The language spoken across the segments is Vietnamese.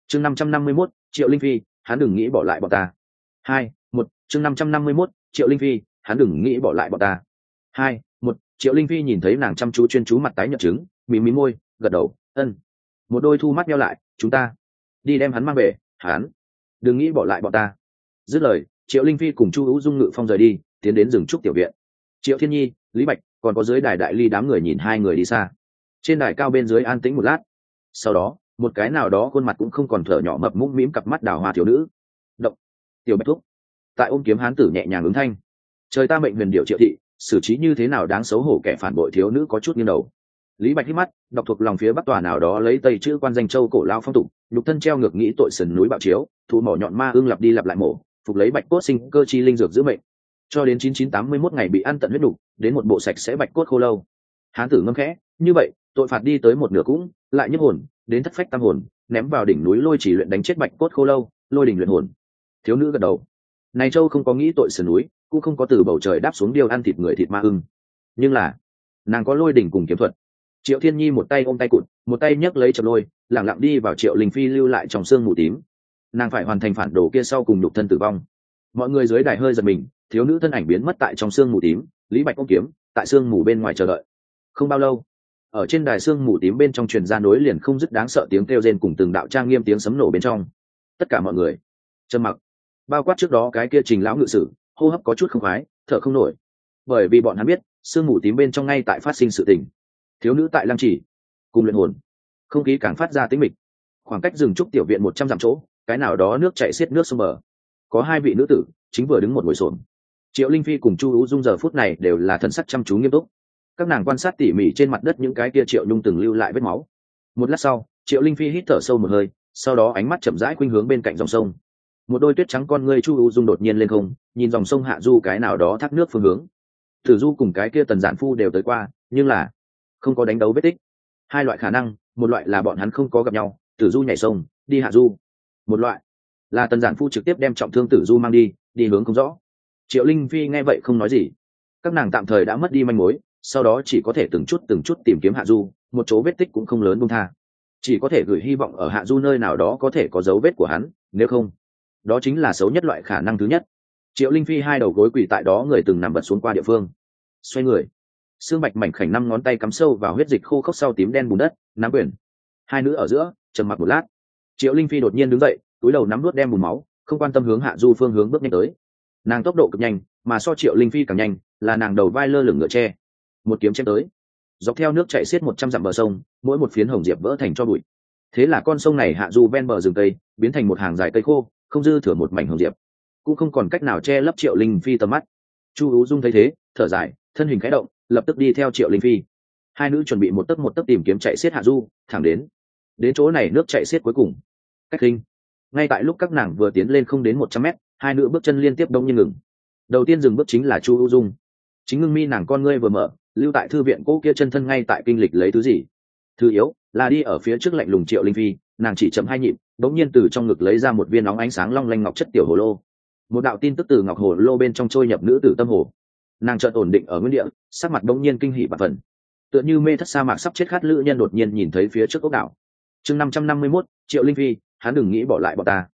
chương 551, Triệu Linh Phi, hắn đừng nghĩ bỏ lại bọn ta. 2-1, chương 551, Triệu Linh Phi, hắn đừng nghĩ bỏ lại bọn ta. 2-1, Triệu Linh Phi nhìn thấy nàng chăm chú chuyên chú mặt tái nhợt trứng, mím mím môi, gật đầu, ân. Một đôi thu mắt nheo lại, chúng ta đi đem hắn mang về, hắn đừng nghĩ bỏ lại bọn ta. Dứt lời, Triệu Linh Phi cùng Chu Hữu Dung ngự phong rời đi, tiến đến rừng trúc tiểu viện. Triệu Thiên Nhi, Lý Bạch, còn có dưới đài đại ly đám người nhìn hai người đi xa. Trên đài cao bên dưới an tĩnh một lát. Sau đó, một cái nào đó khuôn mặt cũng không còn thở nhỏ mập mũm mĩm cặp mắt đào hoa thiếu nữ. Động, tiểu Bạch thúc. Tại ôm kiếm hán tử nhẹ nhàng ứng thanh. Trời ta mệnh huyền điệu Triệu thị, xử trí như thế nào đáng xấu hổ kẻ phản bội thiếu nữ có chút nghiêng đầu. Lý Bạch hít mắt, đọc thuộc lòng phía bắc tòa nào đó lấy tây chữ quan danh châu cổ lao phong tục, nhục thân treo ngược nghĩ tội sườn núi bạo chiếu, thụ mỏ nhọn ma ương lặp đi lặp lại mổ, phục lấy bạch cốt sinh cơ chi linh dược giữ mệnh, cho đến 9981 ngày bị ăn tận huyết đủ, đến một bộ sạch sẽ bạch cốt khô lâu. Hán tử ngâm khẽ, như vậy, tội phạt đi tới một nửa cũng lại nhức hồn, đến thất phách tam hồn, ném vào đỉnh núi lôi chỉ luyện đánh chết bạch cốt khô lâu, lôi đỉnh luyện hồn. Thiếu nữ gật đầu. Này châu không có nghĩ tội sườn núi, cũng không có từ bầu trời đáp xuống điêu ăn thịt người thịt ma ưng, nhưng là nàng có lôi đỉnh cùng kiếm thuật. Triệu Thiên Nhi một tay ôm tay cụt, một tay nhấc lấy chập lôi, lẳng lặng đi vào Triệu Linh Phi lưu lại trong xương mù tím. Nàng phải hoàn thành phản đồ kia sau cùng nhục thân tử vong. Mọi người dưới đài hơi giật mình, thiếu nữ thân ảnh biến mất tại trong xương mù tím. Lý Bạch ôm kiếm tại xương mù bên ngoài chờ đợi. Không bao lâu, ở trên đài xương mù tím bên trong truyền ra nối liền không dứt đáng sợ tiếng kêu rên cùng từng đạo trang nghiêm tiếng sấm nổ bên trong. Tất cả mọi người trầm mặc, bao quát trước đó cái kia Trình lão ngự sử, hô hấp có chút không khoái, thở không nổi, bởi vì bọn hắn biết xương mù tím bên trong ngay tại phát sinh sự tình. Thiếu nữ tại lăng chỉ cùng luyện hồn, không khí càng phát ra tĩnh mịch. Khoảng cách rừng trúc tiểu viện 100 dặm chỗ, cái nào đó nước chảy xiết nước sông bờ, có hai vị nữ tử chính vừa đứng một ngồi xổm. Triệu Linh Phi cùng Chu Hữu Dung giờ phút này đều là thần sắc chăm chú nghiêm túc. Các nàng quan sát tỉ mỉ trên mặt đất những cái kia Triệu Nhung từng lưu lại vết máu. Một lát sau, Triệu Linh Phi hít thở sâu một hơi, sau đó ánh mắt chậm rãi khuynh hướng bên cạnh dòng sông. Một đôi tuyết trắng con ngươi Chu Hữu Dung đột nhiên lên không, nhìn dòng sông hạ du cái nào đó thác nước phương hướng. Tử Du cùng cái kia Tần Giản Phu đều tới qua, nhưng là không có đánh đấu vết tích. Hai loại khả năng, một loại là bọn hắn không có gặp nhau, Tử Du nhảy sông đi hạ du, một loại là Tần Giản Phu trực tiếp đem trọng thương Tử Du mang đi hướng không rõ. Triệu Linh Phi nghe vậy không nói gì. Các nàng tạm thời đã mất đi manh mối, sau đó chỉ có thể từng chút tìm kiếm hạ du, một chỗ vết tích cũng không lớn buông tha, chỉ có thể gửi hy vọng ở hạ du nơi nào đó có thể có dấu vết của hắn, nếu không đó chính là xấu nhất loại khả năng thứ nhất. Triệu Linh Phi hai đầu gối quỳ tại đó người từng nằm vật xuống qua địa phương, xoay người, xương bạch mảnh khảnh 5 ngón tay cắm sâu vào huyết dịch khô khốc sau tím đen bùn đất, nắm quyền. Hai nữ ở giữa trầm mặc một lát. Triệu Linh Phi đột nhiên đứng dậy, túi đầu nắm nuốt đem bùn máu, không quan tâm hướng hạ du phương hướng bước nhanh tới. Nàng tốc độ cực nhanh, mà so Triệu Linh Phi càng nhanh là nàng đầu vai lơ lửng ngựa tre, một kiếm chém tới, dọc theo nước chảy xiết 100 dặm bờ sông, mỗi một phiến hồng diệp vỡ thành cho bụi. Thế là con sông này hạ du ven bờ rừng cây biến thành một hàng dài cây khô, không dư thừa một mảnh hồng diệp, cũng không còn cách nào che lấp Triệu Linh Phi tầm mắt. Chu Hữu Dung thấy thế, thở dài, thân hình khẽ động, lập tức đi theo Triệu Linh Phi. Hai nữ chuẩn bị một tấc tìm kiếm chạy xiết hạ du, thẳng đến chỗ này nước chạy xiết cuối cùng. Cách khinh, ngay tại lúc các nàng vừa tiến lên không đến 100 mét, hai nữ bước chân liên tiếp đông như ngừng. Đầu tiên dừng bước chính là Chu Hữu Dung. Chính ngưng mi nàng con ngươi vừa mở, lưu tại thư viện cô kia chân thân ngay tại kinh lịch lấy thứ gì. Thứ yếu là đi ở phía trước lạnh lùng Triệu Linh Phi, nàng chỉ chậm 2 nhịp, đống nhiên từ trong ngực lấy ra một viên nóng ánh sáng long lanh ngọc chất tiểu hồ lô. Một đạo tin tức từ ngọc hồ lô bên trong trôi nhập nữ tử tâm hồ. Nàng chợt ổn định ở nguyên địa, sắc mặt đống nhiên kinh hỉ bạt phần, tựa như mê thất sa mạc sắp chết khát lữ nhân đột nhiên nhìn thấy phía trước ốc đảo. Chương 551, Triệu Linh Phi, hắn đừng nghĩ bỏ lại bọn ta.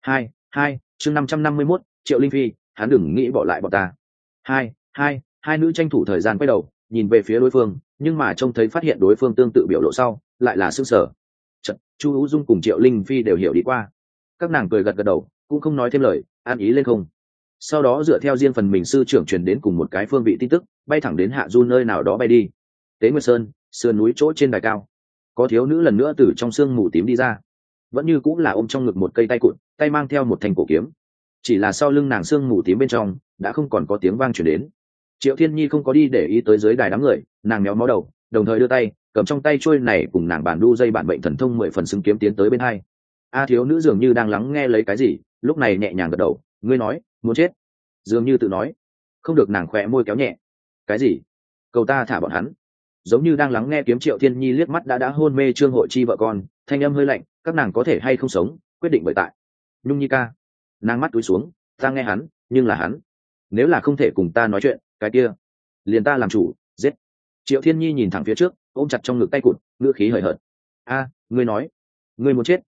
2 chương 551, Triệu Linh Phi, hắn đừng nghĩ bỏ lại bọn ta. 2 nữ tranh thủ thời gian quay đầu, nhìn về phía đối phương, nhưng mà trông thấy phát hiện đối phương tương tự biểu lộ sau, lại là sững sờ. Chu Hữu Dung cùng Triệu Linh Phi đều hiểu đi qua. Các nàng cười gật đầu, cũng không nói thêm lời, an ý lên không. Sau đó dựa theo riêng phần mình sư trưởng truyền đến cùng một cái phương vị tin tức, bay thẳng đến hạ du nơi nào đó bay đi. Tế Nguyệt Sơn, sườn núi chỗ trên đài cao, có thiếu nữ lần nữa từ trong sương mù tím đi ra, vẫn như cũng là ôm trong ngực một cây tay cụt, tay mang theo một thanh cổ kiếm. Chỉ là sau lưng nàng sương mù tím bên trong đã không còn có tiếng vang truyền đến. Triệu Thiên Nhi không có đi để ý tới dưới đài đám người, nàng méo mó đầu, đồng thời đưa tay cầm trong tay chuôi này cùng nàng bản đu dây bản mệnh thần thông 10 phần xứng kiếm tiến tới bên hai. Thiếu nữ dường như đang lắng nghe lấy cái gì, lúc này nhẹ nhàng gật đầu, ngươi nói muốn chết, dường như tự nói. Không được, nàng khẽ môi kéo nhẹ. Cái gì? Cầu ta thả bọn hắn. Giống như đang lắng nghe kiếm, Triệu Thiên Nhi liếc mắt đã hôn mê Trương Hội Chi vợ con, thanh âm hơi lạnh, các nàng có thể hay không sống quyết định bởi tại Nhung Nhi ca. Nàng mắt túi xuống, ta nghe hắn, nhưng là hắn nếu là không thể cùng ta nói chuyện, cái kia liền ta làm chủ, giết. Triệu Thiên Nhi nhìn thẳng phía trước, ôm chặt trong ngực tay cụt, ngữ khí hời hợt. Ngươi nói ngươi muốn chết,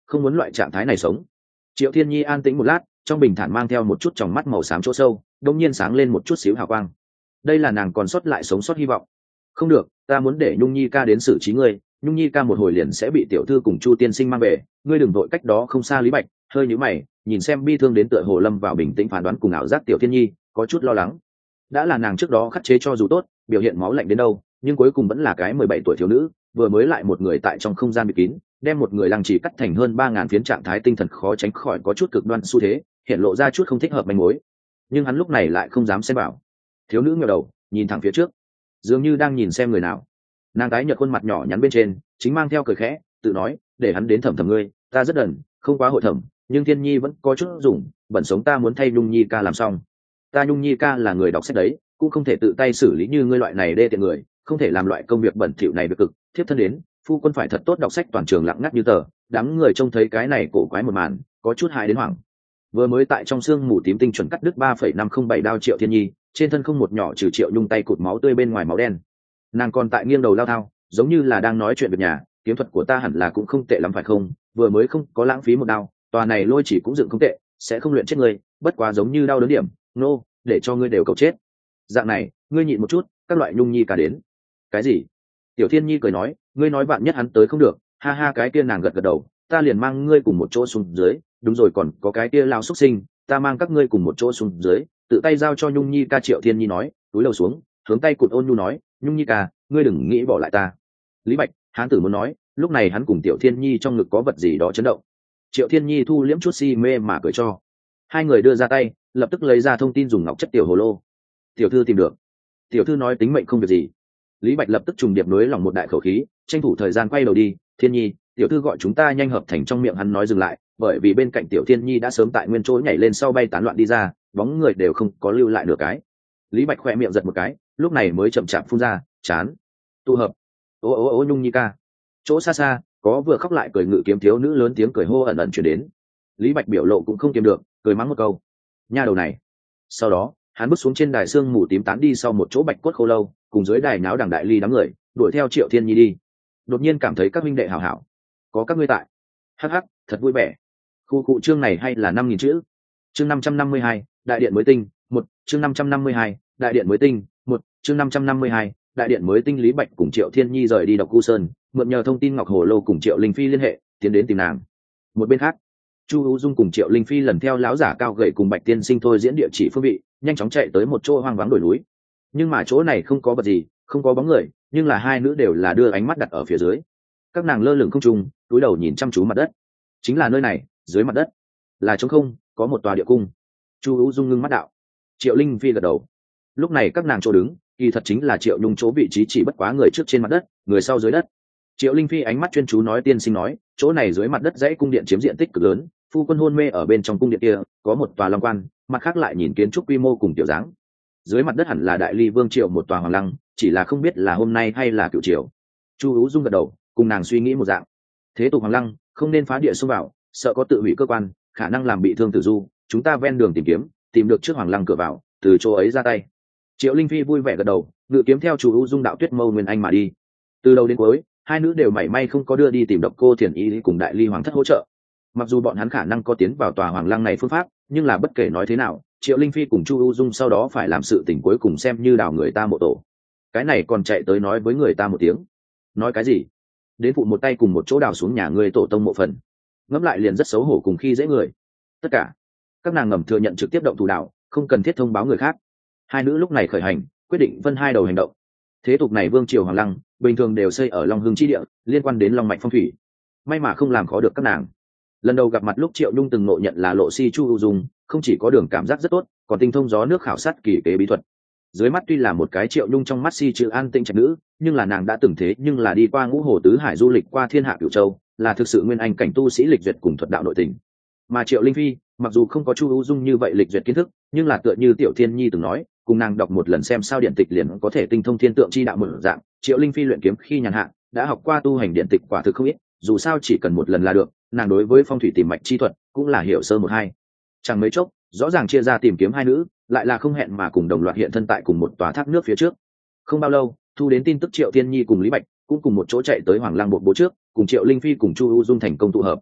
không muốn loại trạng thái này sống. Triệu Thiên Nhi an tĩnh một lát, trong bình thản mang theo một chút tròng mắt màu xám chỗ sâu, đông nhiên sáng lên một chút xíu hào quang. Đây là nàng còn sót lại sống sót hy vọng. Không được, ta muốn để Nhung Nhi ca đến xử trí ngươi. Nhung Nhi ca một hồi liền sẽ bị tiểu thư cùng Chu tiên sinh mang về, ngươi đừng vội. Cách đó không xa Lý Bạch hơi nhíu mày, nhìn xem bi thương đến tựa hồ lâm vào bình tĩnh phán đoán cùng ảo giác Tiểu Thiên Nhi, có chút lo lắng. Đã là nàng trước đó khắc chế cho dù tốt, biểu hiện máu lạnh đến đâu, nhưng cuối cùng vẫn là cái 17 tuổi thiếu nữ, vừa mới lại một người tại trong không gian bị kín, đem một người lăng trì cắt thành hơn 3000 phiến, trạng thái tinh thần khó tránh khỏi có chút cực đoan xu thế, hiện lộ ra chút không thích hợp manh mối. Nhưng hắn lúc này lại không dám xen vào. Thiếu nữ ngẩng đầu, nhìn thẳng phía trước, dường như đang nhìn xem người nào. Nàng tái nhợt khuôn mặt nhỏ nhắn bên trên chính mang theo cười khẽ, tự nói, để hắn đến thẩm thẩm ngươi, ta rất đần, không quá hội thẩm, nhưng Thiên Nhi vẫn có chút dùng, bẩn sống ta muốn thay Nhung Nhi ca làm xong. Ta Nhung Nhi ca là người đọc sách đấy, cũng không thể tự tay xử lý như ngươi loại này đê tiện người, không thể làm loại công việc bẩn thỉu này được cực. Thiếp thân đến, phu quân phải thật tốt đọc sách. Toàn trường lặng ngắt như tờ, đám người trông thấy cái này cổ quái một màn, có chút hại đến hoảng. Vừa mới tại trong xương mù tím tinh chuẩn cắt đứt 3,507 đao Triệu Thiên Nhi, trên thân không một nhỏ trừ Triệu Nhung tay cụt máu tươi bên ngoài máu đen. Nàng còn tại nghiêng đầu lao thao, giống như là đang nói chuyện việc nhà. Kiếm thuật của ta hẳn là cũng không tệ lắm phải không? Vừa mới không có lãng phí một đao, tòa này lôi chỉ cũng dựng không tệ, sẽ không luyện chết ngươi, bất quá giống như đau đớn điểm, nô, để cho ngươi đều cầu chết. Dạng này, ngươi nhịn một chút, các loại Nhung Nhi cả đến. Cái gì? Tiểu Thiên Nhi cười nói, ngươi nói bạn nhất hắn tới không được, ha ha. Cái kia nàng gật gật đầu, ta liền mang ngươi cùng một chỗ xuống dưới. Đúng rồi, còn có cái kia lao xuất sinh, ta mang các ngươi cùng một chỗ xuống dưới, tự tay giao cho Nhung Nhi ca. Triệu Thiên Nhi nói, túi đầu xuống, hướng tay cụt ôn nhu nói, Nhung Nhi ca, ngươi đừng nghĩ bỏ lại ta. Lý Bạch, hán tử muốn nói, lúc này hắn cùng Tiểu Thiên Nhi trong ngực có vật gì đó chấn động. Triệu Thiên Nhi thu liễm chút si mê mà cười cho. Hai người đưa ra tay, lập tức lấy ra thông tin dùng ngọc chất tiểu hồ lô. Tiểu thư tìm được. Tiểu thư nói tính mệnh không việc gì. Lý Bạch lập tức trùng điệp nối lòng một đại khẩu khí, tranh thủ thời gian quay đầu đi. Thiên Nhi, tiểu thư gọi chúng ta nhanh hợp thành. Trong miệng hắn nói dừng lại, bởi vì bên cạnh Tiểu Thiên Nhi đã sớm tại nguyên chỗ nhảy lên sau bay tán loạn đi ra, bóng người đều không có lưu lại nửa cái. Lý Bạch khỏe miệng giật một cái, lúc này mới chậm chạp phun ra, chán. Tụ hợp. Ô Nhung Nhi ca. Chỗ xa xa có vừa khóc lại cười ngự kiếm thiếu nữ lớn tiếng cười hô ẩn ẩn chuyển đến. Lý Bạch biểu lộ cũng không kiềm được, cười mắng một câu, nha đầu này. Sau đó hắn bước xuống trên đài xương mù tím, tán đi sau một chỗ bạch cốt khô lâu, cùng dưới đài náo đằng đại ly đám người đuổi theo Triệu Thiên Nhi đi. Đột nhiên cảm thấy các minh đệ hảo hảo, có các ngươi tại, hắc hắc, thật vui vẻ. Khu cụ chương này hay là 5.000 chữ. Chương 552, đại điện mới tinh một. Chương 552, đại điện mới tinh một. Chương 552, đại điện mới tinh. Lý Bạch cùng Triệu Thiên Nhi rời đi Độc Cô Sơn, mượn nhờ thông tin ngọc hồ lô cùng Triệu Linh Phi liên hệ, tiến đến tìm nàng. Một bên khác, Chu Hữu Dung cùng Triệu Linh Phi lần theo láo giả cao gầy cùng Bạch Tiên Sinh thôi diễn địa chỉ phương vị, nhanh chóng chạy tới một chỗ hoang vắng đồi núi. Nhưng mà chỗ này không có vật gì, không có bóng người, nhưng là hai nữ đều là đưa ánh mắt đặt ở phía dưới. Các nàng lơ lửng không trung, cúi đầu nhìn chăm chú mặt đất. Chính là nơi này, dưới mặt đất là trống không, có một tòa địa cung. Chu Hữu Dung ngưng mắt đạo. Triệu Linh Phi gật đầu. Lúc này các nàng chỗ đứng, kỳ thật chính là Triệu Nhung chỗ vị trí, chỉ bất quá người trước trên mặt đất, người sau dưới đất. Triệu Linh Phi ánh mắt chuyên chú nói, tiên sinh nói, chỗ này dưới mặt đất dãy cung điện chiếm diện tích cực lớn, phu quân hôn mê ở bên trong cung điện kia, có một tòa long quan, mặt khác lại nhìn kiến trúc quy mô cùng tiểu dáng. Dưới mặt đất hẳn là Đại Ly Vương Triệu một tòa hoàng lăng, chỉ là không biết là hôm nay hay là cựu triều. Chu Hữu Dung gật đầu, cùng nàng suy nghĩ một dạng. Thế tục hoàng lăng, không nên phá địa xông vào, sợ có tự hủy cơ quan, khả năng làm bị thương tử du. Chúng ta ven đường tìm kiếm, tìm được trước hoàng lăng cửa vào, từ chỗ ấy ra tay. Triệu Linh Phi vui vẻ gật đầu, ngự kiếm theo Chu Hữu Dung đạo tuyết mâu nguyên anh mà đi. Từ đầu đến cuối, hai nữ đều mảy may không có đưa đi tìm Độc Cô Thiền Y cùng Đại Ly Hoàng thất hỗ trợ. Mặc dù bọn hắn khả năng có tiến vào tòa hoàng lăng này phương pháp, nhưng là bất kể nói thế nào, Triệu Linh Phi cùng Chu Hữu Dung sau đó phải làm sự tình cuối cùng xem như đào người ta mộ tổ. Cái này còn chạy tới nói với người ta một tiếng. Nói cái gì? Đến phụ một tay cùng một chỗ đào xuống nhà người tổ tông mộ phần. Ngẫm lại liền rất xấu hổ cùng khi dễ người. Tất cả các nàng ngầm thừa nhận trực tiếp động thủ đào, không cần thiết thông báo người khác. Hai nữ lúc này khởi hành, quyết định phân hai đầu hành động. Thế tục này vương triều hoàng lăng bình thường đều xây ở Long Hưng chi địa, liên quan đến long mạch phong thủy, may mà không làm khó được các nàng. Lần đầu gặp mặt lúc Triệu Nhung từng ngộ nhận là lộ si Chu Hữu Dung, không chỉ có đường cảm giác rất tốt, còn tinh thông gió nước khảo sát kỳ kế bí thuật. Dưới mắt tuy là một cái Triệu Nhung trong mắt si chữ an tĩnh trạch nữ, nhưng là nàng đã từng thế nhưng là đi qua ngũ hồ tứ hải du lịch qua thiên hạ cửu châu, là thực sự nguyên anh cảnh tu sĩ lịch duyệt cùng thuật đạo nội tình. Mà Triệu Linh Phi mặc dù không có Chu Hữu Dung như vậy lịch duyệt kiến thức, nhưng là tựa như Tiểu Thiên Nhi từng nói, cùng nàng đọc một lần xem sao điện tịch liền có thể tinh thông thiên tượng chi đạo một dạng. Triệu Linh Phi luyện kiếm khi nhàn hạ đã học qua tu hành điện tịch quả thực không ít, dù sao chỉ cần một lần là được. Nàng đối với phong thủy tìm mạch chi thuật cũng là hiểu sơ một hai. Chẳng mấy chốc, rõ ràng chia ra tìm kiếm hai nữ, lại là không hẹn mà cùng đồng loạt hiện thân tại cùng một tòa thác nước phía trước. Không bao lâu, thu đến tin tức Triệu Thiên Nhi cùng Lý Bạch cũng cùng một chỗ chạy tới Hoàng Lăng Bộ Bố trước, cùng Triệu Linh Phi cùng Chu Hữu Dung thành công tụ hợp.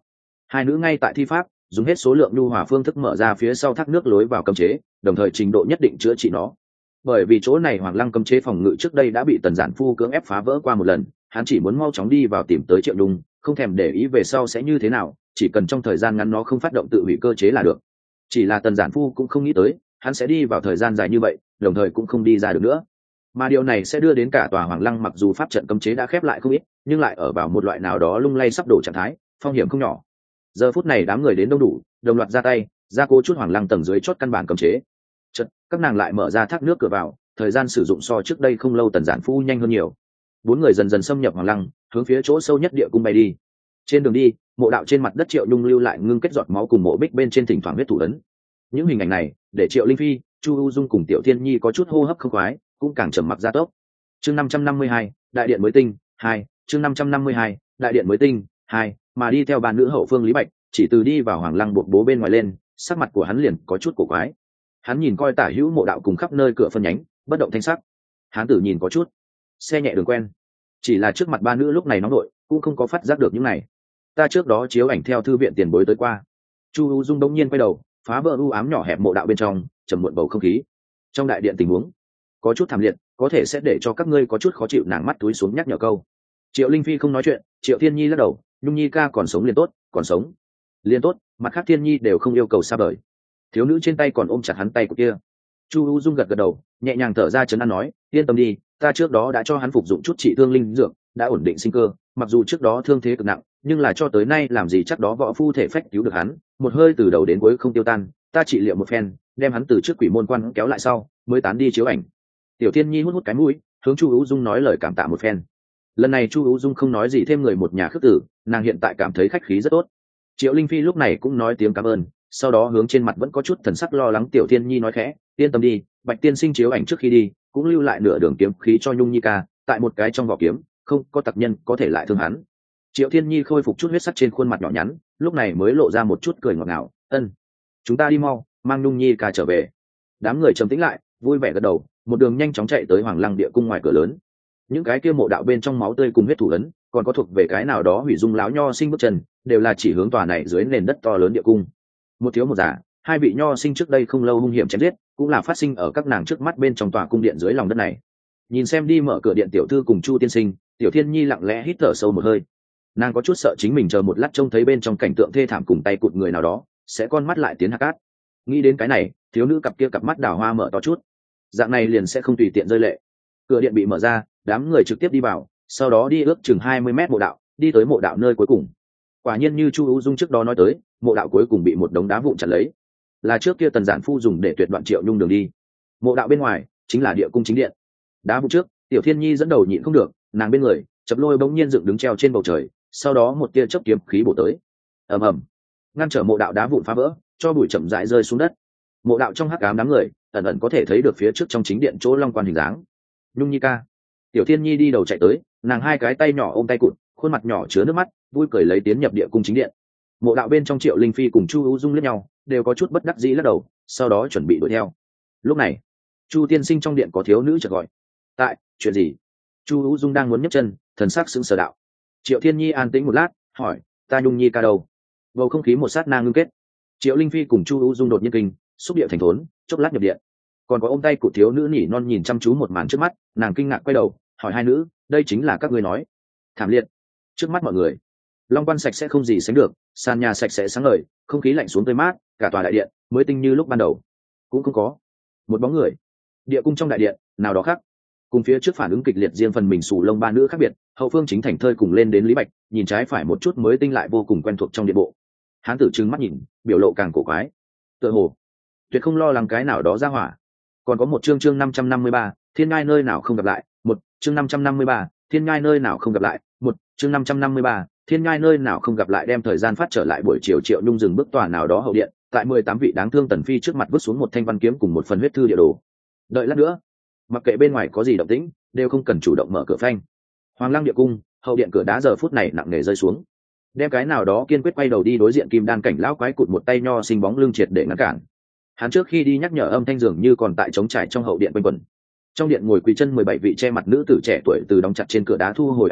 hai nữ ngay tại thi pháp dùng hết số lượng nhu hòa phương thức mở ra phía sau thác nước lối vào cấm chế, đồng thời trình độ nhất định chữa trị nó. Bởi vì chỗ này Hoàng Lăng cấm chế phòng ngự trước đây đã bị Tần Giản Phu cưỡng ép phá vỡ qua một lần, hắn chỉ muốn mau chóng đi vào tìm tới Triệu Nhung, không thèm để ý về sau sẽ như thế nào, chỉ cần trong thời gian ngắn nó không phát động tự hủy cơ chế là được. Chỉ là Tần Giản Phu cũng không nghĩ tới, hắn sẽ đi vào thời gian dài như vậy, đồng thời cũng không đi ra được nữa. Mà điều này sẽ đưa đến cả tòa Hoàng Lăng mặc dù pháp trận cấm chế đã khép lại không ít, nhưng lại ở vào một loại nào đó lung lay sắp đổ trạng thái, phong hiểm không nhỏ. Giờ phút này đám người đến đông đủ, đồng loạt ra tay, ra cố chút Hoàng Lăng tầng dưới chốt căn bản cấm chế. Chợt, các nàng lại mở ra thác nước cửa vào, thời gian sử dụng so trước đây không lâu Tần Giản Phu nhanh hơn nhiều. Bốn người dần dần xâm nhập Hoàng Lăng, hướng phía chỗ sâu nhất địa cung bay đi. Trên đường đi, mộ đạo trên mặt đất Triệu Nhung lưu lại ngưng kết giọt máu cùng mộ bích bên trên thỉnh thoảng huyết thủ ấn. Những hình ảnh này để Triệu Linh Phi, Chu U Dung cùng Tiểu Thiên Nhi có chút hô hấp không khoái, cũng càng trầm mặc gia tốc. Chương 552, đại điện mới tinh 2, chương 552, đại điện mới tinh 2, mà đi theo bàn nữ hậu phương Lý Bạch, chỉ từ đi vào Hoàng Lăng buộc bố bên ngoài lên, sắc mặt của hắn liền có chút cổ quái. Hắn nhìn coi tả hữu mộ đạo cùng khắp nơi cửa phân nhánh, bất động thanh sắc. Hắn tử nhìn có chút xe nhẹ đường quen, chỉ là trước mặt ba nữ lúc này nóng nội, cũng không có phát giác được những này. Ta trước đó chiếu ảnh theo thư viện tiền bối tới qua. Chu U Dung đống nhiên quay đầu, phá vỡ u ám nhỏ hẹp mộ đạo bên trong, trầm muộn bầu không khí. Trong đại điện tình huống có chút thảm liệt, có thể sẽ để cho các ngươi có chút khó chịu. Nàng mắt túi xuống nhắc nhở câu. Triệu Linh Phi không nói chuyện, Triệu Thiên Nhi lắc đầu, Nhung Nhi ca còn sống liền tốt, còn sống liền tốt, mặt khác Thiên Nhi đều không yêu cầu xa vời. Thiếu nữ trên tay còn ôm chặt hắn tay của kia. Chu U Dung gật gật đầu, nhẹ nhàng thở ra trấn an nói, yên tâm đi, ta trước đó đã cho hắn phục dụng chút trị thương linh dược, đã ổn định sinh cơ, mặc dù trước đó thương thế cực nặng, nhưng là cho tới nay làm gì chắc đó võ phu thể phách cứu được hắn, một hơi từ đầu đến cuối không tiêu tan, ta trị liệu một phen, đem hắn từ trước quỷ môn quan kéo lại sau, mới tán đi chiếu ảnh. Tiểu Thiên Nhi hút hút cái mũi, hướng Chu U Dung nói lời cảm tạ một phen. Lần này Chu U Dung không nói gì thêm người một nhà khước tử, nàng hiện tại cảm thấy khách khí rất tốt. Triệu Linh Phi lúc này cũng nói tiếng cảm ơn, sau đó hướng trên mặt vẫn có chút thần sắc lo lắng Tiểu Thiên Nhi nói khẽ, yên tâm đi, Bạch tiên sinh chiếu ảnh trước khi đi cũng lưu lại nửa đường kiếm khí cho Nhung Nhi ca, tại một cái trong vỏ kiếm, không có tặc nhân có thể lại thương hắn. Triệu Thiên Nhi khôi phục chút huyết sắc trên khuôn mặt nhỏ nhắn, lúc này mới lộ ra một chút cười ngọt ngào, ân, chúng ta đi mau, mang Nhung Nhi ca trở về. Đám người trầm tĩnh lại, vui vẻ gật đầu, một đường nhanh chóng chạy tới Hoàng Lăng địa cung ngoài cửa lớn. Những cái kia mộ đạo bên trong máu tươi cùng huyết thủ ấn, còn có thuộc về cái nào đó hủy dung láo nho sinh bước chân, đều là chỉ hướng tòa này dưới nền đất to lớn địa cung. Một thiếu một già, hai vị nho sinh trước đây không lâu hung hiểm chém giết, cũng là phát sinh ở các nàng trước mắt bên trong tòa cung điện dưới lòng đất này. Nhìn xem đi mở cửa điện tiểu thư cùng Chu tiên sinh, Tiểu Thiên Nhi lặng lẽ hít thở sâu một hơi. Nàng có chút sợ chính mình chờ một lát trông thấy bên trong cảnh tượng thê thảm cùng tay cụt người nào đó, sẽ con mắt lại tiến hạt cát. Nghĩ đến cái này, thiếu nữ cặp kia cặp mắt đào hoa mở to chút, dạng này liền sẽ không tùy tiện rơi lệ. Cửa điện bị mở ra, đám người trực tiếp đi vào, sau đó đi ước chừng 20 mét mộ đạo, đi tới mộ đạo nơi cuối cùng. Quả nhiên như Chu U Dung trước đó nói tới, mộ đạo cuối cùng bị một đống đá vụn chặn lấy, là trước kia Tần Giản Phu dùng để tuyệt đoạn Triệu Nhung đường đi. Mộ đạo bên ngoài chính là địa cung chính điện. Đá vụn trước, Tiểu Thiên Nhi dẫn đầu nhịn không được, nàng bên người chập lôi bỗng nhiên dựng đứng treo trên bầu trời, sau đó một tia chớp kiếm khí bổ tới, ầm ầm, ngăn trở mộ đạo đá vụn phá vỡ, cho bụi chậm rãi rơi xuống đất. Mộ đạo trong hắc ám đám người ẩn ẩn có thể thấy được phía trước trong chính điện chỗ long quan hình dáng. Nhung Nhi ca. Tiểu Thiên Nhi đi đầu chạy tới, nàng hai cái tay nhỏ ôm tay cụt, khuôn mặt nhỏ chứa nước mắt, vui cười lấy tiến nhập địa cung chính điện. Mộ đạo bên trong Triệu Linh Phi cùng Chu U Dung liếc nhau, đều có chút bất đắc dĩ lắc đầu, sau đó chuẩn bị đuổi theo. Lúc này, Chu tiên sinh trong điện có thiếu nữ chợt gọi. Tại, chuyện gì? Chu U Dung đang muốn nhấc chân, thần sắc sững sờ đạo. Triệu Thiên Nhi an tĩnh một lát, hỏi, ta Nhung Nhi ca đâu? Bầu không khí một sát na ngưng kết. Triệu Linh Phi cùng Chu U Dung đột nhiên kinh, xúc địa thành thốn, chốc lát nhập điện. Còn có ôm tay của thiếu nữ nỉ non nhìn chăm chú một màn trước mắt, nàng kinh ngạc quay đầu, hỏi hai nữ, đây chính là các ngươi nói? Thảm liệt. Trước mắt mọi người, long quan sạch sẽ không gì sánh được, sàn nhà sạch sẽ sáng ngời, không khí lạnh xuống tươi mát, cả tòa đại điện mới tinh như lúc ban đầu. Cũng không có một bóng người. Địa cung trong đại điện nào đó khác, cùng phía trước phản ứng kịch liệt riêng phần mình sù lông ba nữ khác biệt, hậu phương chính thành thơi cùng lên đến Lý Bạch, nhìn trái phải một chút mới tinh lại vô cùng quen thuộc trong điện bộ. Hán tử trừng mắt nhìn, biểu lộ càng cổ quái, tựa hồ tuyệt không lo lắng cái nào đó ra hỏa. Còn có một chương 553, thiên ngai nơi nào không gặp lại, một chương 553, thiên ngai nơi nào không gặp lại, một chương 553, thiên ngai nơi nào không gặp lại. Đem thời gian phát trở lại buổi chiều, Triệu Nhung dừng bước tòa nào đó hậu điện, tại 18 vị đáng thương tần phi trước mặt vứt xuống một thanh văn kiếm cùng một phần huyết thư địa đồ. Đợi lát nữa, mặc kệ bên ngoài có gì động tĩnh, đều không cần chủ động mở cửa phanh. Hoàng Lăng địa cung, hậu điện cửa đá giờ phút này nặng nề rơi xuống, đem cái nào đó kiên quyết quay đầu đi đối diện kim đan cảnh lão quái cụt một tay nho sinh bóng lưng triệt để ngăn cản. Hắn trước khi đi nhắc nhở âm thanh dường như còn tại trống trải trong hậu điện quanh quẩn. Trong điện ngồi quỳ chân 17 vị che mặt nữ tử trẻ tuổi từ đóng chặt trên cửa đá thu hồi ánh mắt,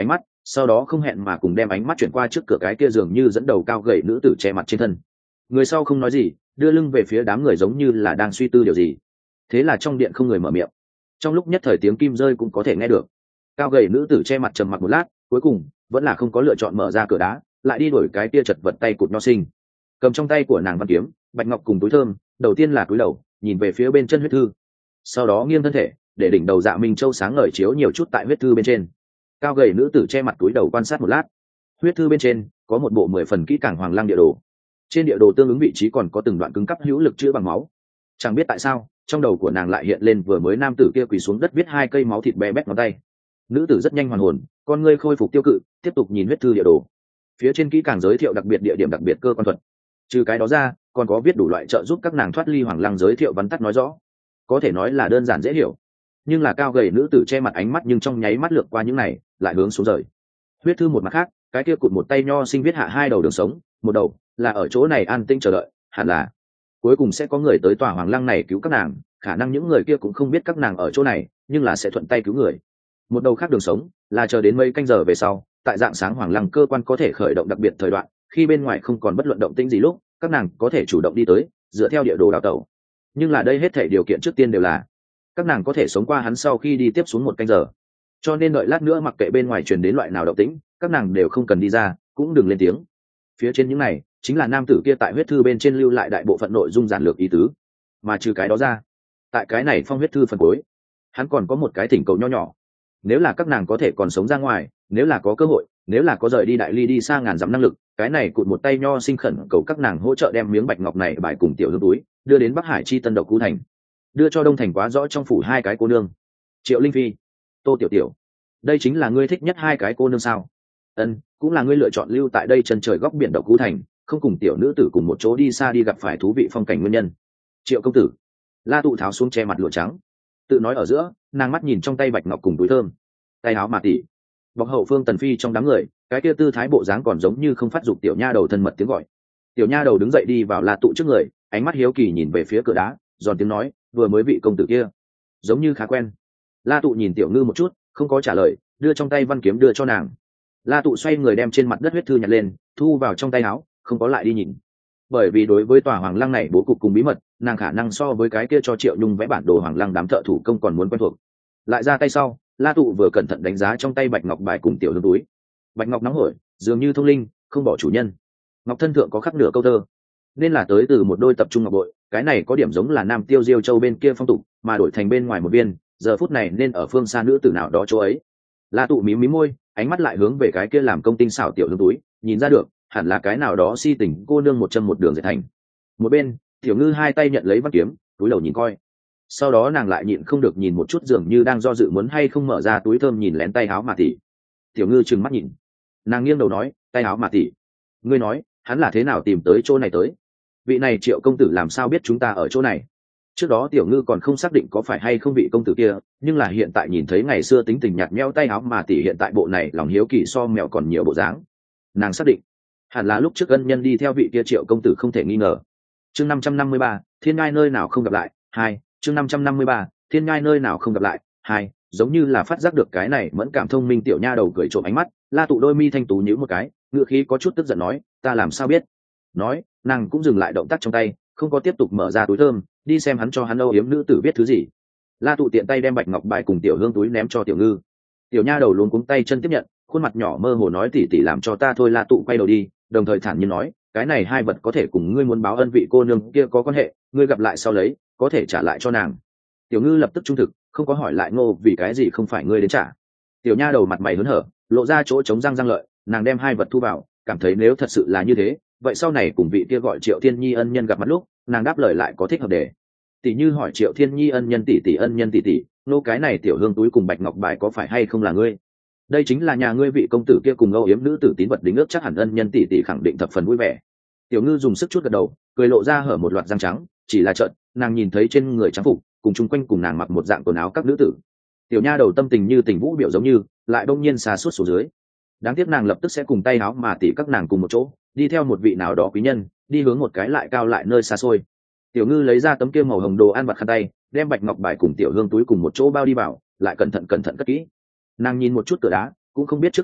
sau đó không hẹn mà cùng đem ánh mắt chuyển qua trước cửa cái kia dường như dẫn đầu cao gầy nữ tử che mặt trên thân. Người sau không nói gì, đưa lưng về phía đám người giống như là đang suy tư điều gì. Thế là trong điện không người mở miệng. Trong lúc nhất thời tiếng kim rơi cũng có thể nghe được. Cao gầy nữ tử che mặt trầm mặc một lát, cuối cùng vẫn là không có lựa chọn mở ra cửa đá, lại đi đổi cái kia chật vật tay cụt nho sinh. Cầm trong tay của nàng văn kiếm, bạch ngọc cùng túi thơm, đầu tiên là cúi đầu nhìn về phía bên chân huyết thư, sau đó nghiêng thân thể để đỉnh đầu Dạ Minh Châu sáng ngời chiếu nhiều chút tại huyết thư bên trên. Cao gầy nữ tử che mặt túi đầu quan sát một lát. Huyết thư bên trên có một bộ 10 phần kỹ càng hoàng lăng địa đồ, trên địa đồ tương ứng vị trí còn có từng đoạn cứng cắp hữu lực chữa bằng máu. Chẳng biết tại sao trong đầu của nàng lại hiện lên vừa mới nam tử kia quỳ xuống đất viết 2 cây máu thịt bé bét ngón tay. Nữ tử rất nhanh hoàn hồn, con ngươi khôi phục tiêu cự, tiếp tục nhìn huyết thư địa đồ. Phía trên kỹ càng giới thiệu đặc biệt địa điểm, đặc biệt cơ quan thuật. Trừ cái đó ra còn có viết đủ loại trợ giúp các nàng thoát ly hoàng lăng giới thiệu vắn tắt nói rõ, có thể nói là đơn giản dễ hiểu. Nhưng là cao gầy nữ tử che mặt ánh mắt nhưng trong nháy mắt lướt qua những này lại hướng xuống rời. Huyết thư một mặt khác, cái kia cụt một tay nho sinh viết hạ 2 đầu đường sống, một đầu là ở chỗ này an tĩnh chờ đợi, hẳn là cuối cùng sẽ có người tới tòa hoàng lăng này cứu các nàng, khả năng những người kia cũng không biết các nàng ở chỗ này nhưng là sẽ thuận tay cứu người. Một đầu khác đường sống là chờ đến mấy canh giờ về sau, tại dạng sáng hoàng lăng cơ quan có thể khởi động đặc biệt thời đoạn, khi bên ngoài không còn bất luận động tĩnh gì lúc các nàng có thể chủ động đi tới, dựa theo địa đồ đào tẩu. Nhưng là đây hết thảy điều kiện trước tiên đều là các nàng có thể sống qua hắn sau khi đi tiếp xuống 1 canh giờ, cho nên đợi lát nữa mặc kệ bên ngoài truyền đến loại nào động tĩnh, các nàng đều không cần đi ra, cũng đừng lên tiếng. Phía trên những này chính là nam tử kia tại huyết thư bên trên lưu lại đại bộ phận nội dung giản lược ý tứ. Mà trừ cái đó ra, tại cái này phong huyết thư phần cuối, hắn còn có một cái thỉnh cầu nho nhỏ. Nếu là các nàng có thể còn sống ra ngoài, nếu là có cơ hội, nếu là có rời đi đại ly đi xa ngàn dặm năng lực, cái này cụt một tay nho sinh khẩn cầu các nàng hỗ trợ đem miếng bạch ngọc này bài cùng tiểu hương túi đưa đến Bắc Hải chi Tân Độc Cú Thành, đưa cho Đông Thành quá rõ trong phủ 2 cái cô nương, Triệu Linh Phi, Tô Tiểu Tiểu. Đây chính là ngươi thích nhất 2 cái cô nương sao? Ân, cũng là ngươi lựa chọn lưu tại đây chân trời góc biển Độc Cú Thành, không cùng tiểu nữ tử cùng một chỗ đi xa đi gặp phải thú vị phong cảnh nguyên nhân. Triệu công tử. La Tụ tháo xuống che mặt lụa trắng, tự nói ở giữa, nàng mắt nhìn trong tay bạch ngọc cùng túi thơm, tay áo mà tỉ bọc hậu phương Tần Phi trong đám người, cái kia tư thái bộ dáng còn giống như không phát dục tiểu nha đầu thân mật tiếng gọi. Tiểu nha đầu đứng dậy đi vào La Tụ trước người, ánh mắt hiếu kỳ nhìn về phía cửa đá, giòn tiếng nói, vừa mới vị công tử kia giống như khá quen. La Tụ nhìn tiểu ngư một chút, không có trả lời, đưa trong tay văn kiếm đưa cho nàng. La Tụ xoay người đem trên mặt đất huyết thư nhặt lên, thu vào trong tay áo, không có lại đi nhìn. Bởi vì đối với tòa hoàng lăng này bố cục cùng bí mật, nàng khả năng so với cái kia cho Triệu Nhung vẽ bản đồ hoàng lăng đám thợ thủ công còn muốn quen thuộc. Lại ra tay sau, La Tụ vừa cẩn thận đánh giá trong tay bạch ngọc bài cùng tiểu hương túi. Bạch ngọc nóng hổi, dường như thông linh, không bỏ chủ nhân. Ngọc thân thượng có khắc nửa câu thơ, nên là tới từ một đôi tập trung ngọc bội, cái này có điểm giống là Nam Tiêu Diêu Châu bên kia phong tục, mà đổi thành bên ngoài một viên, giờ phút này nên ở phương xa nữ tử nào đó chỗ ấy. La Tụ mím mím môi, ánh mắt lại hướng về cái kia làm công tinh xảo tiểu hương túi, nhìn ra được, hẳn là cái nào đó si tình cô nương một chân một đường dệt thành. Một bên, tiểu ngư 2 tay nhận lấy văn kiếm, túi đầu nhìn coi. Sau đó nàng lại nhịn không được nhìn một chút, dường như đang do dự muốn hay không mở ra túi thơm nhìn lén tay áo mà tỷ. Tiểu ngư trừng mắt nhìn, nàng nghiêng đầu nói, tay áo mà tỷ, ngươi nói hắn là thế nào tìm tới chỗ này tới? Vị này Triệu công tử làm sao biết chúng ta ở chỗ này? Trước đó tiểu ngư còn không xác định có phải hay không vị công tử kia, nhưng là hiện tại nhìn thấy ngày xưa tính tình nhạt nhẽo tay áo mà tỷ hiện tại bộ này lòng hiếu kỳ so mèo còn nhiều bộ dáng, nàng xác định hẳn là lúc trước ân nhân đi theo vị kia Triệu công tử không thể nghi ngờ. Chương 553, thiên ngai nơi nào không gặp lại 2. Chương 553, thiên ngai nơi nào không gặp lại 2. Giống như là phát giác được cái này mẫn cảm thông minh tiểu nha đầu cười trộm ánh mắt, La Tụ đôi mi thanh tú nhíu một cái, ngựa khí có chút tức giận nói, ta làm sao biết? Nói, nàng cũng dừng lại động tác trong tay, không có tiếp tục mở ra túi thơm, đi xem hắn cho hắn âu yếm nữ tử viết thứ gì. La Tụ tiện tay đem bạch ngọc bài cùng tiểu hương túi ném cho tiểu ngư. Tiểu nha đầu luống cuống tay chân tiếp nhận, khuôn mặt nhỏ mơ hồ nói, tỉ tỉ làm cho ta thôi. La Tụ quay đầu đi, đồng thời thản nhiên nói, cái này 2 vật có thể cùng ngươi muốn báo ân vị cô nương kia có quan hệ, ngươi gặp lại sau lấy, có thể trả lại cho nàng. Tiểu ngư lập tức trung thực, không có hỏi lại Ngô vì cái gì không phải ngươi đến trả. Tiểu nha đầu mặt mày hớn hở, lộ ra chỗ trống răng lợi, nàng đem 2 vật thu vào, cảm thấy nếu thật sự là như thế, vậy sau này cùng vị kia gọi Triệu Thiên Nhi ân nhân gặp mặt lúc, nàng đáp lời lại có thích hợp để. Tỷ như hỏi Triệu Thiên Nhi ân nhân tỷ tỷ ân nhân tỷ tỷ, nô cái này tiểu hương túi cùng bạch ngọc bài có phải hay không là ngươi? Đây chính là nhà ngươi vị công tử kia cùng âu yếm nữ tử tín vật đính ước, chắc hẳn ân nhân tỷ tỷ khẳng định thập phần vui vẻ. Tiểu ngư dùng sức chút gật đầu, cười lộ ra hở một loạt răng trắng, chỉ là trợn, nàng nhìn thấy trên người trang phục cùng chung quanh cùng nàng mặc một dạng quần áo các nữ tử. Tiểu nha đầu tâm tình như tình vũ biểu giống như, lại đông nhiên xa suốt xuống dưới. Đáng tiếc nàng lập tức sẽ cùng tay áo mà tỷ các nàng cùng một chỗ, đi theo một vị nào đó quý nhân, đi hướng một cái lại cao lại nơi xa xôi. Tiểu ngư lấy ra tấm kia màu hồng đồ ăn vặt khăn tay, đem bạch ngọc bài cùng tiểu hương túi cùng một chỗ bao đi vào, lại cẩn thận cất kỹ. Nàng nhìn một chút cửa đá, cũng không biết trước khi đi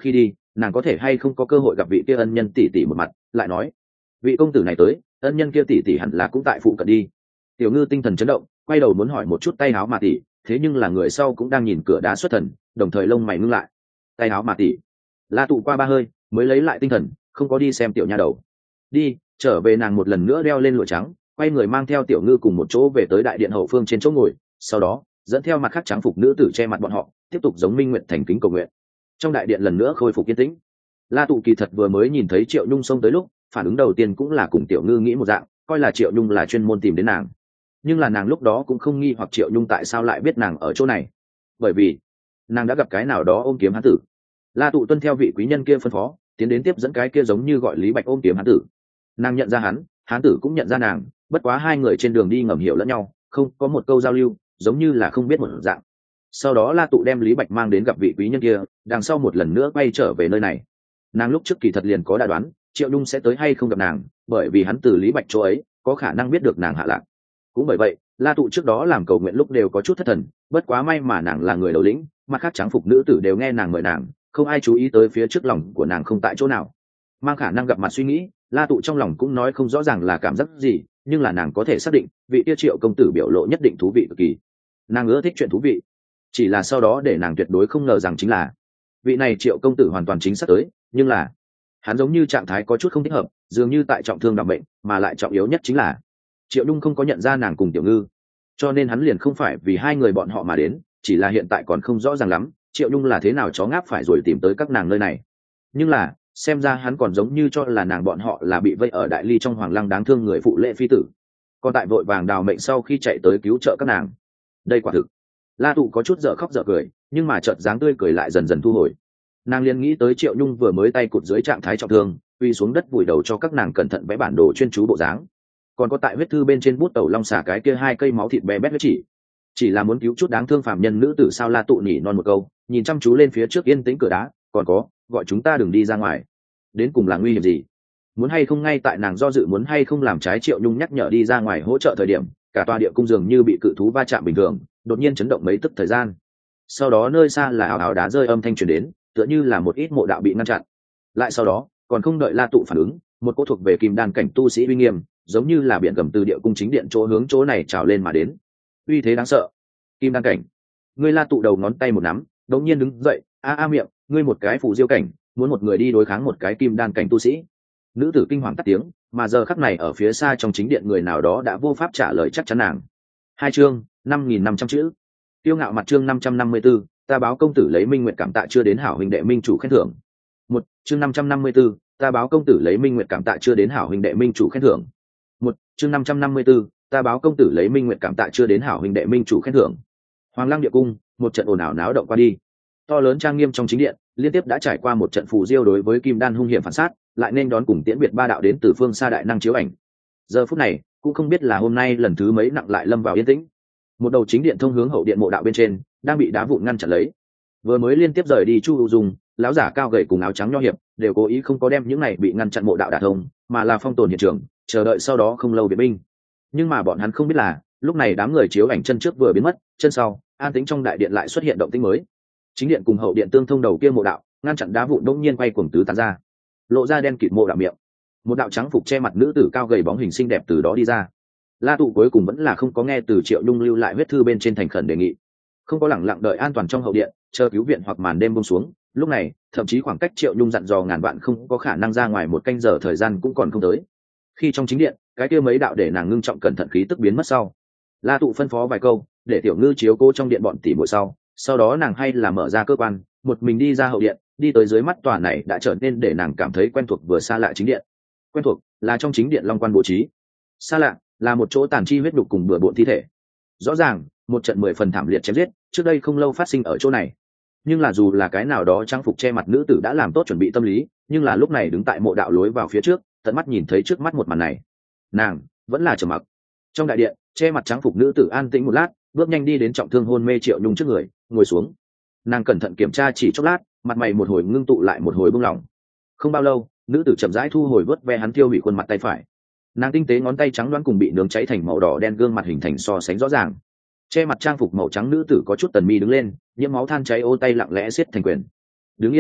nàng có thể hay không có cơ hội gặp vị kia ân nhân tỷ tỷ một mặt, lại nói vị công tử này tới, ân nhân kia tỷ tỷ hẳn là cũng tại phụ cận đi. Tiểu Ngư tinh thần chấn động, quay đầu muốn hỏi một chút tay áo mà tỷ, thế nhưng là người sau cũng đang nhìn cửa đá xuất thần, đồng thời lông mày ngưng lại. Tay áo mà tỷ. La Tụ qua ba hơi mới lấy lại tinh thần, không có đi xem tiểu nha đầu. Đi, trở về. Nàng một lần nữa đeo lên lụa trắng, quay người mang theo Tiểu Ngư cùng một chỗ về tới đại điện hậu phương trên chỗ ngồi, sau đó dẫn theo mặt khác trắng phục nữ tử che mặt bọn họ, tiếp tục giống minh nguyện thành kính cầu nguyện. Trong đại điện lần nữa khôi phục yên tĩnh. La Tụ kỳ thật vừa mới nhìn thấy Triệu Nhung xông tới lúc, phản ứng đầu tiên cũng là cùng Tiểu Ngư nghĩ một dạng, coi là Triệu Nhung là chuyên môn tìm đến nàng. Nhưng là nàng lúc đó cũng không nghi hoặc Triệu Nhung tại sao lại biết nàng ở chỗ này, bởi vì nàng đã gặp cái nào đó ôm kiếm hán tử. La Tụ tuân theo vị quý nhân kia phân phó, tiến đến tiếp dẫn cái kia giống như gọi Lý Bạch ôm kiếm hán tử. Nàng nhận ra hắn, hán tử cũng nhận ra nàng, bất quá hai người trên đường đi ngầm hiểu lẫn nhau, không có một câu giao lưu, giống như là không biết một dạng. Sau đó La Tụ đem Lý Bạch mang đến gặp vị quý nhân kia, đằng sau một lần nữa quay trở về nơi này. Nàng lúc trước kỳ thật liền có đã đoán Triệu Nhung sẽ tới hay không gặp nàng, bởi vì hắn từ Lý Bạch chỗ ấy có khả năng biết được nàng hạ lạc. Cũng bởi vậy La Tụ trước đó làm cầu nguyện lúc đều có chút thất thần, bất quá may mà nàng là người đầu lĩnh, mặt khác trắng phục nữ tử đều nghe nàng mời nàng, không ai chú ý tới phía trước lòng của nàng không tại chỗ nào. Mang khả năng gặp mặt suy nghĩ, La Tụ trong lòng cũng nói không rõ ràng là cảm giác gì, nhưng là nàng có thể xác định vị kia Triệu công tử biểu lộ nhất định thú vị cực kỳ. Nàng ưa thích chuyện thú vị, chỉ là sau đó để nàng tuyệt đối không ngờ rằng chính là vị này Triệu công tử hoàn toàn chính xác tới, nhưng là hắn giống như trạng thái có chút không thích hợp, dường như tại trọng thương đặc bệnh, mà lại trọng yếu nhất chính là Triệu Nhung không có nhận ra nàng cùng Tiểu Ngư, cho nên hắn liền không phải vì hai người bọn họ mà đến, chỉ là hiện tại còn không rõ ràng lắm Triệu Nhung là thế nào chó ngáp phải rồi tìm tới các nàng nơi này. Nhưng là xem ra hắn còn giống như cho là nàng bọn họ là bị vây ở đại ly trong hoàng lăng đáng thương người phụ lệ phi tử, còn tại vội vàng đào mệnh sau khi chạy tới cứu trợ các nàng. Đây quả thực. La Tụ có chút dở khóc dở cười, nhưng mà chợt dáng tươi cười lại dần dần thu hồi. Nàng liền nghĩ tới Triệu Nhung vừa mới tay cụt dưới trạng thái trọng thương, quy xuống đất vùi đầu cho các nàng cẩn thận vẽ bản đồ chuyên chú bộ dáng, còn có tại huyết thư bên trên bút tẩu long xả cái kia hai cây máu thịt bé bét huyết chỉ là muốn cứu chút đáng thương phạm nhân nữ tử sao. La Tụ nhỉ non một câu, nhìn chăm chú lên phía trước yên tĩnh cửa đá, còn có gọi chúng ta đừng đi ra ngoài, đến cùng là nguy hiểm gì? Muốn hay không? Ngay tại nàng do dự muốn hay không làm trái Triệu Nhung nhắc nhở đi ra ngoài hỗ trợ thời điểm, cả tòa địa cung dường như bị cự thú va chạm bình thường, đột nhiên chấn động mấy tức thời gian. Sau đó nơi xa là ảo ảo đá rơi âm thanh truyền đến, tựa như là một ít mộ đạo bị ngăn chặn. Lại sau đó còn không đợi La Tụ phản ứng, một cỗ thuộc về kim đan cảnh tu sĩ uy nghiêm, giống như là biển gầm từ địa cung chính điện chỗ hướng chỗ này trào lên mà đến. Uy thế đáng sợ. Kim đan cảnh. Ngươi. La Tụ đầu ngón tay một nắm, đột nhiên đứng dậy, a miệng, ngươi một cái phù diêu cảnh, muốn một người đi đối kháng một cái kim đan cảnh tu sĩ. Nữ tử kinh hoàng tắt tiếng, mà giờ khắc này ở phía xa trong chính điện người nào đó đã vô pháp trả lời chắc chắn nàng. Hai chương 5.500 chữ. Tiêu ngạo mặt chương 554, ta báo công tử lấy minh nguyện cảm tạ chưa đến hảo huynh đệ minh chủ khen thưởng. Một chương 554, ta báo công tử lấy minh nguyện cảm tạ chưa đến hảo huynh đệ minh chủ khen thưởng. Một chương 554, ta báo công tử lấy minh nguyện cảm tạ chưa đến hảo huynh đệ minh chủ khen thưởng. Hoàng Lăng địa cung, một trận ồn ào náo động qua đi. To lớn trang nghiêm trong chính điện, liên tiếp đã trải qua một trận phù diêu đối với kim đan hung hiểm phản sát, lại nên đón cùng tiễn biệt ba đạo đến từ phương xa đại năng chiếu ảnh. Giờ phút này cũng không biết là hôm nay lần thứ mấy nặng lại lâm vào yên tĩnh. Một đầu chính điện thông hướng hậu điện mộ đạo bên trên đang bị đá vụn ngăn chặn lấy. Vừa mới liên tiếp rời đi Chu U Dung, lão giả cao gầy cùng áo trắng nho hiệp đều cố ý không có đem những này bị ngăn chặn mộ đạo đả thông, mà là phong tồn hiện trường, chờ đợi sau đó không lâu viện binh. Nhưng mà bọn hắn không biết là lúc này đám người chiếu ảnh chân trước vừa biến mất, chân sau an tĩnh trong đại điện lại xuất hiện động tĩnh mới. Chính điện cùng hậu điện tương thông đầu kia mộ đạo ngăn chặn đá vụn đông nhiên quay cuồng tứ tán ra, lộ ra đen kịt mộ đạo miệng. Một đạo trắng phục che mặt nữ tử cao gầy bóng hình xinh đẹp từ đó đi ra. La Tụ cuối cùng vẫn là không có nghe từ Triệu Nhung lưu lại huyết thư bên trên thành khẩn đề nghị, không có lẳng lặng đợi an toàn trong hậu điện chờ cứu viện hoặc màn đêm buông xuống. Lúc này thậm chí khoảng cách Triệu Nhung dặn dò ngàn vạn không có khả năng ra ngoài một canh giờ thời gian cũng còn không tới. Khi trong chính điện cái kia mấy đạo để nàng ngưng trọng cẩn thận khí tức biến mất sau, La Tụ phân phó vài câu để Tiểu Ngư chiếu cố trong điện bọn tỷ muội sau đó nàng hay là mở ra cơ quan, một mình đi ra hậu điện, đi tới dưới mắt tòa này đã trở nên để nàng cảm thấy quen thuộc vừa xa lạ chính điện. Quen thuộc là trong chính điện long quan bố trí, xa lạ là một chỗ tàn chi huyết đục cùng bừa bộn thi thể. Rõ ràng một trận 10 phần thảm liệt chém giết trước đây không lâu phát sinh ở chỗ này, nhưng là dù là cái nào đó trang phục che mặt nữ tử đã làm tốt chuẩn bị tâm lý, nhưng là lúc này đứng tại mộ đạo lối vào phía trước, tận mắt nhìn thấy trước mắt một màn này, nàng vẫn là trầm mặc. Trong đại điện che mặt trang phục nữ tử an tĩnh một lát, bước nhanh đi đến trọng thương hôn mê Triệu Nhung trước người, ngồi xuống. Nàng cẩn thận kiểm tra chỉ chốc lát, mặt mày một hồi ngưng tụ lại một hồi buông lỏng. Không bao lâu nữ tử chậm rãi thu hồi vớt ve hắn tiêu hủy khuôn mặt tay phải. Nàng tinh tế ngón tay trắng đoán cùng bị nướng cháy thành màu đỏ đen gương mặt hình thành so sánh rõ ràng. Che mặt trang phục màu trắng nữ tử có chút tần mi đứng lên, nhiễm máu than cháy ô tay lặng lẽ siết thành quyền. Đứng yên một lát,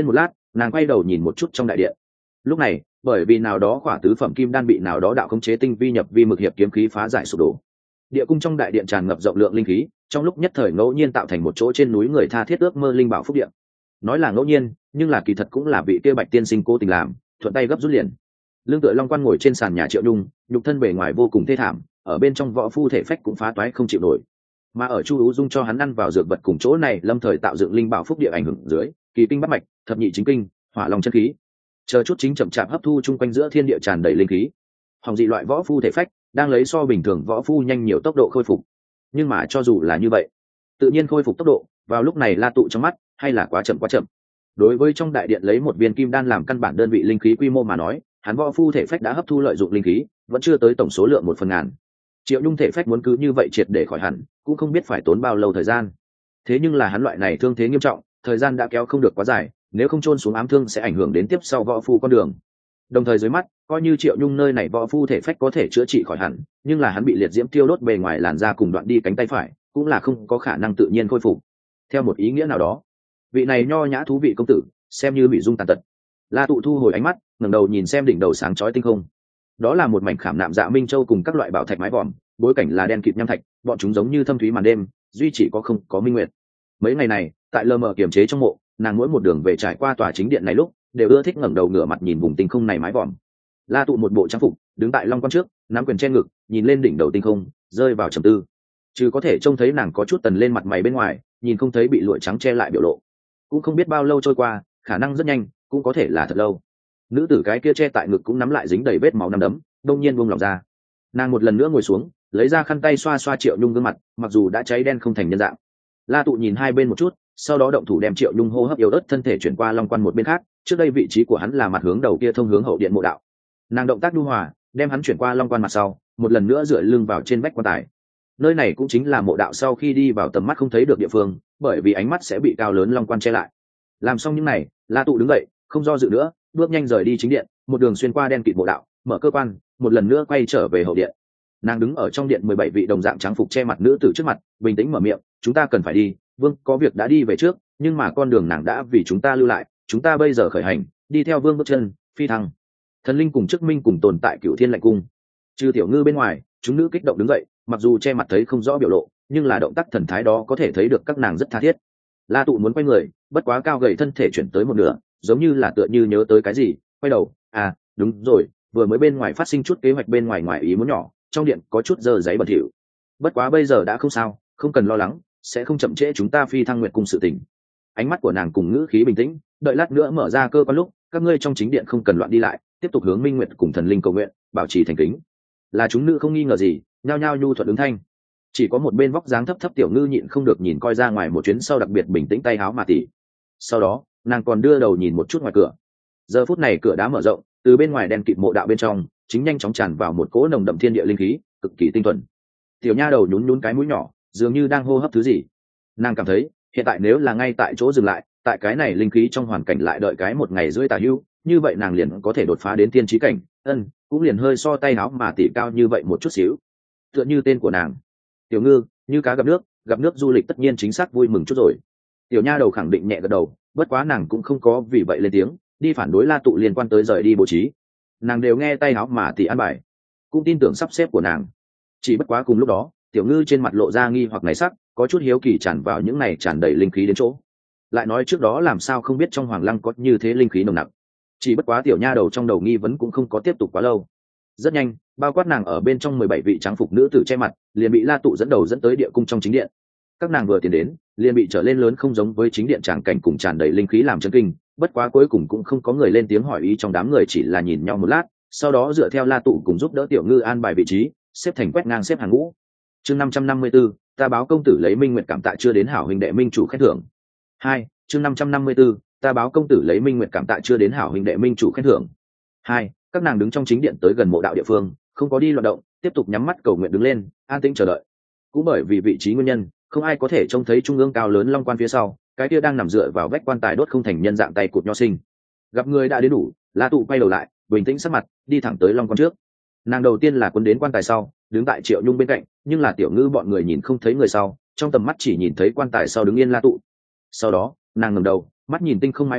nàng quay đầu nhìn một chút trong đại điện. Lúc này bởi vì nào đó khỏa tứ phẩm kim đan bị nào đó đạo khống chế tinh vi nhập vi mực hiệp kiếm khí phá giải sụp đổ. Địa cung trong đại điện tràn ngập rộng lượng linh khí, trong lúc nhất thời ngẫu nhiên tạo thành một chỗ trên núi người tha thiết ước mơ linh bảo phúc điện. Nói là ngẫu nhiên, nhưng là kỳ thật cũng là vị kia Bạch tiên sinh cố tình làm, thuận tay gấp rút liền. Lương Tựa Long Quan ngồi trên sàn nhà Triệu Nhung, nhục thân bề ngoài vô cùng thê thảm, ở bên trong võ phu thể phách cũng phá toái không chịu nổi. Mà ở Chu Ú Dung cho hắn ăn vào dược vật cùng chỗ này lâm thời tạo dựng linh bảo phúc địa ảnh hưởng dưới, kỳ kinh bắt mạch, thập nhị chính kinh, hỏa long chân khí, chờ chút chính chậm chạp hấp thu chung quanh giữa thiên địa tràn đầy linh khí. Hồng dị loại võ phu thể phách đang lấy so bình thường võ phu nhanh nhiều tốc độ khôi phục. Nhưng mà cho dù là như vậy, tự nhiên khôi phục tốc độ vào lúc này La Tụ trong mắt hay là quá chậm. Đối với trong đại điện lấy một viên kim đan làm căn bản đơn vị linh khí quy mô mà nói, hắn võ phu thể phách đã hấp thu lợi dụng linh khí vẫn chưa tới tổng số lượng 1/1000. Triệu Nhung thể phách muốn cứ như vậy triệt để khỏi hẳn cũng không biết phải tốn bao lâu thời gian. Thế nhưng là hắn loại này thương thế nghiêm trọng, thời gian đã kéo không được quá dài, nếu không chôn xuống ám thương sẽ ảnh hưởng đến tiếp sau võ phu con đường. Đồng thời dưới mắt coi như Triệu Nhung nơi này võ phu thể phách có thể chữa trị khỏi hẳn, nhưng là hắn bị liệt diễm tiêu đốt bề ngoài làn da cùng đoạn đi cánh tay phải cũng là không có khả năng tự nhiên khôi phục. Theo một ý nghĩa nào đó, vị này nho nhã thú vị công tử xem như bị dung tàn tật. La Tụ thu hồi ánh mắt, ngẩng đầu nhìn xem đỉnh đầu sáng chói tinh không. Đó là một mảnh khảm nạm dạ minh châu cùng các loại bảo thạch mái vòm, bối cảnh là đen kịt nham thạch, bọn chúng giống như thâm thúy màn đêm, duy chỉ có không có minh nguyệt. Mấy ngày này tại lơ mờ kiềm chế trong mộ, nàng mỗi một đường về trải qua tòa chính điện này lúc đều ưa thích ngẩng đầu ngửa mặt nhìn vùng tinh không này mái vòm. La Tụ một bộ trang phục đứng tại long quan trước, nắm quyền che ngực nhìn lên đỉnh đầu tinh không, rơi vào trầm tư. Chứ có thể trông thấy nàng có chút tần lên mặt mày bên ngoài, nhìn không thấy bị lụa trắng che lại biểu lộ. Cũng không biết bao lâu trôi qua, khả năng rất nhanh, cũng có thể là thật lâu. Nữ tử cái kia che tại ngực cũng nắm lại dính đầy vết máu nắm đấm, đông nhiên buông lòng ra. Nàng một lần nữa ngồi xuống, lấy ra khăn tay xoa xoa Triệu Nhung gương mặt, mặc dù đã cháy đen không thành nhân dạng. La Tụ nhìn hai bên một chút, sau đó động thủ đem Triệu Nhung hô hấp yếu ớt thân thể chuyển qua long quan một bên khác, trước đây vị trí của hắn là mặt hướng đầu kia thông hướng hậu điện mộ đạo. Nàng động tác nhu hòa, đem hắn chuyển qua long quan mặt sau, một lần nữa dựa lưng vào trên vách quan tài. Nơi này cũng chính là mộ đạo sau khi đi vào tầm mắt không thấy được địa phương, bởi vì ánh mắt sẽ bị cao lớn long quan che lại. Làm xong những này, La Tụ đứng dậy, không do dự nữa, bước nhanh rời đi chính điện, một đường xuyên qua đen kịt mộ đạo, mở cơ quan, một lần nữa quay trở về hậu điện. Nàng đứng ở trong điện 17 vị đồng dạng trắng phục che mặt nữ tử trước mặt, bình tĩnh mở miệng, chúng ta cần phải đi, vương có việc đã đi về trước, nhưng mà con đường nàng đã vì chúng ta lưu lại, chúng ta bây giờ khởi hành, đi theo vương bước chân, phi thăng. Thần linh cùng chức minh cùng tồn tại Cửu Thiên lạnh cung. Trừ Tiểu Ngư bên ngoài, chúng nữ kích động đứng dậy, mặc dù che mặt thấy không rõ biểu lộ, nhưng là động tác thần thái đó có thể thấy được các nàng rất tha thiết. La Tụ muốn quay người, bất quá cao gầy thân thể chuyển tới một nửa, giống như là tựa như nhớ tới cái gì, quay đầu, à, đúng rồi, vừa mới bên ngoài phát sinh chút kế hoạch bên ngoài ý muốn nhỏ, trong điện có chút dơ giấy bẩn thỉu. Bất quá bây giờ đã không sao, không cần lo lắng, sẽ không chậm trễ chúng ta phi thăng nguyệt cung sự tình. Ánh mắt của nàng cùng ngữ khí bình tĩnh, đợi lát nữa mở ra cơ quan lúc, các ngươi trong chính điện không cần loạn đi lại, tiếp tục hướng Minh Nguyệt cùng thần linh cầu nguyện, bảo trì thành kính. Là chúng nữ không nghi ngờ gì, nhao nhao nhu thuận ứng thanh. Chỉ có một bên vóc dáng thấp thấp Tiểu Ngư nhịn không được nhìn coi ra ngoài một chuyến sau đặc biệt bình tĩnh tay háo mà tỉ. Sau đó nàng còn đưa đầu nhìn một chút ngoài cửa. Giờ phút này cửa đá mở rộng, từ bên ngoài đen kịt mộ đạo bên trong chính nhanh chóng tràn vào một cỗ nồng đậm thiên địa linh khí, cực kỳ tinh thuần. Tiểu nha đầu nhún nhún cái mũi nhỏ, dường như đang hô hấp thứ gì. Nàng cảm thấy hiện tại nếu là ngay tại chỗ dừng lại, tại cái này linh khí trong hoàn cảnh lại đợi cái 1 ngày rưỡi tà hưu, như vậy nàng liền có thể đột phá đến tiên chí cảnh, cũng liền hơi so tay áo mà tỉ cao như vậy một chút xíu. Tựa như tên của nàng, Tiểu Ngư, như cá gặp nước du lịch tất nhiên chính xác vui mừng chút rồi. Tiểu nha đầu khẳng định nhẹ gật đầu, bất quá nàng cũng không có vì vậy lên tiếng, đi phản đối La Tụ liên quan tới rời đi bố trí. Nàng đều nghe tay áo mà tỉ an bài, cũng tin tưởng sắp xếp của nàng. Chỉ bất quá cùng lúc đó, Tiểu Ngư trên mặt lộ ra nghi hoặc này sắc, có chút hiếu kỳ tràn vào những này tràn đầy linh khí đến chỗ. Lại nói trước đó làm sao không biết trong Hoàng Lăng có như thế linh khí nồng nặc. Chỉ bất quá tiểu nha đầu trong đầu nghi vấn cũng không có tiếp tục quá lâu. Rất nhanh, bao quát nàng ở bên trong 17 vị trắng phục nữ tử che mặt, liền bị La Tụ dẫn đầu dẫn tới địa cung trong chính điện. Các nàng vừa tiến đến, liền bị trở lên lớn không giống với chính điện tràng cảnh cùng tràn đầy linh khí làm chấn kinh, bất quá cuối cùng cũng không có người lên tiếng hỏi ý trong đám người, chỉ là nhìn nhau một lát, sau đó dựa theo La Tụ cùng giúp đỡ Tiểu Ngư an bài vị trí, xếp thành quét ngang xếp hàng ngũ. Chương 554, ta báo công tử lấy minh nguyệt cảm tạ chưa đến hảo huynh đệ minh chủ khen thưởng. 2. Chương 554, ta báo công tử lấy minh nguyệt cảm tạ chưa đến hảo huynh đệ minh chủ khen thưởng. 2. Các nàng đứng trong chính điện tới gần mộ đạo địa phương, không có đi loạn động, tiếp tục nhắm mắt cầu nguyện đứng lên, an tĩnh chờ đợi. Cũng bởi vì vị trí nguyên nhân, không ai có thể trông thấy trung ương cao lớn long quan phía sau, cái kia đang nằm dựa vào vách quan tài đốt không thành nhân dạng tay cụt nho sinh. Gặp người đã đến đủ, La Tụ quay đầu lại, bình tĩnh sắc mặt, đi thẳng tới long quan trước. Nàng đầu tiên là quân đến quan tài sau, đứng tại Triệu Nhung bên cạnh, nhưng là Tiểu Ngư bọn người nhìn không thấy người sau, trong tầm mắt chỉ nhìn thấy quan tài sau đứng yên La Tụ. Sau đó nàng ngẩng đầu, mắt nhìn tinh không mái vòm,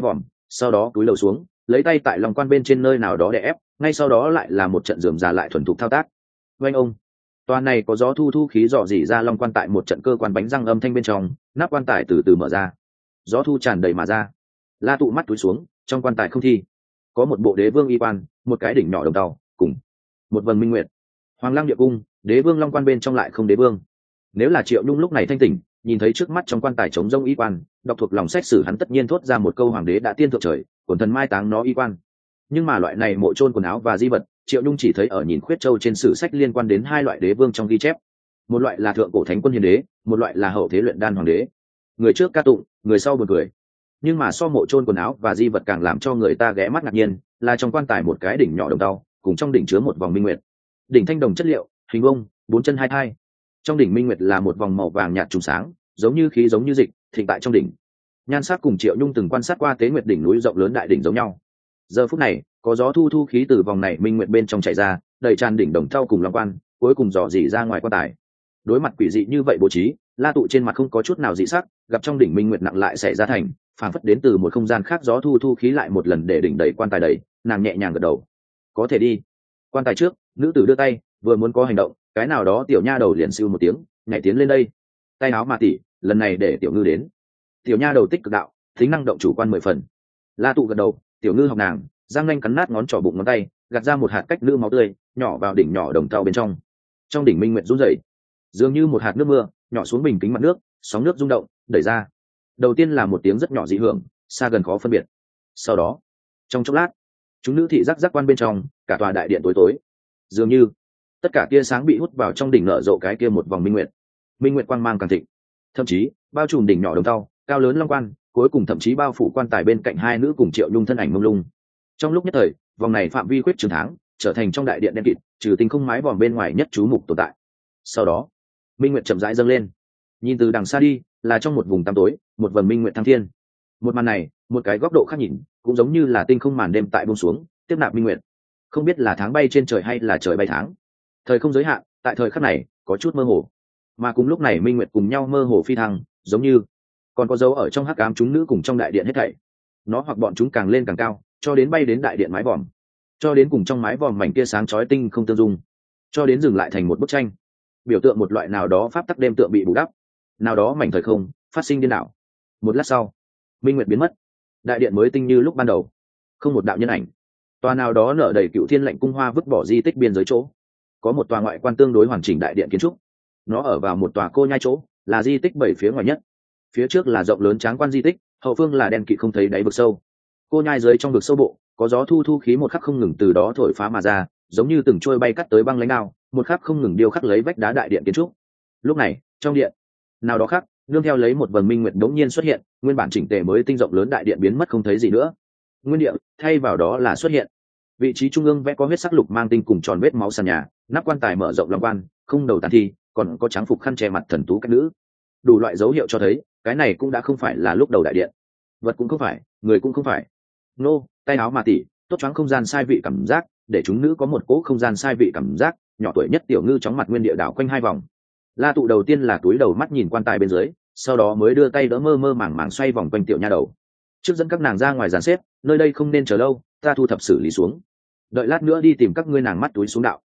sau đó cúi đầu xuống lấy tay tại lòng quan bên trên nơi nào đó để ép, ngay sau đó lại là một trận rườm rà lại thuần thục thao tác. Oanh ông, toàn này có gió thu khí dò dỉ ra long quan tại một trận cơ quan bánh răng âm thanh bên trong, nắp quan tài từ từ mở ra, gió thu tràn đầy mà ra. La Tụ mắt túi xuống, trong quan tài không thi, có một bộ đế vương y quan, một cái đỉnh nhỏ đồng tàu, cùng một vầng minh nguyệt. Hoàng Lăng Địa Cung, đế vương long quan bên trong lại không đế vương. Nếu là Triệu Nhung lúc này thanh tỉnh, nhìn thấy trước mắt trong quan tài trống rông y quan, đọc thuộc lòng sách sử hắn tất nhiên thốt ra một câu hoàng đế đã tiên thượng trời, quần thần mai táng nó y quan. Nhưng mà loại này mộ chôn quần áo và di vật, Triệu Nhung chỉ thấy ở nhìn khuyết châu trên sử sách liên quan đến hai loại đế vương trong ghi chép. Một loại là thượng cổ thánh quân hiền đế, một loại là hậu thế luyện đan hoàng đế. Người trước ca tụng, người sau buồn cười. Nhưng mà so mộ chôn quần áo và di vật càng làm cho người ta ghé mắt ngạc nhiên, là trong quan tài một cái đỉnh nhỏ đồng tàu, cùng trong đỉnh chứa một vòng minh nguyệt. Đỉnh thanh đồng chất liệu, hình vông, bốn chân hai thai. Trong đỉnh minh nguyệt là một vòng màu vàng nhạt trùng sáng, giống như khí giống như dịch, thịnh tại trong đỉnh. Nhan sắc cùng Triệu Nhung từng quan sát qua Tế Nguyệt đỉnh núi rộng lớn đại đỉnh giống nhau. Giờ phút này, có gió thu khí từ vòng này minh nguyệt bên trong chảy ra, đầy tràn đỉnh đồng thau cùng long quan, cuối cùng dò dỉ ra ngoài quan tài. Đối mặt quỷ dị như vậy bố trí, La Tụ trên mặt không có chút nào dị sắc, gặp trong đỉnh minh nguyệt nặng lại xảy ra thành, phảng phất đến từ một không gian khác, gió thu khí lại một lần để đỉnh đầy quan tài đầy, nàng nhẹ nhàng gật đầu. Có thể đi. Quan tài trước, nữ tử đưa tay, vừa muốn có hành động, cái nào đó tiểu nha đầu liền siêu một tiếng, nhảy tiến lên đây. Tay áo mà tỷ, lần này để tiểu ngư đến. Tiểu nha đầu tích cực đạo, tính năng động chủ quan 10 phần. La Tụ gật đầu, tiểu ngư học nàng, giang nanh cắn nát ngón trỏ bụng ngón tay, gạt ra một hạt cách nữ máu tươi, nhỏ vào đỉnh nhỏ đồng tàu bên trong. Trong đỉnh minh nguyệt run rẩy, dường như một hạt nước mưa nhỏ xuống bình kính mặt nước, sóng nước rung động, đẩy ra. Đầu tiên là một tiếng rất nhỏ dị hưởng, xa gần khó phân biệt. Sau đó, trong chốc lát, chúng nữ thị giác quan bên trong, cả tòa đại điện tối tối. Dường như tất cả tia sáng bị hút vào trong đỉnh nở rộ cái kia một vòng minh nguyệt. Minh nguyệt quang mang càng thịnh, thậm chí bao trùm đỉnh nhỏ đồng tàu, cao lớn long quan, cuối cùng thậm chí bao phủ quan tài bên cạnh hai nữ cùng Triệu Nhung thân ảnh mông lung. Trong lúc nhất thời, vòng này phạm vi quyết trường tháng, trở thành trong đại điện đen kịt, trừ tinh không mái vòm bên ngoài nhất chú mục tồn tại. Sau đó, minh nguyệt chậm rãi dâng lên, nhìn từ đằng xa đi, là trong một vùng tăm tối, một vầng minh nguyệt thăng thiên. Một màn này, một cái góc độ khác nhìn, cũng giống như là tinh không màn đêm tại buông xuống, tiếp nạp minh nguyệt. Không biết là tháng bay trên trời hay là trời bay tháng. Thời không giới hạn, tại thời khắc này, có chút mơ hồ. Mà cùng lúc này minh nguyệt cùng nhau mơ hồ phi thăng, giống như còn có dấu ở trong hắc ám chúng nữ cùng trong đại điện hết thảy. Nó hoặc bọn chúng càng lên càng cao, cho đến bay đến đại điện mái vòm, cho đến cùng trong mái vòm mảnh tia sáng chói tinh không tương dung, cho đến dừng lại thành một bức tranh, biểu tượng một loại nào đó pháp tắc đêm tượng bị bù đắp, nào đó mảnh thời không phát sinh điên đảo. Một lát sau, minh nguyệt biến mất, đại điện mới tinh như lúc ban đầu, không một đạo nhân ảnh. Tòa nào đó nở đầy cựu thiên lệnh cung hoa vứt bỏ di tích biên giới chỗ, có một tòa ngoại quan tương đối hoàn chỉnh đại điện kiến trúc. Nó ở vào một tòa cô nhai chỗ, là di tích bảy phía ngoài nhất. Phía trước là rộng lớn tráng quan di tích, hậu phương là đen kịt không thấy đáy vực sâu. Cô nhai dưới trong vực sâu bộ, có gió thu khí một khắc không ngừng từ đó thổi phá mà ra, giống như từng trôi bay cắt tới băng lãnh đao, một khắc không ngừng điêu khắc lấy vách đá đại điện kiến trúc. Lúc này, trong điện, nào đó khác, nương theo lấy một vầng minh nguyệt đống nhiên xuất hiện, nguyên bản chỉnh tề mới tinh rộng lớn đại điện biến mất không thấy gì nữa. Nguyên địa, thay vào đó là xuất hiện vị trí trung ương vẽ có huyết sắc lục mang tinh cùng tròn vết máu sàn nhà, nắp quan tài mở rộng long quan, không đầu tàn thi, còn có trắng phục khăn che mặt thần tú các nữ. Đủ loại dấu hiệu cho thấy, cái này cũng đã không phải là lúc đầu đại điện. Vật cũng không phải, người cũng không phải. Nô, tay áo mà tỉ, tốt choáng không gian sai vị cảm giác, để chúng nữ có một cỗ không gian sai vị cảm giác. Nhỏ tuổi nhất tiểu ngư chóng mặt nguyên địa đảo quanh hai vòng. La Tụ đầu tiên là túi đầu mắt nhìn quan tài bên dưới, sau đó mới đưa tay đỡ mơ mơ màng màng xoay vòng quanh tiểu nha đầu. Trước dẫn các nàng ra ngoài dàn xếp, nơi đây không nên chờ lâu, ta thu thập xử lý xuống. Đợi lát nữa đi tìm các ngươi, nàng mắt túi xuống đạo.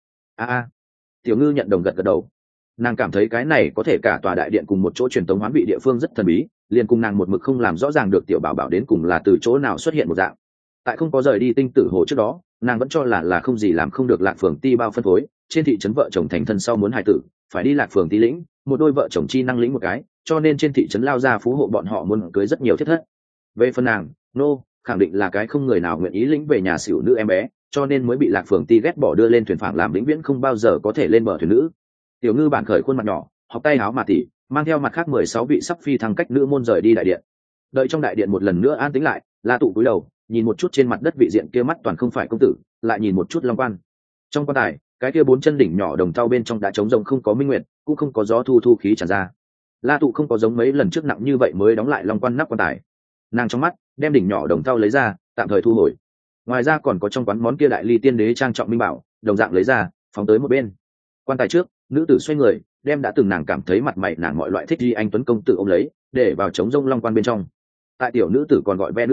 Tiểu ngư nhận đồng gật gật đầu. Nàng cảm thấy cái này có thể cả tòa đại điện cùng một chỗ truyền tống hoán vị địa phương rất thần bí, liền cùng nàng một mực không làm rõ ràng được tiểu bảo bảo đến cùng là từ chỗ nào xuất hiện một dạng. Tại không có rời đi tinh tử hồ trước đó, nàng vẫn cho là không gì làm không được Lạc Phường Ti bao phân phối, trên thị trấn vợ chồng thành thân sau muốn hài tử, phải đi Lạc Phường Ti lĩnh, một đôi vợ chồng chi năng lĩnh một cái, cho nên trên thị trấn lao ra phú hộ bọn họ muốn cưới rất nhiều thiết thất. Về phần nàng, khẳng định là cái không người nào nguyện ý lĩnh về nhà xỉu nữ em bé, cho nên mới bị Lạc Phường Ti ghét bỏ đưa lên thuyền phảng làm vĩnh viễn không bao giờ có thể lên bờ thuyền nữ. Tiểu ngư bản khởi khuôn mặt nhỏ, học tay áo mà tỉ, mang theo mặt khác 16 vị sắp phi thăng cách nữ môn rời đi đại điện. Đợi trong đại điện một lần nữa an tĩnh lại, La Tụ cúi đầu nhìn một chút trên mặt đất vị diện kia mắt toàn không phải công tử, lại nhìn một chút long quan. Trong quan tài, cái kia 4 chân đỉnh nhỏ đồng thau bên trong đã trống rỗng, không có minh nguyệt, cũng không có gió thu khí tràn ra. La Tụ không có giống mấy lần trước nặng như vậy mới đóng lại long quan nắp quan tài. Nàng trong mắt đem đỉnh nhỏ đồng thau lấy ra, tạm thời thu hồi. Ngoài ra còn có trong quán món kia đại ly tiên đế trang trọng minh bảo, đồng dạng lấy ra, phóng tới một bên. Quan tài trước, nữ tử xoay người, đem đã từng nàng cảm thấy mặt mày nàng mọi loại thích đi anh tuấn công tử ôm lấy, để vào trống rông long quan bên trong. Tại tiểu nữ tử còn gọi ve nữ lúc,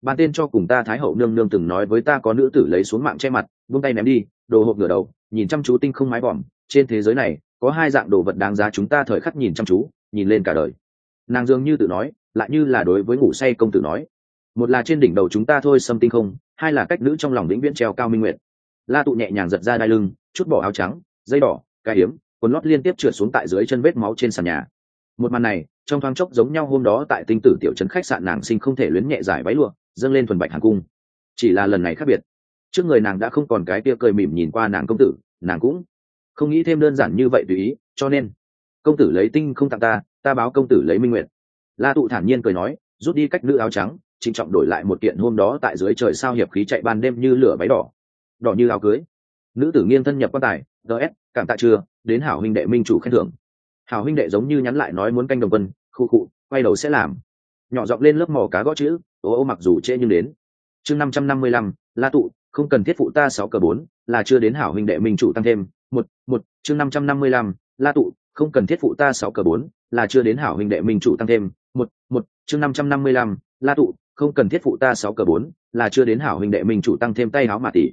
ban tên cho cùng ta thái hậu nương nương từng nói với ta có nữ tử lấy xuống mạng che mặt buông tay ném đi, đồ hộp ngửa đầu nhìn chăm chú tinh không mái vòm. Trên thế giới này có hai dạng đồ vật đáng giá chúng ta thời khắc nhìn chăm chú, nhìn lên cả đời. Nàng dường như tự nói, lại như là đối với ngủ say công tử nói. Một là trên đỉnh đầu chúng ta thôi xâm tinh không, hai là cách nữ trong lòng vĩnh viễn treo cao minh nguyện. La Tụ nhẹ nhàng giật ra đai lưng, chút bỏ áo trắng, dây đỏ, cái hiếm, quần lót liên tiếp trượt xuống tại dưới chân vết máu trên sàn nhà. Một màn này trong thoáng chốc giống nhau hôm đó tại tinh tử tiểu trấn khách sạn nàng sinh không thể luyến nhẹ giải váy lụa dâng lên thuần bạch hàng cung. Chỉ là lần này khác biệt, trước người nàng đã không còn cái kia cười mỉm nhìn qua nàng công tử, nàng cũng không nghĩ thêm đơn giản như vậy tùy ý, cho nên công tử lấy tinh không tặng ta, ta báo công tử lấy minh nguyện. La Tụ thản nhiên cười nói, rút đi cách nữ áo trắng, trịnh trọng đổi lại một kiện hôm đó tại dưới trời sao hiệp khí chạy ban đêm như lửa váy đỏ, đỏ như áo cưới. Nữ tử nghiêng thân nhập quan tài, ds cảm tạ chưa, đến hảo huynh đệ minh chủ khen thưởng. Hảo huynh đệ giống như nhắn lại nói muốn canh đồng quân, khu cụ quay đầu sẽ làm. Nhỏ giọng lên lớp mỏ cá gõ chữ, ô mặc dù trễ nhưng đến. Chương 555, La Tụ, không cần thiết phụ ta 6 cờ 4, là chưa đến hảo huynh đệ minh chủ tăng thêm. Một chương 555, La Tụ, không cần thiết phụ ta 6 cờ 4, là chưa đến hảo huynh đệ minh chủ tăng thêm. Một chương 555, La Tụ, không cần thiết phụ ta 6 cờ 4, là chưa đến hảo huynh đệ minh chủ tăng thêm. Tay áo mà tỷ,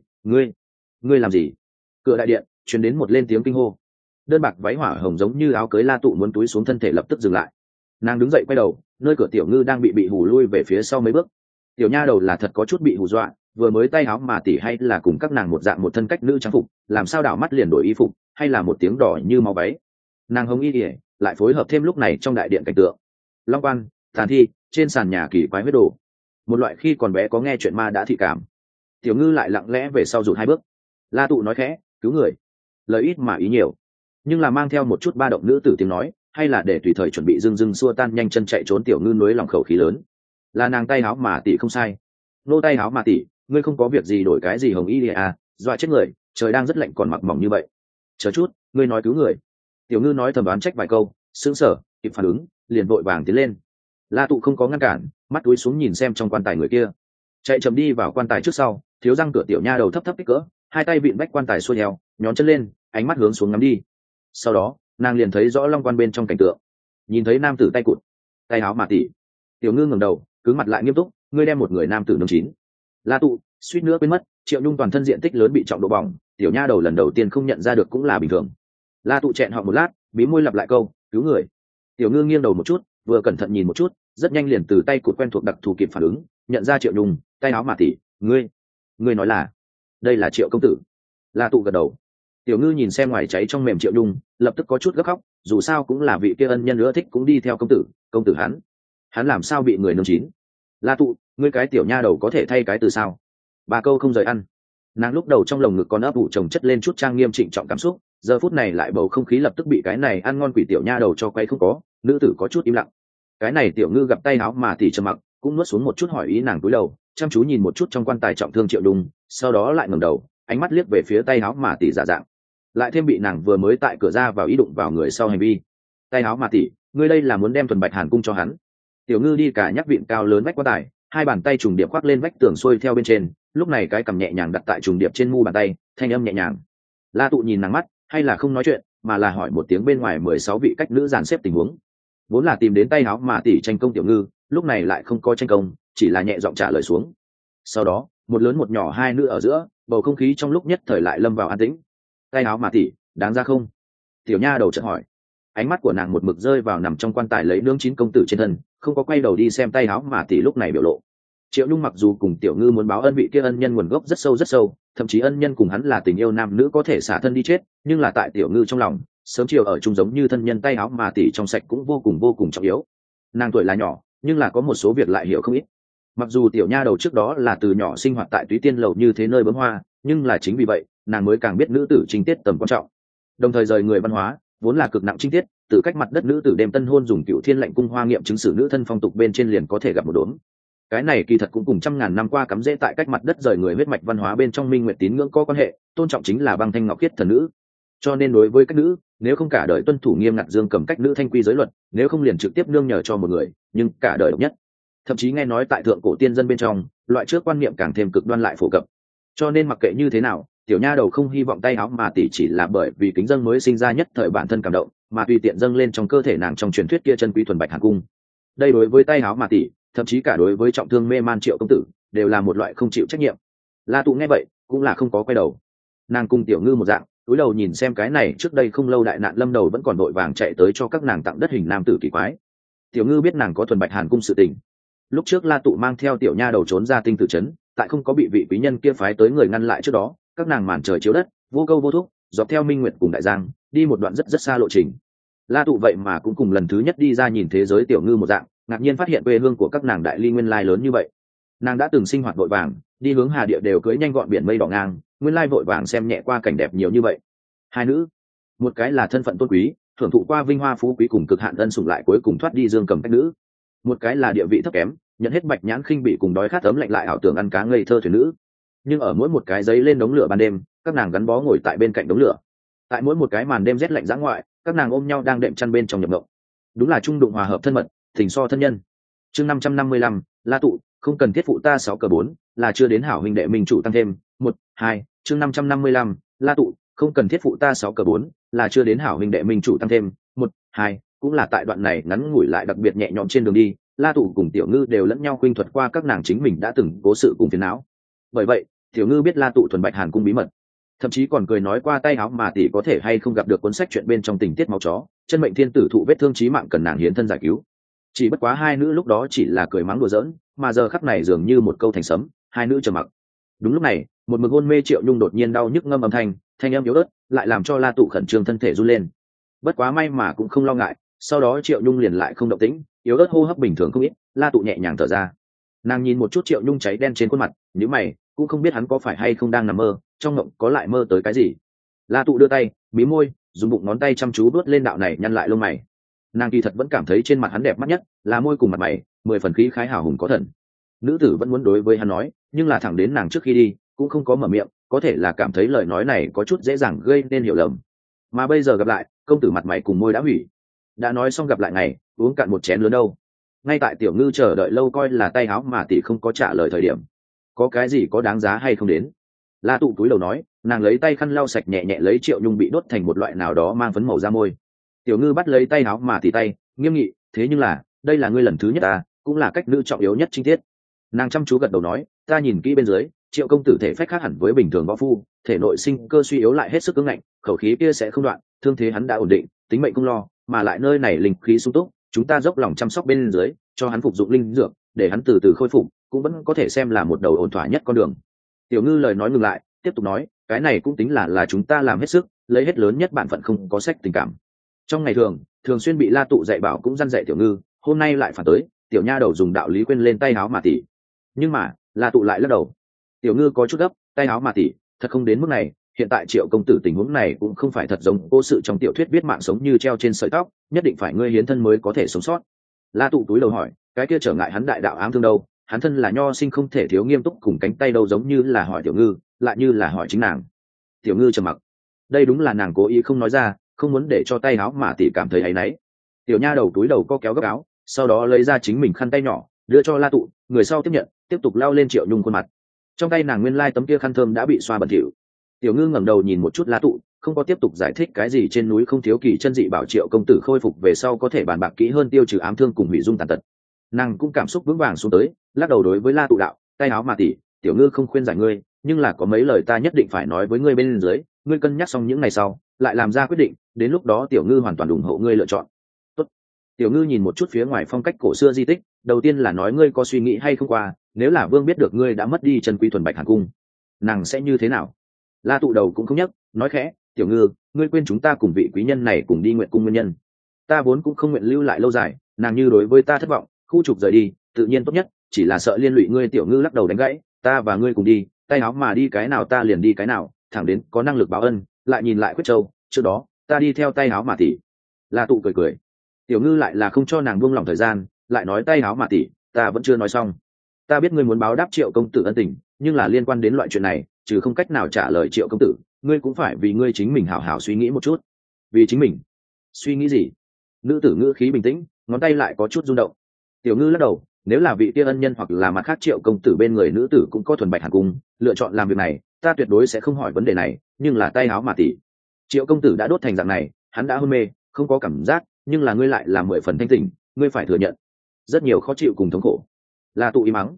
ngươi làm gì? Cửa đại điện truyền đến một lên tiếng kinh hô. Đơn bạc váy hỏa hồng giống như áo cưới La Tụ muốn túi xuống thân thể lập tức dừng lại. Nàng đứng dậy quay đầu, nơi cửa Tiểu Ngư đang bị hù lui về phía sau mấy bước. Tiểu nha đầu là thật có chút bị hù dọa, vừa mới tay áo mà tỷ hay là cùng các nàng một dạng một thân cách nữ trang phục, làm sao đảo mắt liền đổi y phục, hay là một tiếng đỏ như máu váy. Nàng hồng y ỉa lại phối hợp thêm lúc này trong đại điện cảnh tượng long quan tàn thi trên sàn nhà kỳ quái huyết đồ, một loại khi còn bé có nghe chuyện ma đã thị cảm. Tiểu Ngư lại lặng lẽ về sau rụt 2 bước. La Tụ nói khẽ, cứu người, lời ít mà ý nhiều, nhưng là mang theo một chút ba động nữ tử tiếng nói, hay là để tùy thời chuẩn bị dưng xua tan nhanh chân chạy trốn. Tiểu Ngư nối lòng khẩu khí lớn, là nàng tay áo mà tỷ không sai. Nô tay áo mà tỷ, ngươi không có việc gì đổi cái gì hồng y à, dọa chết người, trời đang rất lạnh còn mặc mỏng như vậy. Chờ chút, ngươi nói cứu người. Tiểu Ngư nói thầm đoán trách vài câu, sững sờ kịp phản ứng liền vội vàng tiến lên. La Tụ không có ngăn cản, mắt túi xuống nhìn xem trong quan tài người kia, chạy chậm đi vào quan tài trước sau, thiếu răng cửa tiểu nha đầu thấp thấp kích cỡ, hai tay vịn vách quan tài xuôi theo, nhón chân lên, ánh mắt hướng xuống ngắm đi. Sau đó nàng liền thấy rõ long quan bên trong cảnh tượng, nhìn thấy nam tử tay cụt, tay áo mà tỷ. Tiểu Ngư ngẩng đầu, cứ mặt lại nghiêm túc, ngươi đem một người nam tử nướng chín. La Tụ suýt nữa quên mất, Triệu Nhung toàn thân diện tích lớn bị trọng độ bỏng, tiểu nha đầu lần đầu tiên không nhận ra được cũng là bình thường. La Tụ chẹn họ một lát, bí môi lặp lại câu cứu người. Tiểu Ngư nghiêng đầu một chút, vừa cẩn thận nhìn một chút, rất nhanh liền từ tay cụt quen thuộc đặc thù kịp phản ứng, nhận ra Triệu Nhung, tay áo mà tỷ, ngươi nói là đây là Triệu công tử. La Tụ gật đầu. Tiểu Ngư nhìn xem ngoài cháy trong mềm Triệu Nhung, lập tức có chút gấp khóc, dù sao cũng là vị kia ân nhân nữa thích cũng đi theo công tử hắn làm sao bị người nướng chín. La Tụ, ngươi cái tiểu nha đầu có thể thay cái từ sao? 3 câu không rời ăn. Nàng lúc đầu trong lồng ngực còn ấp ủ chồng chất lên chút trang nghiêm trịnh trọng cảm xúc, giờ phút này lại bầu không khí lập tức bị cái này ăn ngon quỷ tiểu nha đầu cho quay không có. Nữ tử có chút im lặng. Cái này Tiểu Ngư gặp tay áo mà tỷ trầm mặc, cũng nuốt xuống một chút hỏi ý nàng cúi đầu, chăm chú nhìn một chút trong quan tài trọng thương Triệu Nhung, sau đó lại ngẩng đầu, ánh mắt liếc về phía tay áo mà tỷ giả dạng, lại thêm bị nàng vừa mới tại cửa ra vào ý đụng vào người sau hành vi. Tay áo mà tỷ, ngươi đây là muốn đem thuần bạch hàn cung cho hắn? Tiểu Ngư đi cả nhắc vịn cao lớn vách quan tài, hai bàn tay trùng điệp khoác lên vách tường xuôi theo bên trên, lúc này cái cằm nhẹ nhàng đặt tại trùng điệp trên mu bàn tay, thanh âm nhẹ nhàng. La Tụ nhìn nàng mắt, hay là không nói chuyện, mà là hỏi một tiếng bên ngoài 16 vị cách nữ dàn xếp tình huống. Vốn là tìm đến tay áo mà tỷ tranh công Tiểu Ngư, lúc này lại không có tranh công, chỉ là nhẹ giọng trả lời xuống. Sau đó một lớn một nhỏ hai nữ ở giữa, bầu không khí trong lúc nhất thời lại lâm vào an tĩnh. Tay áo mà tỷ, đáng ra không? Tiểu nha đầu chợt hỏi. Ánh mắt của nàng một mực rơi vào nằm trong quan tài lấy nướng chín công tử trên thân, không có quay đầu đi xem tay áo mà tỷ lúc này biểu lộ. Triệu Nhung mặc dù cùng Tiểu Ngư muốn báo ân vị kia ân nhân nguồn gốc rất sâu, thậm chí ân nhân cùng hắn là tình yêu nam nữ có thể xả thân đi chết, nhưng là tại Tiểu Ngư trong lòng, sớm chiều ở chung giống như thân nhân tay áo mà tỷ trong sạch cũng vô cùng trọng yếu. Nàng tuổi là nhỏ, nhưng là có một số việc lại hiểu không ít. Mặc dù tiểu nha đầu trước đó là từ nhỏ sinh hoạt tại Túy Tiên lầu như thế nơi bướm hoa, nhưng là chính vì vậy, nàng mới càng biết nữ tử trinh tiết tầm quan trọng. Đồng thời rời người văn hóa, vốn là cực nặng trinh tiết, từ cách mặt đất nữ tử đêm tân hôn dùng Cựu Thiên lệnh cung hoa nghiệm chứng sử nữ thân phong tục bên trên liền có thể gặp một đốm. Cái này kỳ thật cũng cùng trăm ngàn năm qua cắm rễ tại cách mặt đất rời người huyết mạch văn hóa bên trong minh nguyệt tín ngưỡng có quan hệ, tôn trọng chính là băng thanh ngọc khiết thần nữ. Cho nên đối với cách nữ, nếu không cả đời tuân thủ nghiêm ngặt dương cầm cách nữ thanh quy giới luật, nếu không liền trực tiếp nương nhờ cho một người, nhưng cả đời độc nhất. Thậm chí nghe nói tại thượng cổ tiên dân bên trong, loại trước quan niệm càng thêm cực đoan lại phổ cập. Cho nên mặc kệ như thế nào, tiểu nha đầu không hy vọng tay áo mà tỷ chỉ là bởi vì kính dâng mới sinh ra nhất thời bản thân cảm động, mà tùy tiện dâng lên trong cơ thể nàng trong truyền thuyết kia chân quý thuần bạch hàn cung. Đây đối với tay áo mà tỷ, thậm chí cả đối với trọng thương mê man Triệu công tử, đều là một loại không chịu trách nhiệm. La tụ nghe vậy cũng là không có quay đầu, nàng cùng tiểu ngư một dạng cúi đầu nhìn xem cái này trước đây không lâu đại nạn lâm đầu vẫn còn vội vàng chạy tới cho các nàng tặng đất hình nam tử kỳ quái. Tiểu ngư biết nàng có thuần bạch hàn cung sự tình. Lúc trước La tụ mang theo tiểu nha đầu trốn ra tinh tử trấn, tại không có bị vị quý nhân kia phái tới người ngăn lại trước đó, các nàng màn trời chiếu đất, vô câu vô thúc, dọc theo Minh Nguyệt cùng Đại Giang đi một đoạn rất rất xa lộ trình. La tụ vậy mà cũng cùng lần thứ nhất đi ra nhìn thế giới tiểu ngư một dạng, ngạc nhiên phát hiện quê hương của các nàng đại ly nguyên lai lớn như vậy. Nàng đã từng sinh hoạt vội vàng, đi hướng hà địa đều cưỡi nhanh gọn biển mây đỏ ngang, nguyên lai vội vàng xem nhẹ qua cảnh đẹp nhiều như vậy. Hai nữ, một cái là thân phận tôn quý, thưởng thụ qua vinh hoa phú quý cùng cực hạn ân sủng lại cuối cùng thoát đi dương cầm cách nữ, một cái là địa vị thấp kém, nhận hết bạch nhãn khinh bị cùng đói khát ấm lạnh lại ảo tưởng ăn cá ngây thơ thuyền nữ. Nhưng ở mỗi một cái giấy lên đống lửa ban đêm, các nàng gắn bó ngồi tại bên cạnh đống lửa. Tại mỗi một cái màn đêm rét lạnh dã ngoại, các nàng ôm nhau đang đệm chăn bên trong nhập ngộng. Đúng là trung đụng hòa hợp thân mật, tình so thân nhân. Chương 555, La tụ, không cần thiết phụ ta 6 cờ 4, là chưa đến hảo huynh đệ minh chủ tăng thêm. 1, 2, chương 555, La tụ, không cần thiết phụ ta 6 cờ 4, là chưa đến hảo huynh đệ minh chủ tăng thêm. 1, 2, cũng là tại đoạn này ngắn ngủi lại đặc biệt nhẹ nhõm trên đường đi, La tụ cùng tiểu ngư đều lẫn nhau khuynh thuật qua các nàng chính mình đã từng cố sự cùng phiền não. Bởi vậy, tiểu ngư biết La tụ thuần bạch hàn cung bí mật, thậm chí còn cười nói qua tay áo mà tỷ có thể hay không gặp được cuốn sách chuyện bên trong tình tiết máu chó, chân mệnh thiên tử thụ vết thương chí mạng cần nàng hiến thân giải cứu. Chỉ bất quá hai nữ lúc đó chỉ là cười mắng đùa giỡn, mà giờ khắc này dường như một câu thành sấm, hai nữ trầm mặc. Đúng lúc này, một mực hôn mê Triệu Nhung đột nhiên đau nhức ngâm âm thanh âm yếu ớt, lại làm cho La tụ khẩn trương thân thể run lên. Bất quá may mà cũng không lo ngại, sau đó Triệu Nhung liền lại không động tĩnh, yếu ớt hô hấp bình thường không ít, La tụ nhẹ nhàng thở ra. Nàng nhìn một chút Triệu Nhung cháy đen trên khuôn mặt, nhíu mày, cũng không biết hắn có phải hay không đang nằm mơ, trong mộng có lại mơ tới cái gì. La tụ đưa tay mí môi, dùng bụng ngón tay chăm chú bước lên đạo này nhăn lại lông mày. Nàng kỳ thật vẫn cảm thấy trên mặt hắn đẹp mắt nhất là môi cùng mặt mày, 10 phần khí khái hào hùng có thần. Nữ tử vẫn muốn đối với hắn nói, nhưng là thẳng đến nàng trước khi đi cũng không có mở miệng, có thể là cảm thấy lời nói này có chút dễ dàng gây nên hiểu lầm. Mà bây giờ gặp lại, công tử mặt mày cùng môi đã hủy. Đã nói xong gặp lại ngày, uống cạn một chén lớn đâu. Ngay tại tiểu ngư chờ đợi lâu coi là tay áo mà tỷ không có trả lời thời điểm, có cái gì có đáng giá hay không đến. La tụ túi đầu nói, nàng lấy tay khăn lau sạch nhẹ nhẹ lấy Triệu Nhung bị đốt thành một loại nào đó mang phấn màu ra môi. Tiểu ngư bắt lấy tay áo mà tỷ tay, nghiêm nghị, thế nhưng là đây là ngươi lần thứ nhất ta, cũng là cách nữ trọng yếu nhất chi tiết. Nàng chăm chú gật đầu nói, ta nhìn kỹ bên dưới, Triệu công tử thể phách khác hẳn với bình thường võ phu, thể nội sinh cơ suy yếu lại hết sức cứng ngạnh, khẩu khí kia sẽ không đoạn, thương thế hắn đã ổn định, tính mệnh không lo, mà lại nơi này linh khí sung túc, chúng ta dốc lòng chăm sóc bên dưới, cho hắn phục dụng linh dược, để hắn từ từ khôi phục, cũng vẫn có thể xem là một đầu ổn thỏa nhất con đường. Tiểu ngư lời nói ngừng lại, tiếp tục nói, cái này cũng tính là chúng ta làm hết sức, lấy hết lớn nhất bản phận không có sách tình cảm. Trong ngày thường xuyên bị La tụ dạy bảo cũng răn dạy tiểu ngư, hôm nay lại phản tới, tiểu nha đầu dùng đạo lý quên lên tay áo mà tỷ. Nhưng mà La tụ lại lắc đầu. Tiểu ngư có chút gấp, tay áo mà tỷ, thật không đến mức này, hiện tại Triệu công tử tình huống này cũng không phải thật giống cố sự trong tiểu thuyết viết mạng sống như treo trên sợi tóc, nhất định phải ngươi hiến thân mới có thể sống sót. La tụ túi đầu hỏi, cái kia trở ngại hắn đại đạo ám thương đâu, hắn thân là nho sinh không thể thiếu nghiêm túc cùng cánh tay đâu, giống như là hỏi tiểu ngư, lại như là hỏi chính nàng. Tiểu ngư trầm mặc, đây đúng là nàng cố ý không nói ra, không muốn để cho tay áo mà tỷ cảm thấy áy náy. Tiểu nha đầu túi đầu co kéo gấp áo, sau đó lấy ra chính mình khăn tay nhỏ đưa cho La tụ, người sau tiếp nhận, tiếp tục lao lên Triệu Nhung khuôn mặt. Trong tay nàng nguyên lai tấm kia khăn thơm đã bị xoa bẩn thỉu. Tiểu ngư ngẩng đầu nhìn một chút La tụ, không có tiếp tục giải thích cái gì trên núi không thiếu kỳ chân dị bảo Triệu công tử khôi phục về sau có thể bàn bạc kỹ hơn tiêu trừ ám thương cùng hủy dung tàn tật. Nàng cũng cảm xúc vững vàng xuống tới, lắc đầu đối với La tụ đạo, tay áo mà tỷ, tiểu ngư không khuyên giải ngươi, nhưng là có mấy lời ta nhất định phải nói với ngươi bên dưới, ngươi cân nhắc xong những ngày sau lại làm ra quyết định, đến lúc đó tiểu ngư hoàn toàn ủng hộ ngươi lựa chọn. Tốt. Tiểu ngư nhìn một chút phía ngoài phong cách cổ xưa di tích, đầu tiên là nói ngươi có suy nghĩ hay không qua, nếu là vương biết được ngươi đã mất đi chân quý thuần bạch hàn cung, nàng sẽ như thế nào. La tụ đầu cũng không nhấc, nói khẽ, tiểu ngư, ngươi quên chúng ta cùng vị quý nhân này cùng đi nguyện cung nguyên nhân. Ta vốn cũng không nguyện lưu lại lâu dài, nàng như đối với ta thất vọng, khu trục rời đi tự nhiên tốt nhất, chỉ là sợ liên lụy ngươi. Tiểu ngư lắc đầu đánh gãy, ta và ngươi cùng đi, tay áo mà đi cái nào ta liền đi cái nào, thẳng đến có năng lực báo ân. Lại nhìn lại Quyết Châu, trước đó ta đi theo tay áo mà tỷ. La tụ cười cười. Tiểu ngư lại là không cho nàng buông lỏng thời gian, lại nói tay áo mà tỷ, ta vẫn chưa nói xong. Ta biết ngươi muốn báo đáp Triệu công tử ân tình, nhưng là liên quan đến loại chuyện này, trừ không cách nào trả lời Triệu công tử, ngươi cũng phải vì ngươi chính mình hảo hảo suy nghĩ một chút. Vì chính mình? Suy nghĩ gì? Nữ tử ngữ khí bình tĩnh, ngón tay lại có chút rung động. Tiểu ngư lắc đầu, nếu là vị kia ân nhân hoặc là mặt khác Triệu công tử bên người nữ tử cũng có thuần bạch hàn cung, lựa chọn làm việc này, ta tuyệt đối sẽ không hỏi vấn đề này, nhưng là tay áo mà tỷ, Triệu công tử đã đốt thành dạng này, hắn đã hôn mê, không có cảm giác, nhưng là ngươi lại là 10 phần thanh tỉnh, ngươi phải thừa nhận rất nhiều khó chịu cùng thống khổ. La tụ im mắng.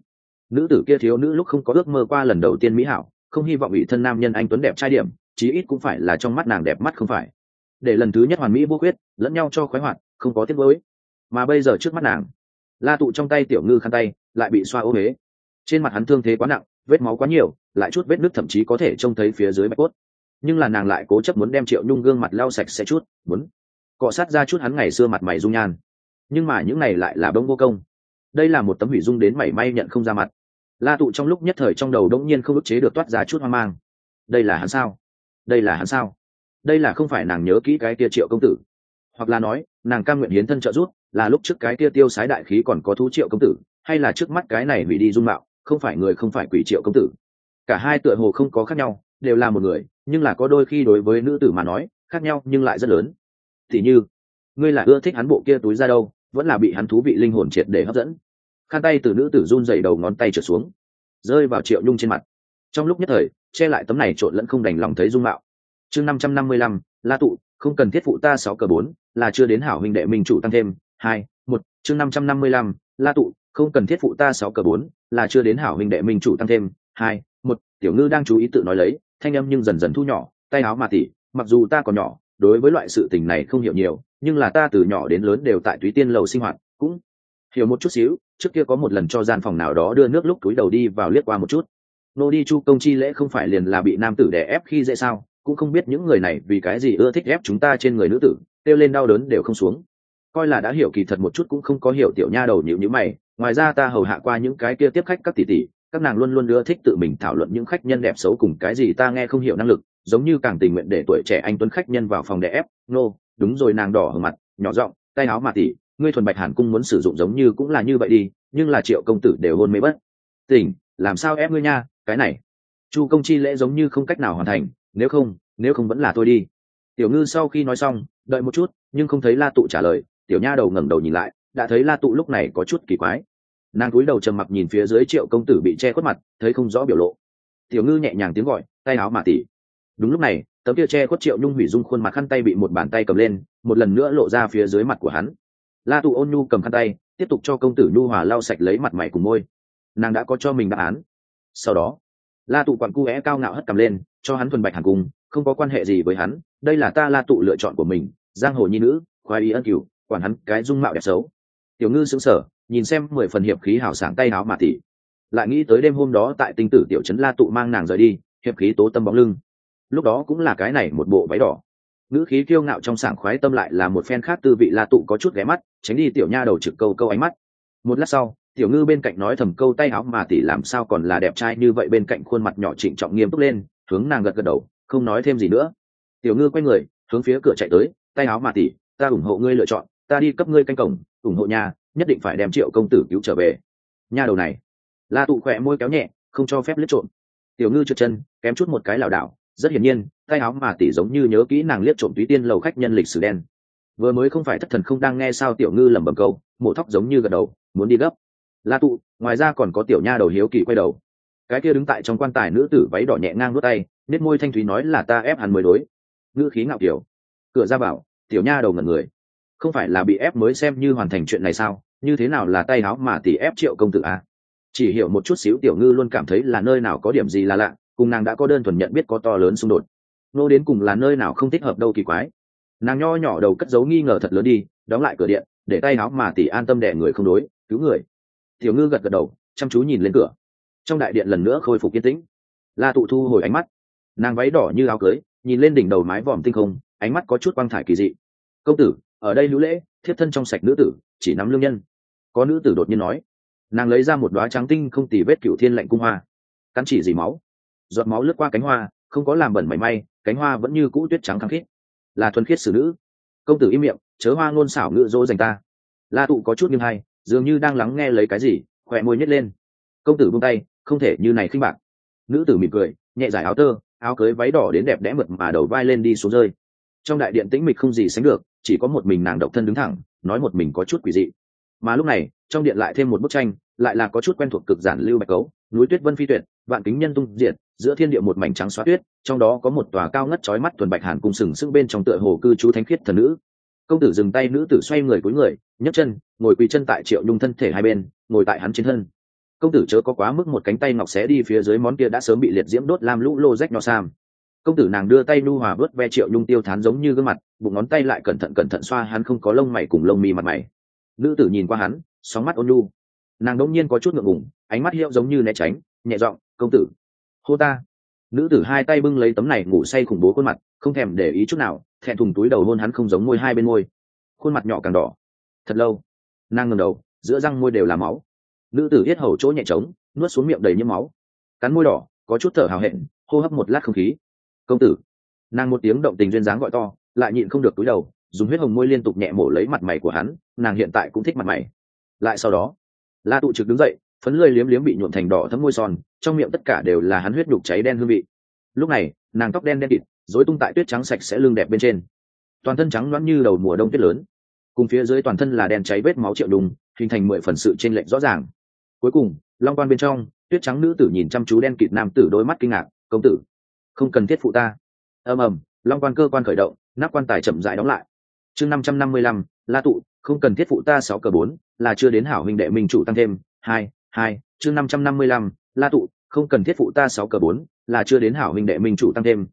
nữ tử kia thiếu nữ lúc không có ước mơ qua lần đầu tiên mỹ hảo, không hy vọng ủy thân nam nhân anh tuấn đẹp trai điểm, chí ít cũng phải là trong mắt nàng đẹp mắt không phải, để lần thứ nhất hoàn mỹ vô khuyết, lẫn nhau cho khoái hoạt, không có tiếc nuối. Mà bây giờ trước mắt nàng, La Tụ trong tay tiểu ngư khăn tay lại bị xoa ô huế, trên mặt hắn thương thế quá nặng, vết máu quá nhiều, lại chút vết nứt thậm chí có thể trông thấy phía dưới bạch cốt. Nhưng là nàng lại cố chấp muốn đem Triệu Nhung gương mặt lau sạch sẽ chút, muốn cọ sát ra chút hắn ngày xưa mặt mày dung nhan. Nhưng mà những này lại là bông vô công. Đây là một tấm hủy dung đến mảy may nhận không ra mặt. La Tụ trong lúc nhất thời trong đầu đống nhiên không ức chế được toát ra chút hoang mang. Đây là hắn sao? Đây là hắn sao? Đây là không phải nàng nhớ kỹ cái kia Triệu công tử, hoặc là nói nàng cam nguyện hiến thân trợ giúp, là lúc trước cái kia tiêu sái đại khí còn có thú Triệu công tử, hay là trước mắt cái này hủy đi dung mạo, không phải người không phải quỷ Triệu công tử? Cả hai tựa hồ không có khác nhau, đều là một người, nhưng là có đôi khi đối với nữ tử mà nói khác nhau nhưng lại rất lớn. Thì như ngươi là ưa thích hắn bộ kia túi ra đâu, vẫn là bị hắn thú vị linh hồn triệt để hấp dẫn? Khăn tay từ nữ tử run dày đầu ngón tay trượt xuống, rơi vào Triệu Nhung trên mặt. Trong lúc nhất thời che lại tấm này trộn lẫn không đành lòng thấy dung mạo. Chương 555, La Tụ, không cần thiết phụ ta 6 cờ 4, là chưa đến hảo huynh đệ minh chủ tăng thêm 2-1. Chương 555, La Tụ, không cần thiết phụ ta 6 cờ 4, là chưa đến hảo huynh đệ minh chủ tăng thêm 2-1. Tiểu ngư đang chú ý tự nói lấy, thanh âm nhưng dần dần thu nhỏ, tay áo mà tỉ, mặc dù ta còn nhỏ, đối với loại sự tình này không hiểu nhiều, nhưng là ta từ nhỏ đến lớn đều tại Túy Tiên lầu sinh hoạt, cũng hiểu một chút xíu. Trước kia có một lần cho gian phòng nào đó đưa nước lúc túi đầu đi vào liếc qua một chút. Nô đi chu công chi lễ không phải liền là bị nam tử đè ép khi dễ sao, cũng không biết những người này vì cái gì ưa thích ép chúng ta trên người nữ tử, kêu lên đau đớn đều không xuống. Coi là đã hiểu kỳ thật một chút cũng không có hiểu. Tiểu nha đầu nhíu nhíu mày, ngoài ra ta hầu hạ qua những cái kia tiếp khách các tỷ tỷ, các nàng luôn luôn ưa thích tự mình thảo luận những khách nhân đẹp xấu cùng cái gì ta nghe không hiểu năng lực, giống như càng tình nguyện để tuổi trẻ anh tuấn khách nhân vào phòng đè ép. Nô, đúng rồi. Nàng đỏ hở mặt, nhỏ giọng, tay áo mà tỷ, ngươi thuần bạch hàn cung muốn sử dụng giống như cũng là như vậy đi, nhưng là Triệu công tử đều hôn mê bất tỉnh, làm sao ép ngươi nha? Cái này chu công chi lễ giống như không cách nào hoàn thành, nếu không vẫn là thôi đi. Tiểu ngư sau khi nói xong đợi một chút nhưng không thấy La Tụ trả lời. Tiểu nha đầu ngẩng đầu nhìn lại, đã thấy La Tụ lúc này có chút kỳ quái. Nàng cúi đầu trầm mặc nhìn phía dưới Triệu công tử bị che khuất mặt, thấy không rõ biểu lộ. Tiểu ngư nhẹ nhàng tiếng gọi, tay áo mà tỷ. Đúng lúc này tấm kia che khuất Triệu Nhung hủy dung khuôn mặt khăn tay bị một bàn tay cầm lên, một lần nữa lộ ra phía dưới mặt của hắn. La Tụ ôn nhu cầm khăn tay tiếp tục cho công tử nhu hòa lau sạch lấy mặt mày cùng môi. Nàng đã có cho mình đáp án. Sau đó La Tụ quặn cu é cao ngạo hất cầm lên, cho hắn thuần bạch hàn cung, không có quan hệ gì với hắn, đây là ta La Tụ lựa chọn của mình, giang hồ nhi nữ, khoái ý ân cửu, quản hắn cái dung mạo đẹp xấu. Tiểu ngư sững sờ nhìn xem 10 phần hiệp khí hào sảng tay áo mà tỷ, lại nghĩ tới đêm hôm đó tại tinh tử tiểu trấn La Tụ mang nàng rời đi, hiệp khí tố tâm bóng lưng, lúc đó cũng là cái này một bộ váy đỏ. Ngữ khí kiêu ngạo trong sảng khoái tâm lại là một phen khác tư vị. La Tụ có chút ghé mắt tránh đi tiểu nha đầu trực câu ánh mắt. Một lát sau tiểu ngư bên cạnh nói thầm câu tay áo mà tỷ làm sao còn là đẹp trai như vậy, bên cạnh khuôn mặt nhỏ trịnh trọng nghiêm túc lên, hướng nàng gật gật đầu không nói thêm gì nữa. Tiểu ngư quay người hướng phía cửa chạy tới, tay áo mà tỷ, ta ủng hộ ngươi lựa chọn, ta đi cấp ngươi canh cổng, ủng hộ nhà, nhất định phải đem Triệu công tử cứu trở về. Nha đầu này. La Tụ khỏe môi kéo nhẹ, không cho phép liếc trộm. Tiểu ngư trượt chân kém chút một cái lảo đảo, rất hiển nhiên tay áo mà tỷ giống như nhớ kỹ nàng liếc trộm Túy Tiên lầu khách nhân lịch sử đen. Vừa mới không phải thất thần không đang nghe sao? Tiểu ngư lẩm bẩm câu, mổ thóc giống như gật đầu muốn đi gấp. La Tụ, ngoài ra còn có tiểu nha đầu hiếu kỳ quay đầu, cái kia đứng tại trong quan tài nữ tử váy đỏ nhẹ ngang nuốt tay, nết môi thanh thúy nói là ta ép hắn mới đối. Ngữ khí ngạo kiểu. Cửa ra bảo, tiểu nha đầu ngẩn người, không phải là bị ép mới xem như hoàn thành chuyện này sao? Như thế nào là tay áo mà tỷ ép Triệu công tử à? Chỉ hiểu một chút xíu tiểu ngư luôn cảm thấy là nơi nào có điểm gì là lạ, cùng nàng đã có đơn thuần nhận biết có to lớn xung đột. Nô đến cùng là nơi nào không thích hợp đâu kỳ quái. Nàng nho nhỏ đầu cất giấu nghi ngờ thật lớn đi, đóng lại cửa điện để tay áo mà tỷ an tâm đẻ người không đối cứu người. Tiểu ngư gật gật đầu chăm chú nhìn lên cửa. Trong đại điện lần nữa khôi phục yên tĩnh. La Tụ thu hồi ánh mắt, nàng váy đỏ như áo cưới nhìn lên đỉnh đầu mái vòm tinh không, ánh mắt có chút quang thải kỳ dị. Công tử ở đây hữu lễ, thiếp thân trong sạch nữ tử chỉ nắm lương nhân. Có nữ tử đột nhiên nói. Nàng lấy ra một đóa trắng tinh không tì vết cửu thiên lệnh cung hoa, cắn chỉ dì máu, giọt máu lướt qua cánh hoa không có làm bẩn mảy may, cánh hoa vẫn như cũ tuyết trắng thăng khiết, là thuần khiết xử nữ. Công tử im miệng, chớ hoa ngôn xảo ngữ dỗ dành ta. La Tụ có chút nghiêng hay, dường như đang lắng nghe lấy cái gì, khỏe môi nhếch lên. Công tử buông tay, không thể như này khinh bạc. Nữ tử mỉm cười nhẹ giải áo tơ, áo cưới váy đỏ đến đẹp đẽ mượt mà đầu vai lên đi xuống rơi. Trong đại điện tĩnh mịch không gì sánh được, chỉ có một mình nàng độc thân đứng thẳng, nói một mình có chút quỷ dị. Mà lúc này trong điện lại thêm một bức tranh, lại là có chút quen thuộc cực giản lưu bạch cấu, núi tuyết vân phi tuyệt, vạn kính nhân tung diệt, giữa thiên địa một mảnh trắng xóa tuyết, trong đó có một tòa cao ngất chói mắt thuần bạch hàn cung sừng sững bên trong tựa hồ cư trú thánh khiết thần nữ. Công tử dừng tay, nữ tử xoay người cúi người nhấc chân ngồi quỳ chân tại Triệu Nhung thân thể hai bên, ngồi tại hắn trên thân. công tử chớ có quá mức một cánh tay ngọc xé đi phía dưới món kia đã sớm bị liệt diễm đốt làm lũ lô rách nho sam. Công tử nàng đưa tay nu hòa vớt ve Triệu Nhung tiêu thán giống như gương mặt, bụng ngón tay lại cẩn thận xoa hắn không có lông mày cùng lông mi mặt mày. Nữ tử nhìn qua hắn, sóng mắt ôn nhu, nàng đống nhiên có chút ngượng ngùng, ánh mắt hiệu giống như né tránh, nhẹ giọng, công tử hô ta. Nữ tử hai tay bưng lấy tấm này ngủ say khủng bố khuôn mặt, không thèm để ý chút nào, thẹn thùng túi đầu hôn hắn không giống môi hai bên môi, khuôn mặt nhỏ càng đỏ. Thật lâu, nàng ngẩng đầu, giữa răng môi đều là máu. Nữ tử yết hầu chỗ nhẹ trống, nuốt xuống miệng đầy nhiễm máu, cắn môi đỏ, có chút thở hào hẹn, hô hấp một lát không khí. Công tử. Nàng một tiếng động tình duyên dáng gọi to, lại nhịn không được túi đầu, dùng huyết hồng môi liên tục nhẹ mổ lấy mặt mày của hắn. Nàng hiện tại cũng thích mặt mày. Lại sau đó, La Tụ Trực đứng dậy, phấn lưỡi liếm liếm bị nhuộm thành đỏ thấm môi son, trong miệng tất cả đều là hắn huyết nhục cháy đen hương vị. Lúc này, nàng tóc đen đen kịt, rối tung tại tuyết trắng sạch sẽ lưng đẹp bên trên, toàn thân trắng loáng như đầu mùa đông tuyết lớn, cùng phía dưới toàn thân là đen cháy vết máu Triệu Đùng, hình thành 10 phần sự chênh lệch rõ ràng. Cuối cùng, long quan bên trong, tuyết trắng nữ tử nhìn chăm chú đen kịt nam tử đôi mắt kinh ngạc, công tử, không cần thiết phụ ta. Ầm ầm, long quan cơ quan khởi động, nắp quan tài chậm rãi đóng lại. Chương 555, La Tụ, không cần thiết phụ ta 6 cờ 4, là chưa đến hảo huynh đệ minh chủ tăng thêm 2. Chương 555, La Tụ, không cần thiết phụ ta 6 cờ 4, là chưa đến hảo huynh đệ minh chủ tăng thêm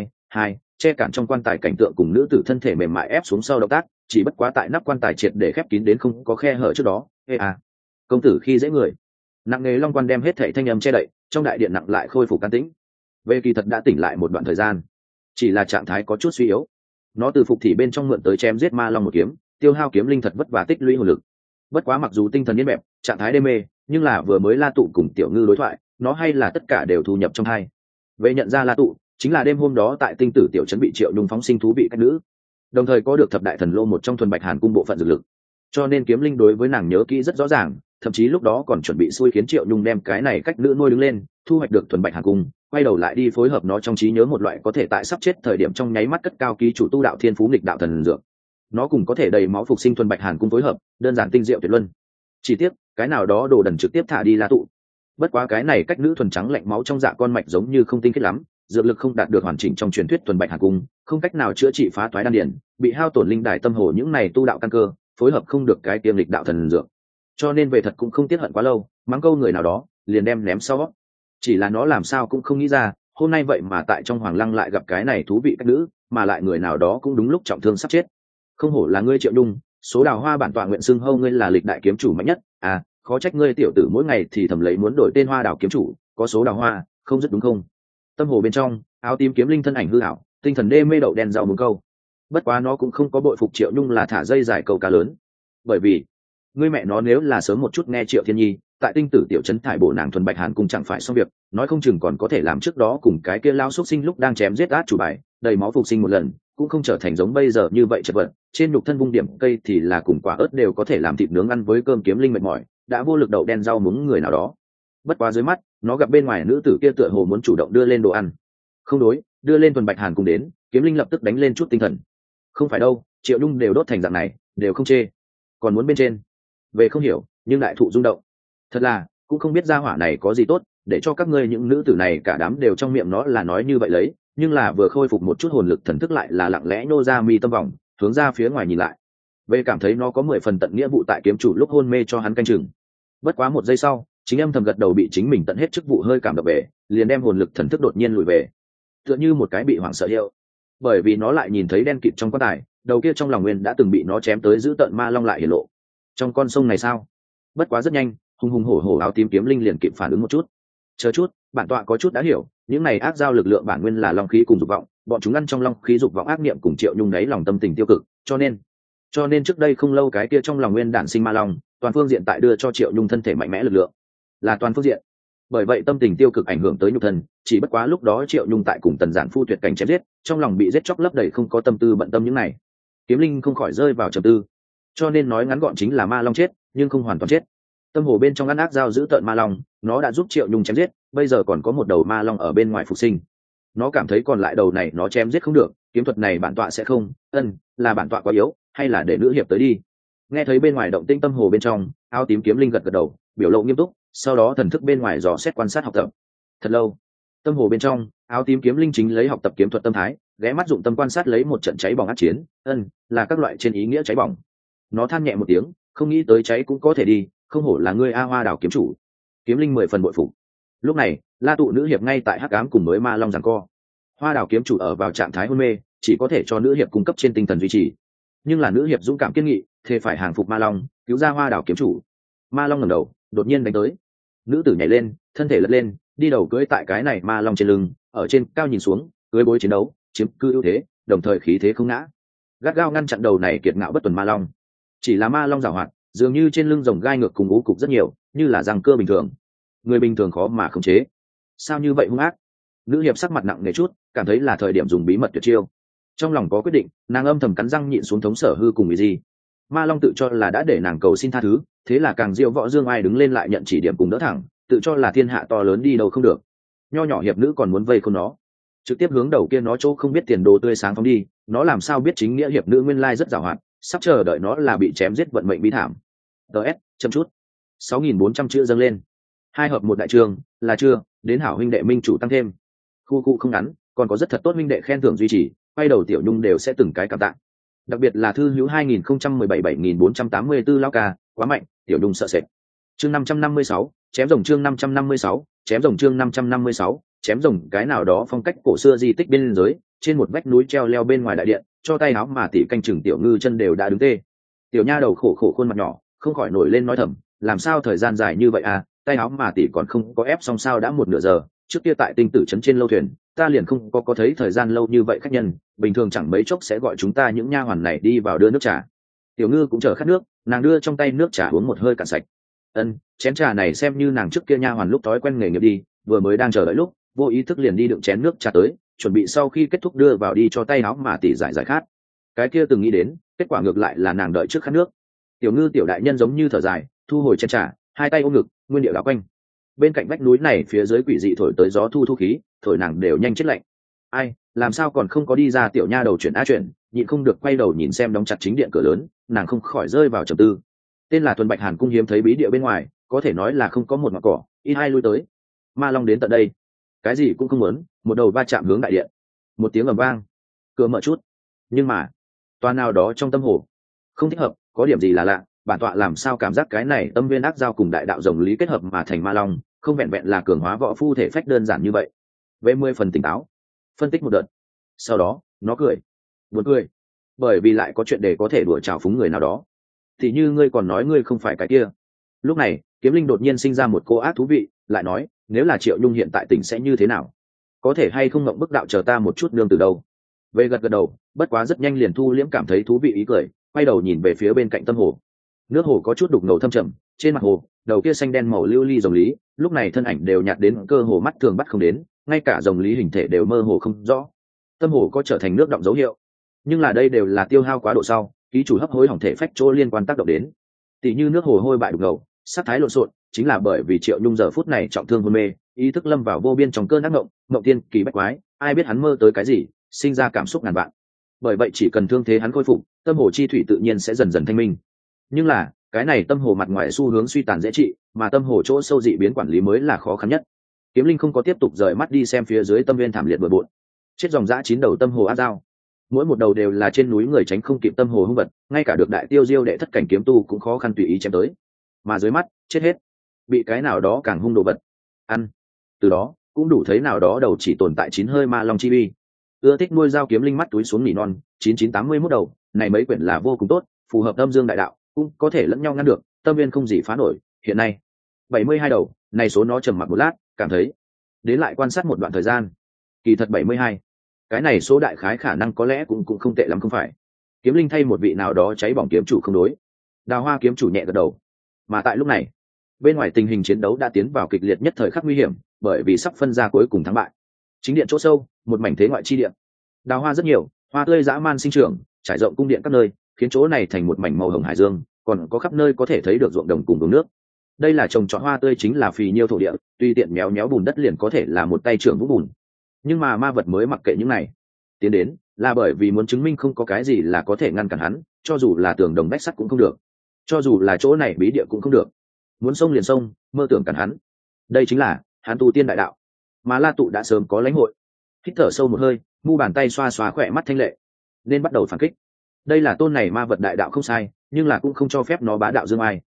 2. Che cản trong quan tài cảnh tượng cùng nữ tử thân thể mềm mại ép xuống sau động tác, chỉ bất quá tại nắp quan tài triệt để khép kín đến không có khe hở trước đó. Công tử khi dễ người. Nặng nề long quan đem hết thảy thanh âm che đậy, trong đại điện nặng lại khôi phục can tĩnh. Về kỳ thật đã tỉnh lại một đoạn thời gian, chỉ là trạng thái có chút suy yếu. Nó từ phục thị bên trong mượn tới chém giết ma long một kiếm, tiêu hao kiếm linh thật vất vả tích lũy hồn lực. Bất quá mặc dù tinh thần yên bẹp, trạng thái đê mê, nhưng là vừa mới La Tụ cùng Tiểu Ngư đối thoại, nó hay là tất cả đều thu nhập trong hai. Về nhận ra La Tụ, chính là đêm hôm đó tại tinh tử tiểu trấn bị Triệu Nhung phóng sinh thú vị cách nữ, đồng thời có được thập đại thần lô một trong thuần bạch hàn cung bộ phận dược lực, cho nên kiếm linh đối với nàng nhớ kỹ rất rõ ràng, thậm chí lúc đó còn chuẩn bị xui khiến Triệu Nhung đem cái này cách nữ nuôi đứng lên, thu hoạch được thuần bạch hàn cung, quay đầu lại đi phối hợp nó trong trí nhớ một loại có thể tại sắp chết thời điểm trong nháy mắt cất cao ký chủ tu đạo thiên phú nghịch đạo thần dược. Nó cùng có thể đầy máu phục sinh thuần bạch hàn cung phối hợp, đơn giản tinh diệu tuyệt luân. Chỉ tiếc, cái nào đó đồ đần trực tiếp thả đi La Tụ. Bất quá cái này cách nữ thuần trắng lạnh máu trong dạ con mạch giống như không tinh khiết lắm, dược lực không đạt được hoàn chỉnh trong truyền thuyết thuần bạch hàn cung, không cách nào chữa trị phá toái đan điển, bị hao tổn linh đài tâm hồ những này tu đạo căn cơ, phối hợp không được cái tiêm lịch đạo thần dược. Cho nên về thật cũng không tiếc hận quá lâu, mắng câu người nào đó, liền đem ném sau. Chỉ là nó làm sao cũng không nghĩ ra, hôm nay vậy mà tại trong hoàng lăng lại gặp cái này thú vị cách nữ, mà lại người nào đó cũng đúng lúc trọng thương sắp chết. Không hổ là ngươi Triệu Nhung, số đào hoa bản tọa nguyện xưng hô ngươi là lịch đại kiếm chủ mạnh nhất, khó trách ngươi tiểu tử mỗi ngày thì thầm lấy muốn đổi tên Hoa Đào kiếm chủ, có số đào hoa, không rất đúng không? Tâm hồ bên trong, áo tím kiếm linh thân ảnh hư ảo, tinh thần đê mê đậu đen rau muốn câu. Bất quá nó cũng không có bội phục Triệu Nhung là thả dây dài câu cá lớn, bởi vì ngươi mẹ nó nếu là sớm một chút nghe Triệu Thiên Nhi tại tinh tử tiểu trấn thải bổ nàng thuần bạch hàn cung chẳng phải xong việc, nói không chừng còn có thể làm trước đó cùng cái kia lao xuất sinh lúc đang chém giết át chủ bài đầy máu phục sinh một lần, cũng không trở thành giống bây giờ như vậy chật vật. Trên nhục thân vung điểm cây thì là cùng quả ớt đều có thể làm thịt nướng ăn với cơm kiếm linh mệt mỏi, đã vô lực đậu đen rau muống người nào đó. Bất quá dưới mắt, nó gặp bên ngoài nữ tử kia tựa hồ muốn chủ động đưa lên đồ ăn. Không đối, đưa lên thuần bạch hàn cùng đến, kiếm linh lập tức đánh lên chút tinh thần. Không phải đâu, Triệu Nhung đều đốt thành dạng này, đều không chê, còn muốn bên trên. Về không hiểu, nhưng đại thụ rung động. Thật là, cũng không biết gia hỏa này có gì tốt, để cho các ngươi những nữ tử này cả đám đều trong miệng nó là nói như vậy lấy, nhưng là vừa khôi phục một chút hồn lực thần thức lại là lặng lẽ nô ra mi tâm vòng, hướng ra phía ngoài nhìn lại. Về cảm thấy nó có 10 phần tận nghĩa vụ tại kiếm chủ lúc hôn mê cho hắn canh chừng. Bất quá một giây sau, chính âm thầm gật đầu bị chính mình tận hết chức vụ hơi cảm động về, liền đem hồn lực thần thức đột nhiên lùi về, tựa như một cái bị hoảng sợ hiệu. Bởi vì nó lại nhìn thấy đen kịt trong quan tài, đầu kia trong lòng nguyên đã từng bị nó chém tới giữ tận ma long lại hiển lộ. Trong con sông này sao? Bất quá rất nhanh, hùng hùng hổ hổ áo tím kiếm linh liền kịp phản ứng một chút. Chờ chút, bản tọa có chút đã hiểu, những này ác giao lực lượng bản nguyên là long khí cùng dục vọng, bọn chúng ăn trong long khí dục vọng ác niệm cùng Triệu Nhung đấy lòng tâm tình tiêu cực, cho nên trước đây không lâu cái kia trong lòng nguyên đản sinh ma long, toàn phương diện tại đưa cho Triệu Nhung thân thể mạnh mẽ lực lượng, là toàn phương diện. Bởi vậy tâm tình tiêu cực ảnh hưởng tới nhục thân, chỉ bất quá lúc đó Triệu Nhung tại cùng Tần Giản Phu tuyệt cảnh chém giết, trong lòng bị giết chóc lấp đầy không có tâm tư bận tâm những này. Kiếm linh không khỏi rơi vào trầm tư. Cho nên nói ngắn gọn chính là ma long chết, nhưng không hoàn toàn chết. Tâm hồ bên trong ăn ác giao giữ tợn ma long, nó đã giúp Triệu Nhung chém giết, bây giờ còn có một đầu ma long ở bên ngoài phục sinh. Nó cảm thấy còn lại đầu này nó chém giết không được, kiếm thuật này bản tọa sẽ không, là bản tọa quá yếu, hay là để nữ hiệp tới đi. Nghe thấy bên ngoài động tĩnh tâm hồ bên trong, áo tím kiếm linh gật gật đầu, biểu lộ nghiêm túc, sau đó thần thức bên ngoài dò xét quan sát học tập. Thật lâu, tâm hồ bên trong, áo tím kiếm linh chính lấy học tập kiếm thuật tâm thái, ghé mắt dụng tâm quan sát lấy một trận cháy bỏng ác chiến, là các loại trên ý nghĩa cháy bỏng. Nó than nhẹ một tiếng, không nghĩ tới cháy cũng có thể đi, không hổ là ngươi A Hoa Đảo kiếm chủ. Kiếm linh 10 phần bội phục. Lúc này La Tụ nữ hiệp ngay tại hắc ám cùng với ma long giằng co. Hoa đảo kiếm chủ ở vào trạng thái hôn mê, chỉ có thể cho nữ hiệp cung cấp trên tinh thần duy trì, nhưng là nữ hiệp dũng cảm kiên nghị, thề phải hàng phục ma long, cứu ra hoa đảo kiếm chủ. Ma long ngẩng đầu, đột nhiên đánh tới. Nữ tử nhảy lên, thân thể lật lên, đi đầu cưỡi tại cái này ma long trên lưng, ở trên cao nhìn xuống, cưỡi bối chiến đấu, chiếm cư ưu thế, đồng thời khí thế không ngã, gắt gao ngăn chặn đầu này kiệt ngạo bất tuần ma long. Chỉ là ma long giàu hoạt, dường như trên lưng rồng gai ngược cùng ú cục rất nhiều, như là răng cưa bình thường, người bình thường khó mà khống chế. Sao như vậy hung ác? Nữ hiệp sắc mặt nặng nề chút, cảm thấy là thời điểm dùng bí mật tuyệt chiêu. Trong lòng có quyết định, nàng âm thầm cắn răng nhịn xuống thống sở hư cùng ý gì. Ma long tự cho là đã để nàng cầu xin tha thứ, thế là càng diệu võ dương ai đứng lên lại nhận chỉ điểm cùng đỡ thẳng, tự cho là thiên hạ to lớn đi đâu không được. Nho nhỏ hiệp nữ còn muốn vây khôn nó, trực tiếp hướng đầu kia nó chỗ không biết tiền đồ tươi sáng phóng đi. Nó làm sao biết chính nghĩa hiệp nữ nguyên lai rất giàu hoạt, sắp chờ đợi nó là bị chém giết vận mệnh bi thảm. ts chậm chút 6.400 chữ dâng lên, 2 hợp 1 đại trường là chưa đến hảo huynh đệ minh chủ tăng thêm. Khu không ngắn, còn có rất thật tốt huynh đệ khen thưởng duy trì, quay đầu tiểu nhung đều sẽ từng cái cảm tạ. Đặc biệt là thư hữu 2017 7484 lao ca, quá mạnh, tiểu nhung sợ sệt. Chương 556, chém rồng chương 556, chém rồng chương 556, chém rồng. Cái nào đó phong cách cổ xưa di tích bên giới, trên một vách núi treo leo bên ngoài đại điện, cho tay áo mà tỷ canh chừng tiểu ngư chân đều đã đứng tê. Tiểu nha đầu khổ khuôn mặt nhỏ, không khỏi nổi lên nói thầm, làm sao thời gian dài như vậy à, tay áo mà tỷ còn không có ép xong sao đã 1 nửa giờ, trước kia tại tinh tử trấn trên lâu thuyền ta liền không có thấy thời gian lâu như vậy khách nhân, bình thường chẳng mấy chốc sẽ gọi chúng ta những nha hoàn này đi vào đưa nước trà. Tiểu ngư cũng chờ khát nước, nàng đưa trong tay nước trà uống một hơi cạn sạch. Chén trà này xem như nàng trước kia nha hoàn lúc thói quen nghề nghiệp đi, vừa mới đang chờ đợi lúc vô ý thức liền đi đựng chén nước trà tới, chuẩn bị sau khi kết thúc đưa vào đi cho tay áo mà tỷ giải khát. Cái kia từng nghĩ đến, kết quả ngược lại là nàng đợi trước khát nước. Tiểu ngư tiểu đại nhân giống như thở dài, thu hồi chén trà, hai tay ôm ngực, nguyên điệu đảo quanh. Bên cạnh vách núi này phía dưới quỷ dị thổi tới gió thu khí, thổi nàng đều nhanh chết lạnh. Ai, làm sao còn không có đi ra? Tiểu nha đầu chuyển chuyển, nhịn không được quay đầu nhìn xem đóng chặt chính điện cửa lớn, nàng không khỏi rơi vào trầm tư. Tên là Thuần Bạch Hàn cung hiếm thấy bí địa bên ngoài, có thể nói là không có một ngọn cỏ, ít hai lui tới. Ma long đến tận đây, cái gì cũng không muốn, một đầu va chạm hướng đại điện. Một tiếng ầm vang, cửa mở chút. Nhưng mà, toa nào đó trong tâm hồ không thích hợp, có điểm gì là lạ. Bản tọa làm sao cảm giác cái này tâm viên ác giao cùng đại đạo rồng lý kết hợp mà thành ma long, không vẹn vẹn là cường hóa võ phu thể phách đơn giản như vậy. Về 10 phần tỉnh táo, phân tích một đợt, sau đó nó cười, buồn cười, bởi vì lại có chuyện để có thể đùa chào phúng người nào đó. Thì như ngươi còn nói ngươi không phải cái kia. Lúc này kiếm linh đột nhiên sinh ra một cô ác thú vị, lại nói, nếu là Triệu Nhung hiện tại tỉnh sẽ như thế nào? Có thể hay không ngậm bức đạo chờ ta một chút nương từ đâu? Về gật đầu, bất quá rất nhanh liền thu liễm cảm thấy thú vị ý cười, quay đầu nhìn về phía bên cạnh tâm hồ. Nước hồ có chút đục ngầu thâm trầm, trên mặt hồ đầu kia xanh đen màu lưu ly rồng lý lúc này thân ảnh đều nhạt đến cơ hồ mắt thường bắt không đến, ngay cả rồng lý hình thể đều mơ hồ không rõ. Tâm hồ có trở thành nước động dấu hiệu, nhưng là đây đều là tiêu hao quá độ sau ký chủ hấp hối hỏng thể phách chỗ liên quan tác động đến. Tỷ như nước hồ hôi bại đục ngầu, sắc thái lộn xộn, chính là bởi vì Triệu Nhung giờ phút này trọng thương hôn mê, ý thức lâm vào vô biên trong cơn ác ngộng, ngộng tiên kỳ bách quái, ai biết hắn mơ tới cái gì, sinh ra cảm xúc ngàn vạn. Bởi vậy chỉ cần thương thế hắn khôi phục, tâm hồ chi thủy tự nhiên sẽ dần dần thanh minh. Nhưng là cái này tâm hồ mặt ngoài xu hướng suy tàn dễ trị, mà tâm hồ chỗ sâu dị biến quản lý mới là khó khăn nhất. Kiếm linh không có tiếp tục rời mắt đi xem phía dưới tâm viên thảm liệt bừa bộn, chết dòng dã 9 đầu tâm hồ ác dao, mỗi một đầu đều là trên núi người tránh không kịp tâm hồ hung vật, ngay cả được đại tiêu diêu đệ thất cảnh kiếm tu cũng khó khăn tùy ý chém tới, mà dưới mắt chết hết, bị cái nào đó càng hung đồ vật ăn. Từ đó cũng đủ thấy nào đó đầu chỉ tồn tại 9 hơi ma long chi uy. Ưa thích nuôi dao kiếm linh mắt túi xuống nỉ non, 9981 đầu này mấy quyển là vô cùng tốt, phù hợp âm dương đại đạo, cũng có thể lẫn nhau ngăn được, tâm viên không gì phá nổi. Hiện nay 72 đầu, này số nó trầm mặc một lát, cảm thấy đến lại quan sát một đoạn thời gian, kỳ thật 72, cái này số đại khái khả năng có lẽ cũng không tệ lắm không phải? Kiếm linh thay một vị nào đó cháy bỏng kiếm chủ không đối. Đào Hoa kiếm chủ nhẹ gật đầu. Mà tại lúc này, bên ngoài tình hình chiến đấu đã tiến vào kịch liệt nhất thời khắc nguy hiểm, bởi vì sắp phân ra cuối cùng thắng bại. Chính điện chỗ sâu, một mảnh thế ngoại chi điện. Đào hoa rất nhiều, hoa tươi dã man sinh trưởng, trải rộng cung điện các nơi, khiến chỗ này thành một mảnh màu hồng hải dương, còn có khắp nơi có thể thấy được ruộng đồng cùng đống nước. Đây là trồng trọt hoa tươi chính là phì nhiêu thổ địa, tuy tiện méo méo bùn đất liền có thể là một tay trưởng vũ bùn. Nhưng mà ma vật mới mặc kệ những này, tiến đến là bởi vì muốn chứng minh không có cái gì là có thể ngăn cản hắn, cho dù là tường đồng bách sắt cũng không được, cho dù là chỗ này bí địa cũng không được. Muốn xông liền xông, mơ tưởng cản hắn. Đây chính là hắn tu tiên đại đạo, mà La Tụ đã sớm có lãnh hội. Hít thở sâu một hơi, mu bàn tay xoa xoa khỏe mắt thanh lệ, nên bắt đầu phản kích. Đây là tôn này ma vật đại đạo không sai, nhưng là cũng không cho phép nó bá đạo dương ai.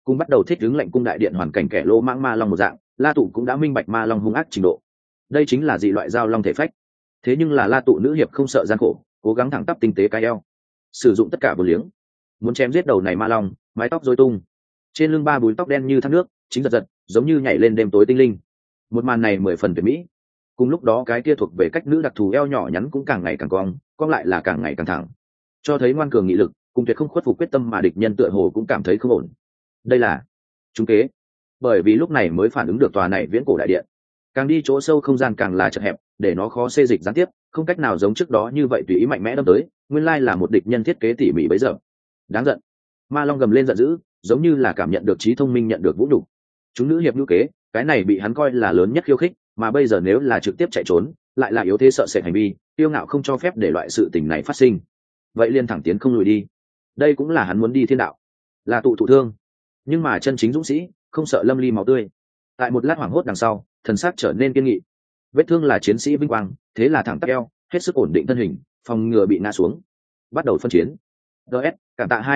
Cùng bắt đầu thích ứng lệnh cung đại điện hoàn cảnh kẻ lô mãng ma long một dạng, La Tụ cũng đã minh bạch ma long hung ác trình độ. Đây chính là dị loại giao long thể phách. Thế nhưng là La Tụ nữ hiệp không sợ gian khổ, cố gắng thẳng tắp tinh tế cái eo, sử dụng tất cả vô liếng, muốn chém giết đầu này ma long, mái tóc rối tung, trên lưng ba búi tóc đen như thác nước, chính giật giật, giống như nhảy lên đêm tối tinh linh. Một màn này 10 phần tuyệt mỹ. Cùng lúc đó cái kia thuộc về cách nữ đặc thù eo nhỏ nhắn cũng càng ngày càng cong lại là càng ngày càng thẳng, cho thấy ngoan cường nghị lực, cùng tuyệt không khuất phục quyết tâm mà địch nhân tựa hồ cũng cảm thấy không ổn. Đây là trúng kế. Bởi vì lúc này mới phản ứng được tòa này viễn cổ đại điện, càng đi chỗ sâu không gian càng là chật hẹp, để nó khó xê dịch gián tiếp, không cách nào giống trước đó như vậy tùy ý mạnh mẽ đâm tới. Nguyên lai là một địch nhân thiết kế tỉ mỉ bấy giờ. Đáng giận. Ma long gầm lên giận dữ, giống như là cảm nhận được trí thông minh nhận được vũ nhục. Chúng nữ hiệp nữ kế, cái này bị hắn coi là lớn nhất khiêu khích, mà bây giờ nếu là trực tiếp chạy trốn, lại là yếu thế sợ sệt hành vi, kiêu ngạo không cho phép để loại sự tình này phát sinh. Vậy liền thẳng tiến không lùi đi. Đây cũng là hắn muốn đi thiên đạo, là tụ thụ thương, nhưng mà chân chính dũng sĩ không sợ lâm ly máu tươi. Tại một lát hoảng hốt đằng sau, thần sắc trở nên kiên nghị. Vết thương là chiến sĩ vinh quang, thế là thẳng tắp eo, hết sức ổn định thân hình, phòng ngừa bị ngã xuống. Bắt đầu phân chiến. DS, cảm tạ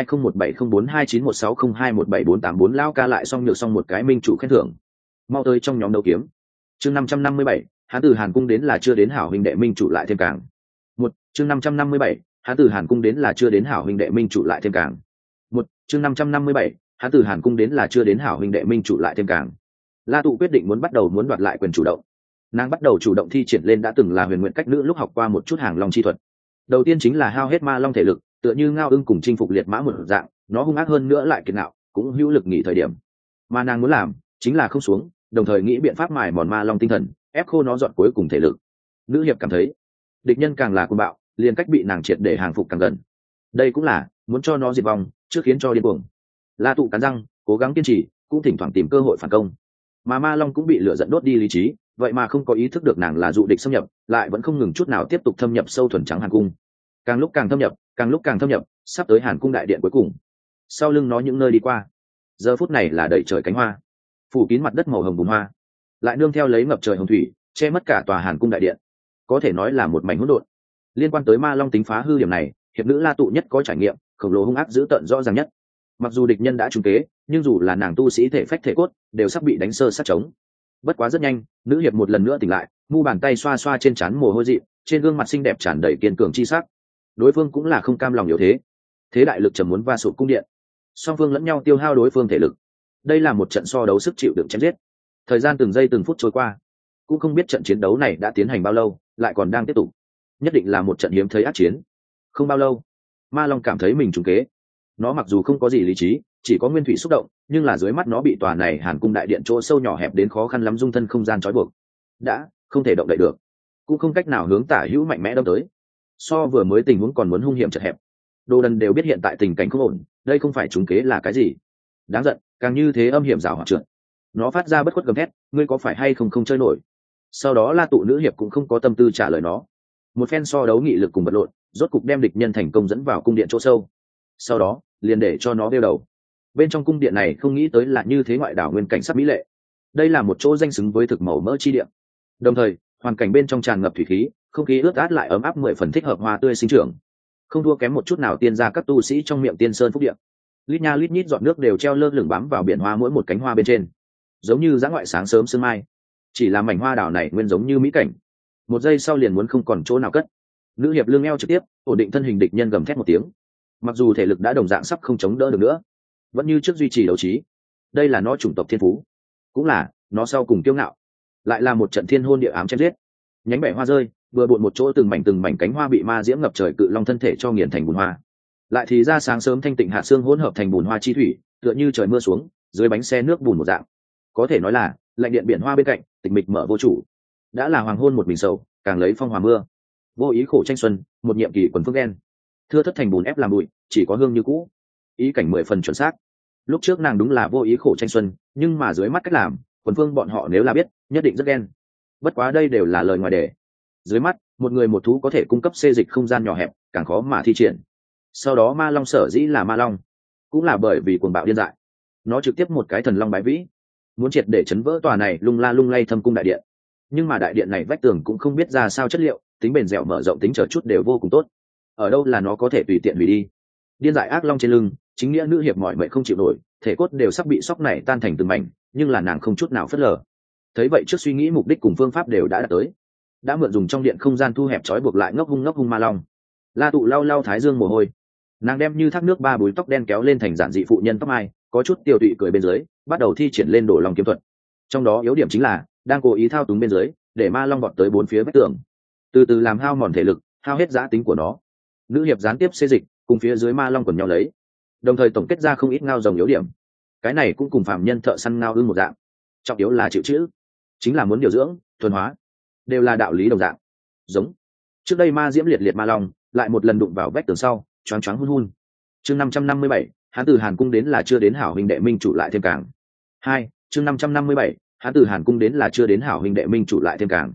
2017042916021744 lao ca lại xong nhược xong một cái minh chủ khen thưởng. Mau tới trong nhóm đấu kiếm. Chương 557, hắn từ Hàn cung đến là chưa đến hảo huynh đệ minh chủ lại thêm càng. Chương 557, hắn từ Hàn cung đến là chưa đến hảo huynh đệ minh chủ lại thêm càng. Chương 557, hắn từ Hàn cung đến là chưa đến hảo huynh đệ minh chủ lại thêm càng. La Tụ quyết định muốn đoạt lại quyền chủ động. Nàng bắt đầu chủ động thi triển lên đã từng là huyền nguyện cách nữ lúc học qua một chút hàng long chi thuật. Đầu tiên chính là hao hết ma long thể lực, tựa như ngao ưng cùng chinh phục liệt mã một dạng, nó hung ác hơn nữa lại kiệt ngạo, cũng hữu lực nghỉ thời điểm. Mà nàng muốn làm chính là không xuống, đồng thời nghĩ biện pháp mài mòn ma long tinh thần, ép khô nó dọn cuối cùng thể lực. Nữ hiệp cảm thấy địch nhân càng là cuồng bạo, liền cách bị nàng triệt để hàng phục càng gần. Đây cũng là muốn cho nó diệt vong trước khiến cho điên cuồng. La Tụ cắn răng cố gắng kiên trì, cũng thỉnh thoảng tìm cơ hội phản công. Mà ma long cũng bị lửa giận đốt đi lý trí, vậy mà không có ý thức được nàng là dụ địch xâm nhập, lại vẫn không ngừng chút nào tiếp tục thâm nhập sâu thuần trắng Hàn cung. Càng lúc càng thâm nhập, sắp tới Hàn cung đại điện cuối cùng. Sau lưng nó những nơi đi qua, giờ phút này là đầy trời cánh hoa, phủ kín mặt đất màu hồng bùn hoa, lại nương theo lấy ngập trời hồng thủy, che mất cả tòa Hàn cung đại điện, có thể nói là một mảnh hỗn độn. Liên quan tới ma long tính phá hư điểm này, hiệp nữ La Tụ nhất có trải nghiệm, khổng lồ hung ác dữ tợn rõ ràng nhất. Mặc dù địch nhân đã trúng kế, nhưng dù là nàng tu sĩ thể phách thể cốt đều sắp bị đánh sơ sát trống. Bất quá rất nhanh, nữ hiệp một lần nữa tỉnh lại, mu bàn tay xoa xoa trên trán mồ hôi dị, trên gương mặt xinh đẹp tràn đầy kiên cường chi sắc. Đối phương cũng là không cam lòng yếu thế, thế đại lực trầm muốn va sụp cung điện, song phương lẫn nhau tiêu hao đối phương thể lực. Đây là một trận so đấu sức chịu đựng chém giết. Thời gian từng giây từng phút trôi qua, cũng không biết trận chiến đấu này đã tiến hành bao lâu, lại còn đang tiếp tục. Nhất định là một trận hiếm thấy ác chiến. Không bao lâu, ma long cảm thấy mình trúng kế. Nó mặc dù không có gì lý trí, chỉ có nguyên thủy xúc động, nhưng là dưới mắt nó bị tòa này Hàn cung đại điện chỗ sâu nhỏ hẹp đến khó khăn lắm dung thân không gian trói buộc, đã không thể động đậy được, cũng không cách nào hướng tả hữu mạnh mẽ đâm tới. So vừa mới tình huống còn muốn hung hiểm chật hẹp. Đồ đần đều biết hiện tại tình cảnh không ổn, đây không phải trúng kế là cái gì. Đáng giận, càng như thế âm hiểm rào hoạt trượt. Nó phát ra bất khuất gầm thét, ngươi có phải hay không chơi nổi. Sau đó La Tụ nữ hiệp cũng không có tâm tư trả lời nó. Một phen so đấu nghị lực cùng vật lộn, rốt cục đem địch nhân thành công dẫn vào cung điện chỗ sâu. Sau đó liền để cho nó đeo đầu. Bên trong cung điện này không nghĩ tới là như thế ngoại đảo nguyên cảnh sắc mỹ lệ. Đây là một chỗ danh xứng với thực màu mỡ chi địa. Đồng thời hoàn cảnh bên trong tràn ngập thủy khí, không khí ướt át lại ấm áp 10 phần thích hợp hoa tươi sinh trưởng, không thua kém một chút nào tiên gia các tu sĩ trong miệng tiên sơn phúc địa. Lít nha lít nhít giọt nước đều treo lơ lửng bám vào biển hoa mỗi một cánh hoa bên trên, giống như dã ngoại sáng sớm sương mai. Chỉ là mảnh hoa đảo này nguyên giống như mỹ cảnh, một giây sau liền muốn không còn chỗ nào cất. Nữ hiệp lưng eo trực tiếp ổn định thân hình, địch nhân gầm thét một tiếng. Mặc dù thể lực đã đồng dạng sắp không chống đỡ được nữa, vẫn như trước duy trì đấu trí. Đây là nó chủng tộc thiên phú, cũng là nó sau cùng kiêu ngạo. Lại là một trận thiên hôn địa ám chém giết, nhánh bẻ hoa rơi, vừa bộn một chỗ từng mảnh cánh hoa bị ma diễm ngập trời cự long thân thể cho nghiền thành bùn hoa. Lại thì ra sáng sớm thanh tịnh hạ sương hỗn hợp thành bùn hoa chi thủy, tựa như trời mưa xuống dưới bánh xe nước bùn một dạng. Có thể nói là lạnh điện biển hoa bên cạnh, tịch mịch mở vô chủ. Đã là hoàng hôn một mình sầu, càng lấy phong hòa mưa. Vô ý khổ tranh xuân, một nhiệm kỳ quần phước đen. Thưa thất thành bùn ép làm bụi, chỉ có hương như cũ. Ý cảnh 10 phần chuẩn xác. Lúc trước nàng đúng là vô ý khổ tranh xuân, nhưng mà dưới mắt cách làm, quần phương bọn họ nếu là biết, nhất định rất đen. Bất quá đây đều là lời ngoài đề. Dưới mắt, một người một thú có thể cung cấp xê dịch không gian nhỏ hẹp, càng khó mà thi triển. Sau đó ma long sở dĩ là ma long, cũng là bởi vì cuồng bạo điên dại. Nó trực tiếp một cái thần long bái vĩ, muốn triệt để chấn vỡ tòa này lung la lung lay thâm cung đại điện. Nhưng mà đại điện này vách tường cũng không biết ra sao chất liệu, tính bền dẻo mở rộng tính chờ chút đều vô cùng tốt. Ở đâu là nó có thể tùy tiện hủy đi. Điên dại ác long trên lưng, chính nghĩa nữ hiệp mọi mệnh không chịu nổi, thể cốt đều sắp bị sóc này tan thành từng mảnh, nhưng là nàng không chút nào phớt lờ. Thấy vậy trước suy nghĩ mục đích cùng phương pháp đều đã đạt tới, đã mượn dùng trong điện không gian thu hẹp trói buộc lại ngốc hung ma long. La tụ lau lau thái dương mồ hôi, nàng đem như thác nước ba búi tóc đen kéo lên thành giản dị phụ nhân tóc mai, có chút tiêu tụy cười bên dưới, bắt đầu thi triển lên đổ lòng kiếm thuật. Trong đó yếu điểm chính là đang cố ý thao túng bên dưới, để ma long vọt tới bốn phía vách tường, từ từ làm hao mòn thể lực, hao hết giá tính của nó. Nữ hiệp gián tiếp xê dịch cùng phía dưới ma long quần nhau lấy, đồng thời tổng kết ra không ít ngao rồng yếu điểm. Cái này cũng cùng phạm nhân thợ săn ngao ưng một dạng, trọng yếu là chịu chữ, chính là muốn điều dưỡng thuần hóa, đều là đạo lý đồng dạng. Giống trước đây ma diễm liệt ma long lại một lần đụng vào vách tường sau choáng choáng hun. Chương 557, hắn từ Hàn cung đến là chưa đến hảo huynh đệ minh chủ lại thêm càng. Chương 557, hắn từ Hàn cung đến là chưa đến hảo huynh đệ minh chủ lại thêm càng.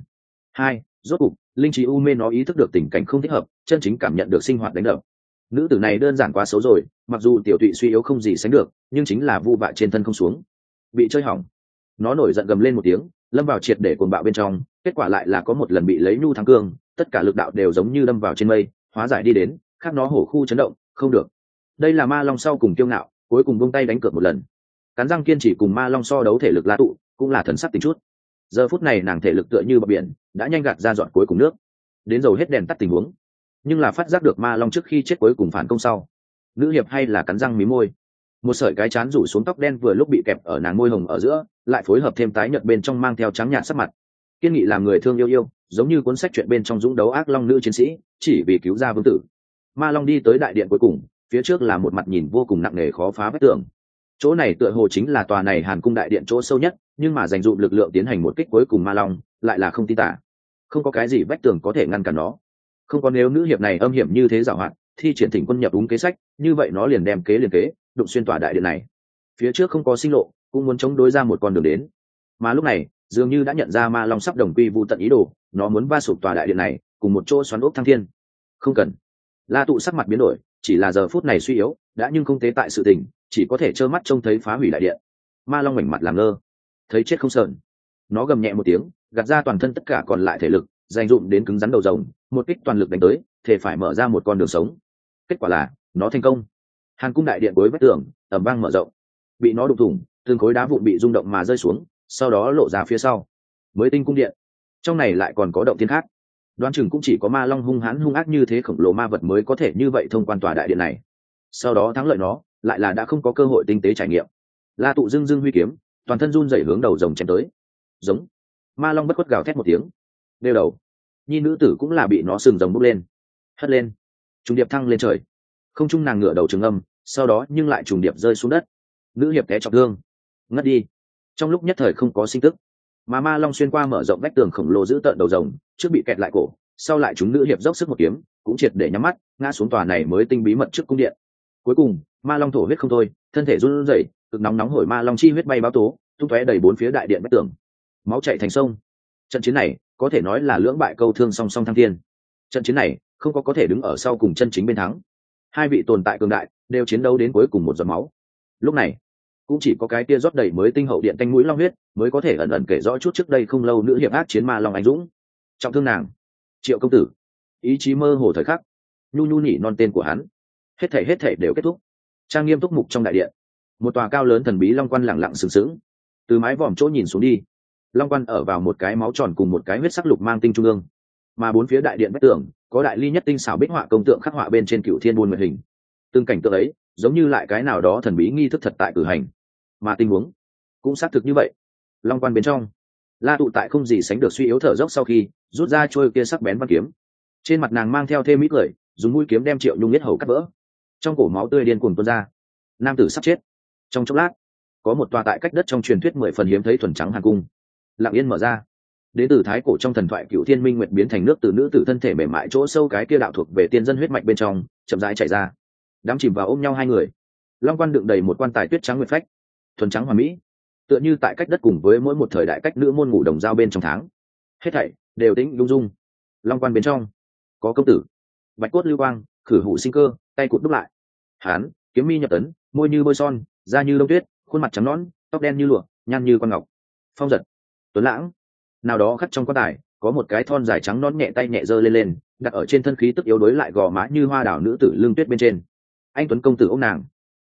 Rốt cục linh trí u mê nó ý thức được tình cảnh không thích hợp, chân chính cảm nhận được sinh hoạt đánh đập. Nữ tử này đơn giản quá xấu rồi, mặc dù tiểu tụy suy yếu không gì sánh được, nhưng chính là vu vạ trên thân không xuống, bị chơi hỏng. Nó nổi giận gầm lên một tiếng, lâm vào triệt để cuồng bạo bên trong, kết quả lại là có một lần bị lấy nhu thắng cương, tất cả lực đạo đều giống như đâm vào trên mây, hóa giải đi đến, khác nó hổ khu chấn động, không được. Đây là ma long sau cùng kiêu ngạo, cuối cùng buông tay đánh cược một lần. Cắn răng kiên trì cùng ma long so đấu thể lực La tụ, cũng là thần sắc tình chút. Giờ phút này nàng thể lực tựa như bờ biển, đã nhanh gạt ra dọn cuối cùng nước, đến dầu hết đèn tắt tình huống. Nhưng là phát giác được ma long trước khi chết cuối cùng phản công sau, nữ hiệp hay là cắn răng mí môi, một sợi cái chán rủ xuống tóc đen vừa lúc bị kẹp ở nàng môi hồng ở giữa, lại phối hợp thêm tái nhợt bên trong mang theo trắng nhạt sắc mặt, kiên nghị làm người thương yêu, giống như cuốn sách chuyện bên trong dũng đấu ác long nữ chiến sĩ, chỉ vì cứu ra vương tử. Ma long đi tới đại điện cuối cùng, phía trước là một mặt nhìn vô cùng nặng nề khó phá vách tường. Chỗ này tựa hồ chính là tòa này Hàn cung đại điện chỗ sâu nhất, nhưng mà dành dụm lực lượng tiến hành một kích cuối cùng ma long lại là không tin tả, không có cái gì vách tường có thể ngăn cản nó. Không có, nếu nữ hiệp này âm hiểm như thế giảo hoạt, thi triển thỉnh quân nhập đúng kế sách, như vậy nó liền đem kế đụng xuyên tòa đại điện này. Phía trước không có sinh lộ, cũng muốn chống đối ra một con đường đến. Mà lúc này dường như đã nhận ra ma long sắp đồng quy vu tận ý đồ, nó muốn va sụp tòa đại điện này cùng một chỗ xoắn ốc thăng thiên. Không cần. La tụ sắc mặt biến đổi, chỉ là giờ phút này suy yếu đã, nhưng không tế tại sự tình, chỉ có thể trơ mắt trông thấy phá hủy đại điện. Ma long mảnh mặt làm ngơ, thấy chết không sờn, nó gầm nhẹ một tiếng, gạt ra toàn thân tất cả còn lại thể lực, dành dụm đến cứng rắn đầu rồng, một kích toàn lực đánh tới, thể phải mở ra một con đường sống. Kết quả là nó thành công. Hàn cung đại điện cuối vách tường ầm vang mở rộng, bị nó đục thủng, từng khối đá vụn bị rung động mà rơi xuống, sau đó lộ ra phía sau mới tinh cung điện. Trong này lại còn có động thiên khác, đoán chừng cũng chỉ có ma long hung hãn hung ác như thế khổng lồ ma vật mới có thể như vậy thông quan tòa đại điện này. Sau đó thắng lợi nó lại là đã không có cơ hội tinh tế trải nghiệm. La tụ dưng dưng huy kiếm, toàn thân run rẩy hướng đầu rồng chém tới. Giống. Ma long bất khuất gào thét một tiếng, đeo đầu. Nhi nữ tử cũng là bị nó sừng rồng bốc lên, hất lên, trùng điệp thăng lên trời. Không trung nàng ngửa đầu trường âm, sau đó nhưng lại trùng điệp rơi xuống đất. Nữ hiệp té trọng thương, ngất đi. Trong lúc nhất thời không có sinh tức, mà ma long xuyên qua mở rộng vách tường khổng lồ giữ tợn đầu rồng, trước bị kẹt lại cổ, sau lại chúng nữ hiệp dốc sức một kiếm, cũng triệt để nhắm mắt ngã xuống tòa này mới tinh bí mật trước cung điện. Cuối cùng ma long thổ huyết không thôi, thân thể run rẩy, cực nóng nóng hổi ma long chi huyết bay báo tố, tung tóe đầy bốn phía đại điện vách tường, máu chảy thành sông. Trận chiến này có thể nói là lưỡng bại câu thương song song thăng thiên. Trận chiến này không có thể đứng ở sau cùng chân chính bên thắng, hai vị tồn tại cường đại đều chiến đấu đến cuối cùng một giọt máu. Lúc này cũng chỉ có cái kia rót đầy mới tinh hậu điện tanh mũi long huyết mới có thể ẩn ẩn kể rõ chút trước đây không lâu nữ hiệp ác chiến ma long anh dũng, trọng thương nàng. Triệu công tử, ý chí mơ hồ thời khắc, nhu nhu nhỉ non tên của hắn. Hết thảy đều kết thúc. Trang nghiêm túc mục trong đại điện, một tòa cao lớn thần bí long quan lẳng lặng sừng sững. Từ mái vòm chỗ nhìn xuống đi, long quan ở vào một cái máu tròn cùng một cái huyết sắc lục mang tinh trung ương, mà bốn phía đại điện vách tường có đại ly nhất tinh xảo bích họa công tượng khắc họa bên trên cựu thiên buôn nguyện hình. Từng cảnh tượng ấy giống như lại cái nào đó thần bí nghi thức thật tại cử hành, mà tình huống cũng xác thực như vậy. Long quan bên trong, La tụ tại không gì sánh được suy yếu thở dốc sau khi rút ra trôi kia sắc bén văn kiếm, trên mặt nàng mang theo thêm mỹ cười, dùng mũi kiếm đem Triệu Nhung yết hầu cắt vỡ, trong cổ máu tươi điên cuồng tuôn ra. Nam tử sắp chết. Trong chốc lát, có một tòa tại cách đất trong truyền thuyết 10 phần hiếm thấy thuần trắng Hàn cung lặng yên mở ra. Đến từ thái cổ trong thần thoại cựu thiên minh nguyệt biến thành nước từ nữ tử thân thể mềm mại chỗ sâu cái kia đạo thuộc về tiên dân huyết mạch bên trong chậm rãi chảy ra, đắm chìm vào ôm nhau hai người. Long quan đựng đầy một quan tài tuyết trắng nguyệt phách, thuần trắng hoàn mỹ, tựa như tại cách đất cùng với mỗi một thời đại cách nữ môn ngủ đồng giao bên trong tháng. Hết thảy đều tĩnh lung dung. Long quan bên trong có công tử, bạch cốt lưu quang, khử hủ sinh cơ, tay cụt đúc lại. Hán kiếm mi nhập tấn, môi như bôi son, da như đông tuyết, khuôn mặt trắng nõn, tóc đen như lụa, nhan như con ngọc. Phong giật, tuấn lãng. Nào đó khắc trong quan tài có một cái thon dài trắng nõn nhẹ tay nhẹ giơ lên đặt ở trên thân khí tức yếu đối lại gò má như hoa đảo nữ tử lưng tuyết bên trên. Anh tuấn công tử ôm nàng,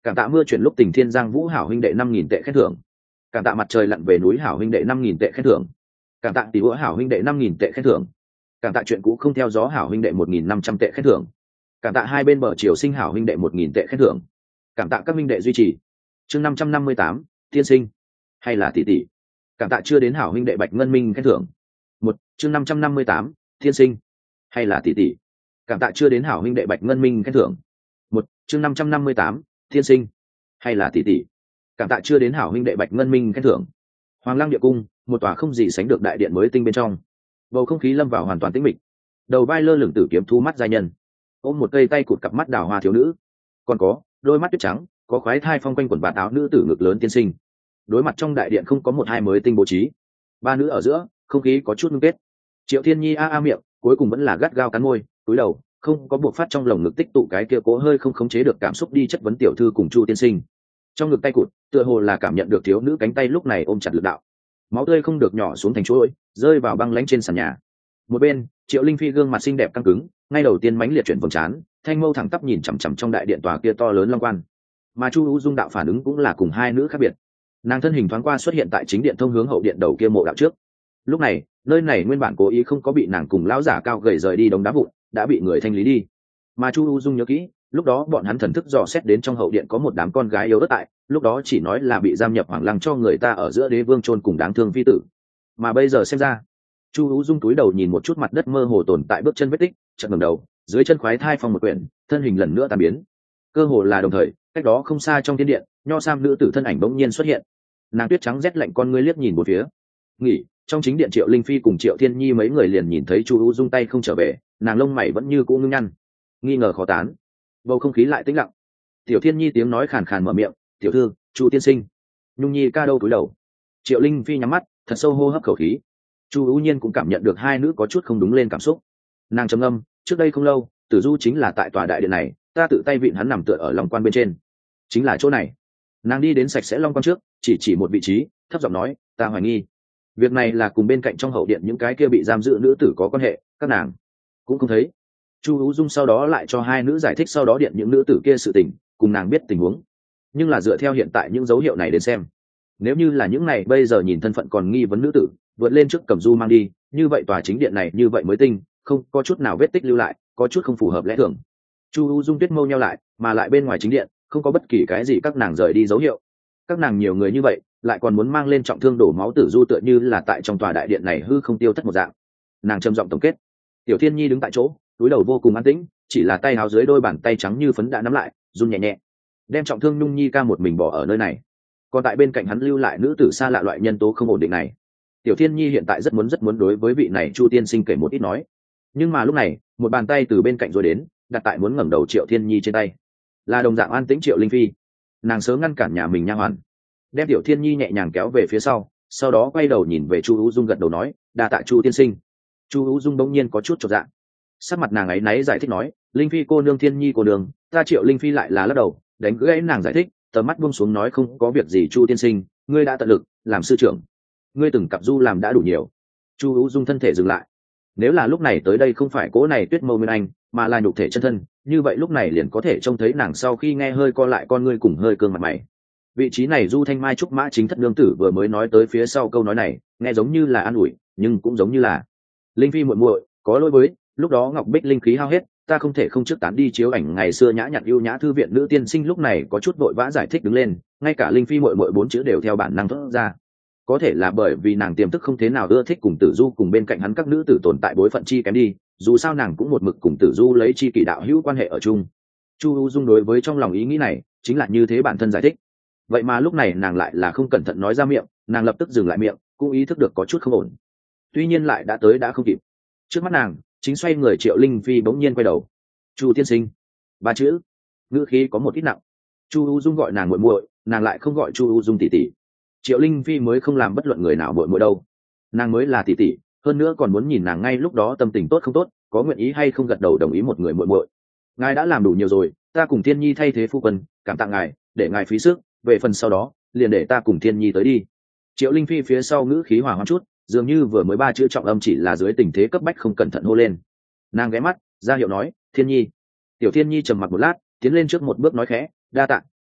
Cảm tạ mưa chuyển lúc tình thiên giang vũ hảo huynh đệ 5.000 tệ khen thưởng. Cảm tạ mặt trời lặn về núi hảo huynh đệ 5.000 tệ khen thưởng. Cảm tạ tỷ hữu hảo huynh đệ 5.000 tệ khen thưởng. Cảm tạ chuyện cũ không theo gió hảo huynh đệ 1.500 tệ khen thưởng. Cảm tạ hai bên bờ triều sinh hảo huynh đệ 1.000 tệ khen thưởng. Cảm tạ các huynh đệ duy trì. Chương 558, tiên sinh hay là tỷ tỷ. Cảm tạ chưa đến hảo huynh đệ Bạch Ngân Minh khen thưởng. Chương 558, tiên sinh hay là tỷ tỷ. Cảm tạ chưa đến hảo huynh đệ Bạch Ngân Minh khen thưởng. Chương 558, tiên sinh hay là tỷ tỷ. Cảm tạ chưa đến hảo huynh đệ Bạch Ngân Minh khen thưởng. Hoàng Lăng Địa Cung, một tòa không gì sánh được đại điện mới tinh bên trong. Bầu không khí lâm vào hoàn toàn tĩnh mịch. Đầu vai lơ lửng tử kiếm thu mắt giai nhân, ôm một cây tay cụt cặp mắt đào hoa thiếu nữ, còn có đôi mắt tuyết trắng, có khoái thai phong quanh quần bạt áo nữ tử ngực lớn tiên sinh. Đối mặt trong đại điện không có một hai mới tinh bố trí, ba nữ ở giữa không khí có chút ngưng kết. Triệu Thiên Nhi a miệng, cuối cùng vẫn là gắt gao cắn môi, cúi đầu, không có buộc phát trong lồng ngực tích tụ cái kia cố hơi không khống chế được cảm xúc đi chất vấn tiểu thư cùng Chu tiên sinh. Trong ngực tay cụt, tựa hồ là cảm nhận được thiếu nữ cánh tay lúc này ôm chặt lực đạo, máu tươi không được nhỏ xuống thành chuỗi, rơi vào băng lãnh trên sàn nhà. Một bên, Triệu Linh Phi gương mặt xinh đẹp căng cứng, ngay đầu tiên mãnh liệt chuyển vầng trán, thanh mâu thẳng tắp nhìn chằm chằm trong đại điện tòa kia to lớn long quan. Mà Chu U Dung đạo phản ứng cũng là cùng hai nữ khác biệt. Nàng thân hình thoáng qua xuất hiện tại chính điện thông hướng hậu điện đầu kia mộ đạo trước. Lúc này, nơi này nguyên bản cố ý không có bị nàng cùng lão giả cao gầy rời đi đống đá vụn, đã bị người thanh lý đi. Mà Chu U Dung nhớ kỹ, lúc đó bọn hắn thần thức dò xét đến trong hậu điện có một đám con gái yếu ớt tại, lúc đó chỉ nói là bị giam nhập Hoàng Lăng cho người ta ở giữa đế vương chôn cùng đáng thương phi tử. Mà bây giờ xem ra, Chu U Dung túi đầu nhìn một chút mặt đất mơ hồ tồn tại bước chân vết tích, chợt ngẩng đầu, dưới chân khoái thai phong một quyển, thân hình lần nữa tan biến. Cơ hồ là đồng thời, cách đó không xa trong thiên điện, nho sam nữ tử thân ảnh bỗng nhiên xuất hiện. Nàng tuyết trắng rét lạnh con ngươi liếc nhìn một phía. Nghỉ, trong chính điện Triệu Linh Phi cùng Triệu Thiên Nhi mấy người liền nhìn thấy Chu U Dung tay không trở về, nàng lông mày vẫn như cũ ngưng nhăn, nghi ngờ khó tán. Bầu không khí lại tĩnh lặng. Tiểu Thiên Nhi tiếng nói khàn khàn mở miệng, "Tiểu thư, Chu tiên sinh." Nhung Nhi ca đâu cúi đầu. Triệu Linh Phi nhắm mắt, thật sâu hô hấp khẩu khí. Chu U Nhiên cũng cảm nhận được hai nữ có chút không đúng lên cảm xúc. Nàng trầm ngâm, "Trước đây không lâu, Tử Du chính là tại tòa đại điện này, ta tự tay vịn hắn nằm tựa ở lòng quan bên trên. Chính là chỗ này." Nàng đi đến sạch sẽ long quan trước, chỉ một vị trí, thấp giọng nói, "Ta hoài nghi, việc này là cùng bên cạnh trong hậu điện những cái kia bị giam giữ nữ tử có quan hệ, các nàng cũng không thấy." Chu U Dung sau đó lại cho hai nữ giải thích sau đó điện những nữ tử kia sự tình, cùng nàng biết tình huống. Nhưng là dựa theo hiện tại những dấu hiệu này đến xem, nếu như là những này bây giờ nhìn thân phận còn nghi vấn nữ tử, vượt lên trước cầm du mang đi, như vậy tòa chính điện này như vậy mới tinh, không có chút nào vết tích lưu lại, có chút không phù hợp lẽ thường. Chu U Dung tuyết mâu nhau lại, mà lại bên ngoài chính điện không có bất kỳ cái gì các nàng rời đi dấu hiệu. Các nàng nhiều người như vậy, lại còn muốn mang lên trọng thương đổ máu Tử Du tựa như là tại trong tòa đại điện này hư không tiêu thất một dạng. Nàng trầm giọng tổng kết. Tiểu Thiên Nhi đứng tại chỗ, túi đầu vô cùng an tĩnh, chỉ là tay háo dưới đôi bàn tay trắng như phấn đã nắm lại, run nhẹ nhẹ, đem trọng thương Nhung Nhi ca một mình bỏ ở nơi này. Còn tại bên cạnh hắn lưu lại nữ tử xa lạ loại nhân tố không ổn định này. Tiểu Thiên Nhi hiện tại rất muốn đối với vị này Chu tiên sinh kể một ít nói, nhưng mà lúc này một bàn tay từ bên cạnh rồi đến, đặt tại muốn ngẩng đầu Triệu Thiên Nhi trên tay, là đồng dạng an tĩnh Triệu Linh Phi. Nàng sớm ngăn cản nhà mình nha hoàn, đem Tiểu Thiên Nhi nhẹ nhàng kéo về phía sau đó quay đầu nhìn về Chu U Dung gật đầu nói, đa tạ Chu tiên sinh. Chu U Dung bỗng nhiên có chút chột dạ, sắc mặt nàng ấy náy giải thích nói, Linh Phi cô nương, Thiên Nhi cô nương, ta Triệu Linh Phi lại là lắc đầu, đánh gãy nàng giải thích, tầm mắt buông xuống nói, không có việc gì Chu tiên sinh, ngươi đã tận lực làm sư trưởng, ngươi từng cặp du làm đã đủ nhiều. Chu U Dung thân thể dừng lại, nếu là lúc này tới đây không phải cố này Tuyết Mâu Nguyên Anh, mà là nhục thể chân thân, như vậy lúc này liền có thể trông thấy nàng sau khi nghe hơi co lại con ngươi cùng hơi cương mặt mày. Vị trí này Du Thanh Mai Trúc Mã chính thất nương tử vừa mới nói tới phía sau câu nói này, nghe giống như là an ủi, nhưng cũng giống như là Linh Phi muội muội, có lỗi với, lúc đó Ngọc Bích linh khí hao hết, ta không thể không trước tán đi chiếu ảnh ngày xưa nhã nhặn ưu nhã thư viện nữ tiên sinh lúc này có chút vội vã giải thích đứng lên, ngay cả Linh Phi muội muội bốn chữ đều theo bản năng thốt ra. Có thể là bởi vì nàng tiềm thức không thế nào ưa thích cùng Tử Du cùng bên cạnh hắn các nữ tử tồn tại bối phận chi kém đi, dù sao nàng cũng một mực cùng Tử Du lấy chi kỷ đạo hữu quan hệ ở chung. Chu U Dung đối với trong lòng ý nghĩ này chính là như thế bản thân giải thích. Vậy mà lúc này nàng lại là không cẩn thận nói ra miệng, nàng lập tức dừng lại miệng, cũng ý thức được có chút không ổn. Tuy nhiên lại đã tới đã không kịp. Trước mắt nàng chính xoay người Triệu Linh Phi bỗng nhiên quay đầu, Chu tiên sinh, ba chữ ngữ khí có một ít nặng. Chu U Dung gọi nàng muội muội, nàng lại không gọi Chu U Dung tỷ tỷ. Triệu Linh Phi mới không làm bất luận người nào muội muội đâu, nàng mới là tỷ tỷ, hơn nữa còn muốn nhìn nàng ngay lúc đó tâm tình tốt không tốt, có nguyện ý hay không gật đầu đồng ý một người muội muội. Ngài đã làm đủ nhiều rồi, ta cùng Thiên Nhi thay thế phu quân, cảm tạ ngài, để ngài phí sức, về phần sau đó liền để ta cùng Thiên Nhi tới đi. Triệu Linh Phi phía sau ngữ khí hòa hoãn chút, dường như vừa mới ba chữ trọng âm chỉ là dưới tình thế cấp bách không cẩn thận hô lên. Nàng ghé mắt ra hiệu nói, Thiên Nhi. Tiểu Thiên Nhi trầm mặc một lát, tiến lên trước một bước nói khẽ, đa tạ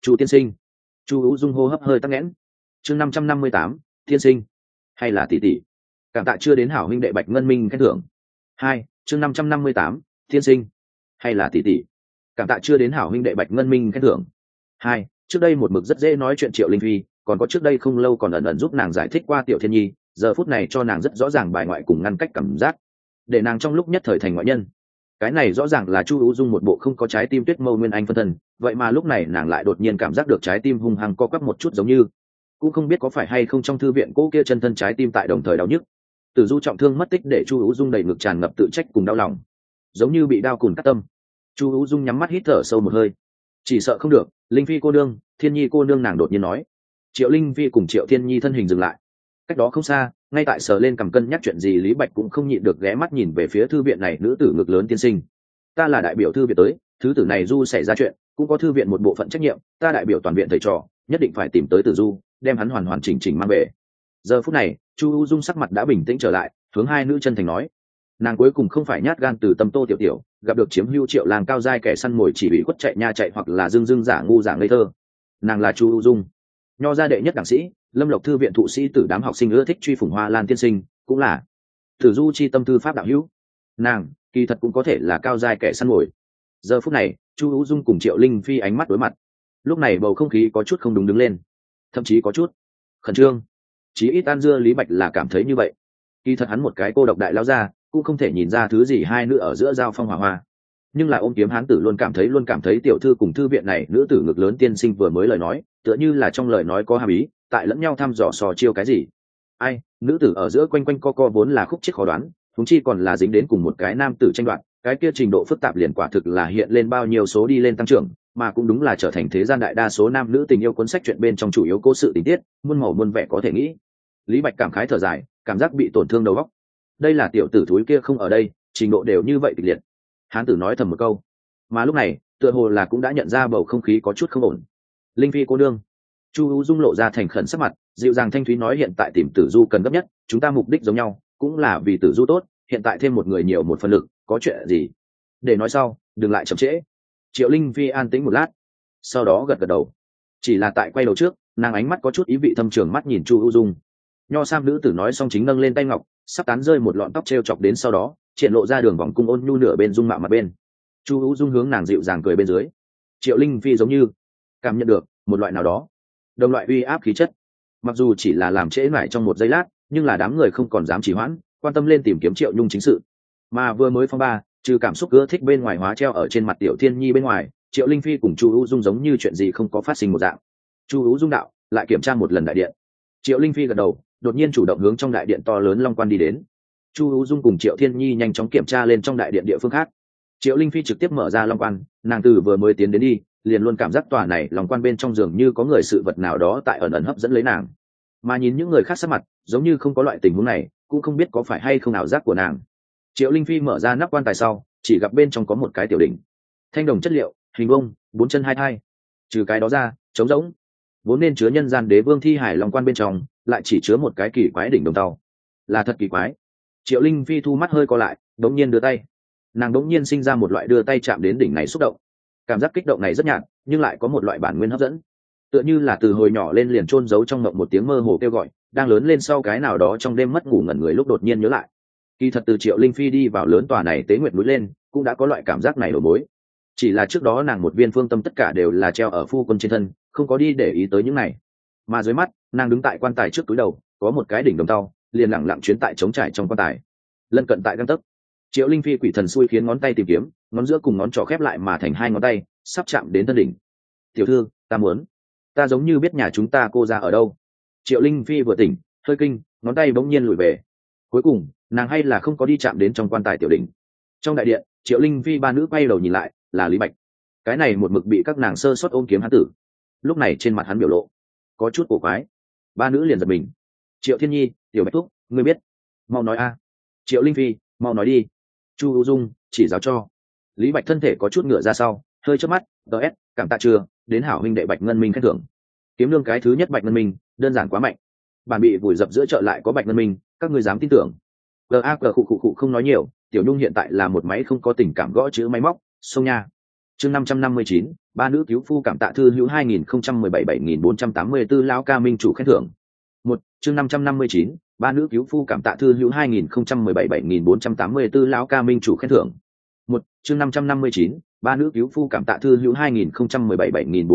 chu tiên sinh. Chu hữu dung hô hấp hơi tắc nghẽn. Chương 558, tiên sinh hay là tỷ tỷ. Cảm tạ chưa đến hảo huynh đệ Bạch Ngân Minh khen thưởng. 2. Chương 558, tiên sinh hay là tỷ tỷ. Cảm tạ chưa đến hảo huynh đệ Bạch Ngân Minh khen thưởng. 2. Trước đây một mực rất dễ nói chuyện Triệu Linh Phi, còn có trước đây không lâu còn ẩn ẩn giúp nàng giải thích qua Tiểu Thiên Nhi, giờ phút này cho nàng rất rõ ràng bài ngoại cùng ngăn cách cảm giác, để nàng trong lúc nhất thời thành ngoại nhân. Cái này rõ ràng là Chu Hữu Dung một bộ không có trái tim Tuyết Mâu Nguyên Anh phân thân, vậy mà lúc này nàng lại đột nhiên cảm giác được trái tim hung hăng co quắp một chút, giống như cũng không biết có phải hay không trong thư viện cũ kia chân thân trái tim tại đồng thời đau nhức. Tử Du trọng thương mất tích để Chu Hữu Dung đầy ngực tràn ngập tự trách cùng đau lòng, giống như bị đao cùn cắt tâm. Chu Hữu Dung nhắm mắt hít thở sâu một hơi. Chỉ sợ không được, Linh Phi cô nương, Thiên Nhi cô nương, nàng đột nhiên nói. Triệu Linh Phi cùng Triệu Thiên Nhi thân hình dừng lại. Cách đó không xa, ngay tại sờ lên cầm cân nhắc chuyện gì, Lý Bạch cũng không nhịn được ghé mắt nhìn về phía thư viện này nữ tử ngực lớn tiên sinh. Ta là đại biểu thư viện tới, thứ tử này Du xảy ra chuyện, cũng có thư viện một bộ phận trách nhiệm, ta đại biểu toàn viện thầy trò, nhất định phải tìm tới Tử Du, đem hắn hoàn hoàn chỉnh chỉnh mang về. Giờ phút này, Chu U Dung sắc mặt đã bình tĩnh trở lại, hướng hai nữ chân thành nói. Nàng cuối cùng không phải nhát gan từ tâm Tô Tiểu Tiểu, gặp được chiếm hữu Triệu làng cao giai kẻ săn mồi chỉ bị khuất chạy nha chạy hoặc là dưng giả ngu giả ngây thơ. Nàng là Chu U Dung, nho gia đệ nhất đảng sĩ, Lâm Lộc thư viện thụ sĩ tử đám học sinh ưa thích truy phủng Hoa Lan tiên sinh, cũng là Tử Du chi tâm thư pháp đạo hữu. Nàng kỳ thật cũng có thể là cao giai kẻ săn mồi. Giờ phút này, Chu U Dung cùng Triệu Linh Phi ánh mắt đối mặt. Lúc này bầu không khí có chút không đúng đứng lên, thậm chí có chút khẩn trương. Chí ít An Dưa Lý Bạch là cảm thấy như vậy. Kỳ thật hắn một cái cô độc đại lao ra, cũng không thể nhìn ra thứ gì hai nữ ở giữa giao phong hỏa hoa. Nhưng là ôm kiếm hán tử luôn cảm thấy tiểu thư cùng thư viện này nữ tử ngực lớn tiên sinh vừa mới lời nói, tựa như là trong lời nói có hàm ý, tại lẫn nhau thăm dò sò chiêu cái gì. Ai, nữ tử ở giữa quanh quanh co vốn là khúc chiết khó đoán, huống chi còn là dính đến cùng một cái nam tử tranh đoạt, cái kia trình độ phức tạp liền quả thực là hiện lên bao nhiêu số đi lên tăng trưởng, mà cũng đúng là trở thành thế gian đại đa số nam nữ tình yêu cuốn sách chuyện bên trong chủ yếu cố sự tình tiết, muôn màu muôn vẻ có thể nghĩ. Lý Bạch cảm khái thở dài, cảm giác bị tổn thương đầu óc. Đây là tiểu tử thúi kia không ở đây, trình độ đều như vậy kịch liệt. Hán tử nói thầm một câu, mà lúc này tựa hồ là cũng đã nhận ra bầu không khí có chút không ổn. Linh Phi cô nương. Chu U Dung lộ ra thành khẩn sắc mặt, dịu dàng thanh thúy nói, hiện tại tìm Tử Du cần gấp nhất, chúng ta mục đích giống nhau, cũng là vì Tử Du tốt, hiện tại thêm một người nhiều một phần lực, có chuyện gì để nói sau, đừng lại chậm trễ. Triệu Linh Phi an tĩnh một lát, sau đó gật gật đầu. Chỉ là tại quay đầu trước, nàng ánh mắt có chút ý vị thâm trường mắt nhìn Chu U Dung. Nho sam nữ tử nói xong chính nâng lên tay ngọc, sắp tán rơi một lọn tóc treo chọc đến, sau đó triển lộ ra đường vòng cung ôn nhu nửa bên dung mạo mặt bên. Chu U Dung hướng nàng dịu dàng cười bên dưới. Triệu Linh Phi giống như cảm nhận được một loại nào đó đồng loại uy áp khí chất, mặc dù chỉ là làm trễ mãi trong một giây lát, nhưng là đám người không còn dám trì hoãn, quan tâm lên tìm kiếm Triệu Nhung chính sự. Mà vừa mới phong ba, trừ cảm xúc ưa thích bên ngoài hóa treo ở trên mặt Tiểu Thiên Nhi bên ngoài, Triệu Linh Phi cùng Chu U Dung giống như chuyện gì không có phát sinh một dạng. Chu U Dung đạo, lại kiểm tra một lần đại điện. Triệu Linh Phi gật đầu, đột nhiên chủ động hướng trong đại điện to lớn long quan đi đến. Chu U Dung cùng Triệu Thiên Nhi nhanh chóng kiểm tra lên trong đại điện địa phương khác. Triệu Linh Phi trực tiếp mở ra long quan, nàng từ vừa mới tiến đến đi, liền luôn cảm giác tòa này long quan bên trong dường như có người sự vật nào đó tại ẩn ẩn hấp dẫn lấy nàng. Mà nhìn những người khác sắc mặt, giống như không có loại tình huống này, cũng không biết có phải hay không ảo giác của nàng. Triệu Linh Phi mở ra nắp quan tài sau, chỉ gặp bên trong có một cái tiểu đỉnh, thanh đồng chất liệu, hình bông, 4 chân 2 thai. Trừ cái đó ra, trống rỗng. Vốn nên chứa nhân gian đế vương thi hải long quan bên trong, lại chỉ chứa một cái kỳ quái đỉnh đồng tàu. Là thật kỳ quái. Triệu Linh Phi thu mắt hơi co lại, đống nhiên đưa tay. Nàng đống nhiên sinh ra một loại đưa tay chạm đến đỉnh này xúc động. Cảm giác kích động này rất nhạt, nhưng lại có một loại bản nguyên hấp dẫn. Tựa như là từ hồi nhỏ lên liền chôn giấu trong mộng một tiếng mơ hồ kêu gọi, đang lớn lên sau cái nào đó trong đêm mất ngủ ngẩn người lúc đột nhiên nhớ lại. Kỳ thật từ Triệu Linh Phi đi vào lớn tòa này Tế Nguyệt núi lên, cũng đã có loại cảm giác này đổi bối. Chỉ là trước đó nàng một viên phương tâm tất cả đều là treo ở phu quân trên thân, không có đi để ý tới những này. Mà dưới mắt, nàng đứng tại quan tài trước túi đầu, có một cái đỉnh đồng tàu, liền lặng lặng chuyến tại trống trải trong quan tài. Lân cận tại gang tấc. Triệu Linh Phi quỷ thần xui khiến ngón tay tìm kiếm, ngón giữa cùng ngón trỏ khép lại mà thành hai ngón tay, sắp chạm đến thân đỉnh. Tiểu thư, ta giống như biết nhà chúng ta cô ra ở đâu. Triệu Linh Phi vừa tỉnh, hơi kinh, ngón tay bỗng nhiên lùi về. Cuối cùng, nàng hay là không có đi chạm đến trong quan tài tiểu đỉnh. Trong đại điện, Triệu Linh Phi ba nữ quay đầu nhìn lại, là Lý Bạch. Cái này một mực bị các nàng sơ suất ôm kiếm hắn tử. Lúc này trên mặt hắn biểu lộ có chút cổ quái. Ba nữ liền giật mình. Triệu Thiên Nhi, Tiểu Bạch Thúc, ngươi biết? Mau nói a. Triệu Linh Phi, mau nói đi. Chu U Dung, chỉ giáo cho. Lý Bạch thân thể có chút ngựa ra sau, hơi chớp mắt, ds, cảm tạ chưa, đến hảo huynh đệ Bạch Ngân Minh khen thưởng. Kiếm lương cái thứ nhất Bạch Ngân Minh, đơn giản quá mạnh. Bản bị vùi dập giữa chợ lại có Bạch Ngân Minh, các ngươi dám tin tưởng? Khụ không nói nhiều, Tiểu Nhung hiện tại là một máy không có tình cảm gõ chữ máy móc, xông nha. Chương 559, ba nữ cứu phu cảm tạ thư hữu 2017 7484 lão ca minh chủ khen thưởng. Một, chương 559, ba nữ cứu phu cảm tạ thư hữu 2017 7484 lão ca minh chủ khen thưởng. Một, chương 559, ba nữ cứu phu cảm tạ thư hữu 2017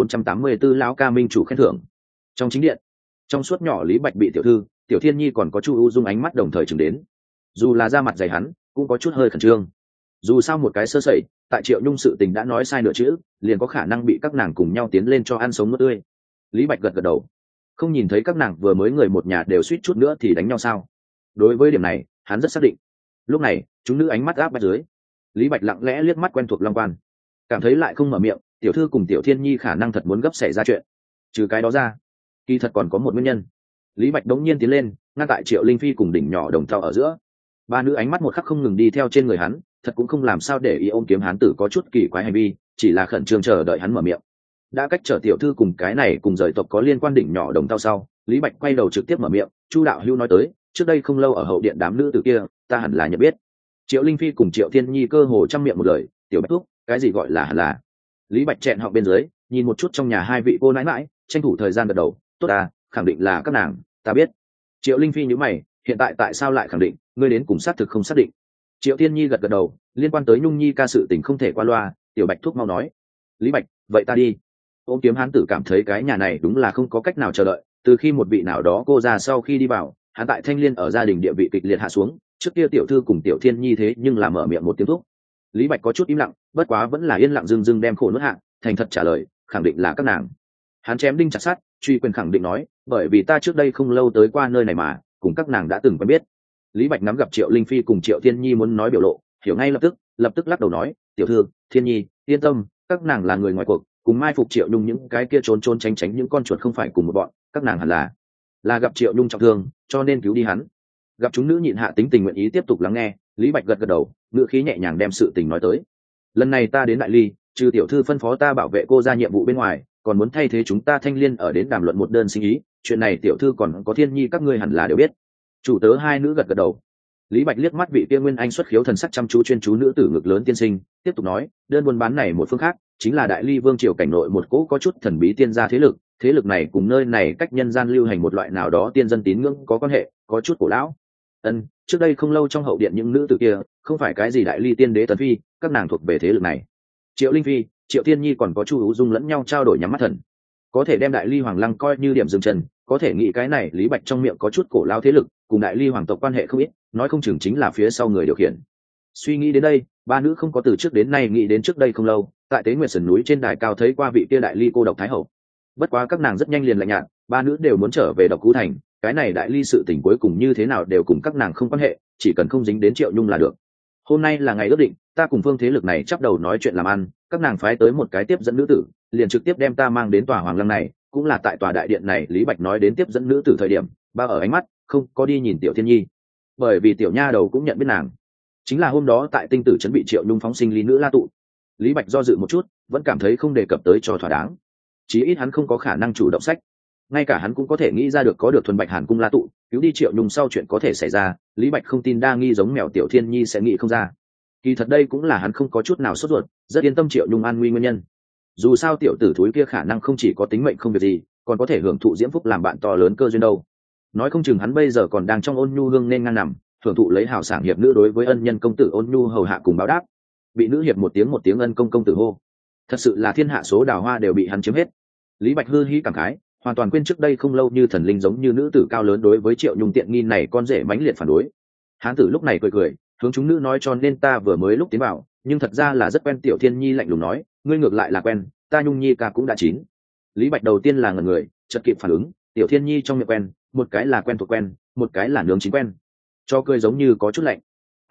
7484 lão ca minh chủ khen thưởng. Trong chính điện, trong suốt nhỏ Lý Bạch bị tiểu thư, Tiểu Thiên Nhi còn có Chu U Dung ánh mắt đồng thời chừng đến. Dù là da mặt dày hắn, cũng có chút hơi khẩn trương. Dù sao một cái sơ sẩy, tại Triệu Nhung sự tình đã nói sai nửa chữ, liền có khả năng bị các nàng cùng nhau tiến lên cho ăn sống nuốt tươi. Lý Bạch gật gật đầu. Không nhìn thấy các nàng vừa mới người một nhà đều suýt chút nữa thì đánh nhau sao? Đối với điểm này, hắn rất xác định. Lúc này, chúng nữ ánh mắt áp bách dưới. Lý Bạch lặng lẽ liếc mắt quen thuộc Long Quan, cảm thấy lại không mở miệng, tiểu thư cùng Tiểu Thiên Nhi khả năng thật muốn gấp xảy ra chuyện. Trừ cái đó ra, kỳ thật còn có một nguyên nhân. Lý Bạch đống nhiên tiến lên, ngăn tại Triệu Linh Phi cùng đỉnh nhỏ đồng thau ở giữa. Ba nữ ánh mắt một khắc không ngừng đi theo trên người hắn, thật cũng không làm sao để ý ôm kiếm hán tử có chút kỳ quái hành vi, chỉ là khẩn trương chờ đợi hắn mở miệng. Đã cách trở tiểu thư cùng cái này cùng rời tộc có liên quan đỉnh nhỏ đồng thau sau, Lý Bạch quay đầu trực tiếp mở miệng, Chu đạo hữu nói tới, trước đây không lâu ở hậu điện đám nữ tử kia, ta hẳn là nhận biết. Triệu Linh Phi cùng Triệu Thiên Nhi cơ hồ trăm miệng một lời, tiểu Bạch thúc, cái gì gọi là hẳn là? Lý Bạch chẹn họng bên dưới, nhìn một chút trong nhà hai vị cô nãi nãi, tranh thủ thời gian gật đầu, tốt à, khẳng định là các nàng, ta biết. Triệu Linh Phi nhíu mày, hiện tại tại sao lại khẳng định, ngươi đến cùng xác thực không xác định? Triệu Thiên Nhi gật gật đầu, liên quan tới Nhung Nhi ca sự tình không thể qua loa, tiểu Bạch thúc mau nói. Lý Bạch, vậy ta đi. Ôm kiếm hán tử cảm thấy cái nhà này đúng là không có cách nào chờ đợi, từ khi một vị nào đó cô ra sau khi đi vào, hắn tại Thanh Liên ở gia đình địa vị kịch liệt hạ xuống, trước kia tiểu thư cùng Tiểu Thiên Nhi thế nhưng là mở miệng một tiếng thúc. Lý Bạch có chút im lặng, bất quá vẫn là yên lặng dưng dưng đem khổ nuốt hạ, thành thật trả lời, khẳng định là các nàng. Hắn chém đinh chặt sắt, truy quyền khẳng định nói, bởi vì ta trước đây không lâu tới qua nơi này mà, cùng các nàng đã từng quen biết. Lý Bạch nắm gặp Triệu Linh Phi cùng Triệu Thiên Nhi muốn nói biểu lộ, hiểu ngay lập tức lắc đầu nói, tiểu thư, Thiên Nhi, yên tâm, các nàng là người ngoài cuộc, cùng mai phục Triệu Nhung những cái kia trốn trốn tránh tránh những con chuột không phải cùng một bọn, các nàng hẳn là gặp Triệu Nhung trọng thương, cho nên cứu đi hắn. Gặp chúng nữ nhịn hạ tính tình nguyện ý tiếp tục lắng nghe, Lý Bạch gật gật đầu, ngữ khí nhẹ nhàng đem sự tình nói tới. Lần này ta đến Đại Ly, trừ tiểu thư phân phó ta bảo vệ cô ra nhiệm vụ bên ngoài, còn muốn thay thế chúng ta Thanh Liên ở đến đàm luận một đơn sinh ý, chuyện này tiểu thư còn có Thiên Nhi các ngươi hẳn là đều biết. Chủ tớ hai nữ gật gật đầu. Lý Bạch liếc mắt vị kia nguyên anh xuất khiếu thần sắc chăm chú chuyên chú nữ tử ngực lớn tiên sinh, tiếp tục nói, đơn buôn bán này một phương khác, chính là Đại Ly vương triều cảnh nội một cỗ có chút thần bí tiên gia thế lực này cùng nơi này cách nhân gian lưu hành một loại nào đó tiên dân tín ngưỡng có quan hệ, có chút cổ lão. Trước đây không lâu trong hậu điện những nữ tử kia, không phải cái gì Đại Ly tiên đế tần phi, các nàng thuộc về thế lực này. Triệu Linh Phi, Triệu Thiên Nhi còn có Chu Hữu Dung lẫn nhau trao đổi nhắm mắt thần, có thể đem Đại Ly hoàng lăng coi như điểm dừng chân, có thể nghĩ cái này Lý Bạch trong miệng có chút cổ lao thế lực, cùng Đại Ly hoàng tộc quan hệ không ít, nói không chừng chính là phía sau người điều khiển. Suy nghĩ đến đây, ba nữ không có từ trước đến nay nghĩ đến trước đây không lâu, tại Tế Nguyệt Sườn núi trên đài cao thấy qua vị kia Đại Ly cô độc thái hậu. Bất quá các nàng rất nhanh liền lạnh nhạt, ba nữ đều muốn trở về Độc Cú Thành, cái này Đại Ly sự tình cuối cùng như thế nào đều cùng các nàng không quan hệ, chỉ cần không dính đến Triệu Nhung là được. Hôm nay là ngày ước định, ta cùng phương thế lực này chắp đầu nói chuyện làm ăn, các nàng phái tới một cái tiếp dẫn nữ tử, liền trực tiếp đem ta mang đến tòa hoàng lăng này, cũng là tại tòa đại điện này Lý Bạch nói đến tiếp dẫn nữ tử thời điểm, ba ở ánh mắt không có đi nhìn Tiểu Thiên Nhi, bởi vì tiểu nha đầu cũng nhận biết nàng, chính là hôm đó tại tinh tử chuẩn bị Triệu Nhung phóng sinh ly nữ La Tụ. Lý Bạch do dự một chút, vẫn cảm thấy không đề cập tới cho thỏa đáng, chí ít hắn không có khả năng chủ động sách, ngay cả hắn cũng có thể nghĩ ra được có được thuần bạch hàn cung La Tụ cứu đi Triệu Nhung sau chuyện có thể xảy ra, Lý Bạch không tin đa nghi giống mèo Tiểu Thiên Nhi sẽ nghĩ không ra. Kỳ thật đây cũng là hắn không có chút nào sốt ruột, rất yên tâm Triệu Nhung an nguy nguyên nhân. Dù sao tiểu tử thúi kia khả năng không chỉ có tính mệnh không việc gì, còn có thể hưởng thụ diễm phúc làm bạn to lớn cơ duyên đâu. Nói không chừng hắn bây giờ còn đang trong ôn nhu hương nên ngang nằm, hưởng thụ lấy hào sảng hiệp nữ đối với ân nhân công tử ôn nhu hầu hạ cùng báo đáp. Bị nữ hiệp một tiếng ân công tử hô, thật sự là thiên hạ số đào hoa đều bị hắn chiếm hết. Lý Bạch hư hí cảm khái, hoàn toàn quên trước đây không lâu như thần linh giống như nữ tử cao lớn đối với Triệu Nhung tiện nghi này con rể mãnh liệt phản đối. Hán tử lúc này cười, hướng chúng nữ nói, cho nên ta vừa mới lúc tiến vào, nhưng thật ra là rất quen. Tiểu Thiên Nhi lạnh lùng nói, ngươi ngược lại là quen, ta Nhung Nhi ca cũng đã chín. Lý Bạch đầu tiên là ngẩn người, chợt kịp phản ứng, Tiểu Thiên Nhi trong miệng quen, một cái là quen thuộc quen, một cái là nướng chín quen, cho cười giống như có chút lạnh.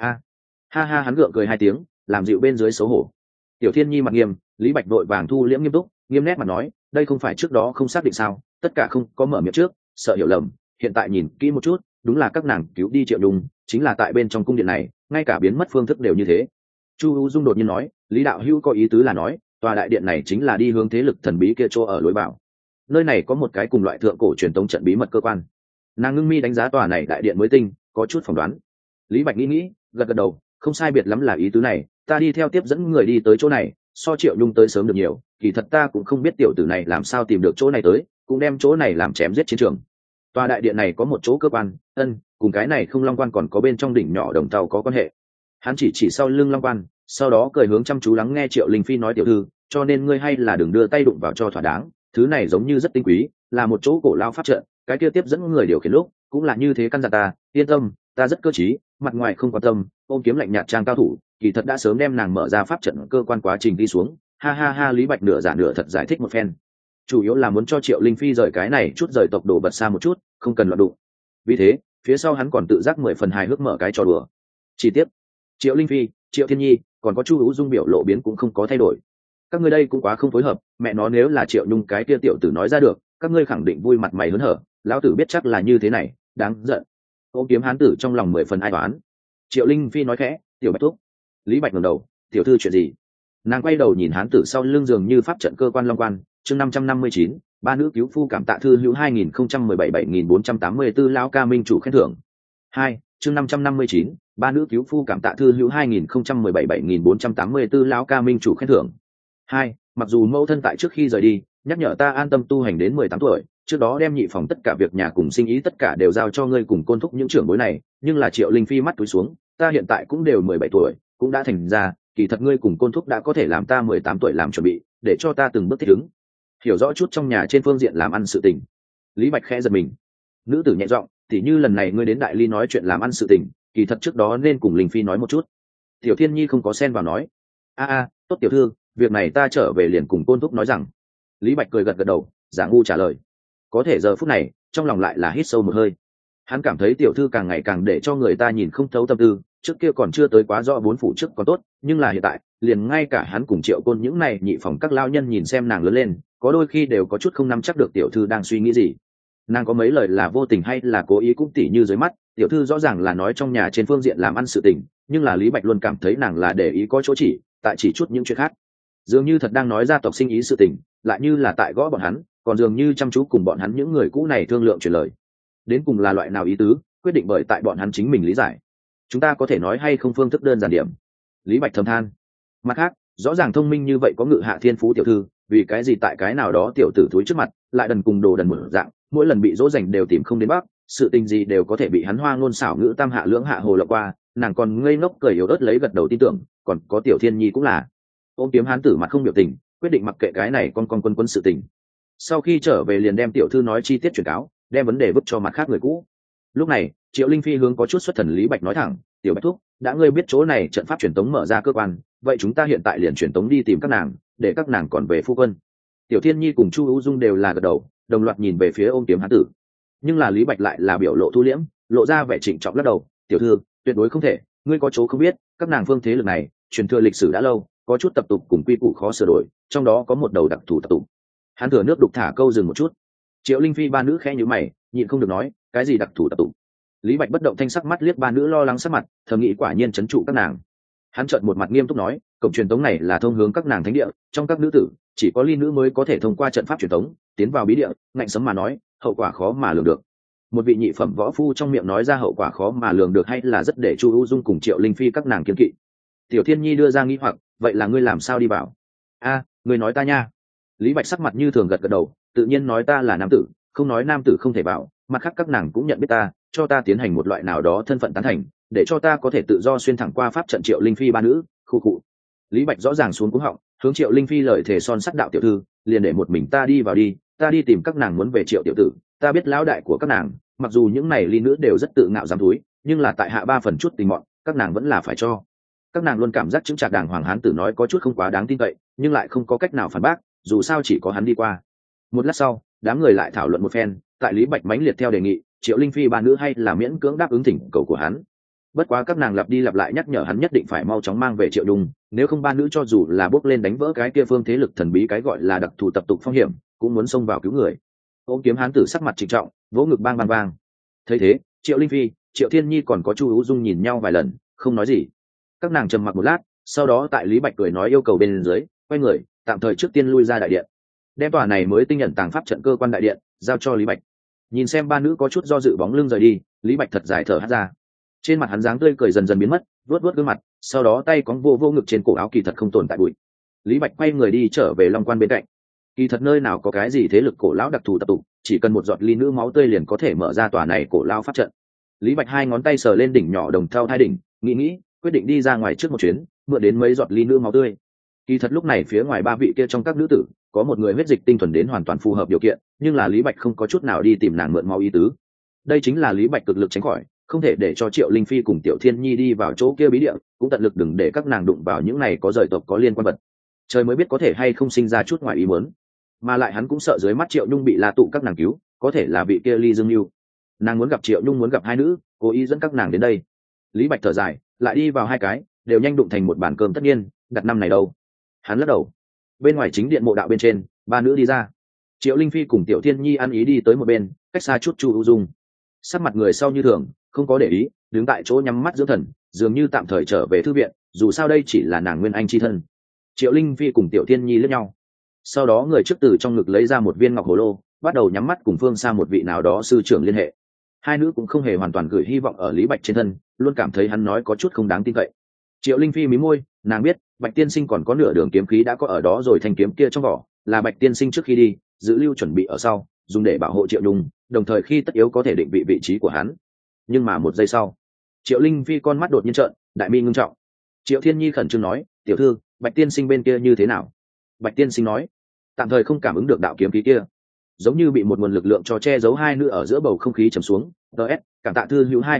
Ha ha, hắn gượng cười hai tiếng, làm dịu bên dưới xấu hổ. Tiểu Thiên Nhi mặt nghiêm, Lý Bạch vội vàng thu liễm nghiêm túc, nghiêm nét mặt nói, đây không phải trước đó không xác định sao, tất cả không có mở miệng trước, sợ hiểu lầm, hiện tại nhìn kỹ một chút, đúng là các nàng cứu đi Triệu Nhung, chính là tại bên trong cung điện này, ngay cả biến mất phương thức đều như thế. Chu Hữu Dung đột nhiên nói, Lý đạo hữu có ý tứ là nói, tòa đại điện này chính là đi hướng thế lực thần bí kia chỗ ở lối vào. Nơi này có một cái cùng loại thượng cổ truyền tống trận bí mật cơ quan. Nàng ngưng mi đánh giá tòa này đại điện mới tinh, có chút phỏng đoán. Lý Bạch nghĩ, gật gật đầu, không sai biệt lắm là ý tứ này, ta đi theo tiếp dẫn người đi tới chỗ này, so Triệu Nhung tới sớm được nhiều, kỳ thật ta cũng không biết tiểu tử này làm sao tìm được chỗ này tới, cũng đem chỗ này làm chém giết chiến trường. Tòa đại điện này có một chỗ cơ quan, cùng cái này không long quan còn có bên trong đỉnh nhỏ đồng tàu có quan hệ. Hắn chỉ sau lưng long quan, sau đó cười hướng chăm chú lắng nghe Triệu Linh Phi nói, tiểu thư, cho nên ngươi hay là đừng đưa tay đụng vào cho thỏa đáng, thứ này giống như rất tinh quý, là một chỗ cổ lao pháp trận, cái kia tiếp dẫn người điều khiển lúc cũng là như thế, căn dặn ta, yên tâm, ta rất cơ trí, mặt ngoài không quan tâm. Ôm kiếm lạnh nhạt trang cao thủ, kỳ thật đã sớm đem nàng mở ra pháp trận cơ quan quá trình đi xuống. Ha ha ha, Lý Bạch nửa giả nửa thật giải thích một phen, chủ yếu là muốn cho Triệu Linh Phi rời cái này chút rời tộc đồ bật xa một chút, không cần loạn đụng. Vì thế phía sau hắn còn tự giác 10 phần hài hước mở cái trò đùa. Chi tiết, Triệu Linh Phi, Triệu Thiên Nhi còn có Chu Hữu Dung biểu lộ biến cũng không có thay đổi. Các ngươi đây cũng quá không phối hợp, mẹ nó, nếu là Triệu Nhung cái kia tiểu tử nói ra được, các ngươi khẳng định vui mặt mày hớn hở, lão tử biết chắc là như thế này, đáng giận. Ôm kiếm hán tử trong lòng 10 phần ai toán. Triệu Linh Phi nói khẽ, tiểu Bạch thúc. Lý Bạch ngẩng đầu, tiểu thư chuyện gì? Nàng quay đầu nhìn hán tử sau lưng giường như pháp trận cơ quan long quan. Chương 559, ba nữ cứu phu cảm tạ thư hữu 2017-7484 lão ca minh chủ khen thưởng. 2, chương 559, ba nữ cứu phu cảm tạ thư hữu 2017-7484 lão ca minh chủ khen thưởng. 2, mặc dù mẫu thân tại trước khi rời đi nhắc nhở ta an tâm tu hành đến 18 tuổi, trước đó đem nhị phòng tất cả việc nhà cùng sinh ý tất cả đều giao cho ngươi cùng Côn thúc những trưởng bối này, nhưng là Triệu Linh Phi mắt túi xuống, ta hiện tại cũng đều 17 tuổi, cũng đã thành ra, kỳ thật ngươi cùng Côn thúc đã có thể làm ta 18 tuổi làm chuẩn bị, để cho ta từng bước thích ứng, hiểu rõ chút trong nhà trên phương diện làm ăn sự tình. Lý Bạch khẽ giật mình. Nữ tử nhẹ giọng, tỉ như lần này ngươi đến Đại Ly nói chuyện làm ăn sự tình, kỳ thật trước đó nên cùng Linh Phi nói một chút. Tiểu Thiên Nhi không có xen vào nói, tốt tiểu thư, việc này ta trở về liền cùng Côn thúc nói rằng. Lý Bạch cười gật gật đầu, giả ngu trả lời. Có thể giờ phút này trong lòng lại là hít sâu một hơi. Hắn cảm thấy tiểu thư càng ngày càng để cho người ta nhìn không thấu tâm tư, trước kia còn chưa tới quá rõ 4 phủ trước còn tốt, nhưng là hiện tại liền ngay cả hắn cùng Triệu Côn những này nhị phòng các lao nhân nhìn xem nàng lớn lên, có đôi khi đều có chút không nắm chắc được tiểu thư đang suy nghĩ gì. Nàng có mấy lời là vô tình hay là cố ý cũng tỉ như dưới mắt, tiểu thư rõ ràng là nói trong nhà trên phương diện làm ăn sự tình, nhưng là Lý Bạch luôn cảm thấy nàng là để ý có chỗ chỉ, tại chỉ chút những chuyện khác. Dường như thật đang nói ra tộc sinh ý sự tình, lại như là tại gõ bọn hắn, còn dường như chăm chú cùng bọn hắn những người cũ này thương lượng truyền lời. Đến cùng là loại nào ý tứ, quyết định bởi tại bọn hắn chính mình lý giải. Chúng ta có thể nói hay không phương thức đơn giản điểm. Lý Bạch thầm than. Mặt khác, rõ ràng thông minh như vậy có ngự hạ thiên phú tiểu thư, vì cái gì tại cái nào đó tiểu tử thúi trước mặt lại đần cùng đồ đần một dạng, mỗi lần bị dỗ dành đều tìm không đến bắc, sự tình gì đều có thể bị hắn hoa ngôn xảo ngữ tam hạ lưỡng hạ hồ lộng qua. Nàng còn ngây ngốc cười yếu ớt lấy gật đầu tin tưởng, còn có Tiểu Thiên Nhi cũng là. Ôm kiếm hán tử mặt không biểu tình, quyết định mặc kệ cái này con quân sự tình. Sau khi trở về liền đem tiểu thư nói chi tiết truyền cáo, đem vấn đề vứt cho mặt khác người cũ. Lúc này Triệu Linh Phi hướng có chút xuất thần Lý Bạch nói thẳng, tiểu Bạch thúc, đã ngươi biết chỗ này trận pháp truyền tống mở ra cơ quan, vậy chúng ta hiện tại liền truyền tống đi tìm các nàng, để các nàng còn về phu quân. Tiểu Thiên Nhi cùng Chu Hữu Dung đều là gật đầu, đồng loạt nhìn về phía ôm kiếm hán tử. Nhưng là Lý Bạch lại là biểu lộ thu liễm, lộ ra vẻ trịnh trọng lắc đầu, tiểu thư, tuyệt đối không thể, ngươi có chỗ không biết, các nàng phương thế lực này truyền thừa lịch sử đã lâu, có chút tập tục cùng quy củ khó sửa đổi, trong đó có một đầu đặc thù tập tục. Hắn thừa nước đục thả câu dừng một chút. Triệu Linh Phi ba nữ khẽ nhíu mày, nhịn không được nói, cái gì đặc thù tập tục? Lý Bạch bất động thanh sắc mắt liếc ba nữ lo lắng sắc mặt, thầm nghĩ quả nhiên trấn trụ các nàng. Hắn trợn một mặt nghiêm túc nói, cổng truyền tống này là thông hướng các nàng thánh địa, trong các nữ tử chỉ có ly nữ mới có thể thông qua trận pháp truyền tống tiến vào bí địa, ngạnh sấm mà nói, hậu quả khó mà lường được. Một vị nhị phẩm võ phu trong miệng nói ra hậu quả khó mà lường được, hay là rất để Chu Hữu Dung cùng Triệu Linh Phi các nàng kiêng kỵ. Tiểu Thiên Nhi đưa ra nghi hoặc, vậy là ngươi làm sao đi vào? Ngươi nói ta nha. Lý Bạch sắc mặt như thường gật gật đầu, tự nhiên nói ta là nam tử, không nói nam tử không thể vào, mặt khác các nàng cũng nhận biết ta, cho ta tiến hành một loại nào đó thân phận tán thành, để cho ta có thể tự do xuyên thẳng qua pháp trận. Triệu Linh Phi ba nữ, khu cụ. Lý Bạch rõ ràng xuống cúng họng, hướng Triệu Linh Phi lời thề son sắt đạo tiểu thư, liền để một mình ta đi vào đi, ta đi tìm các nàng muốn về Triệu tiểu tử, ta biết lão đại của các nàng, mặc dù những này ly nữ đều rất tự ngạo dám thúi, nhưng là tại hạ 3 phần chút tình mọn, các nàng vẫn là phải cho. Các nàng luôn cảm giác chứng trạc đàng hoàng hán tử nói có chút không quá đáng tin cậy, nhưng lại không có cách nào phản bác, dù sao chỉ có hắn đi qua. Một lát sau, đám người lại thảo luận một phen, tại Lý Bạch mãnh liệt theo đề nghị, Triệu Linh Phi ba nữ hay là miễn cưỡng đáp ứng thỉnh cầu của hắn. Bất quá các nàng lặp đi lặp lại nhắc nhở hắn nhất định phải mau chóng mang về Triệu Đung, nếu không ba nữ cho dù là bước lên đánh vỡ cái kia phương thế lực thần bí cái gọi là đặc thù tập tục phong hiểm, cũng muốn xông vào cứu người. Ôm kiếm hán tử sắc mặt trịnh trọng, vỗ ngực bang bang bang. Thấy thế, Triệu Linh Phi, Triệu Thiên Nhi còn có Chu Hữu Dung nhìn nhau vài lần, không nói gì. Các nàng trầm mặc một lát, sau đó tại Lý Bạch cười nói yêu cầu bên dưới, quay người tạm thời trước tiên lui ra đại điện, đem tòa này mới tinh nhận tàng pháp trận cơ quan đại điện giao cho Lý Bạch. Nhìn xem ba nữ có chút do dự bóng lưng rời đi, Lý Bạch thật dài thở hắt ra, trên mặt hắn dáng tươi cười dần dần biến mất, vuốt vuốt gương mặt, sau đó tay cóng vô ngực trên cổ áo kỳ thật không tồn tại bụi. Lý Bạch quay người đi trở về Long Quan bên cạnh. Kỳ thật nơi nào có cái gì thế lực cổ lão đặc thù tập tụ, chỉ cần một giọt ly nữ máu tươi liền có thể mở ra tòa này cổ lão pháp trận. Lý Bạch hai ngón tay sờ lên đỉnh nhỏ đồng thau thai đỉnh, nghĩ, quyết định đi ra ngoài trước một chuyến, mượn đến mấy giọt ly nữ máu tươi. Kỳ thật lúc này phía ngoài ba vị kia trong các nữ tử, có một người huyết dịch tinh thuần đến hoàn toàn phù hợp điều kiện, nhưng là Lý Bạch không có chút nào đi tìm nàng mượn máu ý tứ. Đây chính là Lý Bạch cực lực tránh khỏi, không thể để cho Triệu Linh Phi cùng Tiểu Thiên Nhi đi vào chỗ kia bí địa, cũng tận lực đừng để các nàng đụng vào những này có rời tộc có liên quan vật. Trời mới biết có thể hay không sinh ra chút ngoài ý muốn. Mà lại hắn cũng sợ dưới mắt Triệu Nhung bị La tụ các nàng cứu, có thể là vị kia Ly Dương Lưu. Nàng muốn gặp Triệu Nhung, muốn gặp hai nữ, cố ý dẫn các nàng đến đây. Lý Bạch thở dài, lại đi vào hai cái, đều nhanh đụng thành một bàn cơm tất nhiên, đặt năm này đâu. Hắn lắc đầu. Bên ngoài chính điện mộ đạo bên trên, ba nữ đi ra. Triệu Linh Phi cùng Tiểu Thiên Nhi ăn ý đi tới một bên, cách xa chút Chu U Dung. Sắc mặt người sau như thường, không có để ý, đứng tại chỗ nhắm mắt dưỡng thần, dường như tạm thời trở về thư viện, dù sao đây chỉ là nàng nguyên anh chi thân. Triệu Linh Phi cùng Tiểu Thiên Nhi liếc nhau. Sau đó người trước từ trong ngực lấy ra một viên ngọc hồ lô, bắt đầu nhắm mắt cùng phương xa một vị nào đó sư trưởng liên hệ. Hai nữ cũng không hề hoàn toàn gửi hy vọng ở Lý Bạch trên thân, luôn cảm thấy hắn nói có chút không đáng tin cậy. Triệu Linh Phi mím môi, nàng biết Bạch tiên sinh còn có nửa đường kiếm khí đã có ở đó rồi, thanh kiếm kia trong vỏ là Bạch tiên sinh trước khi đi giữ lưu chuẩn bị ở sau, dùng để bảo hộ Triệu Nhung, đồng thời khi tất yếu có thể định vị trí của hắn. Nhưng mà một giây sau, Triệu Linh Phi con mắt đột nhiên trợn, đại mi ngưng trọng. Triệu Thiên Nhi khẩn trương nói, tiểu thư, Bạch tiên sinh bên kia như thế nào? Bạch tiên sinh nói, tạm thời không cảm ứng được đạo kiếm khí kia, giống như bị một nguồn lực lượng cho che giấu. hai nữ ở giữa bầu không khí trầm xuống. ts cảm tạ thư hữu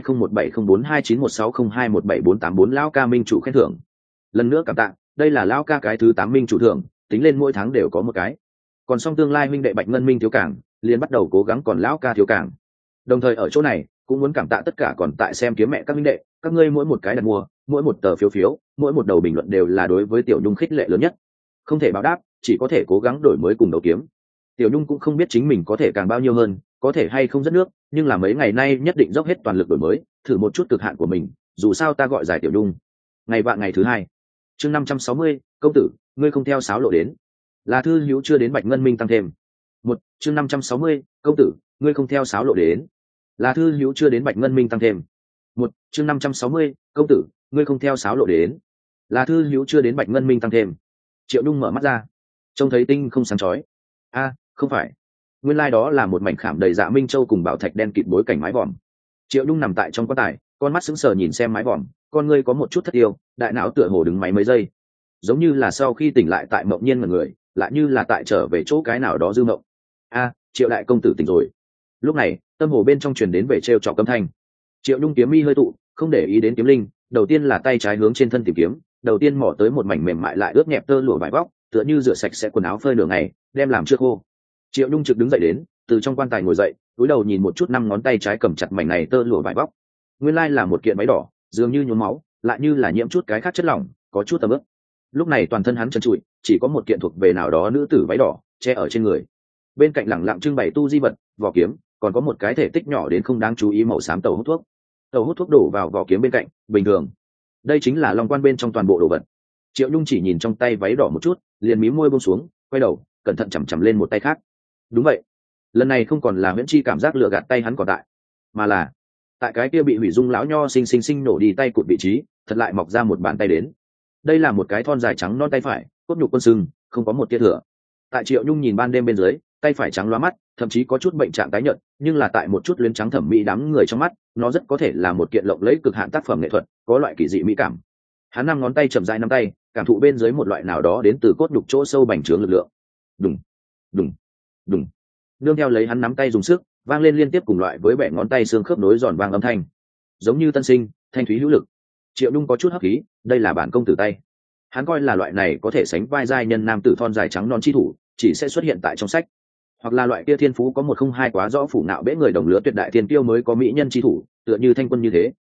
2017042916021744 lão ca minh chủ khen thưởng. Lần nữa cảm tạ, đây là lão ca cái thứ 8 minh chủ thưởng, tính lên mỗi tháng đều có một cái. Còn xong tương lai huynh đệ Bạch Ngân Minh thiếu cảng liền bắt đầu cố gắng còn lão ca thiếu cảng. Đồng thời ở chỗ này cũng muốn cảm tạ tất cả còn tại xem kiếm mẹ các huynh đệ, các ngươi mỗi một cái đặt mua, mỗi một tờ phiếu, mỗi một đầu bình luận đều là đối với Tiểu Nhung khích lệ lớn nhất. Không thể báo đáp, chỉ có thể cố gắng đổi mới cùng đấu kiếm. Tiểu Nhung cũng không biết chính mình có thể càng bao nhiêu hơn, có thể hay không rất nước, nhưng là mấy ngày nay nhất định dốc hết toàn lực đổi mới, thử một chút cực hạn của mình, dù sao ta gọi giải Tiểu Nhung. Ngày vạn ngày thứ hai, chương 560, công tử, ngươi không theo sáo lộ đến. Là thư hữu chưa đến Bạch Ngân Minh tăng thêm. Chương 560, công tử, ngươi không theo sáo lộ đến. Là thư hữu chưa đến Bạch Ngân Minh tăng thêm. Chương 560, công tử, ngươi không theo sáo lộ đến. Là thư hữu chưa đến Bạch Ngân Minh tăng thêm. Triệu Nhung mở mắt ra, trông thấy tinh không sáng chói. Không phải, nguyên lai、đó là một mảnh khảm đầy dạ minh châu cùng bảo thạch đen kịt bối cảnh mái vòm. Triệu Nhung nằm tại trong quan tài, con mắt sững sờ nhìn xem mái vòm, con ngươi có một chút thất yêu, đại não tựa hồ đứng máy mấy giây, giống như là sau khi tỉnh lại tại mộng nhiên mọi người, lại như là tại trở về chỗ cái nào đó dư mộng. Triệu đại công tử tỉnh rồi. Lúc này tâm hồ bên trong truyền đến về trêu trọc âm thanh. Triệu Nhung kiếm mi hơi tụ, không để ý đến kiếm linh, đầu tiên là tay trái hướng trên thân tìm kiếm, đầu tiên mỏ tới một mảnh mềm mại lại ướt nhẹp tơ lụa vải vóc, tựa như rửa sạch sẽ quần áo phơi nửa ngày, đem làm chưa khô. Triệu Nhung trực đứng dậy đến, từ trong quan tài ngồi dậy, cúi đầu nhìn một chút 5 ngón tay trái cầm chặt mảnh này tơ lụa vải vóc. Nguyên lai là một kiện váy đỏ, dường như nhuốm máu, lại như là nhiễm chút cái khác chất lỏng, có chút tầm ướp. Lúc này toàn thân hắn trần trụi, chỉ có một kiện thuộc về nào đó nữ tử váy đỏ che ở trên người. Bên cạnh lẳng lặng trưng bày tu di vật, vỏ kiếm, còn có một cái thể tích nhỏ đến không đáng chú ý màu xám tàu hút thuốc. Tàu hút thuốc đổ vào vỏ kiếm bên cạnh, bình thường. Đây chính là Long Quan bên trong toàn bộ đồ vật. Triệu Nhung chỉ nhìn trong tay váy đỏ một chút, liền mí môi buông xuống, quay đầu, cẩn thận chằm chằm lên một tay khác. Đúng vậy, lần này không còn là Huyễn Chi cảm giác lừa gạt tay hắn còn tại, mà là tại cái kia bị hủy dung lão nho sinh nổ đi tay cụt vị trí, thật lại mọc ra một bàn tay đến. Đây là một cái thon dài trắng non tay phải, cốt nhục quân sưng, không có một tia thừa. Tại Triệu Nhung nhìn ban đêm bên dưới, tay phải trắng loa mắt, thậm chí có chút bệnh trạng tái nhợt, nhưng là tại một chút luyến trắng thẩm mỹ đám người trong mắt, nó rất có thể là một kiện lộng lẫy cực hạn tác phẩm nghệ thuật, có loại kỳ dị mỹ cảm. Hắn 5 ngón tay chậm rãi nắm tay, cảm thụ bên dưới một loại nào đó đến từ cốt nhục chỗ sâu bành trướng lực lượng. Đùng, đùng, đùng. Nương theo lấy hắn nắm tay dùng sức, vang lên liên tiếp cùng loại với bẻ ngón tay xương khớp nối giòn vang âm thanh, giống như tân sinh, thanh thúy hữu lực. Triệu Nhung có chút hấp khí, đây là bản công tử tay. Hắn coi là loại này có thể sánh vai giai nhân nam tử thon dài trắng non chi thủ, chỉ sẽ xuất hiện tại trong sách, hoặc là loại kia thiên phú có một không hai quá rõ phủ nạo bẽ người đồng lứa tuyệt đại thiên tiêu mới có mỹ nhân chi thủ, tựa như Thanh Quân như thế.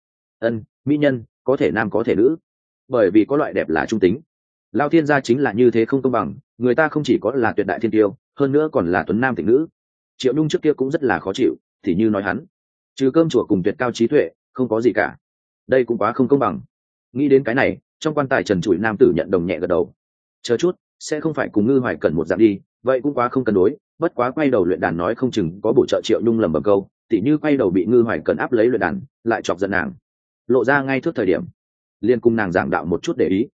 Mỹ nhân có thể nam có thể nữ, bởi vì có loại đẹp là trung tính. Lao thiên gia chính là như thế không công bằng, người ta không chỉ có là tuyệt đại thiên tiêu, hơn nữa còn là tuấn nam tịnh nữ. Triệu Nhung trước kia cũng rất là khó chịu, thì như nói hắn trừ cơm chùa cùng tuyệt cao trí tuệ không có gì cả, đây cũng quá không công bằng. Nghĩ đến cái này, trong quan tài trần trụi nam tử nhận đồng nhẹ gật đầu. Chờ chút, sẽ không phải cùng Ngư Hoài Cẩn một dạng đi, vậy cũng quá không cân đối. Bất quá quay đầu luyện đàn nói không chừng có bổ trợ. Triệu Nhung lầm bầm câu, tỉ như quay đầu bị Ngư Hoài Cẩn áp lấy luyện đàn, lại chọc giận nàng, lộ ra ngay trước thời điểm liền cùng nàng giảng đạo một chút để ý.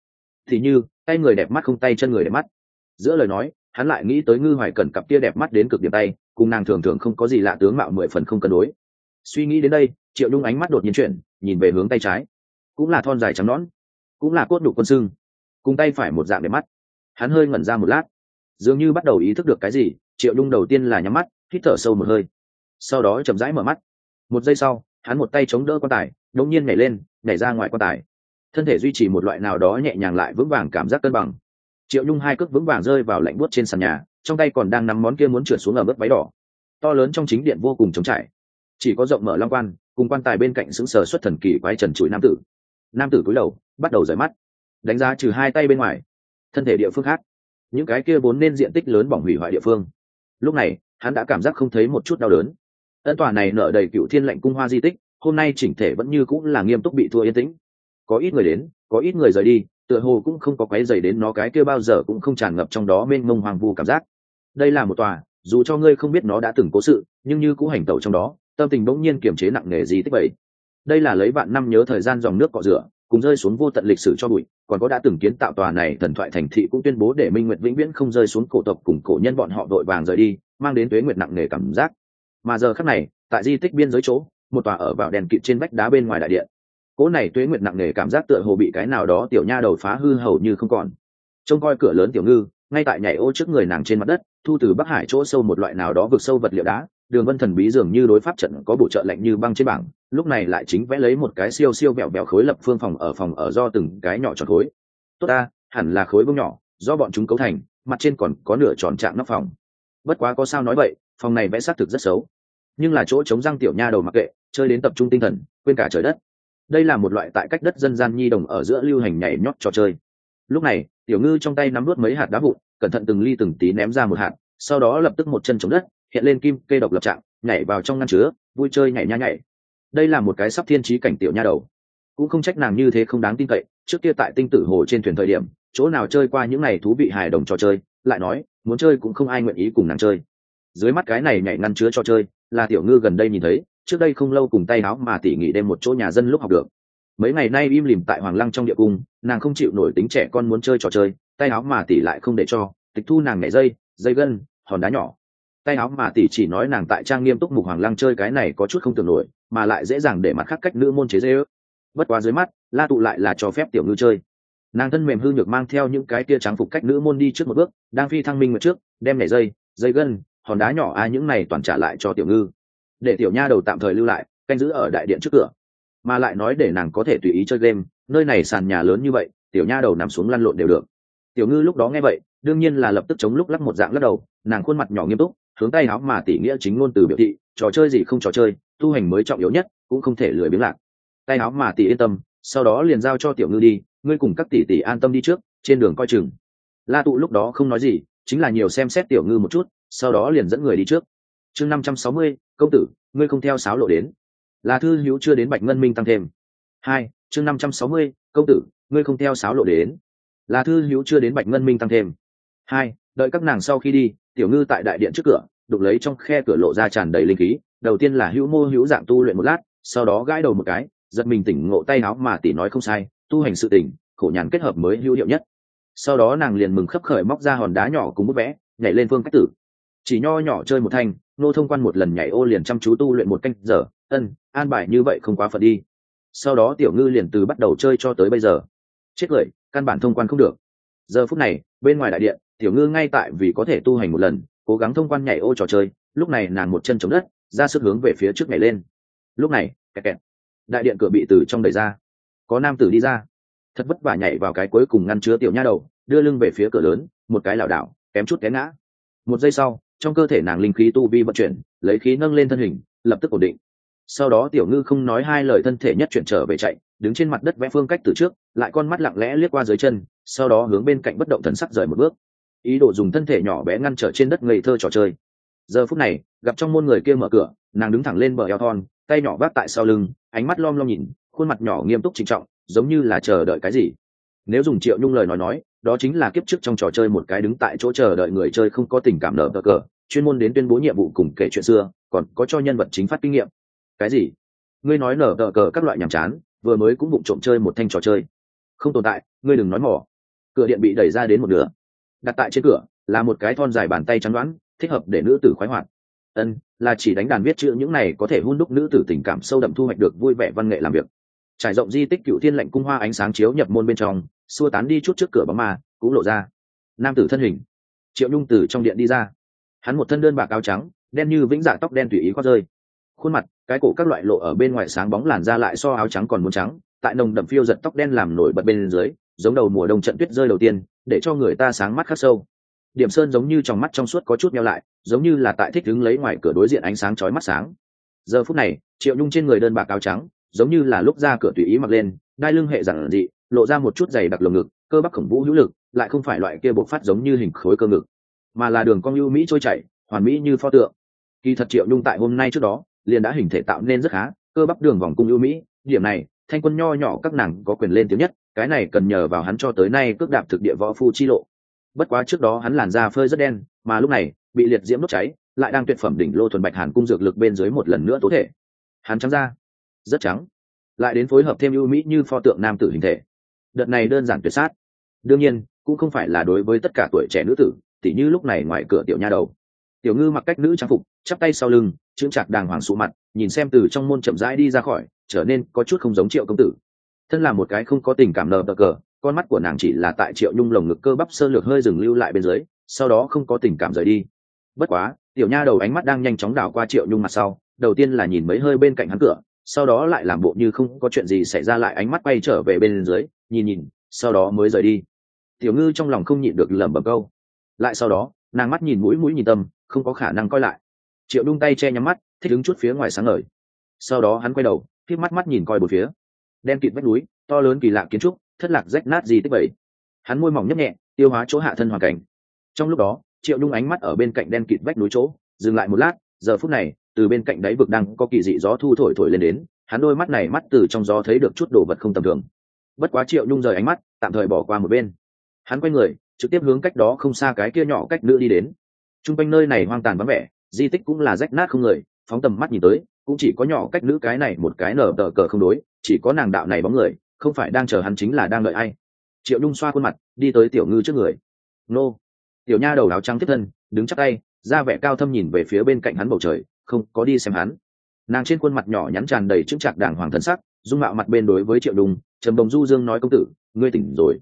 thì như tay người đẹp mắt không tay chân người đẹp mắt. Giữa lời nói hắn lại nghĩ tới Ngư Hoài Cẩn cặp kia đẹp mắt đến cực điểm tay cùng nàng thường thường không có gì lạ, tướng mạo 10 phần không cân đối. Suy nghĩ đến đây, Triệu Nhung ánh mắt đột nhiên chuyển, nhìn về hướng tay trái, cũng là thon dài trắng nõn, cũng là cốt nhục quân xương, cùng tay phải một dạng đẹp mắt. Hắn hơi ngẩn ra một lát, dường như bắt đầu ý thức được cái gì. Triệu Nhung đầu tiên là nhắm mắt, hít thở sâu một hơi, sau đó chậm rãi mở mắt. Một giây sau, hắn một tay chống đỡ quan tài, đột nhiên nhảy lên, nhảy ra ngoài quan tài, thân thể duy trì một loại nào đó nhẹ nhàng lại vững vàng cảm giác cân bằng. Triệu Nhung hai cước vững vàng rơi vào lạnh buốt trên sàn nhà, trong tay còn đang nắm món kia muốn trượt xuống ở bước váy đỏ. To lớn trong chính điện vô cùng trống trải, chỉ có rộng mở long quan cùng quan tài bên cạnh sững sờ xuất thần kỳ quái trần trụi nam tử. Nam tử cúi đầu, bắt đầu rời mắt, đánh giá trừ hai tay bên ngoài, thân thể địa phương khác, những cái kia vốn nên diện tích lớn bỏng hủy hoại địa phương. Lúc này, hắn đã cảm giác không thấy một chút đau đớn. Ân tòa này nở đầy Cựu Thiên lệnh cung hoa di tích, hôm nay chỉnh thể vẫn như cũng là nghiêm túc bị thua yên tĩnh. Có ít người đến, có ít người rời đi, tựa hồ cũng không có quấy rầy đến nó, cái kia bao giờ cũng không tràn ngập trong đó mênh mông hoang vu cảm giác. Đây là một tòa, dù cho ngươi không biết nó đã từng cố sự, nhưng như cũ hành tẩu trong đó, tâm tình bỗng nhiên kiềm chế nặng nề di tích vậy. Đây là lấy vạn năm nhớ thời gian dòng nước cọ rửa, cùng rơi xuống vô tận lịch sử cho bụi, còn có đã từng kiến tạo tòa này thần thoại thành thị cũng tuyên bố để Minh Nguyệt vĩnh viễn không rơi xuống cổ tộc cùng cổ nhân bọn họ vội vàng rời đi, mang đến tuế nguyệt nặng nề cảm giác. Mà giờ khắc này, tại di tích biên giới chỗ, một tòa ở vào đèn kịt trên vách đá bên ngoài đại điện, cỗ này tuế nguyệt nặng nề cảm giác tựa hồ bị cái nào đó tiểu nha đầu phá hư hầu như không còn. Trông coi cửa lớn Tiểu Ngư ngay tại nhảy ô trước người nàng trên mặt đất, thu từ Bắc Hải chỗ sâu một loại nào đó vực sâu vật liệu đá. Đường vân thần bí dường như đối pháp trận có bổ trợ lạnh như băng trên bảng, lúc này lại chính vẽ lấy một cái siêu siêu vẹo vẹo khối lập phương phòng ở do từng cái nhỏ tròn khối. Tốt ta, hẳn là khối vuông nhỏ, do bọn chúng cấu thành, mặt trên còn có nửa tròn trạng nóc phòng. Bất quá có sao nói vậy, phòng này vẽ xác thực rất xấu, nhưng là chỗ chống răng tiểu nha đầu mặc kệ, chơi đến tập trung tinh thần, quên cả trời đất. Đây là một loại tại cách đất dân gian nhi đồng ở giữa lưu hành nhảy nhót trò chơi. Lúc này, Tiểu Ngư trong tay nắm nuốt mấy hạt đá vụn, cẩn thận từng ly từng tí ném ra một hạt, sau đó lập tức một chân chống đất, hiện lên kim kê độc lập trạng, nhảy vào trong ngăn chứa, vui chơi nhảy nha nhảy. Đây là một cái sắp thiên trí cảnh tiểu nha đầu, cũng không trách nàng như thế không đáng tin cậy. Trước kia tại Tinh Tử Hồ trên thuyền thời điểm, chỗ nào chơi qua những này thú vị hài đồng trò chơi, lại nói muốn chơi cũng không ai nguyện ý cùng nàng chơi. Dưới mắt cái này nhảy ngăn chứa trò chơi, là Tiểu Ngư gần đây nhìn thấy, trước đây không lâu cùng tay áo mà tỉ nghỉ đêm một chỗ nhà dân lúc học được. Mấy ngày nay im lìm tại Hoàng Lăng trong địa cung, nàng không chịu nổi tính trẻ con muốn chơi trò chơi, tay áo mà tỉ lại không để cho, tịch thu nàng nhảy dây, dây gân, hòn đá nhỏ. Tay áo mà tỉ chỉ nói nàng tại trang nghiêm túc mục Hoàng Lăng chơi cái này có chút không tưởng nổi, mà lại dễ dàng để mặt khác cách nữ môn chế dê ước. Bất quá dưới mắt, La Tụ lại là cho phép Tiểu Ngư chơi. Nàng thân mềm hư nhược mang theo những cái tia trắng phục cách nữ môn đi trước một bước, đang phi thăng minh nguyệt trước, đem nhảy dây, dây gân, hòn đá nhỏ những này toàn trả lại cho Tiểu Ngư, để tiểu nha đầu tạm thời lưu lại, canh giữ ở đại điện trước cửa, mà lại nói để nàng có thể tùy ý chơi game, nơi này sàn nhà lớn như vậy, tiểu nha đầu nằm xuống lăn lộn đều được. Tiểu Ngư lúc đó nghe vậy, đương nhiên là lập tức chống lúc lắc một dạng lắc đầu, nàng khuôn mặt nhỏ nghiêm túc, hướng tay áo mà tỉ nghĩa chính ngôn từ biểu thị, trò chơi gì không trò chơi, tu hành mới trọng yếu nhất, cũng không thể lười biếng lạc. Tay áo mà tỉ yên tâm, sau đó liền giao cho Tiểu Ngư đi, ngươi cùng các tỷ tỷ an tâm đi trước, trên đường coi chừng. La Tụ lúc đó không nói gì, chính là nhiều xem xét Tiểu Ngư một chút, sau đó liền dẫn người đi trước. Chương 560, công tử, ngươi không theo sáo lộ đến. Là Thư Hữu chưa đến Bạch Ngân Minh tăng thêm. 2, chương 560, công tử, ngươi không theo sáo lộ đến. Là Thư Hữu chưa đến Bạch Ngân Minh tăng thêm. 2, đợi các nàng sau khi đi, Tiểu Ngư tại đại điện trước cửa, đục lấy trong khe cửa lộ ra tràn đầy linh khí, đầu tiên là hữu mô hữu dạng tu luyện một lát, sau đó gãi đầu một cái, giật mình tỉnh ngộ tay áo mà tỷ nói không sai, tu hành sự tỉnh, khổ nhàn kết hợp mới hữu hiệu nhất. Sau đó nàng liền mừng khấp khởi móc ra hòn đá nhỏ cùng bút vẽ, nhảy lên phương cách tử. Chỉ nho nhỏ chơi một thanh, nô thông quan một lần nhảy ô liền chăm chú tu luyện một canh giờ, an bài như vậy không quá phận đi. Sau đó Tiểu Ngư liền từ bắt đầu chơi cho tới bây giờ. Chết cười, căn bản thông quan không được. Giờ phút này, bên ngoài đại điện, Tiểu Ngư ngay tại vì có thể tu hành một lần, cố gắng thông quan nhảy ô trò chơi, lúc này nàng một chân chống đất, ra sức hướng về phía trước nhảy lên. Lúc này, kẹt kẹt, đại điện cửa bị từ trong đẩy ra, có nam tử đi ra, thật vất vả nhảy vào cái cuối cùng ngăn chứa tiểu nha đầu, đưa lưng về phía cửa lớn, một cái lảo đảo, kém chút té ngã. Một giây sau, trong cơ thể nàng linh khí tu vi vận chuyển, lấy khí nâng lên thân hình, lập tức ổn định. Sau đó Tiểu Ngư không nói hai lời, thân thể nhất chuyển trở về chạy, đứng trên mặt đất vẽ phương cách từ trước, lại con mắt lặng lẽ liếc qua dưới chân, sau đó hướng bên cạnh bất động thần sắc rời một bước, ý đồ dùng thân thể nhỏ bé ngăn trở trên đất ngây thơ trò chơi. Giờ phút này, gặp trong môn người kia mở cửa, nàng đứng thẳng lên bờ eo thon, tay nhỏ vác tại sau lưng, ánh mắt lom lom nhìn, khuôn mặt nhỏ nghiêm túc trịnh trọng, giống như là chờ đợi cái gì. Nếu dùng Triệu Nhung lời nói, đó chính là kiếp trước trong trò chơi một cái đứng tại chỗ chờ đợi người chơi không có tình cảm nở cờ, chuyên môn đến tuyên bố nhiệm vụ cùng kể chuyện xưa, còn có cho nhân vật chính phát kinh nghiệm. Cái gì? Ngươi nói nở cờ các loại nhàm chán, vừa mới cũng vụng trộm chơi một thanh trò chơi. Không tồn tại, ngươi đừng nói mỏ. Cửa điện bị đẩy ra đến một nửa, đặt tại trên cửa là một cái thon dài bàn tay trắng đoán, thích hợp để nữ tử khoái hoạt. Là chỉ đánh đàn viết chữ những này có thể hun đúc nữ tử tình cảm sâu đậm, thu hoạch được vui vẻ văn nghệ làm việc. Trải rộng di tích Cựu Thiên lệnh cung hoa ánh sáng chiếu nhập môn bên trong, xua tán đi chút trước cửa bóng ma, cũng lộ ra nam tử thân hình. Triệu Nhung từ trong điện đi ra, hắn một thân đơn bạc áo trắng, đen như vĩnh dạ tóc đen tùy ý khoác rơi, khuôn mặt, cái cổ các loại lộ ở bên ngoài sáng bóng, làn da lại so áo trắng còn muốn trắng, tại nồng đậm phiêu giật tóc đen làm nổi bật bên dưới, giống đầu mùa đông trận tuyết rơi đầu tiên, để cho người ta sáng mắt khắc sâu. Điểm sơn giống như trong mắt trong suốt có chút meo lại, giống như là tại thích đứng lấy ngoài cửa đối diện ánh sáng chói mắt sáng. Giờ phút này, Triệu Nhung trên người đơn bạc áo trắng, giống như là lúc ra cửa tùy ý mặc lên, đai lưng hệ giản dị, lộ ra một chút dày đặc lồng ngực, cơ bắp khổng vũ hữu lực, lại không phải loại kia bộc phát giống như hình khối cơ ngực, mà là đường cong ưu mỹ trôi chảy, hoàn mỹ như pho tượng. Kỳ thật Triệu Nhung tại hôm nay trước đó liền đã hình thể tạo nên rất khá, cơ bắp đường vòng cung ưu mỹ, điểm này thanh quân nho nhỏ các nàng có quyền lên tiếng nhất, cái này cần nhờ vào hắn cho tới nay cước đạp thực địa võ phu chi lộ. Bất quá trước đó hắn làn da phơi rất đen, mà lúc này bị liệt diễm đốt cháy, lại đang tuyệt phẩm đỉnh lô thuần bạch hàn cung dược lực bên dưới một lần nữa tố thể. Hắn trắng da, rất trắng, lại đến phối hợp thêm ưu mỹ như pho tượng nam tử hình thể. Đợt này đơn giản tuyệt sát. Đương nhiên, cũng không phải là đối với tất cả tuổi trẻ nữ tử, tỉ như lúc này ngoài cửa tiểu nha đầu. Tiểu Ngư mặc cách nữ trang phục, chắp tay sau lưng, chững chạc đàng hoàng sụ mặt, nhìn xem từ trong môn chậm rãi đi ra khỏi, trở nên có chút không giống Triệu công tử. Thân là một cái không có tình cảm nờ bờ cờ, con mắt của nàng chỉ là tại Triệu Nhung lồng ngực cơ bắp sơ lược hơi dừng lưu lại bên dưới, sau đó không có tình cảm rời đi. Bất quá, tiểu nha đầu ánh mắt đang nhanh chóng đảo qua Triệu Nhung mặt sau, đầu tiên là nhìn mấy hơi bên cạnh hắn cửa, sau đó lại làm bộ như không có chuyện gì xảy ra, lại ánh mắt quay trở về bên dưới, nhìn, sau đó mới rời đi. Tiểu Ngư trong lòng không nhịn được lẩm bẩm câu. Lại sau đó, nàng mắt nhìn mũi nhìn tâm, không có khả năng coi lại. Triệu Nhung tay che nhắm mắt, thích đứng chút phía ngoài sáng ngời. Sau đó hắn quay đầu, khép mắt nhìn coi bốn phía. Đen kịt vách núi, to lớn kỳ lạ kiến trúc, thất lạc rách nát gì tích bậy. Hắn môi mỏng nhấp nhẹ, tiêu hóa chỗ hạ thân hoàn cảnh. Trong lúc đó, Triệu Nhung ánh mắt ở bên cạnh đen kịt vách núi chỗ, dừng lại một lát, giờ phút này, từ bên cạnh đáy vực đang có kỳ dị gió thu thổi lên đến, hắn đôi mắt này mắt từ trong gió thấy được chút đồ vật không tầm thường. Bất quá Triệu Nhung rời ánh mắt, tạm thời bỏ qua một bên. Hắn quay người, trực tiếp hướng cách đó không xa cái kia nhỏ cách nữa đi đến. Trung quanh nơi này hoang tàn vắng vẻ, di tích cũng là rách nát không người, phóng tầm mắt nhìn tới, cũng chỉ có nhỏ cách nữ cái này một cái nở tờ cờ không đối, chỉ có nàng đạo này bóng người, không phải đang chờ hắn chính là đang đợi ai. Triệu Nhung xoa khuôn mặt, đi tới Tiểu Ngư trước người. Nô. Tiểu nha đầu áo trắng tiếp thân, đứng chắp tay, ra vẻ cao thâm nhìn về phía bên cạnh hắn bầu trời, không có đi xem hắn. Nàng trên khuôn mặt nhỏ nhắn tràn đầy chững chạc đàng hoàng thần sắc, dung mạo mặt bên đối với Triệu Nhung, trầm đồng du dương nói: công tử, ngươi tỉnh rồi.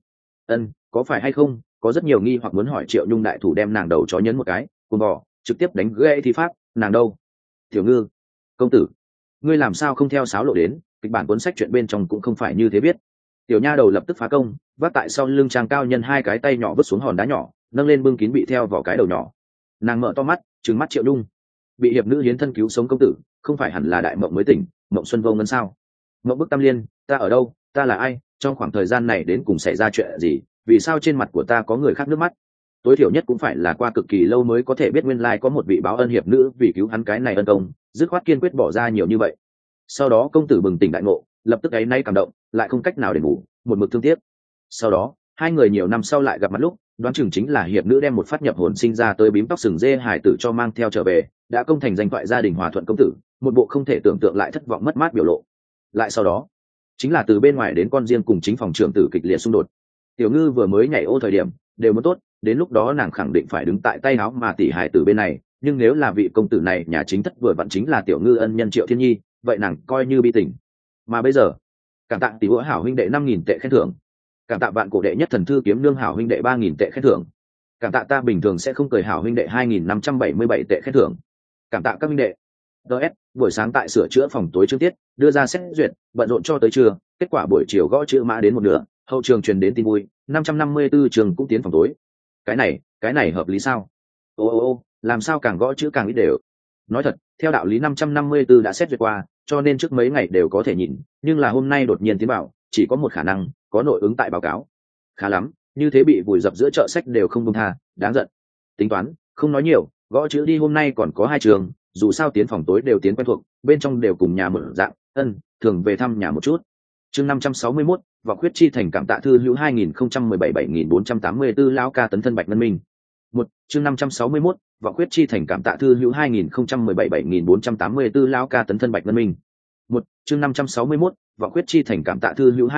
Có phải hay không? Có rất nhiều nghi hoặc muốn hỏi. Triệu Nhung đại thủ đem nàng đầu chó nhấn một cái, cuồng vò, trực tiếp đánh gãy thi pháp. Nàng đâu? Tiểu Ngư, công tử, ngươi làm sao không theo sáo lộ đến? Kịch bản cuốn sách chuyện bên trong cũng không phải như thế viết. Tiểu nha đầu lập tức phá công, vác tại sau lưng Trang cao nhân hai cái tay nhỏ vứt xuống hòn đá nhỏ, nâng lên bưng kín bị theo vào cái đầu nhỏ. Nàng mở to mắt, trừng mắt Triệu Nhung. Bị hiệp nữ hiến thân cứu sống công tử, không phải hẳn là đại mộng mới tỉnh, mộng xuân vô ngân sao? Mộng bức Tam Liên, ta ở đâu? Ta là ai? Trong khoảng thời gian này đến cùng xảy ra chuyện gì? Vì sao trên mặt của ta có người khác nước mắt? Tối thiểu nhất cũng phải là qua cực kỳ lâu mới có thể biết nguyên lai có một vị báo ân hiệp nữ vì cứu hắn cái này ân công, dứt khoát kiên quyết bỏ ra nhiều như vậy. Sau đó công tử bừng tỉnh đại ngộ, lập tức áy náy cảm động, lại không cách nào để ngủ, một mực thương tiếc. Sau đó hai người nhiều năm sau lại gặp mặt lúc, đoán chừng chính là hiệp nữ đem một phát nhập hồn sinh ra tới bím tóc sừng dê hải tử cho mang theo trở về, đã công thành danh thoại gia đình hòa thuận công tử, một bộ không thể tưởng tượng lại thất vọng mất mát biểu lộ. Lại sau đó chính là từ bên ngoài đến con riêng cùng chính phòng trưởng tử kịch liệt xung đột. Tiểu Ngư vừa mới nhảy ô thời điểm đều muốn tốt, đến lúc đó nàng khẳng định phải đứng tại tay áo mà tỷ hải tử bên này, nhưng nếu là vị công tử này nhà chính thất vừa vặn chính là Tiểu Ngư ân nhân Triệu Thiên Nhi, vậy nàng coi như bi tình. Mà bây giờ, cảm tạ tỷ hữu hảo huynh đệ 5.000 tệ khen thưởng, cảm tạ vạn cổ đệ nhất thần thư kiếm nương hảo huynh đệ 3.000 tệ khen thưởng, cảm tạ ta bình thường sẽ không cười hảo huynh đệ 2.577 tệ khen thưởng, cảm tạ các huynh đệ. DS, buổi sáng tại sửa chữa phòng tối chương tiết đưa ra xét duyệt, bận rộn cho tới trưa, kết quả buổi chiều gõ chữ mã đến một nửa, hậu trường truyền đến tin vui, 554 trường cũng tiến phòng tối. Cái này hợp lý sao? Ô, làm sao càng gõ chữ càng ít đều. Nói thật, theo đạo lý 554 đã xét duyệt qua, cho nên trước mấy ngày đều có thể nhìn, nhưng là hôm nay đột nhiên tiến bảo, chỉ có một khả năng, có nội ứng tại báo cáo. Khá lắm, như thế bị vùi dập giữa chợ sách đều không buông tha, đáng giận. Tính toán, không nói nhiều, gõ chữ đi, hôm nay còn có 2 trường, dù sao tiến phòng tối đều tiến quen thuộc, bên trong đều cùng nhà mở dạng, thường về thăm nhà một chút. Chương 561, Vọng Khuyết Chi Thành cảm tạ thư hữu 2017-7484 lão ca tấn thân Bạch Ngân Minh. Chương 561, Vọng Khuyết Chi Thành cảm tạ thư hữu 2017-7484 lão ca tấn thân Bạch Ngân Minh. Chương 561, vọng quyết chi thành cảm tạ thư hữu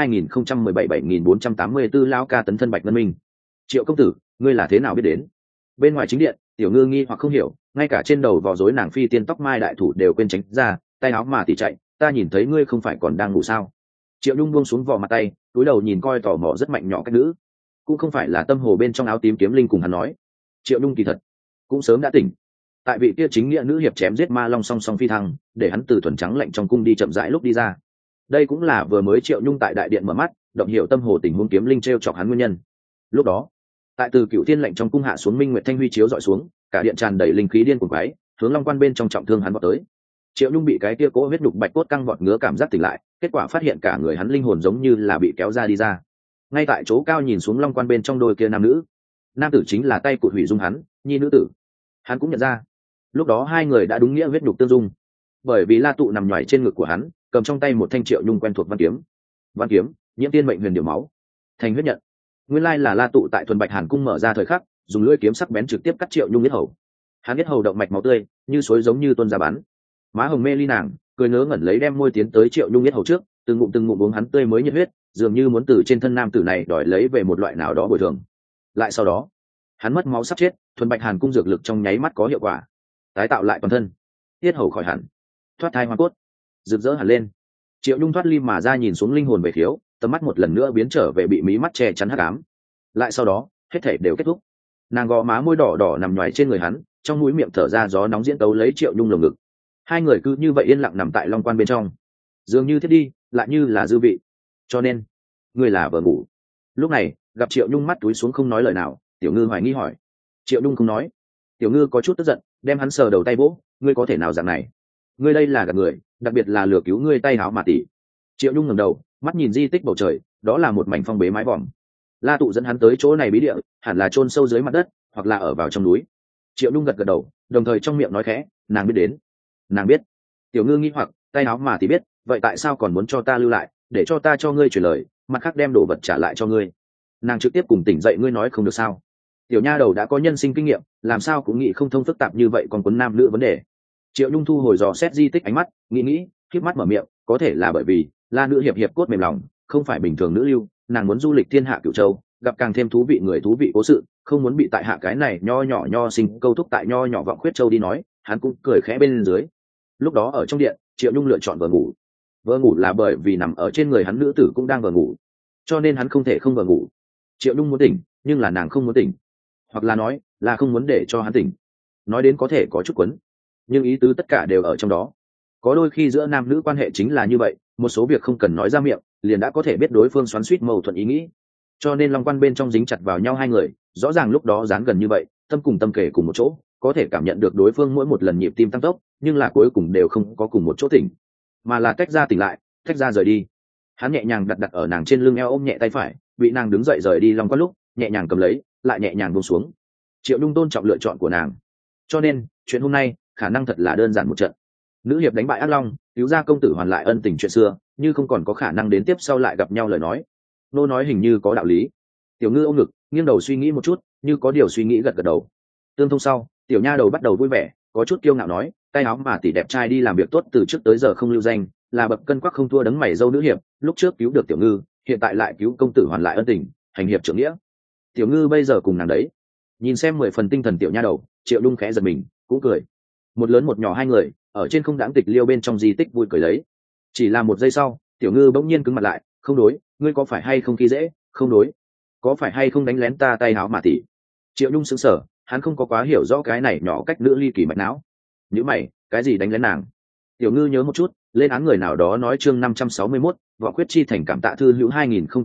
2017-7484 lão ca tấn thân bạch ngân minh. Triệu công tử, ngươi là thế nào biết đến? Bên ngoài chính điện, tiểu ngư nghi hoặc không hiểu, ngay cả trên đầu vò rối nàng phi tiên tóc mai đại thủ đều quên tránh ra, tay áo mà tỉ chạy, ta nhìn thấy ngươi không phải còn đang ngủ sao? Triệu Nhung buông xuống vò mặt tay, cúi đầu nhìn coi tò mò rất mạnh nhỏ cách nữ, cũng không phải là tâm hồ bên trong áo tím kiếm linh cùng hắn nói. Triệu Nhung kỳ thật cũng sớm đã tỉnh, tại vị kia chính nghĩa nữ hiệp chém giết ma long song song phi thăng, để hắn từ thuần trắng lạnh trong cung đi chậm rãi lúc đi ra. Đây cũng là vừa mới Triệu Nhung tại đại điện mở mắt, động hiểu tâm hồ tình huống kiếm linh treo chọc hắn nguyên nhân. Lúc đó, tại từ cựu thiên lệnh trong cung hạ xuống minh nguyệt thanh huy chiếu dọi xuống, cả điện tràn đầy linh khí điên cuồng quái, hướng long quan bên trong trọng thương hắn vọt tới. Triệu Nhung bị cái kia cố huyết đục bạch cốt căng vọt ngứa cảm giác tỉnh lại, kết quả phát hiện cả người hắn linh hồn giống như là bị kéo ra đi ra. Ngay tại chỗ cao nhìn xuống long quan bên trong đôi kia nam nữ, nam tử chính là tay cụt hủy dung hắn, nhi nữ tử. Hắn cũng nhận ra, lúc đó hai người đã đúng nghĩa huyết đục tương dung, bởi vì La Tụ nằm nhoài trên ngực của hắn, cầm trong tay một thanh Triệu Nhung quen thuộc văn kiếm. Văn kiếm, nhiễm tiên mệnh huyền điều máu, thành huyết nhận. Nguyên lai là La Tụ tại thuần bạch hàn cung mở ra thời khắc, dùng lưỡi kiếm sắc bén trực tiếp cắt Triệu Nhung huyết hầu. Hắn huyết hầu động mạch máu tươi, như suối giống như tuôn ra bắn. Má hồng mê ly nàng, cười ngớ ngẩn lấy đem môi tiến tới Triệu Nhung huyết hầu trước, từng ngụm uống hắn tươi mới nhiệt huyết, dường như muốn từ trên thân nam tử này đòi lấy về một loại nào đó bồi thường. Lại sau đó, hắn mất máu sắp chết, thuần bạch hàn cung dược lực trong nháy mắt có hiệu quả, tái tạo lại toàn thân, huyết hầu khỏi hẳn, thoát thai hoa cốt, rực rỡ hẳn lên. Triệu Nhung thoát ly mà ra nhìn xuống linh hồn về khiếu, tầm mắt một lần nữa biến trở về bị mí mắt che chắn hắc ám. Lại sau đó, hết thể đều kết thúc. Nàng gò má môi đỏ đỏ nằm nhoài trên người hắn, trong mũi miệng thở ra gió nóng diễn tấu lấy Triệu Nhung lồng ngực. Hai người cứ như vậy yên lặng nằm tại long quan bên trong, dường như thiết đi, lại như là dư vị. Cho nên, người là vợ ngủ. Lúc này, gặp Triệu Nhung mắt túi xuống không nói lời nào, Tiểu Ngư hoài nghi hỏi. Triệu Nhung không nói. Tiểu Ngư có chút tức giận, đem hắn sờ đầu tay vỗ, ngươi có thể nào dạng này? Ngươi đây là gạt người, đặc biệt là lừa cứu ngươi tay háo mà tỷ. Triệu Nhung ngẩng đầu, mắt nhìn di tích bầu trời, đó là một mảnh phong bế mái vòm. La Tụ dẫn hắn tới chỗ này bí địa, hẳn là chôn sâu dưới mặt đất, hoặc là ở vào trong núi. Triệu Nhung gật gật đầu, đồng thời trong miệng nói khẽ, nàng biết đến. Nàng biết. Tiểu Ngư nghi hoặc, tay áo mà tỷ biết, vậy tại sao còn muốn cho ta lưu lại, để cho ta cho ngươi truyền lời, mặt khác đem đồ vật trả lại cho ngươi? Nàng trực tiếp cùng tỉnh dậy ngươi nói không được sao? Tiểu nha đầu đã có nhân sinh kinh nghiệm, làm sao cũng nghĩ không thông phức tạp như vậy còn cuốn nam nữ vấn đề. Triệu Nhung thu hồi dò xét di tích ánh mắt, nghĩ, khép mắt mở miệng, có thể là bởi vì La nữ hiệp cốt mềm lòng, không phải bình thường nữ lưu, nàng muốn du lịch thiên hạ cửu châu, gặp càng thêm thú vị người thú vị cố sự, không muốn bị tại hạ cái này nho sinh câu thúc tại nho vọng khuyết châu đi nói. Hắn cũng cười khẽ bên dưới. Lúc đó ở trong điện, Triệu Nhung lựa chọn vợ ngủ. Vợ ngủ là bởi vì nằm ở trên người hắn nữ tử cũng đang vợ ngủ, cho nên hắn không thể không vợ ngủ. Triệu Nhung muốn tỉnh, nhưng là nàng không muốn tỉnh, hoặc là nói là không muốn để cho hắn tỉnh. Nói đến có thể có chút quấn, nhưng ý tứ tất cả đều ở trong đó. Có đôi khi giữa nam nữ quan hệ chính là như vậy, một số việc không cần nói ra miệng, liền đã có thể biết đối phương xoắn xuýt mâu thuẫn ý nghĩ. Cho nên long quan bên trong dính chặt vào nhau hai người, rõ ràng lúc đó dán gần như vậy, tâm cùng tâm kề cùng một chỗ, có thể cảm nhận được đối phương mỗi một lần nhịp tim tăng tốc, nhưng là cuối cùng đều không có cùng một chỗ tỉnh, mà là tách ra tỉnh lại, tách ra rời đi. Hắn nhẹ nhàng đặt ở nàng trên lưng eo, ôm nhẹ tay phải, bị nàng đứng dậy rời đi long quan lúc, nhẹ nhàng cầm lấy, lại nhẹ nhàng buông xuống. Triệu Nhung tôn trọng lựa chọn của nàng, cho nên chuyện hôm nay khả năng thật là đơn giản một trận. Nữ hiệp đánh bại ác long, cứu ra công tử hoàn lại ân tình chuyện xưa, như không còn có khả năng đến tiếp sau lại gặp nhau lời nói. Nô nói hình như có đạo lý. Tiểu Ngư ôm ngực, nghiêng đầu suy nghĩ một chút, như có điều suy nghĩ gật gật đầu. Tương thông sau, tiểu nha đầu bắt đầu vui vẻ, có chút kiêu ngạo nói, tay áo mà tỷ đẹp trai đi làm việc tốt từ trước tới giờ không lưu danh, là bậc cân quắc không thua đấng mày dâu nữ hiệp, lúc trước cứu được Tiểu Ngư, hiện tại lại cứu công tử hoàn lại ân tình, hành hiệp trưởng nghĩa. Tiểu Ngư bây giờ cùng nàng đấy. Nhìn xem 10 phần tinh thần tiểu nha đầu, Triệu Nhung khẽ giật mình, cũng cười. Một lớn một nhỏ hai người ở trên không đãng tịch liêu bên trong di tích vui cười lấy. Chỉ là một giây sau, Tiểu Ngư bỗng nhiên cứng mặt lại, không đối, ngươi có phải hay không khi dễ, không đối, có phải hay không đánh lén ta tay áo mà tỷ? Triệu Nhung sững sờ, hắn không có quá hiểu rõ cái này nhỏ cách nữ ly kỳ mạch não. Nhữ mày, cái gì đánh lén nàng? Tiểu Ngư nhớ một chút, lên án người nào đó nói chương 561, vọng quyết chi thành cảm tạ thư hữu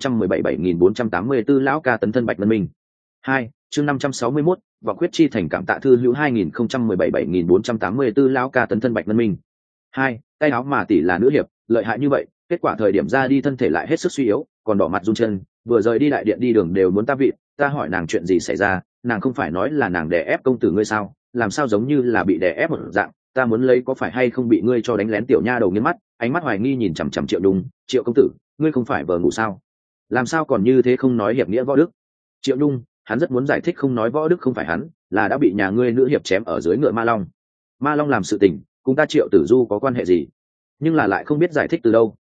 2017-7484 lão ca tấn thân bạch ngân minh. 2, chương 561, vọng quyết chi thành cảm tạ thư hữu 2017-7484 lão ca tấn thân bạch ngân minh. 2, tay áo mà tỷ là nữ hiệp, lợi hại như vậy, kết quả thời điểm ra đi thân thể lại hết sức suy yếu, còn đỏ mặt run chân, vừa rời đi đại điện đi đường đều muốn ta vị, ta hỏi nàng chuyện gì xảy ra, nàng không phải nói là nàng đè ép công tử ngươi sao, làm sao giống như là bị đè ép một dạng, ta muốn lấy có phải hay không bị ngươi cho đánh lén. Tiểu nha đầu nghiêng mắt, ánh mắt hoài nghi nhìn chằm chằm Triệu Nhung, Triệu công tử, ngươi không phải vờ ngủ sao, làm sao còn như thế không nói hiệp nghĩa võ đức? Triệu Nhung, hắn rất muốn giải thích không nói võ đức không phải hắn, là đã bị nhà ngươi nữ hiệp chém ở dưới ngựa ma long. Ma long làm sự tình cùng ta Triệu Tử Du có quan hệ gì, nhưng là lại không biết giải thích từ đâu,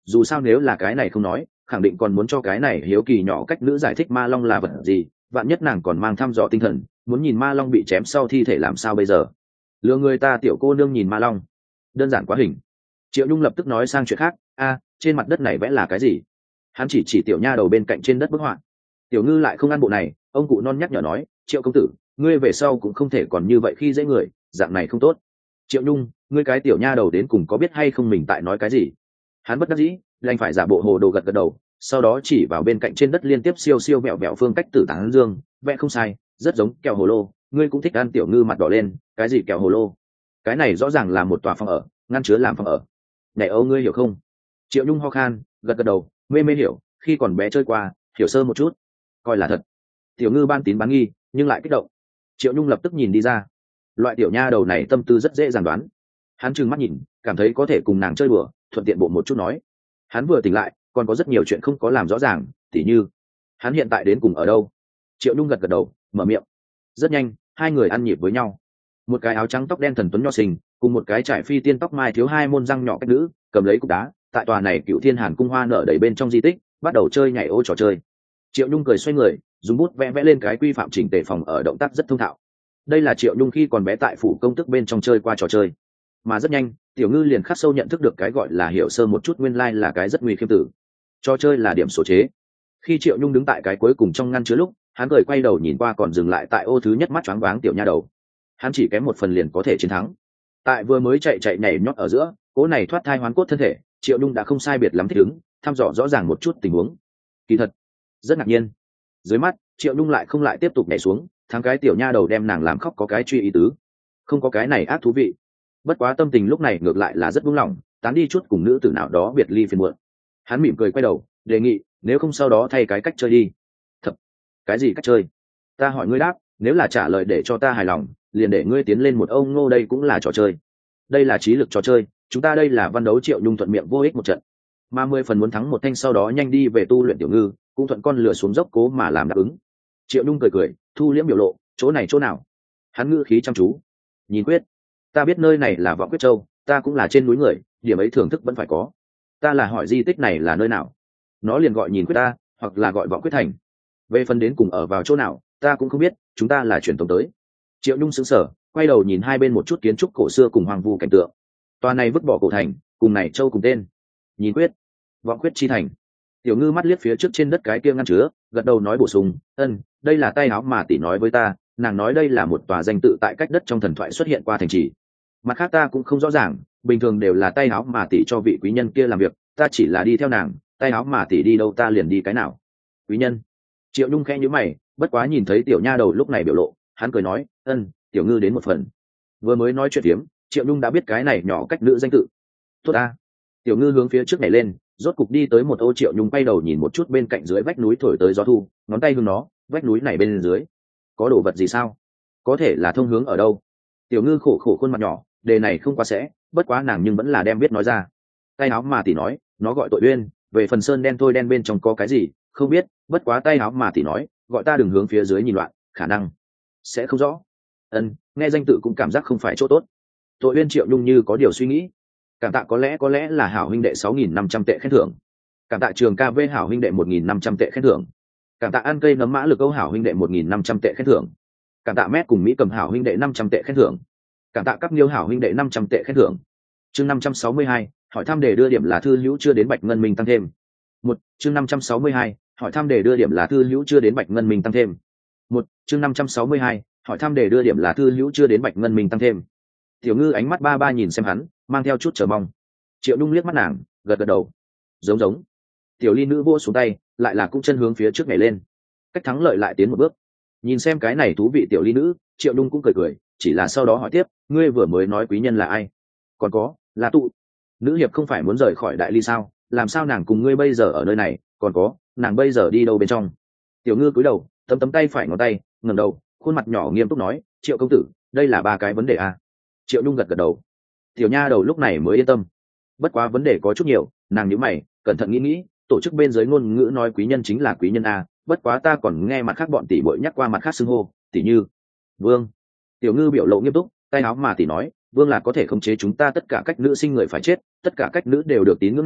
dù sao nếu là cái này không nói khẳng định còn muốn cho cái này hiếu kỳ nhỏ cách nữ giải thích ma long là vật gì, vạn nhất nàng còn mang thăm dò tinh thần muốn nhìn ma long bị chém sau thi thể làm sao bây giờ. lừa người ta tiểu cô nương nhìn ma long đơn giản quá hình. Triệu Nhung lập tức nói sang chuyện khác. Trên mặt đất này vẽ là cái gì? Hắn chỉ tiểu nha đầu bên cạnh trên đất bức họa. Tiểu Ngư lại không ăn bộ này, ông cụ non nhắc nhở nói, Triệu công tử, ngươi về sau cũng không thể còn như vậy khi dễ người, dạng này không tốt. Triệu Nhung, ngươi cái tiểu nha đầu đến cùng có biết hay không mình tại nói cái gì? Hắn bất đắc dĩ đành phải giả bộ hồ đồ gật gật đầu, sau đó chỉ vào bên cạnh trên đất liên tiếp siêu siêu vẹo vẹo phương cách tử tán dương, vẽ không sai, rất giống kẹo hồ lô, ngươi cũng thích ăn. Tiểu Ngư mặt đỏ lên, cái gì kẹo hồ lô? Cái này rõ ràng là một tòa phòng ở, ngăn chứa làm phòng ở. Này âu ngươi hiểu không? Triệu Nhung ho khan gật gật đầu, mê mê hiểu, khi còn bé chơi qua, hiểu sơ một chút, coi là thật. Tiểu Ngư ban tín bán nghi nhưng lại kích động. Triệu Nhung lập tức nhìn đi ra, loại tiểu nha đầu này tâm tư rất dễ dàng đoán. Hắn trừng mắt nhìn, cảm thấy có thể cùng nàng chơi đùa, thuận tiện bộ một chút nói. Hắn vừa tỉnh lại còn có rất nhiều chuyện không có làm rõ ràng, tỉ như hắn hiện tại đến cùng ở đâu. Triệu Nhung gật gật đầu, mở miệng. Rất nhanh hai người ăn nhịp với nhau. Một cái áo trắng tóc đen thần tuấn nho sinh cùng một cái trải phi tiên tóc mai thiếu hai môn răng nhỏ cách nữ cầm lấy cục đá tại tòa này Cựu Thiên Hàn cung hoa nở đầy bên trong di tích bắt đầu chơi nhảy ô trò chơi. Triệu Nhung cười xoay người dùng bút vẽ lên cái quy phạm chỉnh tề phòng ở, động tác rất thông thạo. Đây là Triệu Nhung khi còn bé tại phủ công tức bên trong chơi qua trò chơi, mà rất nhanh Tiểu Ngư liền khắc sâu nhận thức được cái gọi là hiểu sơ một chút nguyên lai là cái rất nguy khiêm tử. Trò chơi là điểm số chế. Khi Triệu Nhung đứng tại cái cuối cùng trong ngăn chứa lúc, hắn cười quay đầu nhìn qua còn dừng lại tại ô thứ nhất mắt choáng váng tiểu nha đầu. Hắn chỉ kém một phần liền có thể chiến thắng. Tại vừa mới chạy nhảy nhót ở giữa, cố này thoát thai hoán cốt thân thể, Triệu Nhung đã không sai biệt lắm thích ứng, thăm dò rõ ràng một chút tình huống. Kỳ thật rất ngạc nhiên, dưới mắt Triệu Nhung lại không lại tiếp tục nhảy xuống, thắng cái tiểu nha đầu đem nàng làm khóc có cái truy ý tứ, không có cái này ác thú vị. Bất quá tâm tình lúc này ngược lại là rất buông lỏng, tán đi chút cùng nữ tử nào đó biệt ly phiền muộn. Hắn mỉm cười quay đầu đề nghị, nếu không sau đó thay cái cách chơi đi. Thật, cái gì cách chơi? Ta hỏi ngươi đáp, nếu là trả lời để cho ta hài lòng liền để ngươi tiến lên một ông ngô, đây cũng là trò chơi. Đây là trí lực trò chơi, chúng ta đây là văn đấu. Triệu Nhung thuận miệng vô ích một trận, mà 10 phần muốn thắng một thanh sau đó nhanh đi về tu luyện. Tiểu Ngư cũng thuận con lửa xuống dốc cố mà làm đáp ứng. Triệu Nhung cười thu liễm biểu lộ, chỗ này chỗ nào? Hắn ngữ khí chăm chú, nhìn quyết, ta biết nơi này là Vọng Quyết Châu, ta cũng là trên núi người, điểm ấy thưởng thức vẫn phải có. Ta là hỏi di tích này là nơi nào, nó liền gọi nhìn quyết ta, hoặc là gọi Vọng Quyết Thành. Về phần đến cùng ở vào chỗ nào ta cũng không biết, chúng ta là truyền thống tới. Triệu Nhung sững sờ quay đầu nhìn hai bên một chút kiến trúc cổ xưa cùng hoang vu cảnh tượng. Tòa này vứt bỏ cổ thành, cùng này châu cùng tên, nhìn quyết, Vọng Quyết chi thành. Tiểu Ngư mắt liếc phía trước trên đất cái kia ngăn chứa, gật đầu nói bổ sung, đây là tay áo mà tỷ nói với ta, nàng nói đây là một tòa danh tự tại cách đất trong thần thoại xuất hiện qua thành trì. Mặt khác ta cũng không rõ ràng, bình thường đều là tay áo mà tỷ cho vị quý nhân kia làm việc, ta chỉ là đi theo nàng, tay áo mà tỷ đi đâu ta liền đi cái nào. Quý nhân? Triệu Nhung khẽ nhíu mày, bất quá nhìn thấy tiểu nha đầu lúc này biểu lộ, hắn cười nói, Tiểu Ngư đến một phần. Vừa mới nói chuyện tiếm, Triệu Nhung đã biết cái này nhỏ cách nữ danh tự. Tốt ta. Tiểu Ngư hướng phía trước nhảy lên, rốt cục đi tới một ô. Triệu Nhung quay đầu nhìn một chút bên cạnh dưới vách núi thổi tới gió thu, ngón tay hướng nó, vách núi này bên dưới có đồ vật gì sao? Có thể là thông hướng ở đâu? Tiểu Ngư khổ khổ khuôn mặt nhỏ, đề này không quá sẽ, bất quá nàng nhưng vẫn là đem biết nói ra. Tay áo mà tỷ nói, nó gọi Tội Uyên, về phần sơn đen thôi đen bên trong có cái gì không biết, bất quá tay áo mà tỷ nói gọi ta đừng hướng phía dưới nhìn loạn, khả năng sẽ không rõ. Nghe danh tự cũng cảm giác không phải chỗ tốt. Tội Uyên. Triệu Nhung như có điều suy nghĩ. Cảm tạ có lẽ là hảo huynh đệ 6.500 tệ khen thưởng. Cảm tạ Trường KV hảo huynh đệ 1.500 tệ khen thưởng. Cảm tạ Ăn Cây Nấm Mã Lực Âu hảo huynh đệ 1.500 tệ khen thưởng. Cảm tạ Mét cùng Mỹ Cầm hảo huynh đệ 500 tệ khen thưởng. Cảm tạ Cắp Nghiêu hảo huynh đệ 500 tệ khen thưởng. Chương 562, hỏi thăm để đưa điểm là thư hữu chưa đến Bạch Ngân Minh tăng thêm. Chương 562, hỏi thăm để đưa điểm là thư hữu chưa đến Bạch Ngân Minh tăng thêm. Chương 562, hỏi thăm để đưa điểm là thư hữu chưa đến Bạch Ngân Minh tăng thêm. Tiểu Ngư ánh mắt ba nhìn xem hắn, mang theo chút chờ mong. Triệu Nhung liếc mắt nàng, gật đầu. Giống. Tiểu Ly nữ vỗ xuống tay, lại là cũng chân hướng phía trước nhảy lên. Cách thắng lợi lại tiến một bước. Nhìn xem cái này thú vị tiểu Ly nữ, Triệu Nhung cũng cười, chỉ là sau đó hỏi tiếp, ngươi vừa mới nói quý nhân là ai? Còn có, là tụ. Nữ hiệp không phải muốn rời khỏi Đại Ly sao? Làm sao nàng cùng ngươi bây giờ ở nơi này? Còn có, nàng bây giờ đi đâu bên trong? Tiểu Ngư cúi đầu, tấm tay phải ngón tay, ngẩng đầu, khuôn mặt nhỏ nghiêm túc nói, Triệu công tử, đây là 3 cái vấn đề à? Triệu Nhung gật đầu. Tiểu nha đầu lúc này mới yên tâm. Bất quá vấn đề có chút nhiều, nàng nhíu mày, cẩn thận nghĩ, tổ chức bên dưới ngôn ngữ nói quý nhân chính là quý nhân a, bất quá ta còn nghe mặt khác bọn tỷ muội nhắc qua mặt khác xưng hô, tỷ như Vương. Tiểu Ngư biểu lộ nghiêm túc, tay áo mà tỷ nói, Vương là có thể khống chế chúng ta tất cả cách nữ sinh người phải chết, tất cả cách nữ đều được tín ngưỡng nàng,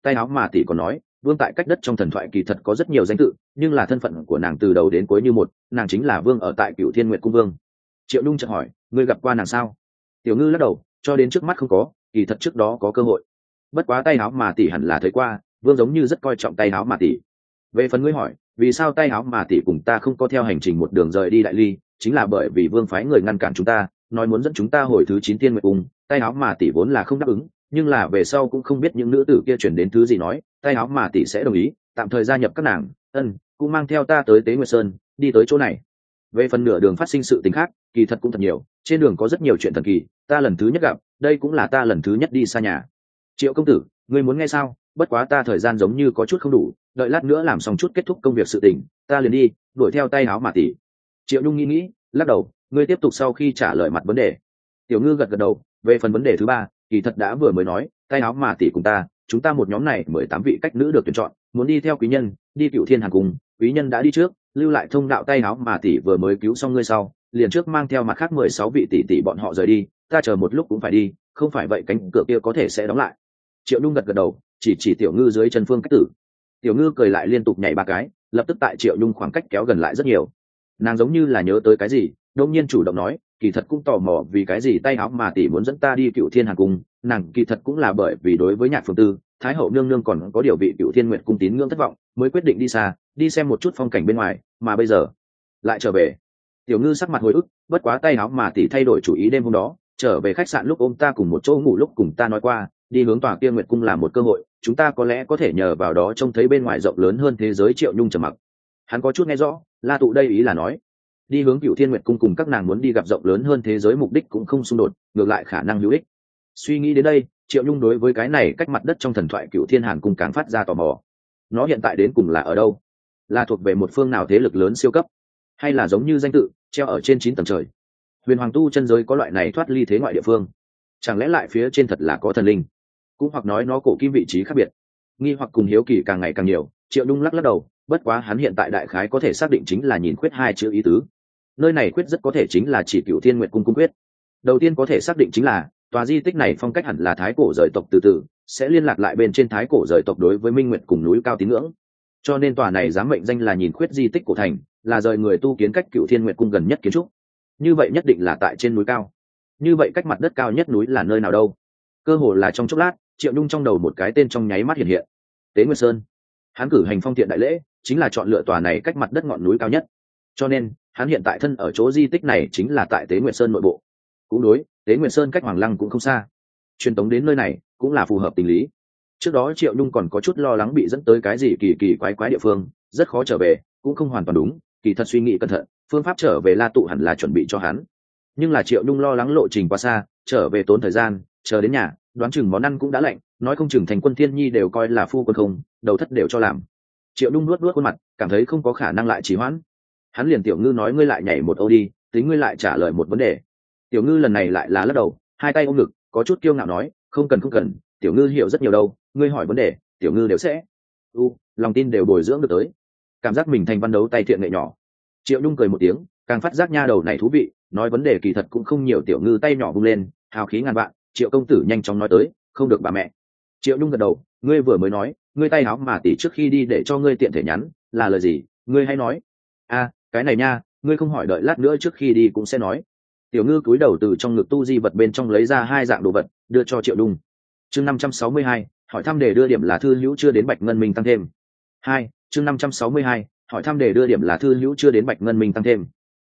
tay áo mà tỷ còn nói vương tại cách đất trong thần thoại kỳ thật có rất nhiều danh tự, nhưng là thân phận của nàng từ đầu đến cuối như một, nàng chính là vương ở tại Cửu Thiên Nguyệt cung vương. Triệu Nhung chợt hỏi, ngươi gặp qua nàng sao? Tiểu Ngư lắc đầu, cho đến trước mắt không có, kỳ thật trước đó có cơ hội. Bất quá tay áo mà tỷ hẳn là thấy qua, vương giống như rất coi trọng tay áo mà tỷ. Về phần ngươi hỏi, vì sao tay áo mà tỷ cùng ta không có theo hành trình một đường rời đi Đại Ly, chính là bởi vì vương phái người ngăn cản chúng ta, nói muốn dẫn chúng ta hồi thứ 9 Tiên Nguyệt cung, tay áo mà tỷ vốn là không đáp ứng, nhưng là về sau cũng không biết những nữ tử kia chuyển đến thứ gì nói, tay áo mà tỷ sẽ đồng ý tạm thời gia nhập các nàng, cũng mang theo ta tới Tế Nguyệt Sơn, đi tới chỗ này. Về phần nửa đường phát sinh sự tình khác, kỳ thật cũng thật nhiều, trên đường có rất nhiều chuyện thần kỳ, ta lần thứ nhất gặp, đây cũng là ta lần thứ nhất đi xa nhà. Triệu công tử, ngươi muốn nghe sao? Bất quá ta thời gian giống như có chút không đủ, đợi lát nữa làm xong chút kết thúc công việc sự tình, ta liền đi, đuổi theo tay áo mà tỷ. Triệu Nhung nghĩ, lắc đầu, ngươi tiếp tục sau khi trả lời mặt vấn đề. Tiểu Ngư gật đầu, về phần vấn đề thứ ba, kỳ thật đã vừa mới nói, tay áo mà tỷ cùng ta, chúng ta một nhóm này 18 vị cách nữ được tuyển chọn, muốn đi theo quý nhân, đi Cửu Thiên Hàn Cung, quý nhân đã đi trước, lưu lại thông đạo tay áo mà tỷ vừa mới cứu xong ngươi sau, liền trước mang theo mặt khác 16 vị tỷ tỷ bọn họ rời đi, ta chờ một lúc cũng phải đi, không phải vậy cánh cửa kia có thể sẽ đóng lại. Triệu Nhung gật đầu, chỉ Tiểu Ngư dưới chân phương cách tử. Tiểu Ngư cười lại liên tục nhảy 3 cái, lập tức tại Triệu Nhung khoảng cách kéo gần lại rất nhiều. Nàng giống như là nhớ tới cái gì, đột nhiên chủ động nói, kỳ thật cũng tò mò vì cái gì tay áo mà tỷ muốn dẫn ta đi Cửu Thiên Hàn Cung, nàng kỳ thật cũng là bởi vì đối với Nhạc Phương Tư, Thái hậu nương nương còn có điều vị Cửu Thiên Nguyệt cung tín ngưỡng thất vọng, mới quyết định đi xa, đi xem một chút phong cảnh bên ngoài, mà bây giờ lại trở về. Tiểu Ngư sắc mặt hồi ức, bất quá tay áo mà tỷ thay đổi chủ ý đêm hôm đó, trở về khách sạn lúc ôm ta cùng một chỗ ngủ lúc cùng ta nói qua, đi hướng tòa kia Nguyệt cung là một cơ hội, chúng ta có lẽ có thể nhờ vào đó trông thấy bên ngoài rộng lớn hơn thế giới. Triệu Nhung trầm mặc. Hắn có chút nghe rõ, La Tụ đây ý là nói, đi hướng Cửu Thiên Nguyệt cung cùng các nàng muốn đi gặp rộng lớn hơn thế giới mục đích cũng không xung đột, ngược lại khả năng hữu ích. Suy nghĩ đến đây, Triệu Nhung đối với cái này cách mặt đất trong thần thoại Cửu Thiên Hàn cung càng phát ra tò mò. Nó hiện tại đến cùng là ở đâu? Là thuộc về một phương nào thế lực lớn siêu cấp, hay là giống như danh tự treo ở trên 9 tầng trời? Huyền Hoàng tu chân giới có loại này thoát ly thế ngoại địa phương, chẳng lẽ lại phía trên thật là có thần linh? Cũng hoặc nói nó cổ kim vị trí khác biệt. Nghi hoặc cùng hiếu kỳ càng ngày càng nhiều, Triệu Nhung lắc đầu, bất quá hắn hiện tại đại khái có thể xác định chính là nhìn khuyết 2 chữ ý tứ. Nơi này khuyết rất có thể chính là chỉ Cửu Thiên Nguyệt cung cung quyết. Đầu tiên có thể xác định chính là tòa di tích này phong cách hẳn là thái cổ rời tộc, từ từ sẽ liên lạc lại bên trên thái cổ rời tộc đối với Minh Nguyệt cùng núi cao tín ngưỡng, cho nên tòa này dám mệnh danh là nhìn khuyết di tích cổ thành, là rời người tu kiến cách Cửu Thiên Nguyệt cung gần nhất kiến trúc. Như vậy nhất định là tại trên núi cao. Như vậy cách mặt đất cao nhất núi là nơi nào đâu? Cơ hồ là trong chốc lát, Triệu Nhung trong đầu một cái tên trong nháy mắt hiện hiện: Tế Nguyệt Sơn. Hắn cử hành phong thiện đại lễ, chính là chọn lựa tòa này cách mặt đất ngọn núi cao nhất, cho nên hắn hiện tại thân ở chỗ di tích này chính là tại Tế Nguyệt Sơn nội bộ. Cũng đối, Tế Nguyệt Sơn cách Hoàng Lăng cũng không xa, truyền tống đến nơi này cũng là phù hợp tình lý. Trước đó Triệu Nhung còn có chút lo lắng bị dẫn tới cái gì kỳ kỳ quái quái địa phương, rất khó trở về, cũng không hoàn toàn đúng, kỳ thật suy nghĩ cẩn thận, phương pháp trở về La Tụ hẳn là chuẩn bị cho hắn. Nhưng là Triệu Nhung lo lắng lộ trình quá xa, trở về tốn thời gian, chờ đến nhà, đoán chừng món ăn cũng đã lạnh, nói không chừng Thành Quân Thiên Nhi đều coi là phu quân không, đầu thất đều cho làm. Triệu Nhung nuốt khuôn mặt, cảm thấy không có khả năng lại trì hoãn. Hắn liền: Tiểu Ngư nói ngươi lại nhảy một âu đi, tính ngươi lại trả lời một vấn đề. Tiểu Ngư lần này lại là lắc đầu, hai tay ôm ngực, có chút kiêu ngạo nói, không cần, Tiểu Ngư hiểu rất nhiều đâu, ngươi hỏi vấn đề, Tiểu Ngư đều sẽ lòng tin đều bồi dưỡng được tới. Cảm giác mình thành văn đấu tay thiện nghệ nhỏ. Triệu Nhung cười một tiếng, càng phát giác nha đầu này thú vị, nói vấn đề kỳ thật cũng không nhiều. Tiểu Ngư tay nhỏ vung lên, hào khí ngàn vạn. Triệu công tử nhanh chóng nói tới, không được bà mẹ. Triệu Nhung gật đầu, ngươi vừa mới nói, ngươi tay áo mà tỷ trước khi đi để cho ngươi tiện thể nhắn, là lời gì, ngươi hay nói. Cái này nha, ngươi không hỏi đợi lát nữa trước khi đi cũng sẽ nói. Tiểu Ngư cúi đầu từ trong ngực tu di vật bên trong lấy ra 2 dạng đồ vật, đưa cho Triệu Nhung. Chương 562, hỏi thăm để đưa điểm là thư hữu chưa đến Bạch Ngân Minh tăng thêm. Chương 562, hỏi thăm để đưa điểm là thư hữu chưa đến Bạch Ngân Minh tăng thêm.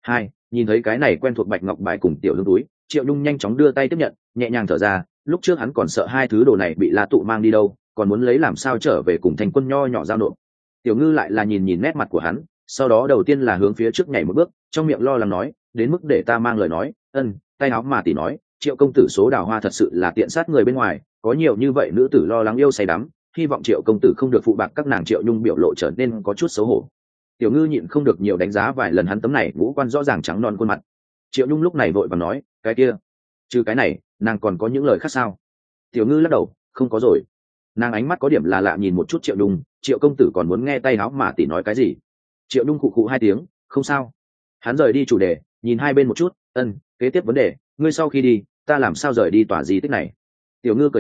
Nhìn thấy cái này quen thuộc bạch ngọc bài cùng tiểu hương túi, Triệu Nhung nhanh chóng đưa tay tiếp nhận, nhẹ nhàng thở ra, lúc trước hắn còn sợ 2 thứ đồ này bị La Tụ mang đi đâu, còn muốn lấy làm sao trở về cùng Thành Quân nho nhỏ giao nộp. Tiểu Ngư lại là nhìn nét mặt của hắn, sau đó đầu tiên là hướng phía trước nhảy một bước, trong miệng lo lắng nói, đến mức để ta mang lời nói, tay áo mà tỷ nói, Triệu công tử số đào hoa thật sự là tiện sát người bên ngoài, có nhiều như vậy nữ tử lo lắng yêu say đắm, hy vọng Triệu công tử không được phụ bạc các nàng. Triệu Nhung biểu lộ trở nên có chút xấu hổ. Tiểu Ngư nhịn không được nhiều đánh giá vài lần hắn tấm này ngũ quan rõ ràng trắng non khuôn mặt. Triệu Nhung lúc này vội vàng nói, cái kia, trừ cái này nàng còn có những lời khác sao? Tiểu Ngư lắc đầu, không có rồi. Nàng ánh mắt có điểm là lạ nhìn một chút Triệu Nhung, Triệu công tử còn muốn nghe tay áo mà tỷ nói cái gì? Triệu Nhung khụ khụ 2 tiếng, không sao. Hắn rời đi chủ đề, nhìn hai bên một chút, kế tiếp vấn đề, ngươi sau khi đi, ta làm sao rời đi tòa di tích này? Tiểu Ngư cười nói,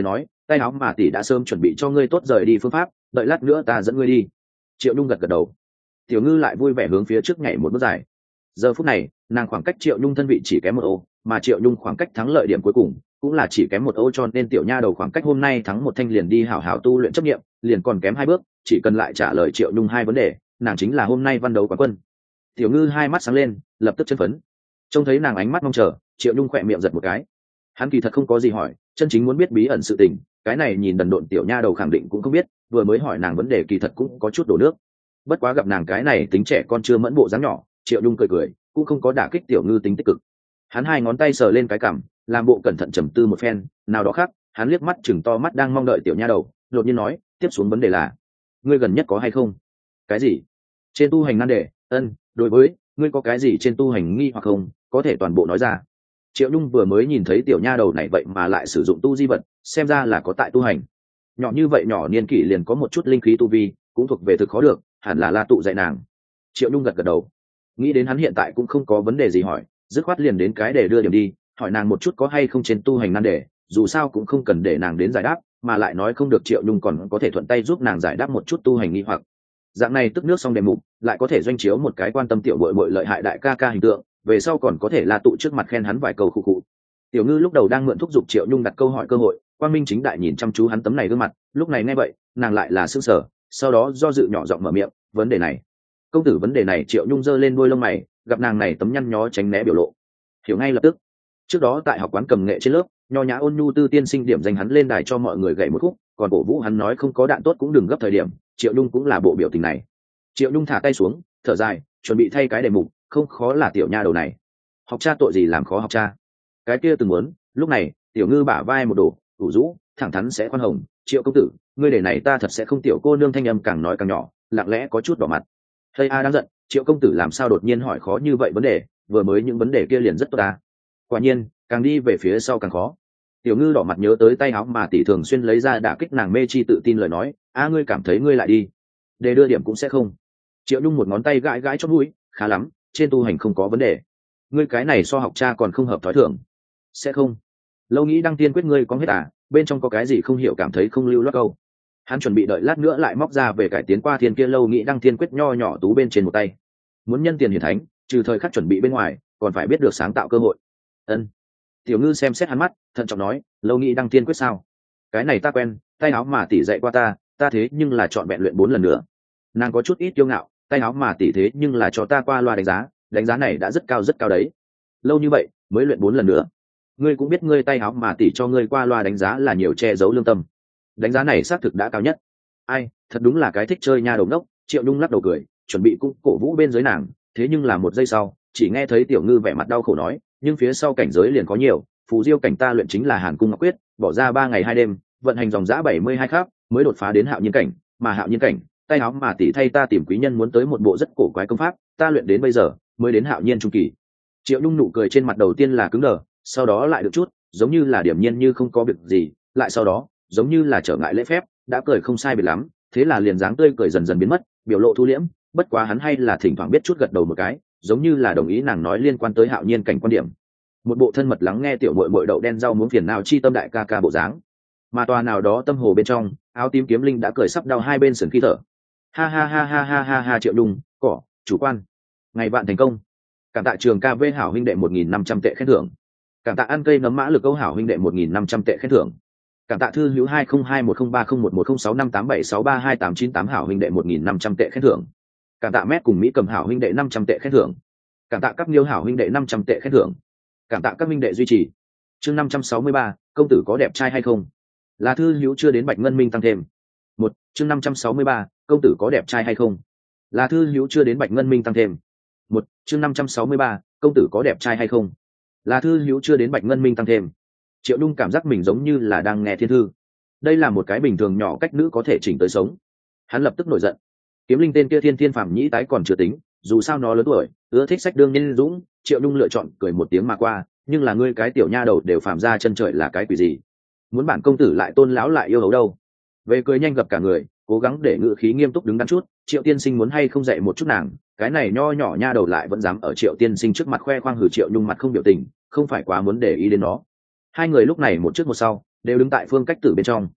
tay áo mà tỷ đã sớm chuẩn bị cho ngươi tốt rời đi phương pháp, đợi lát nữa ta dẫn ngươi đi. Triệu Nhung gật gật đầu. Tiểu Ngư lại vui vẻ hướng phía trước nhảy một bước dài. Giờ phút này nàng khoảng cách Triệu Nhung thân vị chỉ kém một ô, mà Triệu Nhung khoảng cách thắng lợi điểm cuối cùng cũng là chỉ kém một ô, cho nên tiểu nha đầu khoảng cách hôm nay thắng một thanh liền đi hảo hảo tu luyện chấp nghiệm, liền còn kém 2 bước, chỉ cần lại trả lời Triệu Nhung 2 vấn đề, nàng chính là hôm nay văn đấu quán quân. Tiểu Ngư hai mắt sáng lên, lập tức chân phấn. Trông thấy nàng ánh mắt mong chờ, Triệu Nhung khỏe miệng giật một cái. Hắn kỳ thật không có gì hỏi, chân chính muốn biết bí ẩn sự tình, cái này nhìn đần độn tiểu nha đầu khẳng định cũng không biết, vừa mới hỏi nàng vấn đề kỳ thật cũng có chút đổ nước. Bất quá gặp nàng cái này tính trẻ con chưa mẫn bộ dáng nhỏ, Triệu Nhung cười cười, cũng không có đả kích Tiểu Ngư tính tích cực. Hắn hai ngón tay sờ lên cái cằm, làm bộ cẩn thận trầm tư một phen, nào đó khác, hắn liếc mắt chừng to mắt đang mong đợi tiểu nha đầu, đột nhiên nói, tiếp xuống vấn đề là, ngươi gần nhất có hay không? Cái gì? Trên tu hành nan đề, đối với, ngươi có cái gì trên tu hành nghi hoặc không, có thể toàn bộ nói ra. Triệu Nhung vừa mới nhìn thấy tiểu nha đầu này vậy mà lại sử dụng tu di vật, xem ra là có tại tu hành. Nhỏ như vậy nhỏ niên kỷ liền có một chút linh khí tu vi, cũng thuộc về thực khó được, hẳn là La Tụ dạy nàng. Triệu Nhung gật gật đầu, nghĩ đến hắn hiện tại cũng không có vấn đề gì hỏi, dứt khoát liền đến cái để đưa điểm đi, hỏi nàng một chút có hay không trên tu hành nan đề, dù sao cũng không cần để nàng đến giải đáp, mà lại nói không được Triệu Nhung còn có thể thuận tay giúp nàng giải đáp một chút tu hành nghi hoặc. Dạng này tức nước xong đề mục, lại có thể doanh chiếu một cái quan tâm tiểu bội bội lợi hại đại ca ca hình tượng, về sau còn có thể La Tụ trước mặt khen hắn vài câu khụ khụ. Tiểu Ngư lúc đầu đang mượn thúc giục Triệu Nhung đặt câu hỏi cơ hội, quang minh chính đại nhìn chăm chú hắn tấm này gương mặt, lúc này nghe vậy, nàng lại là sững sờ, sau đó do dự nhỏ giọng mở miệng, vấn đề này, công tử vấn đề này. Triệu Nhung giơ lên đuôi lông mày, gặp nàng này tấm nhăn nhó tránh né biểu lộ, hiểu ngay lập tức. Trước đó tại học quán cầm nghệ trên lớp, nho nhã ôn nhu tư tiên sinh điểm danh hắn lên đài cho mọi người gậy một khúc, còn cổ vũ hắn nói không có đạn tốt cũng đừng gấp thời điểm, Triệu Nhung cũng là bộ biểu tình này. Triệu Nhung thả tay xuống, thở dài, chuẩn bị thay cái đề mục, không khó là tiểu nha đầu này. Học cha tội gì làm khó học cha? Cái kia từng muốn. Lúc này, Tiểu Ngư bả vai một đổ, ủ rũ, thẳng thắn sẽ khoan hồng, Triệu công tử, ngươi để này ta thật sẽ không. Tiểu cô nương thanh âm càng nói càng nhỏ, lặng lẽ có chút đỏ mặt. Thầy a đang giận, Triệu công tử làm sao đột nhiên hỏi khó như vậy vấn đề, vừa mới những vấn đề kia liền rất tốt ta. Quả nhiên, càng đi về phía sau càng khó. Tiểu Ngư đỏ mặt nhớ tới tay áo mà tỷ thường xuyên lấy ra đả kích nàng mê chi tự tin lời nói, a ngươi cảm thấy ngươi lại đi, để đưa điểm cũng sẽ không. Triệu Nhung một ngón tay gãi gãi cho mũi, khá lắm, trên tu hành không có vấn đề, ngươi cái này so học cha còn không hợp thói thường. Sẽ không? Lâu nghĩ đăng tiên quyết ngươi có hết à, bên trong có cái gì không hiểu cảm thấy không lưu loát câu. Hắn chuẩn bị đợi lát nữa lại móc ra về cải tiến qua thiên kia lâu nghĩ đăng tiên quyết nho nhỏ tú bên trên một tay. Muốn nhân tiền hiển thánh, trừ thời khắc chuẩn bị bên ngoài, còn phải biết được sáng tạo cơ hội. Tiểu Ngư xem xét hắn mắt, thận trọng nói, lâu nghĩ đăng tiên quyết sao? Cái này ta quen, tay áo mà tỷ dạy qua ta thế nhưng là chọn vẹn luyện 4 lần nữa. Nàng có chút ít kiêu ngạo, tay áo mà tỷ thế nhưng là cho ta qua loa đánh giá này đã rất cao đấy. Lâu như vậy mới luyện 4 lần nữa. Ngươi cũng biết ngươi tay áo mà tỷ cho ngươi qua loa đánh giá là nhiều che giấu lương tâm. Đánh giá này xác thực đã cao nhất. Ai, thật đúng là cái thích chơi nha đầu ngốc. Triệu Nhung lắc đầu cười, chuẩn bị cũng cổ vũ bên dưới nàng, thế nhưng là một giây sau, chỉ nghe thấy Tiểu Ngư vẻ mặt đau khổ nói, nhưng phía sau cảnh giới liền có nhiều, phù diêu cảnh ta luyện chính là Hàn Cung Ngọc Quyết, bỏ ra 3 ngày 2 đêm, vận hành dòng dã 72 khắc mới đột phá đến hạo nhiên cảnh, mà hạo nhiên cảnh, tay áo mà tỷ thay ta tìm quý nhân muốn tới một bộ rất cổ quái công pháp, ta luyện đến bây giờ mới đến hạo nhiên trung kỳ. Triệu Nhung nụ cười trên mặt đầu tiên là cứng đờ, sau đó lại được chút, giống như là điểm nhiên như không có việc gì, lại sau đó, giống như là trở ngại lễ phép, đã cười không sai biệt lắm, thế là liền dáng tươi cười dần dần biến mất, biểu lộ thu liễm, bất quá hắn hay là thỉnh thoảng biết chút gật đầu một cái, giống như là đồng ý nàng nói liên quan tới hạo nhiên cảnh quan điểm. Một bộ thân mật lắng nghe tiểu muội muội đậu đen rau muống phiền nào chi tâm đại ca ca bộ dáng. Mà tòa nào đó tâm hồ bên trong, áo tím kiếm linh đã cười sắp đau hai bên sườn khi thở. Ha ha ha ha ha ha ha. Triệu Nhung, cỏ, chủ quan. Ngày bạn thành công. Cảm tạ trường KV hảo huynh đệ 1.500 tệ khen thưởng. Cảm tạ ăn cây nấm mã lực câu hảo huynh đệ 1.500 tệ khen thưởng. Cảm tạ thư hữu 202103011067632898 hảo huynh đệ 1.500 tệ khen thưởng. Cảm tạ mét cùng Mỹ cầm hảo huynh đệ 500 tệ khen thưởng. Cảm tạ các Niêu hảo huynh đệ 500 tệ khen thưởng. Cảm tạ các huynh đệ duy trì. Chương 563, công tử có đẹp trai hay không? Là thư hữu chưa đến Bạch Ngân Minh tăng thêm. Chương 563, công tử có đẹp trai hay không? Là thư hữu chưa đến Bạch Ngân Minh tăng thêm. Chương 563, công tử có đẹp trai hay không? Là thư hữu chưa đến Bạch Ngân Minh tăng thêm. Triệu Nhung cảm giác mình giống như là đang nghe thiên thư. Đây là một cái bình thường nhỏ cách nữ có thể chỉnh tới sống. Hắn lập tức nổi giận. Kiếm linh tên kia thiên thiên phàm nhĩ tái còn chưa tính, dù sao nó lớn tuổi, ưa thích sách đương nhiên dũng. Triệu Nhung lựa chọn cười một tiếng mà qua, nhưng là ngươi cái tiểu nha đầu đều phàm ra chân trời là cái quỷ gì? Muốn bản công tử lại tôn lão lại yêu hấu đâu? Về cười nhanh gặp cả người, cố gắng để ngữ khí nghiêm túc đứng đắn chút. Triệu tiên sinh muốn hay không dạy một chút nàng, cái này nho nhỏ nha đầu lại vẫn dám ở Triệu tiên sinh trước mặt khoe khoang. Hử. Triệu Nhung mặt không biểu tình, không phải quá muốn để ý đến nó. Hai người lúc này một trước một sau, đều đứng tại phương cách tử bên trong.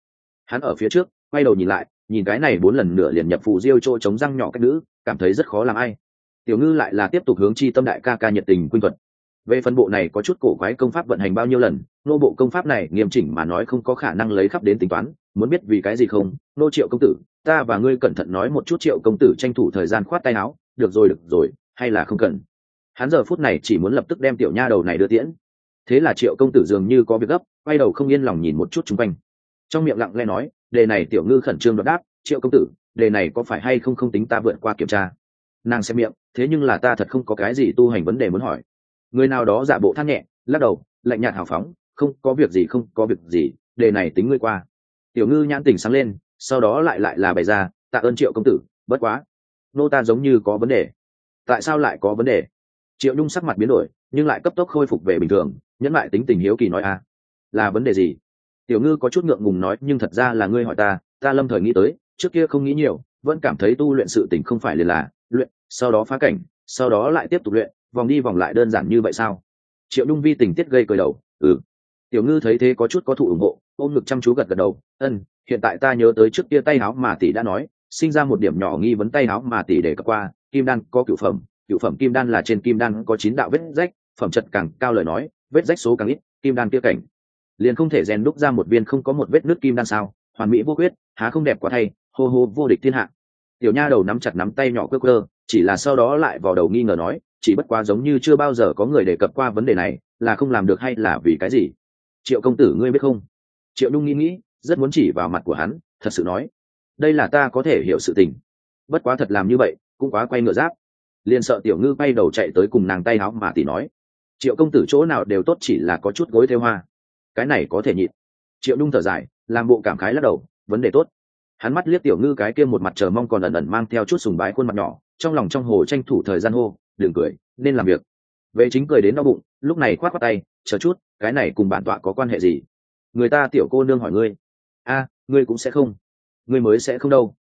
Hắn ở phía trước quay đầu nhìn lại, nhìn cái này 4 lần nửa liền nhập phù diêu chỗ chống răng nhỏ cách nữ, cảm thấy rất khó làm ai. Tiểu Ngư lại là tiếp tục hướng Chi Tâm đại ca ca nhiệt tình quyên thuật. Về phần bộ này có chút cổ quái công pháp vận hành bao nhiêu lần, nô bộ công pháp này nghiêm chỉnh mà nói không có khả năng lấy khắp đến tính toán, muốn biết vì cái gì không? Nô Triệu công tử, ta và ngươi cẩn thận nói một chút. Triệu công tử tranh thủ thời gian khoát tay áo, được rồi, hay là không cần. Hắn giờ phút này chỉ muốn lập tức đem tiểu nha đầu này đưa tiễn. Thế là Triệu công tử dường như có việc gấp, quay đầu không yên lòng nhìn một chút xung quanh, trong miệng lặng lẽ nói, đề này Tiểu Ngư khẩn trương đột đáp, Triệu công tử, đề này có phải hay không không tính ta vượt qua kiểm tra. Nàng xem miệng, thế nhưng là ta thật không có cái gì tu hành vấn đề muốn hỏi. Người nào đó giả bộ than nhẹ, lắc đầu, lạnh nhạt hào phóng, không có việc gì, đề này tính ngươi qua. Tiểu Ngư nhãn tỉnh sáng lên, sau đó lại là bày ra, tạ ơn Triệu công tử, bất quá nô ta giống như có vấn đề. Tại sao lại có vấn đề? Triệu Nhung sắc mặt biến đổi, nhưng lại cấp tốc khôi phục về bình thường, nhẫn lại tính tình hiếu kỳ nói là vấn đề gì? Tiểu Ngư có chút ngượng ngùng nói, nhưng thật ra là ngươi hỏi ta lâm thời nghĩ tới, trước kia không nghĩ nhiều, vẫn cảm thấy tu luyện sự tình không phải liền là luyện, sau đó phá cảnh, sau đó lại tiếp tục luyện, vòng đi vòng lại đơn giản như vậy sao? Triệu Nhung vi tình tiết gây cười đầu, Tiểu Ngư thấy thế có chút có thụ ủng hộ, ôm ngực chăm chú gật đầu, hiện tại ta nhớ tới trước kia tay áo mà tỷ đã nói, sinh ra một điểm nhỏ nghi vấn tay áo mà tỷ để cập qua, kim đan có cửu phẩm kim đan là trên kim đan có 9 đạo vết rách, phẩm chất càng cao lời nói, vết rách số càng ít, kim đan kia cảnh liền không thể rèn đúc ra một viên không có một vết nứt kim đan sao? Hoàn mỹ vô khuyết, há không đẹp quá thay, hô hô vô địch thiên hạ. Tiểu nha đầu nắm chặt nắm tay nhỏ cơ, chỉ là sau đó lại vào đầu nghi ngờ nói, chỉ bất quá giống như chưa bao giờ có người đề cập qua vấn đề này, là không làm được hay là vì cái gì? Triệu công tử ngươi biết không? Triệu Nhung nghĩ, rất muốn chỉ vào mặt của hắn, thật sự nói, đây là ta có thể hiểu sự tình. Bất quá thật làm như vậy, cũng quá quay ngựa giáp. Liền sợ Tiểu Ngư quay đầu chạy tới cùng nàng tay háo mà tỷ nói, Triệu công tử chỗ nào đều tốt, chỉ là có chút gối theo hoa. Cái này có thể nhịn. Triệu Nhung thở dài, làm bộ cảm khái lắc đầu, vấn đề tốt. Hắn mắt liếc Tiểu Ngư cái kia một mặt chờ mong còn ẩn ẩn mang theo chút sùng bái khuôn mặt nhỏ, trong lòng trong hồ tranh thủ thời gian hô, đừng cười, nên làm việc. Vệ Chính cười đến đau bụng, lúc này khoát khoát tay, chờ chút, cái này cùng bản tọa có quan hệ gì? Người ta Tiểu cô nương hỏi ngươi. Ngươi cũng sẽ không. Ngươi mới sẽ không đâu.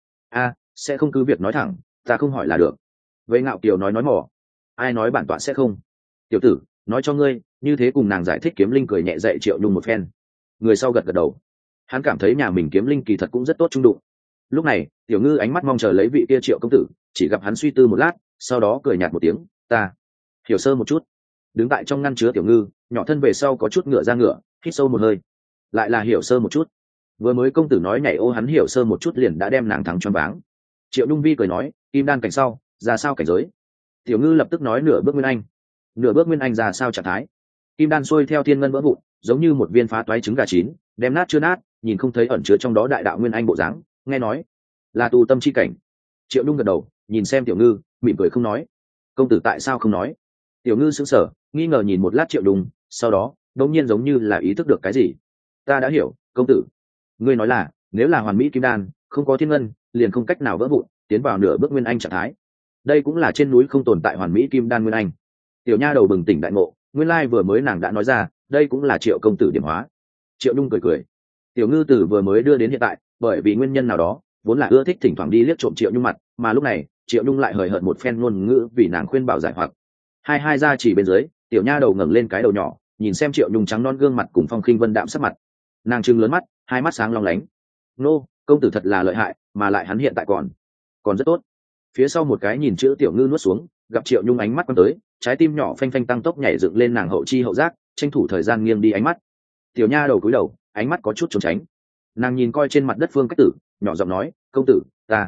Sẽ không, cứ việc nói thẳng, ta không hỏi là được. Vệ Ngạo Kiều nói mỏ. Ai nói bản tọa sẽ không? Tiểu tử, nói cho ngươi, như thế cùng nàng giải thích. Kiếm Linh cười nhẹ dạy Triệu Nhung một phen. Người sau gật đầu. Hắn cảm thấy nhà mình Kiếm Linh kỳ thật cũng rất tốt trung đụng. Lúc này Tiểu Ngư ánh mắt mong chờ lấy vị kia Triệu công tử, chỉ gặp hắn suy tư một lát, sau đó cười nhạt một tiếng, ta hiểu sơ một chút. Đứng tại trong ngăn chứa Tiểu Ngư nhỏ thân về sau có chút ngựa ra ngựa, hít sâu một hơi, lại là hiểu sơ một chút. Vừa mới công tử nói nhảy ô, hắn hiểu sơ một chút liền đã đem nàng thắng choáng váng. Triệu Nhung vi cười nói, kim đan cảnh sau ra sao cảnh giới? Tiểu Ngư lập tức nói nửa bước nguyên anh. Nửa bước nguyên anh ra sao trạng thái? Kim đan xuôi theo thiên ngân vỡ vụn, giống như một viên phá toái trứng gà chín, đem nát chưa nát, nhìn không thấy ẩn chứa trong đó đại đạo nguyên anh bộ dáng. Nghe nói là tu tâm chi cảnh. Triệu Nhung gật đầu, nhìn xem Tiểu Ngư, mỉm cười không nói. Công tử tại sao không nói? Tiểu Ngư sững sờ, nghi ngờ nhìn một lát Triệu Nhung, sau đó đống nhiên giống như là ý thức được cái gì. Ta đã hiểu, công tử. Ngươi nói là nếu là hoàn mỹ kim đan, không có thiên ngân, liền không cách nào vỡ vụn, tiến vào nửa bước nguyên anh trạng thái. Đây cũng là trên núi không tồn tại hoàn mỹ kim đan nguyên anh. Tiểu nha đầu bừng tỉnh đại ngộ, nguyên lai vừa mới nàng đã nói ra, đây cũng là Triệu công tử điểm hóa. Triệu Nhung cười. Tiểu Ngư tử vừa mới đưa đến hiện tại, bởi vì nguyên nhân nào đó, vốn là ưa thích thỉnh thoảng đi liếc trộm Triệu Nhung mặt, mà lúc này Triệu Nhung lại hời hợt một phen ngôn ngữ vì nàng khuyên bảo giải hoặc. Hai ra chỉ bên dưới, tiểu nha đầu ngẩng lên cái đầu nhỏ, nhìn xem Triệu Nhung trắng non gương mặt cùng phong khinh vân đạm sắc mặt, nàng trừng lớn mắt, hai mắt sáng long lánh. Nô, công tử thật là lợi hại, mà lại hắn hiện tại còn rất tốt. Phía sau một cái nhìn chữ Tiểu Ngư nuốt xuống, gặp Triệu Nhung ánh mắt quan tới, trái tim nhỏ phanh phanh tăng tốc nhảy dựng lên, nàng hậu chi hậu giác, tranh thủ thời gian nghiêng đi ánh mắt. Tiểu nha đầu cúi đầu, ánh mắt có chút trốn tránh. Nàng nhìn coi trên mặt đất Phương Cách Tử, nhỏ giọng nói, công tử,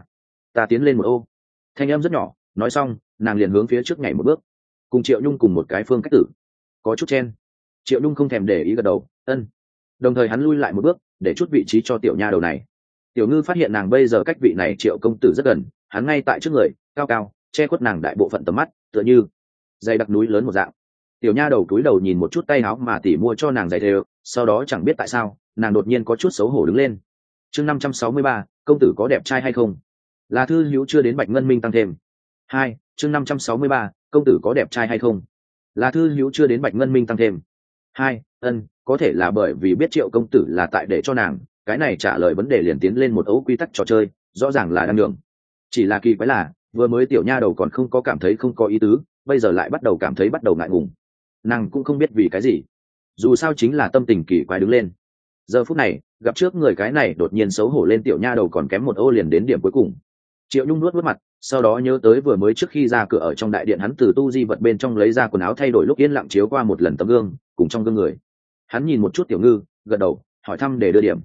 ta tiến lên một ô. Thanh âm rất nhỏ, nói xong nàng liền hướng phía trước nhảy một bước, cùng Triệu Nhung cùng một cái Phương Cách Tử có chút chen. Triệu Nhung không thèm để ý gật đầu, đồng thời hắn lui lại một bước để chút vị trí cho tiểu nha đầu này. Tiểu Ngư phát hiện nàng bây giờ cách vị này Triệu công tử rất gần, hắn ngay tại trước người, cao cao che khuất nàng đại bộ phận tầm mắt, tựa như dày đặc núi lớn một dạng. Tiểu nha đầu cúi đầu nhìn một chút tay áo mà tỷ mua cho nàng giày đều, sau đó chẳng biết tại sao nàng đột nhiên có chút xấu hổ đứng lên. Chương 563, công tử có đẹp trai hay không? Là thư hữu chưa đến Bạch Ngân Minh tăng thêm. Chương 563, công tử có đẹp trai hay không? Là thư hữu chưa đến Bạch Ngân Minh tăng thêm. Có thể là bởi vì biết Triệu công tử là tại để cho nàng, cái này trả lời vấn đề liền tiến lên một ấu quy tắc trò chơi, rõ ràng là đang đường. Chỉ là kỳ quái là, vừa mới tiểu nha đầu còn không có cảm thấy không có ý tứ, bây giờ lại bắt đầu cảm thấy bắt đầu ngại ngùng. Nàng cũng không biết vì cái gì, dù sao chính là tâm tình kỳ quái đứng lên. Giờ phút này gặp trước người cái này đột nhiên xấu hổ lên tiểu nha đầu còn kém một ô liền đến điểm cuối cùng. Triệu Nhung nuốt mặt, sau đó nhớ tới vừa mới trước khi ra cửa ở trong đại điện hắn từ tu di vật bên trong lấy ra quần áo thay đổi lúc yên lặng chiếu qua một lần tấm gương cùng trong gương người. Hắn nhìn một chút Tiểu Ngư, gật đầu hỏi thăm để đưa điểm.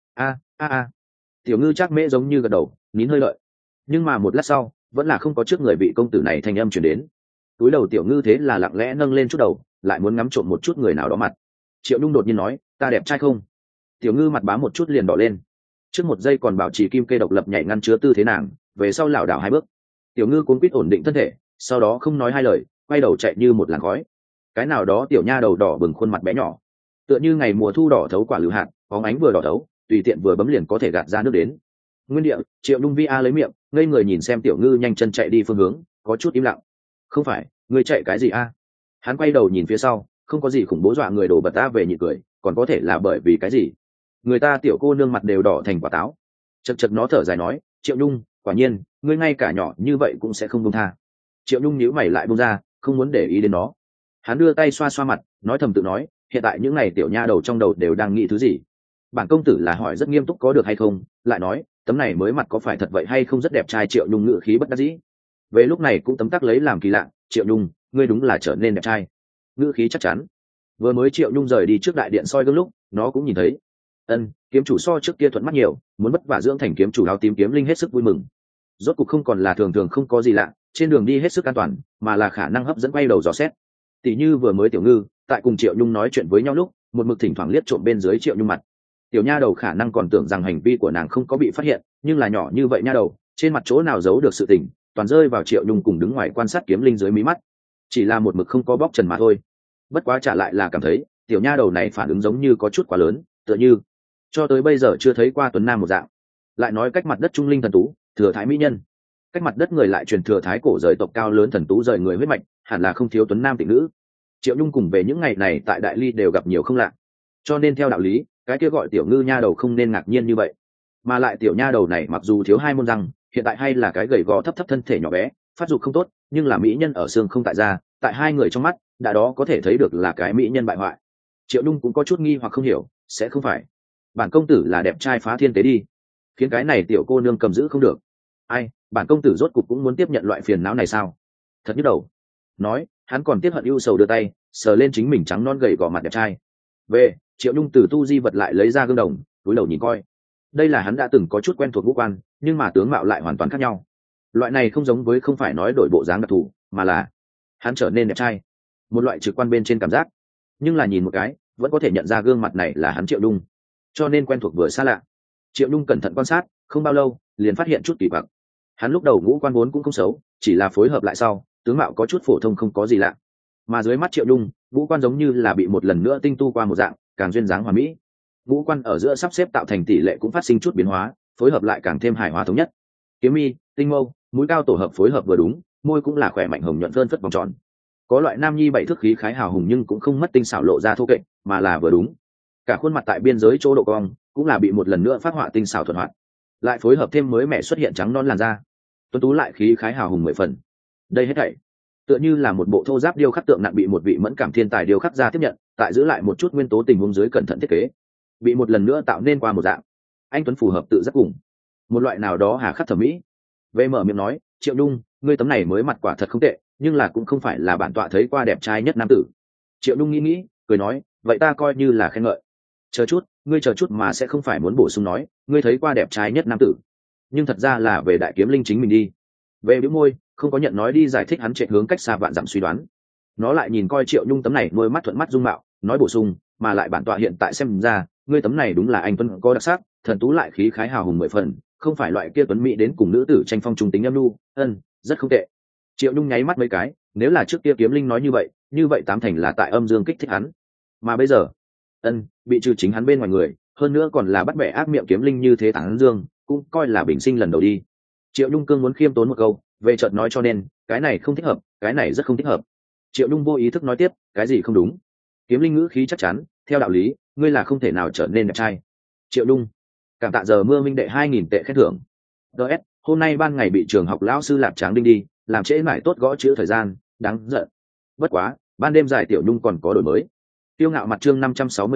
A. Tiểu Ngư chắc mễ giống như gật đầu nín hơi lợi, nhưng mà một lát sau vẫn là không có trước người vị công tử này thanh âm chuyển đến. Túi đầu Tiểu Ngư thế là lặng lẽ nâng lên chút đầu, lại muốn ngắm trộm một chút người nào đó mặt. Triệu Nhung đột nhiên nói, ta đẹp trai không? Tiểu Ngư mặt bám một chút liền đỏ lên, trước một giây còn bảo trì kim kê độc lập nhảy ngăn chứa tư thế nàng, về sau lảo đảo hai bước. Tiểu Ngư cuống quýt ổn định thân thể, sau đó không nói hai lời quay đầu chạy như một làn khói. Cái nào đó tiểu nha đầu đỏ bừng khuôn mặt bé nhỏ, tựa như ngày mùa thu đỏ thấu quả lựu hạt, bóng ánh vừa đỏ thấu, tùy tiện vừa bấm liền có thể gạt ra nước đến. Nguyên địa, Triệu Nhung vi a lấy miệng ngây người nhìn xem Tiểu Ngư nhanh chân chạy đi phương hướng, có chút im lặng. Không phải, ngươi chạy cái gì a? Hắn quay đầu nhìn phía sau, không có gì khủng bố dọa người đổ bật ta về nhị cười, còn có thể là bởi vì cái gì? Người ta tiểu cô nương mặt đều đỏ thành quả táo. Chật chật nó thở dài nói, Triệu Nhung, quả nhiên ngươi ngay cả nhỏ như vậy cũng sẽ không buông tha. Triệu Nhung nhíu mày lại buông ra, không muốn để ý đến nó. Hắn đưa tay xoa xoa mặt, nói thầm tự nói, hiện tại những ngày tiểu nha đầu trong đầu đều đang nghĩ thứ gì. Bản công tử là hỏi rất nghiêm túc có được hay không, lại nói tấm này mới mặt có phải thật vậy hay không rất đẹp trai. Triệu Nhung ngự khí bất đắc dĩ, về lúc này cũng tấm tắc lấy làm kỳ lạ, Triệu Nhung, ngươi đúng là trở nên đẹp trai. Ngữ khí chắc chắn. Vừa mới Triệu Nhung rời đi trước đại điện soi gương lúc nó cũng nhìn thấy. Kiếm chủ so trước kia thuận mắt nhiều, muốn vất vả dưỡng thành kiếm chủ áo tím kiếm linh hết sức vui mừng. Rốt cục không còn là thường thường không có gì lạ, trên đường đi hết sức an toàn, mà là khả năng hấp dẫn quay đầu dò xét. Tỷ như vừa mới Tiểu Ngư tại cùng Triệu Nhung nói chuyện với nhau lúc một mực thỉnh thoảng liếc trộm bên dưới Triệu Nhung mặt. Tiểu nha đầu khả năng còn tưởng rằng hành vi của nàng không có bị phát hiện, nhưng là nhỏ như vậy nha đầu trên mặt chỗ nào giấu được sự tình, toàn rơi vào Triệu Nhung cùng đứng ngoài quan sát kiếm linh dưới mí mắt. Chỉ là một mực không có bóc trần mà thôi. Bất quá trả lại là cảm thấy tiểu nha đầu này phản ứng giống như có chút quá lớn, tựa như cho tới bây giờ chưa thấy qua tuấn nam một dạng. Lại nói cách mặt đất trung linh thần tú thừa thái mỹ nhân, cách mặt đất người lại truyền thừa thái cổ rời tộc cao lớn thần tú rời người huyết mạch, hẳn là không thiếu tuấn nam tịnh nữ. Triệu Nhung cùng về những ngày này tại đại ly đều gặp nhiều không lạ, cho nên theo đạo lý cái kia gọi Tiểu Ngư nha đầu không nên ngạc nhiên như vậy. Mà lại tiểu nha đầu này mặc dù thiếu hai môn răng, hiện tại hay là cái gầy gò thấp thấp thân thể nhỏ bé, phát dục không tốt, nhưng là mỹ nhân ở xương không tại da, tại hai người trong mắt đã đó có thể thấy được là cái mỹ nhân bại hoại. Triệu Nhung cũng có chút nghi hoặc không hiểu, sẽ không phải bản công tử là đẹp trai phá thiên tế đi, khiến cái này tiểu cô nương cầm giữ không được. Ai, bản công tử rốt cục cũng muốn tiếp nhận loại phiền não này sao? Thật nhức đầu. Nói hắn còn tiếc hận ưu sầu đưa tay sờ lên chính mình trắng non gầy gò mặt đẹp trai. Về Triệu Nhung từ tu di vật lại lấy ra gương đồng, túi đầu nhìn coi. Đây là hắn đã từng có chút quen thuộc ngũ quan, nhưng mà tướng mạo lại hoàn toàn khác nhau. Loại này không giống với không phải nói đổi bộ dáng đặc thù, mà là hắn trở nên đẹp trai, một loại trực quan bên trên cảm giác. Nhưng là nhìn một cái vẫn có thể nhận ra gương mặt này là hắn Triệu Nhung, cho nên quen thuộc vừa xa lạ. Triệu Nhung cẩn thận quan sát, không bao lâu liền phát hiện chút kỳ quặc. Hắn lúc đầu ngũ quan vốn cũng không xấu, chỉ là phối hợp lại sau tướng mạo có chút phổ thông không có gì lạ, mà dưới mắt Triệu Nhung ngũ quan giống như là bị một lần nữa tinh tu qua một dạng, càng duyên dáng hoàn mỹ. Ngũ quan ở giữa sắp xếp tạo thành tỷ lệ cũng phát sinh chút biến hóa, phối hợp lại càng thêm hài hòa thống nhất. Kiếm mi, tinh mâu, mũi cao tổ hợp phối hợp vừa đúng, môi cũng là khỏe mạnh hồng nhuận phơn phất vòng tròn. Có loại nam nhi bảy thước khí khái hào hùng nhưng cũng không mất tinh xảo lộ ra thô kệch, mà là vừa đúng. Cả khuôn mặt tại biên giới chỗ độ cong cũng là bị một lần nữa phát họa tinh xảo thuận hoạt, lại phối hợp thêm mới mẻ xuất hiện trắng non làn da, tuấn tú lại khí khái hào hùng 10 phần. Đây hết thảy tựa như là một bộ thô giáp điêu khắc tượng nặng bị một vị mẫn cảm thiên tài điêu khắc ra tiếp nhận, tại giữ lại một chút nguyên tố tình huống dưới cẩn thận thiết kế, bị một lần nữa tạo nên qua một dạng anh tuấn phù hợp tự giác cùng một loại nào đó hà khắc thẩm mỹ. Về mở miệng nói, Triệu Nhung, ngươi tấm này mới mặt quả thật không tệ, nhưng là cũng không phải là bản tọa thấy qua đẹp trai nhất nam tử. Triệu Nhung nghĩ cười nói, vậy ta coi như là khen ngợi. Chờ chút, ngươi chờ chút mà sẽ không phải muốn bổ sung nói ngươi thấy qua đẹp trai nhất nam tử, nhưng thật ra là về đại kiếm linh chính mình đi. Về bĩu môi, không có nhận nói đi giải thích hắn chạy hướng cách xa vạn dặm suy đoán. Nó lại nhìn coi Triệu Nhung tấm này nuôi mắt thuận mắt dung mạo, nói bổ sung, mà lại bản tọa hiện tại xem ra ngươi tấm này đúng là anh tuấn có đặc sắc, thần tú lại khí khái hào hùng 10 phần, không phải loại kia tuấn mỹ đến cùng nữ tử tranh phong trung tính âm nu. Rất không tệ. Triệu Nhung nháy mắt mấy cái, nếu là trước kia kiếm linh nói như vậy tám thành là tại âm dương kích thích hắn, mà bây giờ bị trừ chính hắn bên ngoài người, hơn nữa còn là bắt bẻ ác miệng kiếm linh như thế tán dương, cũng coi là bình sinh lần đầu đi. Triệu Nhung cương muốn khiêm tốn một câu, về chợt nói cho nên cái này không thích hợp, cái này rất không thích hợp. Triệu Nhung vô ý thức nói tiếp, cái gì không đúng? Kiếm linh ngữ khí chắc chắn, theo đạo lý ngươi là không thể nào trở nên đẹp trai. Triệu Nhung, cảm tạ giờ mưa minh đệ 2000 tệ khen thưởng. DS, hôm nay ban ngày bị trường học lão sư lạp tráng đinh đi, làm trễ mãi tốt gõ chữ thời gian, đáng giận. Bất quá ban đêm dài tiểu Nhung còn có đổi mới. Tiêu ngạo mặt chương 564,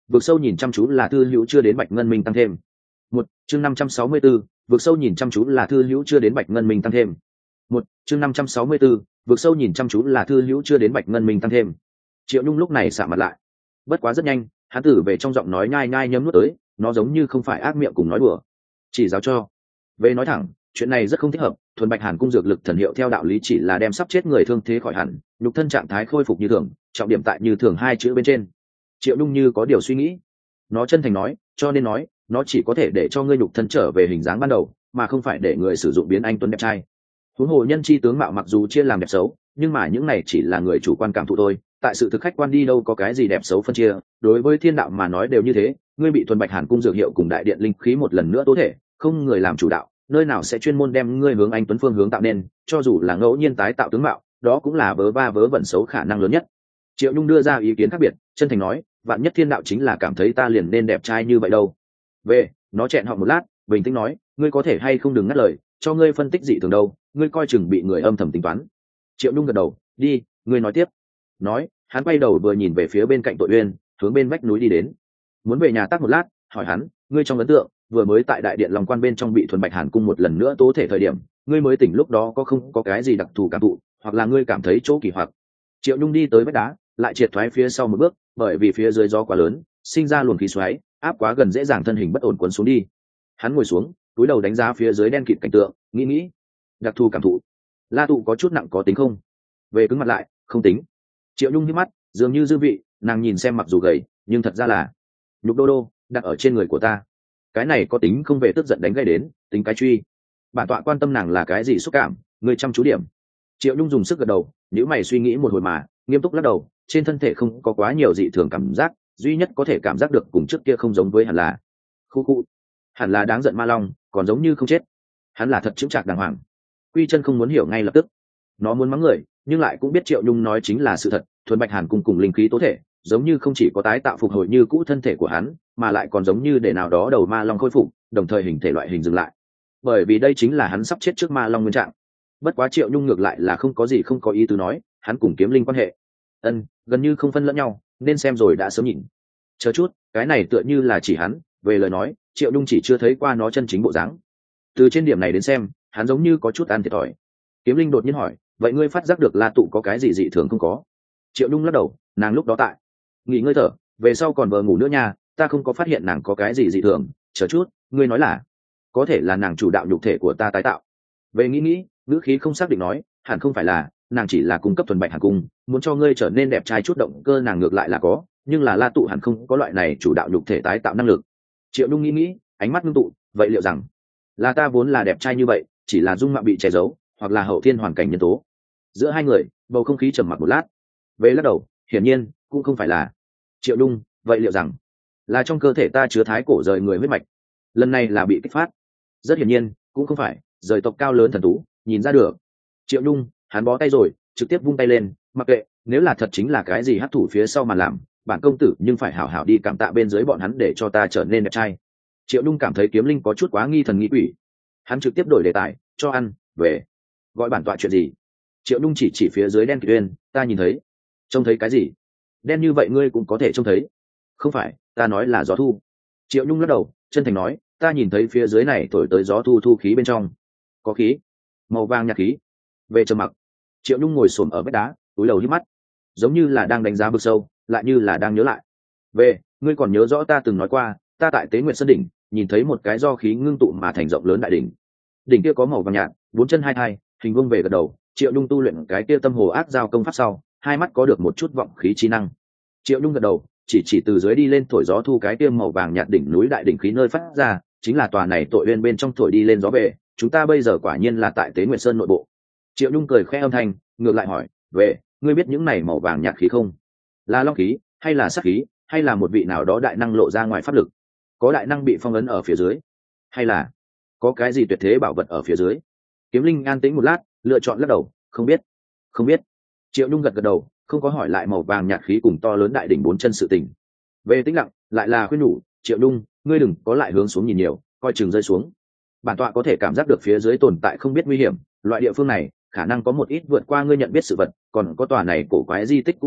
vực sâu nhìn chăm chú là thư hữu chưa đến bạch ngân minh tăng thêm. Một chương 564, vực sâu nhìn chăm chú là thư hữu chưa đến bạch ngân minh tăng thêm. Một chương 564, vực sâu nhìn chăm chú là thư hữu chưa đến bạch ngân minh tăng thêm. Triệu Nhung lúc này sạm mặt lại, bất quá rất nhanh hắn tử về trong giọng nói nhai nhai nhấm nuốt tới, nó giống như không phải ác miệng cùng nói đùa. Chỉ giáo cho về nói thẳng, chuyện này rất không thích hợp. Thuần bạch hàn cung dược lực thần hiệu theo đạo lý chỉ là đem sắp chết người thương thế khỏi hẳn, nhục thân trạng thái khôi phục như thường, trọng điểm tại như thường hai chữ bên trên. Triệu Nhung như có điều suy nghĩ, nó chân thành nói, cho nên nói nó chỉ có thể để cho ngươi nhục thân trở về hình dáng ban đầu, mà không phải để người sử dụng biến anh tuấn đẹp trai. Huống hồ nhân chi tướng mạo mặc dù chia làm đẹp xấu, nhưng mà những này chỉ là người chủ quan cảm thụ thôi, tại sự thực khách quan đi đâu có cái gì đẹp xấu phân chia, đối với thiên đạo mà nói đều như thế. Ngươi bị thuần bạch hàn cung dược hiệu cùng đại điện linh khí một lần nữa tố thể, không người làm chủ đạo, nơi nào sẽ chuyên môn đem ngươi hướng anh tuấn phương hướng tạo nên, cho dù là ngẫu nhiên tái tạo tướng mạo, đó cũng là vớ va vớ vẩn xấu khả năng lớn nhất. Triệu Nhung đưa ra ý kiến khác biệt, chân thành nói, vạn nhất thiên đạo chính là cảm thấy ta liền nên đẹp trai như vậy đâu. Về, nó chẹn họ một lát, bình tĩnh nói, ngươi có thể hay không đừng ngắt lời, cho ngươi phân tích dị thường đâu, ngươi coi chừng bị người âm thầm tính toán. Triệu Nhung gật đầu, đi, ngươi nói tiếp. Nói, hắn quay đầu vừa nhìn về phía bên cạnh Tội Uyên, hướng bên vách núi đi đến. Muốn về nhà tác một lát, hỏi hắn, ngươi trong ấn tượng, vừa mới tại đại điện Long Quan bên trong bị thuần bạch hàn cung một lần nữa tố thể thời điểm, ngươi mới tỉnh lúc đó có không có cái gì đặc thù cảm thụ, hoặc là ngươi cảm thấy chỗ kỳ hoặc. Triệu Nhung đi tới vách đá, lại triệt thoái phía sau một bước, bởi vì phía dưới gió quá lớn, sinh ra luồng khí xoáy, áp quá gần dễ dàng thân hình bất ổn cuốn xuống đi. Hắn ngồi xuống, cúi đầu đánh giá phía dưới đen kịt cảnh tượng, nghĩ, đặc thù cảm thụ. La tụ có chút nặng có tính không? Về cứng mặt lại, không tính. Triệu Nhung nhíu mắt, dường như dư vị, nàng nhìn xem mặc dù gầy, nhưng thật ra là nhục đô đô đặt ở trên người của ta. Cái này có tính không? Về tức giận đánh gây đến, tính cái truy. Bản tọa quan tâm nàng là cái gì xúc cảm, người chăm chú điểm. Triệu Nhung dùng sức gật đầu, nếu mày suy nghĩ một hồi mà nghiêm túc lắc đầu, trên thân thể không có quá nhiều dị thường cảm giác, duy nhất có thể cảm giác được cùng trước kia không giống với hẳn là khu hẳn là đáng giận ma long, còn giống như không chết. Hắn là thật chững chạc đàng hoàng. Quy Chân không muốn hiểu ngay lập tức, nó muốn mắng người nhưng lại cũng biết Triệu Nhung nói chính là sự thật. Thuần bạch hàn cung cùng linh khí tố thể giống như không chỉ có tái tạo phục hồi như cũ thân thể của hắn, mà lại còn giống như để nào đó đầu ma long khôi phục, đồng thời hình thể loại hình dừng lại, bởi vì đây chính là hắn sắp chết trước ma long nguyên trạng. Bất quá Triệu Nhung ngược lại là không có gì không có ý tứ nói, hắn cùng kiếm linh quan hệ gần như không phân lẫn nhau, nên xem rồi đã sớm nhìn. Chờ chút, cái này tựa như là chỉ hắn. Về lời nói, Triệu Nhung chỉ chưa thấy qua nó chân chính bộ dáng. Từ trên điểm này đến xem, hắn giống như có chút ăn thiệt thòi. Kiếm linh đột nhiên hỏi, vậy ngươi phát giác được La tụ có cái gì dị thường không có? Triệu Nhung lắc đầu, nàng lúc đó tại nghỉ ngơi thở, về sau còn vờ ngủ nữa nha, ta không có phát hiện nàng có cái gì dị thường. Chờ chút, ngươi nói là có thể là nàng chủ đạo nhục thể của ta tái tạo. Về nghĩ, ngữ khí không xác định nói, hẳn không phải là, nàng chỉ là cung cấp thuần bạch hàn cung, muốn cho ngươi trở nên đẹp trai chút, động cơ nàng ngược lại là có, nhưng là La tụ hẳn không có loại này chủ đạo nhục thể tái tạo năng lực. Triệu Nhung nghĩ, ánh mắt ngưng tụ, vậy liệu rằng là ta vốn là đẹp trai như vậy, chỉ là dung mạo bị che giấu, hoặc là hậu thiên hoàn cảnh nhân tố? Giữa hai người bầu không khí trầm mặc một lát, về lắc đầu, hiển nhiên cũng không phải là. Triệu Nhung, vậy liệu rằng là trong cơ thể ta chứa thái cổ rời người huyết mạch, lần này là bị kích phát? Rất hiển nhiên cũng không phải, rời tộc cao lớn thần tú, nhìn ra được. Triệu Nhung, hắn bó tay rồi, trực tiếp vung tay lên, mặc kệ, nếu là thật chính là cái gì hắc thủ phía sau mà làm, bản công tử nhưng phải hảo hảo đi cảm tạ bên dưới bọn hắn để cho ta trở nên đẹp trai. Triệu Nhung cảm thấy kiếm linh có chút quá nghi thần nghi quỷ, hắn trực tiếp đổi đề tài, cho ăn. Về, gọi bản tọa chuyện gì? Triệu Nhung chỉ phía dưới đen kịt uyên, ta nhìn thấy. Trông thấy cái gì? Đen như vậy ngươi cũng có thể trông thấy? Không phải, ta nói là gió thu. Triệu Nhung lắc đầu, chân thành nói, ta nhìn thấy phía dưới này thổi tới gió thu khí bên trong có khí màu vàng nhạt khí. Về trầm mặc. Triệu Nhung ngồi xổm ở vách đá, túi đầu hít mắt, giống như là đang đánh giá vực sâu, lại như là đang nhớ lại. Về, ngươi còn nhớ rõ ta từng nói qua, ta tại Tế Nguyệt Sơn đỉnh nhìn thấy một cái do khí ngưng tụ mà thành rộng lớn đại đỉnh. Đỉnh kia có màu vàng nhạt, bốn chân hai thai, hình vuông. Về gật đầu. Triệu Nhung tu luyện cái kia tâm hồ ác giao công pháp sau, hai mắt có được một chút vọng khí trí năng. Triệu Nhung gật đầu, chỉ từ dưới đi lên thổi gió thu cái kia màu vàng nhạt đỉnh núi đại đỉnh khí nơi phát ra, chính là tòa này Tội Uyên bên trong thổi đi lên gió về. Chúng ta bây giờ quả nhiên là tại Tế Nguyệt Sơn nội bộ. Triệu Nhung cười khẽ âm thanh, ngược lại hỏi, về, ngươi biết những này màu vàng nhạt khí không? Là long khí, hay là sát khí, hay là một vị nào đó đại năng lộ ra ngoài pháp lực? Có đại năng bị phong ấn ở phía dưới, hay là có cái gì tuyệt thế bảo vật ở phía dưới? Kiếm linh an tĩnh một lát, lựa chọn lắc đầu, không biết. Triệu Nhung gật đầu, không có hỏi lại màu vàng nhạt khí cùng to lớn đại đỉnh bốn chân sự tình. Về tĩnh lặng, lại là khuyên nhủ, Triệu Nhung, ngươi đừng có lại hướng xuống nhìn nhiều, coi chừng rơi xuống. Bản tọa có thể cảm giác được phía dưới tồn tại không biết nguy hiểm, loại địa phương này khả năng có một ít vượt qua ngươi nhận biết sự vật, còn có tòa này cổ quái di tích cũng là,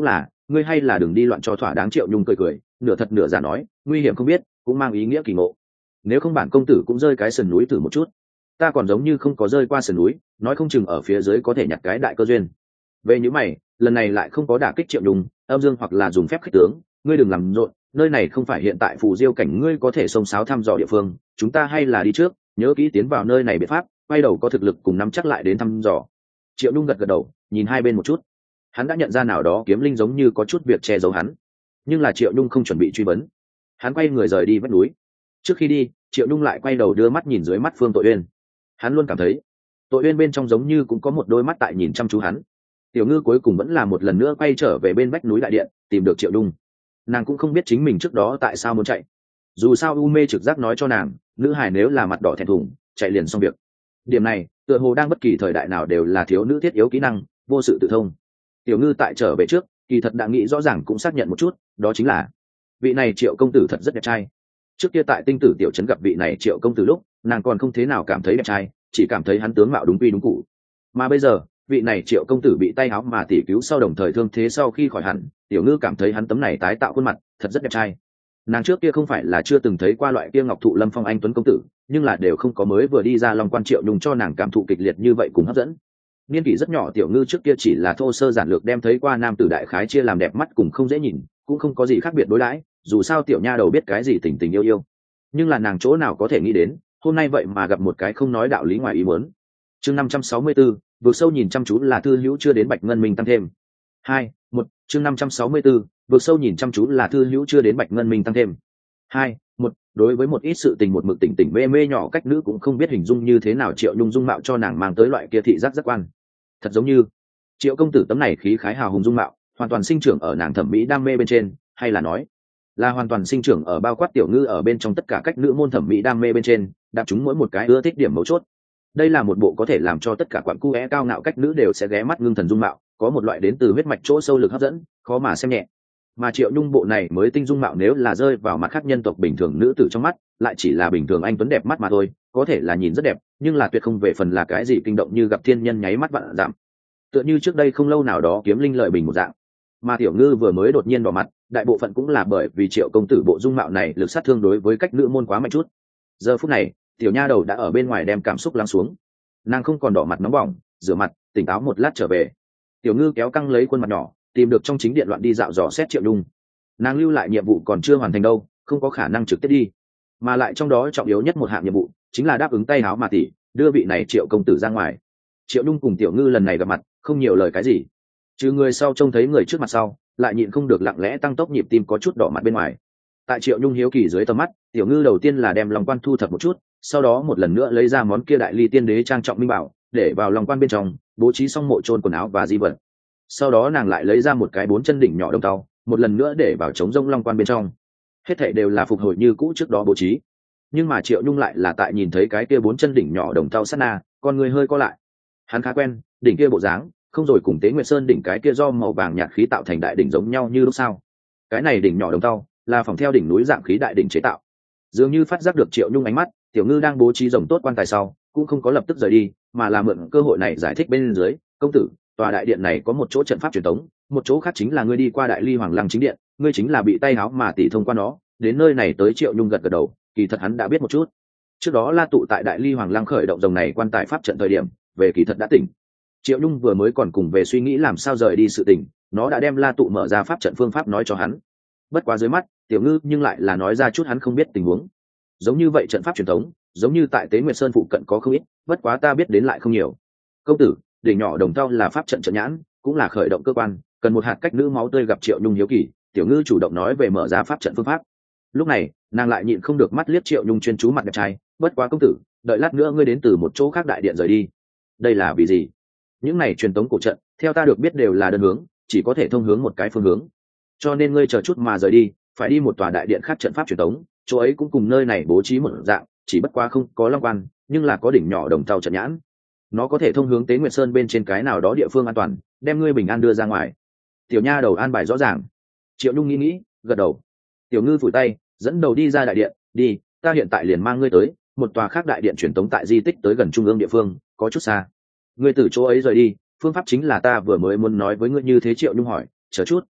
ngươi hay là đừng đi loạn cho thỏa đáng. Triệu Nhung cười cười, nửa thật nửa giả nói, nguy hiểm không biết cũng mang ý nghĩa kỳ ngộ, nếu không bản công tử cũng rơi cái sườn núi thử một chút. Ta còn giống như không có rơi qua sườn núi, nói không chừng ở phía dưới có thể nhặt cái đại cơ duyên. Về những mày, lần này lại không có đả kích Triệu Nhung, âm dương hoặc là dùng phép khích tướng, ngươi đừng làm rộn, nơi này không phải hiện tại phù diêu cảnh ngươi có thể xông xáo thăm dò địa phương, chúng ta hay là đi trước, nhớ kỹ tiến vào nơi này biện pháp, quay đầu có thực lực cùng nắm chắc lại đến thăm dò. Triệu Nhung gật gật đầu, nhìn hai bên một chút, hắn đã nhận ra nào đó kiếm linh giống như có chút việc che giấu hắn, nhưng là Triệu Nhung không chuẩn bị truy vấn, hắn quay người rời đi vách núi. Trước khi đi, Triệu Nhung lại quay đầu đưa mắt nhìn dưới mắt Phương Tội Uyên, hắn luôn cảm thấy Tội Uyên bên trong giống như cũng có một đôi mắt tại nhìn chăm chú hắn. Tiểu Ngư cuối cùng vẫn là một lần nữa quay trở về bên vách núi đại điện, tìm được Triệu Nhung. Nàng cũng không biết chính mình trước đó tại sao muốn chạy, dù sao u mê trực giác nói cho nàng, nữ hài nếu là mặt đỏ thẹn thùng, chạy liền xong việc. Điểm này tựa hồ đang bất kỳ thời đại nào đều là thiếu nữ thiết yếu kỹ năng, vô sự tự thông. Tiểu Ngư tại trở về trước, kỳ thật đã nghĩ rõ ràng cũng xác nhận một chút, đó chính là vị này Triệu công tử thật rất đẹp trai. Trước kia tại Tinh Tử tiểu trấn gặp vị này Triệu công tử lúc, nàng còn không thế nào cảm thấy đẹp trai, chỉ cảm thấy hắn tướng mạo đúng quy đúng cụ. Mà bây giờ, vị này Triệu công tử bị tay áo mà tỷ cứu sau đồng thời thương thế sau khi khỏi hẳn, Tiểu Ngư cảm thấy hắn tấm này tái tạo khuôn mặt thật rất đẹp trai. Nàng trước kia không phải là chưa từng thấy qua loại kia ngọc thụ lâm phong anh tuấn công tử, nhưng là đều không có mới vừa đi ra Long Quan Triệu Nhung cho nàng cảm thụ kịch liệt như vậy cùng hấp dẫn. Niên kỷ rất nhỏ Tiểu Ngư trước kia chỉ là thô sơ giản lược đem thấy qua nam tử đại khái chia làm đẹp mắt cùng không dễ nhìn, cũng không có gì khác biệt đối đãi, dù sao tiểu nha đầu biết cái gì tình tình yêu yêu. Nhưng là nàng chỗ nào có thể nghĩ đến, hôm nay vậy mà gặp một cái không nói đạo lý ngoài ý muốn. Chương 564, vượt sâu nhìn chăm chú là thư hữu chưa đến Bạch Ngân Minh tăng thêm. 2, 1, chương 564, vượt sâu nhìn chăm chú là thư hữu chưa đến Bạch Ngân Minh tăng thêm. 2, 1, đối với một ít sự tình một mực tỉnh tỉnh mê mê nhỏ cách nữ cũng không biết hình dung như thế nào Triệu Nhung dung mạo cho nàng mang tới loại kia thị giác giác quan. Thật giống như Triệu công tử tấm này khí khái hào hùng dung mạo, hoàn toàn sinh trưởng ở nàng thẩm mỹ đam mê bên trên, hay là nói là hoàn toàn sinh trưởng ở bao quát Tiểu Ngư ở bên trong tất cả cách nữ môn thẩm mỹ đam mê bên trên, đạp chúng mỗi một cái ưa thích điểm mấu chốt. Đây là một bộ có thể làm cho tất cả quặn cu é cao ngạo cách nữ đều sẽ ghé mắt ngưng thần dung mạo, có một loại đến từ huyết mạch chỗ sâu lực hấp dẫn, khó mà xem nhẹ. Mà Triệu Nhung bộ này mới tinh dung mạo nếu là rơi vào mặt khác nhân tộc bình thường nữ tử trong mắt, lại chỉ là bình thường anh tuấn đẹp mắt mà thôi, có thể là nhìn rất đẹp, nhưng là tuyệt không về phần là cái gì kinh động như gặp thiên nhân nháy mắt vạn giảm. Tựa như trước đây không lâu nào đó kiếm linh lợi bình một dạng. Mà Tiểu Ngư vừa mới đột nhiên đỏ mặt, đại bộ phận cũng là bởi vì Triệu công tử bộ dung mạo này lực sát thương đối với cách nữ môn quá mạnh chút. Giờ phút này, tiểu nha đầu đã ở bên ngoài đem cảm xúc lắng xuống, nàng không còn đỏ mặt nóng bỏng, rửa mặt tỉnh táo một lát trở về. Tiểu Ngư kéo căng lấy khuôn mặt nhỏ, tìm được trong chính điện loạn đi dạo dò xét Triệu Nhung. Nàng lưu lại nhiệm vụ còn chưa hoàn thành đâu, không có khả năng trực tiếp đi, mà lại trong đó trọng yếu nhất một hạng nhiệm vụ chính là đáp ứng tay áo mà tỷ đưa vị này Triệu công tử ra ngoài. Triệu Nhung cùng Tiểu Ngư lần này gặp mặt không nhiều lời cái gì, trừ người sau trông thấy người trước mặt sau lại nhịn không được lặng lẽ tăng tốc nhịp tim có chút đỏ mặt bên ngoài. Tại Triệu Nhung hiếu kỳ dưới tầm mắt, Tiểu Ngư đầu tiên là đem Long Quan thu thập một chút, sau đó một lần nữa lấy ra món kia đại ly tiên đế trang trọng minh bảo để vào Long Quan bên trong, bố trí xong mộ trôn quần áo và di vật. Sau đó nàng lại lấy ra một cái 4 chân đỉnh nhỏ đồng tàu, một lần nữa để vào trống rông Long Quan bên trong. Hết thảy đều là phục hồi như cũ trước đó bố trí, nhưng mà Triệu Nhung lại là tại nhìn thấy cái kia 4 chân đỉnh nhỏ đồng tàu sát na, con người hơi co lại. Hắn khá quen đỉnh kia bộ dáng, không rồi cùng Tế Nguyệt Sơn đỉnh cái kia do màu vàng nhạt khí tạo thành đại đỉnh giống nhau như lúc sao? Cái này đỉnh nhỏ đồng tàu là phòng theo đỉnh núi dạng khí đại đỉnh chế tạo. Dường như phát giác được Triệu Nhung ánh mắt, Tiểu Ngư đang bố trí rồng tốt quan tài sau, cũng không có lập tức rời đi, mà là mượn cơ hội này giải thích bên dưới, công tử, tòa đại điện này có một chỗ trận pháp truyền thống, một chỗ khác chính là ngươi đi qua Đại Ly Hoàng Lăng chính điện, ngươi chính là bị tay áo mà tỷ thông qua nó, đến nơi này tới. Triệu Nhung gật gật đầu, kỳ thật hắn đã biết một chút. Trước đó La tụ tại Đại Ly Hoàng Lăng khởi động rồng này quan tài pháp trận thời điểm, về kỳ thật đã tỉnh. Triệu Nhung vừa mới còn cùng về suy nghĩ làm sao rời đi sự tình, nó đã đem La tụ mở ra pháp trận phương pháp nói cho hắn. Bất quá dưới mắt Tiểu Ngư nhưng lại là nói ra chút hắn không biết tình huống. Giống như vậy trận pháp truyền thống, giống như tại Tế Nguyệt Sơn phụ cận có không ít, bất quá ta biết đến lại không nhiều. Công tử, đỉnh nhỏ đồng thau là pháp trận trận nhãn, cũng là khởi động cơ quan, cần một hạt cách nữ máu tươi gặp Triệu Nhung hiếu kỳ, Tiểu Ngư chủ động nói về mở ra pháp trận phương pháp. Lúc này nàng lại nhịn không được mắt liếc Triệu Nhung chuyên chú mặt đẹp trai, bất quá công tử, đợi lát nữa ngươi đến từ một chỗ khác đại điện rời đi. Đây là vì gì? Những này truyền tống cổ trận theo ta được biết đều là đơn hướng, chỉ có thể thông hướng một cái phương hướng, cho nên ngươi chờ chút mà rời đi, phải đi một tòa đại điện khác trận pháp truyền tống, chỗ ấy cũng cùng nơi này bố trí một dạng, chỉ bất quá không có long quan, nhưng là có đỉnh nhỏ đồng thau trận nhãn, nó có thể thông hướng Tế Nguyệt Sơn bên trên cái nào đó địa phương an toàn, đem ngươi bình an đưa ra ngoài. Tiểu nha đầu an bài rõ ràng. Triệu Nhung nghĩ gật đầu. Tiểu Ngư phủi tay dẫn đầu đi ra đại điện. Đi, ta hiện tại liền mang ngươi tới một tòa khác đại điện truyền tống tại di tích tới gần trung ương địa phương, có chút xa. Ngươi từ chỗ ấy rời đi, phương pháp chính là ta vừa mới muốn nói với ngươi như thế. Triệu Nhung hỏi, chờ chút,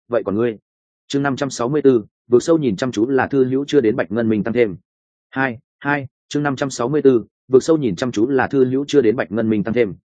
vậy còn ngươi? Chương 564, vượt sâu nhìn chăm chú là thư hữu chưa đến Bạch Ngân Minh tăng thêm. Hai, chương 564, vượt sâu nhìn chăm chú là thư hữu chưa đến Bạch Ngân Minh tăng thêm.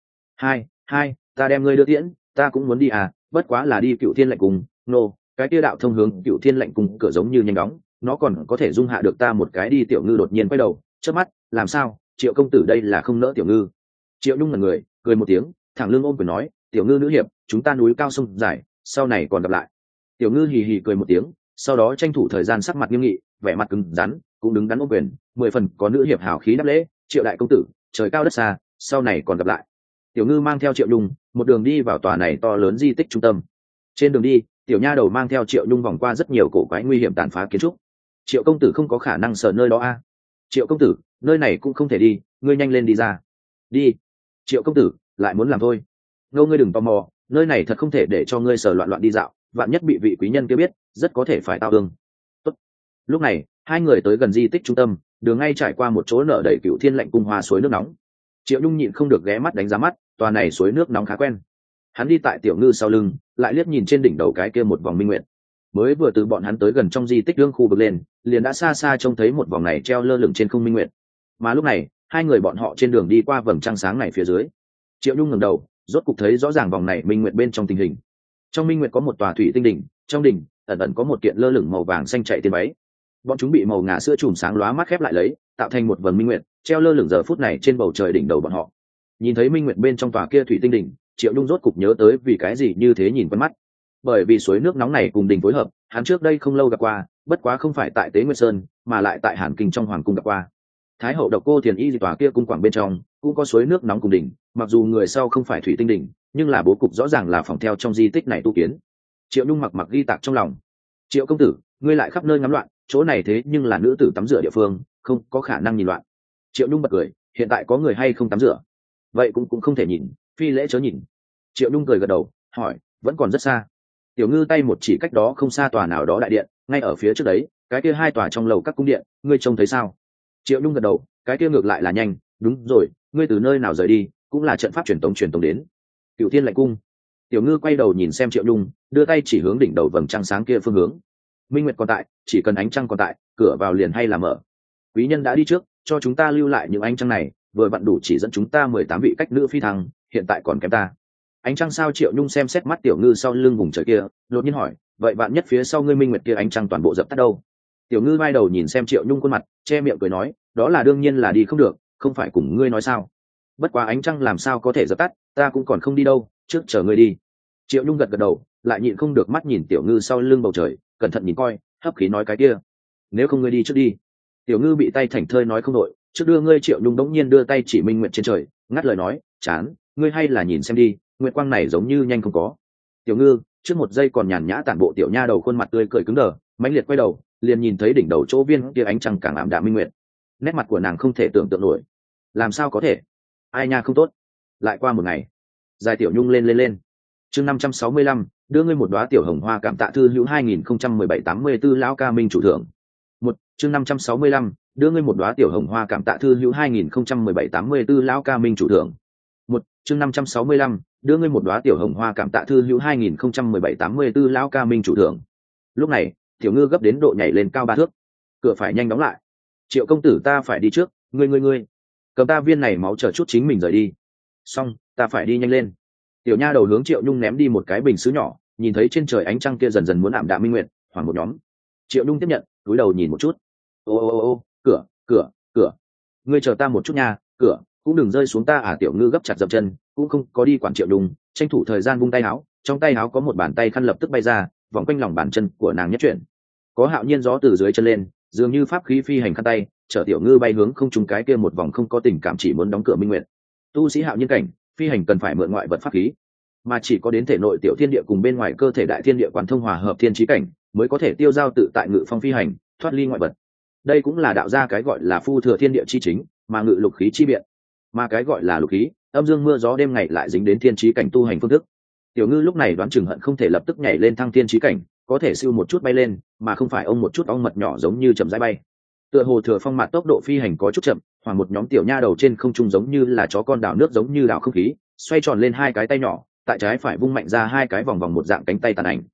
Hai, ta đem ngươi đưa tiễn, ta cũng muốn đi à, bất quá là đi Cựu Thiên lệnh cung, cái kia đạo thông hướng Cựu Thiên lệnh cung cửa giống như nhanh đóng, nó còn có thể dung hạ được ta một cái đi. Tiểu Ngư đột nhiên quay đầu, chớp mắt, làm sao, Triệu công tử đây là không nỡ Tiểu Ngư? Triệu Nhung ngẩn người, cười một tiếng, thẳng lưng ôm quyền nói, Tiểu Ngư nữ hiệp, chúng ta núi cao sông dài, sau này còn gặp lại. Tiểu Ngư hì hì cười một tiếng, sau đó tranh thủ thời gian sắc mặt nghiêm nghị, vẻ mặt cứng rắn, cũng đứng đắn ôm quyền, 10 phần có nữ hiệp hào khí đáp lễ, Triệu đại công tử, trời cao đất xa, sau này còn gặp lại. Tiểu Ngư mang theo Triệu Nhung, một đường đi vào tòa này to lớn di tích trung tâm. Trên đường đi, tiểu nha đầu mang theo Triệu Nhung vòng qua rất nhiều cổ quái nguy hiểm tàn phá kiến trúc. Triệu công tử không có khả năng sợ nơi đó a. Triệu công tử, nơi này cũng không thể đi, ngươi nhanh lên đi ra. Đi. Triệu công tử, lại muốn làm thôi. Ngô, ngươi đừng tò mò, nơi này thật không thể để cho ngươi sờ loạn loạn đi dạo, vạn nhất bị vị quý nhân kia biết, rất có thể phải tao ương. Tốt. Lúc này, hai người tới gần di tích trung tâm, đường ngay trải qua một chỗ nở đầy Cựu Thiên lệnh cung hoa suối nước nóng. Triệu Nhung nhịn không được ghé mắt đánh giá mắt, tòa này suối nước nóng khá quen. Hắn đi tại Tiểu Ngư sau lưng, lại liếc nhìn trên đỉnh đầu cái kia một vòng minh nguyệt. Mới vừa từ bọn hắn tới gần trong di tích đương khu vực lên, liền đã xa xa trông thấy một vòng này treo lơ lửng trên không minh nguyệt. Mà lúc này, hai người bọn họ trên đường đi qua vầng trăng sáng này phía dưới. Triệu Nhung ngẩng đầu, rốt cục thấy rõ ràng vòng này minh nguyệt bên trong tình hình. Trong minh nguyệt có một tòa thủy tinh đỉnh, trong đỉnh ẩn ẩn có một kiện lơ lửng màu vàng xanh chạy tiền váy. Bọn chúng bị màu ngà sữa chùm sáng lóa mắt khép lại lấy, tạo thành một vầng minh nguyệt, treo lơ lửng giờ phút này trên bầu trời đỉnh đầu bọn họ. Nhìn thấy minh nguyệt bên trong tòa kia thủy tinh đỉnh, Triệu Nhung rốt cục nhớ tới vì cái gì như thế nhìn quen mắt. Bởi vì suối nước nóng này cùng đỉnh phối hợp, hắn trước đây không lâu gặp qua, bất quá không phải tại Tế Nguyệt Sơn, mà lại tại Hàn Kinh trong hoàng cung gặp qua. Thái hậu Độc Cô Thiền Y di tòa kia cung quảng bên trong, cũng có suối nước nóng cùng đỉnh, mặc dù người sau không phải thủy tinh đỉnh, nhưng là bố cục rõ ràng là phòng theo trong di tích này tu kiến. Triệu Nhung mặc ghi tạc trong lòng. Triệu công tử, ngươi lại khắp nơi ngắm loạn, chỗ này thế nhưng là nữ tử tắm rửa địa phương, không có khả năng nhìn loạn. Triệu Nhung bật cười, hiện tại có người hay không tắm rửa, vậy cũng không thể nhìn, phi lễ chớ nhìn. Triệu Nhung cười gật đầu, hỏi, vẫn còn rất xa. Tiểu Ngư tay một chỉ cách đó không xa tòa nào đó đại điện, ngay ở phía trước đấy, cái kia hai tòa trong lầu các cung điện, ngươi trông thấy sao? Triệu Nhung gật đầu, cái kia ngược lại là nhanh, đúng rồi, ngươi từ nơi nào rời đi, cũng là trận pháp truyền tống đến. Cựu Thiên lệnh cung. Tiểu Ngư quay đầu nhìn xem Triệu Nhung, đưa tay chỉ hướng đỉnh đầu vầng trăng sáng kia phương hướng. Minh nguyệt còn tại, chỉ cần ánh trăng còn tại, cửa vào liền hay là mở. Quý nhân đã đi trước, cho chúng ta lưu lại những ánh trăng này, vừa vặn đủ chỉ dẫn chúng ta 18 vị cách nữ phi thăng, hiện tại còn kém ta. Ánh trăng sao? Triệu Nhung xem xét mắt Tiểu Ngư sau lưng vùng trời kia, đột nhiên hỏi, vậy bạn nhất phía sau ngươi minh nguyệt kia ánh trăng toàn bộ dập tắt đâu? Tiểu Ngư vai đầu nhìn xem Triệu Nhung khuôn mặt, che miệng cười nói, đó là đương nhiên là đi không được, không phải cùng ngươi nói sao? Bất quá ánh trăng làm sao có thể dập tắt, ta cũng còn không đi đâu, trước chờ ngươi đi. Triệu Nhung gật gật đầu, lại nhịn không được mắt nhìn Tiểu Ngư sau lưng bầu trời, cẩn thận nhìn coi, hấp khí nói cái kia, nếu không ngươi đi trước đi. Tiểu Ngư bị tay thảnh thơi nói không đội, trước đưa ngươi. Triệu Nhung đống nhiên đưa tay chỉ minh nguyệt trên trời, ngắt lời nói, chán, ngươi hay là nhìn xem đi, nguyệt quang này giống như nhanh không có. Tiểu Ngư trước một giây còn nhàn nhã tản bộ tiểu nha đầu khuôn mặt tươi cười cứng đờ, mãnh liệt quay đầu, liền nhìn thấy đỉnh đầu chỗ viên kia ánh trăng càng ảm đạm minh nguyệt. Nét mặt của nàng không thể tưởng tượng nổi, làm sao có thể? Ai nha, không tốt. Lại qua một ngày, dài Tiểu Nhung lên. Chương 565, đưa ngươi một đóa tiểu hồng hoa cảm tạ thư hữu 2017-84 lão ca minh chủ thưởng. Chương 565, đưa ngươi một đóa tiểu hồng hoa cảm tạ thư hữu 2017-84 lão ca minh chủ thưởng. Chương 565, đưa ngươi một đóa tiểu hồng hoa cảm tạ thư hữu 2017-84 lão ca minh chủ thưởng. Lúc này, Tiểu Ngư gấp đến độ nhảy lên cao 3 thước. Cửa phải nhanh đóng lại. Triệu công tử, ta phải đi trước, ngươi cầm ta viên này máu chờ chút chính mình rời đi. Xong, ta phải đi nhanh lên. Tiểu nha đầu hướng Triệu Nhung ném đi một cái bình sứ nhỏ, nhìn thấy trên trời ánh trăng kia dần dần muốn ảm đạm minh nguyệt, hoảng một nhóm. Triệu Nhung tiếp nhận, cúi đầu nhìn một chút. Ô, cửa, ngươi chờ ta một chút nha, cửa cũng đừng rơi xuống ta à. Tiểu Ngư gấp chặt dậm chân, cũng không có đi quản Triệu Nhung, tranh thủ thời gian vung tay áo, trong tay áo có một bàn tay khăn lập tức bay ra, vòng quanh lòng bàn chân của nàng nhất chuyển. Có hạo nhiên gió từ dưới chân lên, dường như pháp khí phi hành khăn tay, chở Tiểu Ngư bay hướng không trung cái kia một vòng không có tình cảm chỉ muốn đóng cửa minh nguyệt. Tu sĩ hạo nhiên cảnh, phi hành cần phải mượn ngoại vật pháp khí, mà chỉ có đến thể nội tiểu thiên địa cùng bên ngoài cơ thể đại thiên địa quán thông hòa hợp thiên trí cảnh, mới có thể tiêu giao tự tại ngự phong phi hành, thoát ly ngoại vật. Đây cũng là đạo gia cái gọi là phu thừa thiên địa chi chính, mà ngự lục khí chi biện. Mà cái gọi là lục khí, âm dương mưa gió đêm ngày lại dính đến thiên trí cảnh tu hành phương thức. Tiểu Ngư lúc này đoán chừng hận không thể lập tức nhảy lên thăng thiên trí cảnh, có thể siêu một chút bay lên, mà không phải ông một chút ong mật nhỏ giống như chậm rãi bay. Tựa hồ thừa phong mạt tốc độ phi hành có chút chậm, khoảng một nhóm tiểu nha đầu trên không trung giống như là chó con đảo nước giống như đảo không khí, xoay tròn lên hai cái tay nhỏ, tại trái phải vung mạnh ra hai cái vòng vòng một dạng cánh tay tàn ảnh.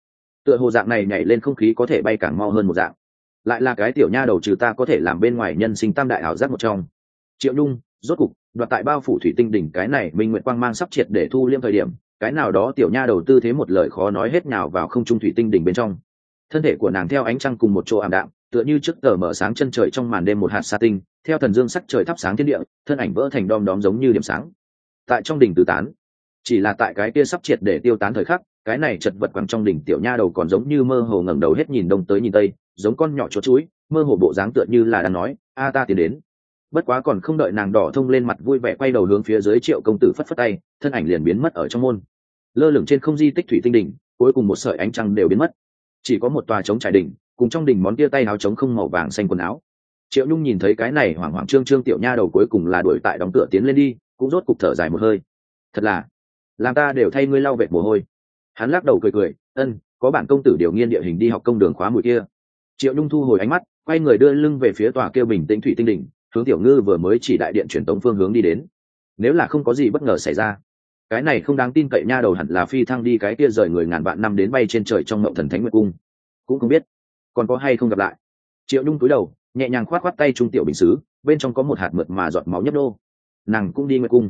tựa hồ dạng này nhảy lên không khí có thể bay càng mau hơn một dạng. Lại là cái tiểu nha đầu trừ ta có thể làm bên ngoài nhân sinh tam đại ảo giác một trong. Triệu Nhung rốt cục đoạt tại bao phủ thủy tinh đỉnh cái này minh nguyện quang mang sắp triệt để thu liêm thời điểm, cái nào đó tiểu nha đầu tư thế một lời khó nói hết nhào vào không trung thủy tinh đỉnh bên trong. Thân thể của nàng theo ánh trăng cùng một chỗ ảm đạm, tựa như trước tờ mở sáng chân trời trong màn đêm một hạt sa tinh, theo thần dương sắc trời thắp sáng thiên địa, thân ảnh vỡ thành đom đóm giống như điểm sáng. Tại trong đỉnh tứ tán, chỉ là tại cái kia sắp triệt để tiêu tán thời khắc, cái này chật vật quẳng trong đỉnh tiểu nha đầu còn giống như mơ hồ ngẩng đầu hết nhìn đông tới nhìn tây, giống con nhỏ chốt chuối, mơ hồ bộ dáng tựa như là đang nói, a ta tiến đến. Bất quá còn không đợi nàng đỏ thông lên mặt vui vẻ quay đầu hướng phía dưới Triệu công tử phất phất tay, thân ảnh liền biến mất ở trong môn. Lơ lửng trên không di tích thủy tinh đỉnh, cuối cùng một sợi ánh trăng đều biến mất, chỉ có một tòa trống trải đỉnh, cùng trong đỉnh món tia tay áo trống không màu vàng xanh quần áo. Triệu Nhung nhìn thấy cái này hoảng hoảng trương trương tiểu nha đầu cuối cùng là đuổi tại đóng cửa tiến lên đi, cũng rốt cục thở dài một hơi. Thật là, làm ta đều thay ngươi lau vệt mồ hôi. Hắn lắc đầu cười cười, có bản công tử điều nghiên địa hình đi học công đường khóa mùi kia. Triệu Nhung thu hồi ánh mắt, quay người đưa lưng về phía tòa kia bình tĩnh thủy tinh đỉnh, hướng tiểu ngư vừa mới chỉ đại điện truyền tống phương hướng đi đến. Nếu là không có gì bất ngờ xảy ra, cái này không đáng tin cậy nha đầu hẳn là phi thăng đi cái kia rời người ngàn vạn năm đến bay trên trời trong ngộng thần thánh nguyệt cung, cũng không biết còn có hay không gặp lại. Triệu Nhung cúi đầu nhẹ nhàng khoát khoát tay trung tiểu bình xứ, bên trong có một hạt mượt mà giọt máu nhấp đô. Nàng cũng đi nguyệt cung.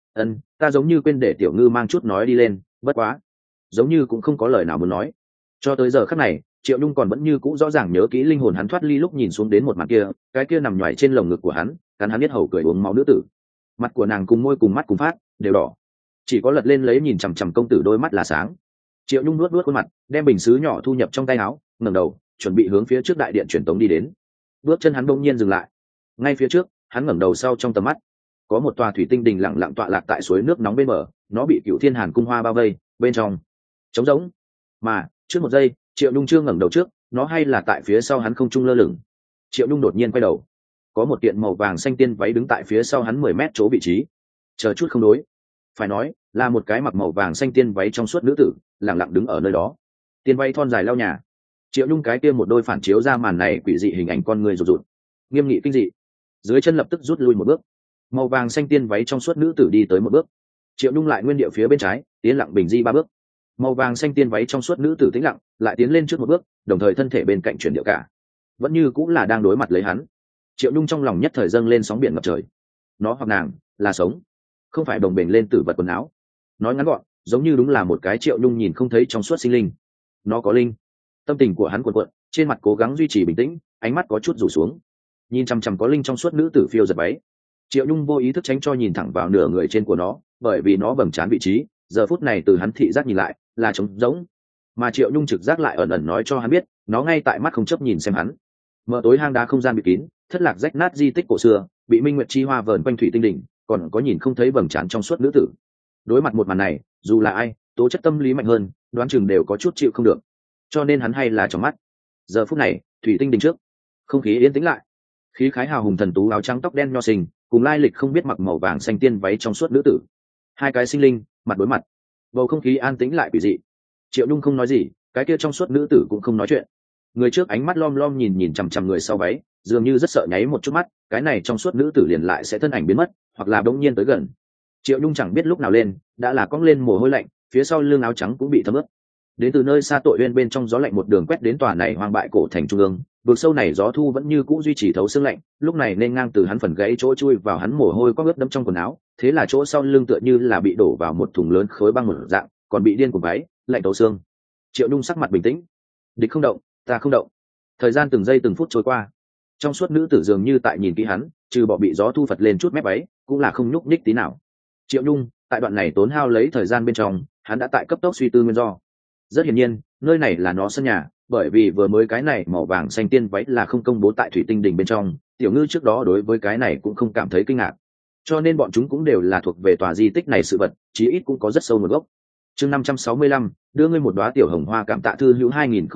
Ta giống như quên để tiểu ngư mang chút nói đi lên, bất quá giống như cũng không có lời nào muốn nói. Cho tới giờ khắc này, Triệu Nhung còn vẫn như cũ rõ ràng nhớ kỹ linh hồn hắn thoát ly lúc nhìn xuống đến một mặt kia, cái kia nằm nhoài trên lồng ngực của hắn, cắn hắn biết hầu cười uống máu nữ tử. Mặt của nàng cùng môi cùng mắt cùng phát đều đỏ, chỉ có lật lên lấy nhìn chằm chằm công tử đôi mắt là sáng. Triệu Nhung nuốt nuốt khuôn mặt, đem bình sứ nhỏ thu nhập trong tay áo, ngẩng đầu chuẩn bị hướng phía trước đại điện truyền tống đi đến. Bước chân hắn bỗng nhiên dừng lại. Ngay phía trước, hắn ngẩng đầu sau trong tầm mắt, có một tòa thủy tinh đình lặng lặng tọa lạc tại suối nước nóng bên bờ, nó bị Cựu Thiên Hàn cung hoa bao vây, bên trong trống rỗng. Mà trước một giây, Triệu Nhung chưa ngẩng đầu trước, nó hay là tại phía sau hắn không trung lơ lửng. Triệu Nhung đột nhiên quay đầu, có một kiện màu vàng xanh tiên váy đứng tại phía sau hắn 10 mét chỗ vị trí. Chờ chút không đối, phải nói là một cái mặc màu vàng xanh tiên váy trong suốt nữ tử, lặng lặng đứng ở nơi đó. Tiên váy thon dài lao nhà. Triệu Nhung cái kia một đôi phản chiếu ra màn này quỷ dị hình ảnh con người rụt rụt, nghiêm nghị kinh dị. Dưới chân lập tức rút lui một bước. Màu vàng xanh tiên váy trong suốt nữ tử đi tới một bước. Triệu Nhung lại nguyên địa phía bên trái, tiến lặng bình di 3 bước. Màu vàng xanh tiên váy trong suốt nữ tử tĩnh lặng, lại tiến lên trước một bước, đồng thời thân thể bên cạnh chuyển điệu cả, vẫn như cũng là đang đối mặt lấy hắn. Triệu Nhung trong lòng nhất thời dâng lên sóng biển ngập trời. Nó hoặc nàng là sống, không phải đồng bền lên tử vật quần áo. Nói ngắn gọn, giống như đúng là một cái Triệu Nhung nhìn không thấy trong suốt sinh linh. Nó có linh. Tâm tình của hắn cuộn cuộn, trên mặt cố gắng duy trì bình tĩnh, ánh mắt có chút rủ xuống, nhìn chằm chằm có linh trong suốt nữ tử phiêu giật váy. Triệu Nhung vô ý thức tránh cho nhìn thẳng vào nửa người trên của nó, bởi vì nó vầng trán vị trí giờ phút này từ hắn thị giác nhìn lại là trống rỗng, mà Triệu Nhung trực giác lại ẩn ẩn nói cho hắn biết nó ngay tại mắt không chấp nhìn xem hắn. Mở tối hang đá không gian bị kín, thất lạc rách nát di tích cổ xưa, bị minh nguyệt chi hoa vờn quanh thủy tinh đỉnh, còn có nhìn không thấy vầng trán trong suốt nữ tử. Đối mặt một màn này, dù là ai tố chất tâm lý mạnh hơn, đoán chừng đều có chút chịu không được, cho nên hắn hay là trong mắt. Giờ phút này thủy tinh đỉnh trước, không khí yên tĩnh lại. Khí khái hào hùng thần tú áo trắng tóc đen nho sinh, cùng lai lịch không biết mặc màu vàng xanh tiên váy trong suốt nữ tử, hai cái sinh linh mặt đối mặt, bầu không khí an tĩnh lại quỷ dị. Triệu Nhung không nói gì, cái kia trong suốt nữ tử cũng không nói chuyện. Người trước ánh mắt lom lom nhìn nhìn chằm chằm người sau váy, dường như rất sợ nháy một chút mắt, cái này trong suốt nữ tử liền lại sẽ thân ảnh biến mất, hoặc là đống nhiên tới gần. Triệu Nhung chẳng biết lúc nào lên, đã là cong lên mồ hôi lạnh, phía sau lưng áo trắng cũng bị thấm ướt. Đến từ nơi xa tội uyên bên trong gió lạnh một đường quét đến tòa này hoang bại cổ thành trung ương, vực sâu này gió thu vẫn như cũ duy trì thấu xương lạnh, lúc này nên ngang từ hắn phần gãy chỗ chui vào hắn mồ hôi có ướt đẫm trong quần áo, thế là chỗ sau lưng tựa như là bị đổ vào một thùng lớn khối băng một dạng, còn bị điên cuồng váy, lạnh thấu xương. Triệu Nhung sắc mặt bình tĩnh, địch không động, ta không động. Thời gian từng giây từng phút trôi qua, trong suốt nữ tử dường như tại nhìn kỹ hắn, trừ bỏ bị gió thu phật lên chút mép váy, cũng là không nhúc nhích tí nào. Triệu Nhung tại đoạn này tốn hao lấy thời gian bên trong, hắn đã tại cấp tốc suy tư nguyên do. Rất hiển nhiên, nơi này là nó sân nhà, bởi vì vừa mới cái này màu vàng xanh tiên váy là không công bố tại thủy tinh đỉnh bên trong, tiểu ngư trước đó đối với cái này cũng không cảm thấy kinh ngạc, cho nên bọn chúng cũng đều là thuộc về tòa di tích này sự vật, chí ít cũng có rất sâu nguồn gốc. Chương 565, đưa ngươi một đóa tiểu hồng hoa cảm tạ thư hữu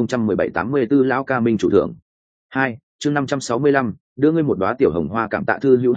2017-84 lão ca minh chủ thưởng. 2. Chương 565, đưa ngươi một đóa tiểu hồng hoa cảm tạ thư hữu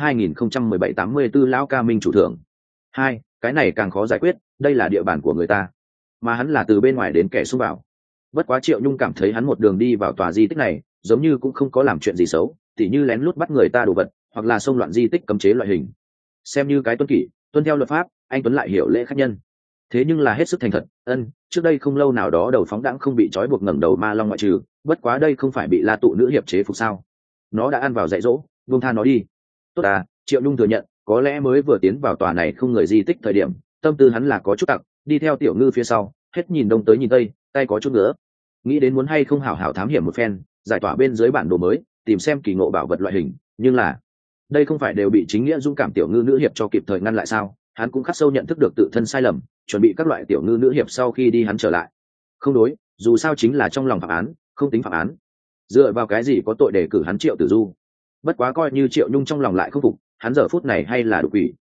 2017-84 lão ca minh chủ thưởng. 2. Cái này càng khó giải quyết, đây là địa bàn của người ta, mà hắn là từ bên ngoài đến kẻ xung vào. Bất quá Triệu Nhung cảm thấy hắn một đường đi vào tòa di tích này, giống như cũng không có làm chuyện gì xấu, tỉ như lén lút bắt người ta đồ vật, hoặc là xông loạn di tích cấm chế loại hình. Xem như cái tuân kỷ, tuân theo luật pháp, anh tuấn lại hiểu lễ khách nhân. thế nhưng là hết sức thành thật. Trước đây không lâu nào đó đầu phóng đãng không bị trói buộc ngẩng đầu ma long ngoại trừ, bất quá đây không phải bị La Tụ nữ hiệp chế phục sao? Nó đã ăn vào dạy dỗ, buông tha nó đi. Tốt à, Triệu Nhung thừa nhận, có lẽ mới vừa tiến vào tòa này không người di tích thời điểm, tâm tư hắn là có chút tặc, đi theo Tiểu Ngư phía sau, hết nhìn đông tới nhìn tây, tay có chút nữa, nghĩ đến muốn hay không hảo hảo thám hiểm một phen, giải tỏa bên dưới bản đồ mới, tìm xem kỳ ngộ bảo vật loại hình, nhưng là đây không phải đều bị chính nghĩa dũng cảm Tiểu Ngư nữ hiệp cho kịp thời ngăn lại sao? Hắn cũng khắc sâu nhận thức được tự thân sai lầm, chuẩn bị các loại Tiểu Ngư nữ hiệp sau khi đi hắn trở lại. Không đối, dù sao chính là trong lòng phạm án, không tính phạm án. Dựa vào cái gì có tội để cử hắn Triệu Tử Du? Bất quá coi như Triệu Nhung trong lòng lại không phục, hắn giờ phút này hay là đủ quỷ.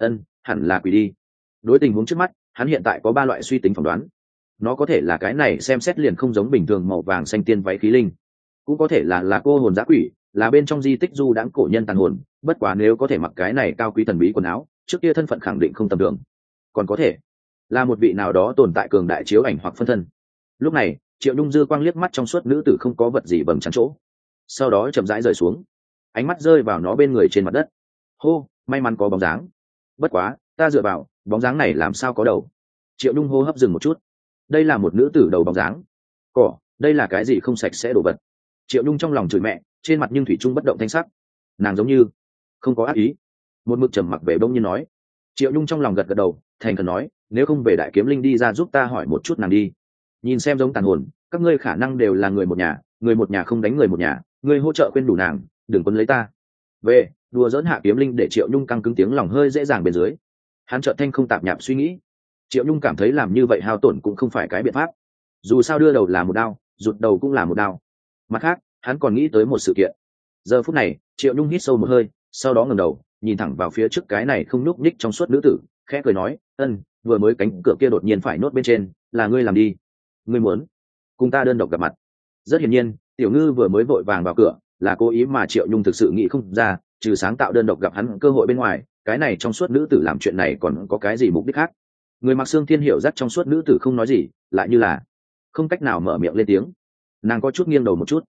Hẳn là quỷ đi. Đối tình huống trước mắt, hắn hiện tại có 3 loại suy tính phỏng đoán. Nó có thể là cái này xem xét liền không giống bình thường màu vàng xanh tiên váy khí linh, cũng có thể là cô hồn dã quỷ, là bên trong di tích du đãng cổ nhân tàn hồn. Bất quá nếu có thể mặc cái này cao quý thần bí quần áo, trước kia thân phận khẳng định không tầm thường. Còn có thể là một vị nào đó tồn tại cường đại chiếu ảnh hoặc phân thân. Lúc này Triệu Nhung dư quang liếc mắt trong suốt nữ tử không có vật gì bầm chắn chỗ, sau đó chậm rãi rời xuống, ánh mắt rơi vào nó bên người trên mặt đất. Hô, may mắn có bóng dáng. Bất quá ta dựa vào bóng dáng này làm sao có đầu? Triệu Nhung hô hấp dừng một chút. Đây là một nữ tử đầu bóng dáng. Đây là cái gì không sạch sẽ đồ vật? Triệu Nhung trong lòng chửi mẹ, trên mặt nhưng thủy chung bất động thanh sắc. Nàng giống như không có ác ý. Một mực trầm mặc về bông nhiên nói. Triệu Nhung trong lòng gật gật đầu, thành khẩn nói, nếu không về Đại Kiếm Linh đi ra giúp ta hỏi một chút nàng đi. Nhìn xem giống tàn hồn, các ngươi khả năng đều là người một nhà không đánh người một nhà, ngươi hỗ trợ khuyên đủ nàng, đừng quấn lấy ta. Về, đùa dỡn Hạ Kiếm Linh để Triệu Nhung căng cứng tiếng lòng hơi dễ dàng bên dưới. Hắn chợt thanh không tạp nhạp suy nghĩ. Triệu Nhung cảm thấy làm như vậy hao tổn cũng không phải cái biện pháp. Dù sao đưa đầu là một đao, rụt đầu cũng là một đao. Mặt khác, hắn còn nghĩ tới một sự kiện. Giờ phút này, Triệu Nhung hít sâu một hơi, sau đó ngẩng đầu, nhìn thẳng vào phía trước cái này không nhúc nhích trong suốt nữ tử, khẽ cười nói, vừa mới cánh cửa kia đột nhiên phải nốt bên trên, là ngươi làm đi. Ngươi muốn cùng ta đơn độc gặp mặt? Rất hiển nhiên, Tiểu Ngư vừa mới vội vàng vào cửa, là cố ý mà Triệu Nhung thực sự nghĩ không ra, trừ sáng tạo đơn độc gặp hắn cơ hội bên ngoài, cái này trong suốt nữ tử làm chuyện này còn có cái gì mục đích khác? Người mặc xương thiên hiểu dắt trong suốt nữ tử không nói gì, lại như là không cách nào mở miệng lên tiếng. Nàng có chút nghiêng đầu một chút.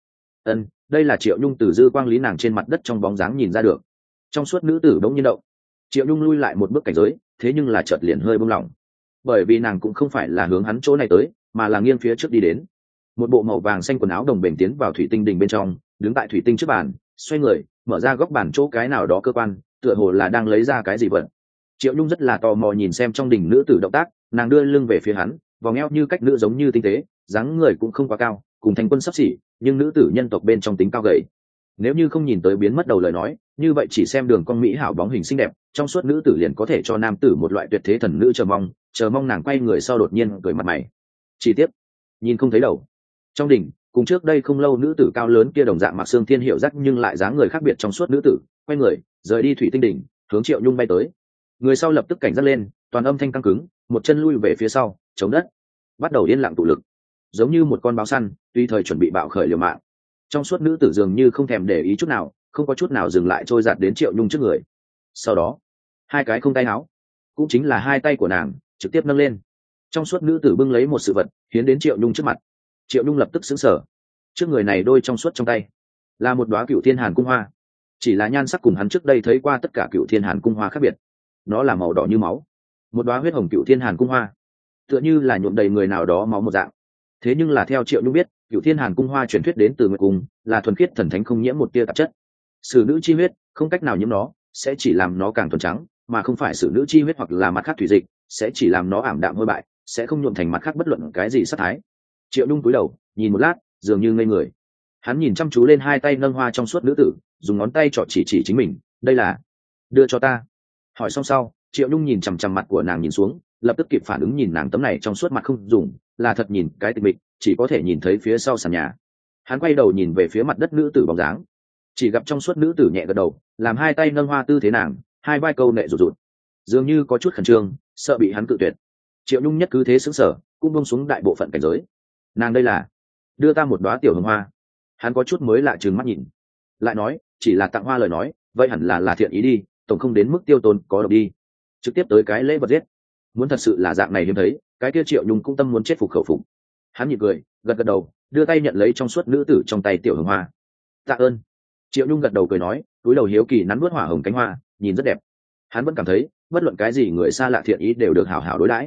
Đây là Triệu Nhung từ dư quang lý nàng trên mặt đất trong bóng dáng nhìn ra được. Trong suốt nữ tử bỗng nhiên động. Triệu Nhung lui lại một bước cảnh giới, thế nhưng là chợt liền hơi buông lỏng, bởi vì nàng cũng không phải là hướng hắn chỗ này tới, mà là nghiêng phía trước đi đến. Một bộ màu vàng xanh quần áo đồng bền tiến vào thủy tinh đình bên trong, đứng tại thủy tinh trước bàn, xoay người mở ra góc bàn chỗ cái nào đó cơ quan, tựa hồ là đang lấy ra cái gì vật. Triệu Nhung rất là tò mò nhìn xem trong đình nữ tử động tác, nàng đưa lưng về phía hắn, vòng eo như cách nữ giống như tinh tế, dáng người cũng không quá cao, cùng thành quân sắp xỉ, nhưng nữ tử nhân tộc bên trong tính cao gầy. Nếu như không nhìn tới biến mất đầu lời nói, như vậy chỉ xem đường cong mỹ hảo bóng hình xinh đẹp, trong suốt nữ tử liền có thể cho nam tử một loại tuyệt thế thần nữ chờ mong nàng quay người sau đột nhiên cười mặt mày. Chỉ tiếp, nhìn không thấy đầu. Trong đỉnh, cùng trước đây không lâu nữ tử cao lớn kia đồng dạng mặc xương thiên hiệu dắt nhưng lại dáng người khác biệt trong suốt nữ tử, quay người, rời đi thủy tinh đỉnh, hướng Triệu Nhung bay tới. Người sau lập tức cảnh giác lên, toàn âm thanh căng cứng, một chân lui về phía sau, chống đất, bắt đầu yên lặng tụ lực, giống như một con báo săn, tùy thời chuẩn bị bạo khởi liều mạng. Trong suốt nữ tử dường như không thèm để ý chút nào, không có chút nào dừng lại trôi giạt đến Triệu Nhung trước người. Sau đó, hai cái không tay áo, cũng chính là hai tay của nàng, trực tiếp nâng lên. Trong suốt nữ tử bưng lấy một sự vật, hiến đến Triệu Nhung trước mặt. Triệu Nhung lập tức sững sờ. Trước người này đôi trong suốt trong tay là một đóa Cựu Thiên Hàn cung hoa, chỉ là nhan sắc cùng hắn trước đây thấy qua tất cả Cựu Thiên Hàn cung hoa khác biệt. Nó là màu đỏ như máu, một đóa huyết hồng Cựu Thiên Hàn cung hoa, tựa như là nhuộm đầy người nào đó máu một dạng. Thế nhưng là theo Triệu Nhung biết, Cựu Thiên Hàn cung hoa truyền thuyết đến từ Nguyệt Cung, là thuần khiết thần thánh không nhiễm một tia tạp chất. Sử nữ chi huyết không cách nào nhiễm nó, sẽ chỉ làm nó càng thuần trắng, mà không phải sử nữ chi huyết hoặc là mặt khác thủy dịch, sẽ chỉ làm nó ảm đạm hôi bại, sẽ không nhuộm thành mặt khác bất luận cái gì sắc thái. Triệu Nhung cúi đầu, nhìn một lát, dường như ngây người. Hắn nhìn chăm chú lên hai tay nâng hoa trong suốt nữ tử, dùng ngón tay trỏ chỉ chính mình, đây là đưa cho ta. Hỏi xong sau, Triệu Nhung nhìn chằm chằm mặt của nàng nhìn xuống, lập tức kịp phản ứng nhìn nàng tấm này trong suốt mặt không dùng, là thật nhìn cái tịch mịch, chỉ có thể nhìn thấy phía sau sàn nhà. Hắn quay đầu nhìn về phía mặt đất nữ tử bóng dáng, chỉ gặp trong suốt nữ tử nhẹ gật đầu, làm hai tay nâng hoa tư thế nàng, hai vai câu nệ rụt rụt, dường như có chút khẩn trương, sợ bị hắn cự tuyệt. Triệu Nhung nhất cứ thế sững sờ, cũng buông xuống đại bộ phận cảnh giới. Nàng đây là đưa ta một đóa tiểu hồng hoa. Hắn có chút mới lạ trừng mắt nhìn, lại nói, chỉ là tặng hoa lời nói, vậy hẳn là thiện ý đi, tổng không đến mức tiêu tốn có độc đi. Trực tiếp tới cái lễ vật giết. Muốn thật sự là dạng này hiếm thấy, cái kia Triệu Nhung cũng tâm muốn chết phục khẩu phục. Hắn nhịn cười, gật gật đầu, đưa tay nhận lấy trong suốt nữ tử trong tay tiểu hồng hoa. Tạ ơn. Triệu Nhung gật đầu cười nói, túi đầu hiếu kỳ nắn nuốt hỏa hồng cánh hoa, nhìn rất đẹp. Hắn vẫn cảm thấy, bất luận cái gì người xa lạ thiện ý đều được hảo hảo đối đãi.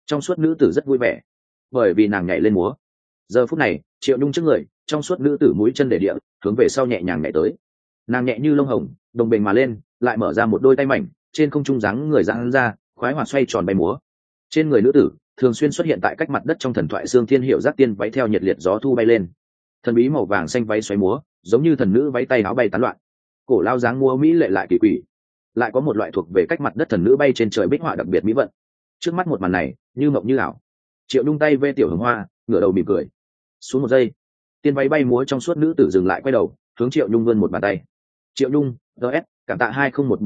trong suốt nữ tử rất vui vẻ bởi vì nàng nhảy lên múa. Giờ phút này Triệu Nhung trước người, trong suốt nữ tử mũi chân để địa hướng về sau nhẹ nhàng nhảy tới. Nàng nhẹ như lông hồng đồng bền mà lên, lại mở ra một đôi tay mảnh, trên không trung dáng người giãn ra, khoái hoạt xoay tròn bay múa. Trên người nữ tử thường xuyên xuất hiện tại cách mặt đất trong thần thoại xương thiên hiệu giác tiên váy theo nhiệt liệt gió thu bay lên, thần bí màu vàng xanh váy xoáy múa giống như thần nữ váy tay áo bay tán loạn. Cổ lao dáng múa mỹ lệ lại kỳ quỷ, lại có một loại thuộc về cách mặt đất thần nữ bay trên trời bích họa đặc biệt mỹ vận. Trước mắt một màn này như mộng như ảo. Triệu Nhung tay vê tiểu hồng hoa, ngửa đầu mỉm cười. Xuống một giây, tiên váy bay múa trong suốt nữ tử dừng lại, quay đầu hướng Triệu Nhung vươn một bàn tay. Triệu Nhung ts cảm tạ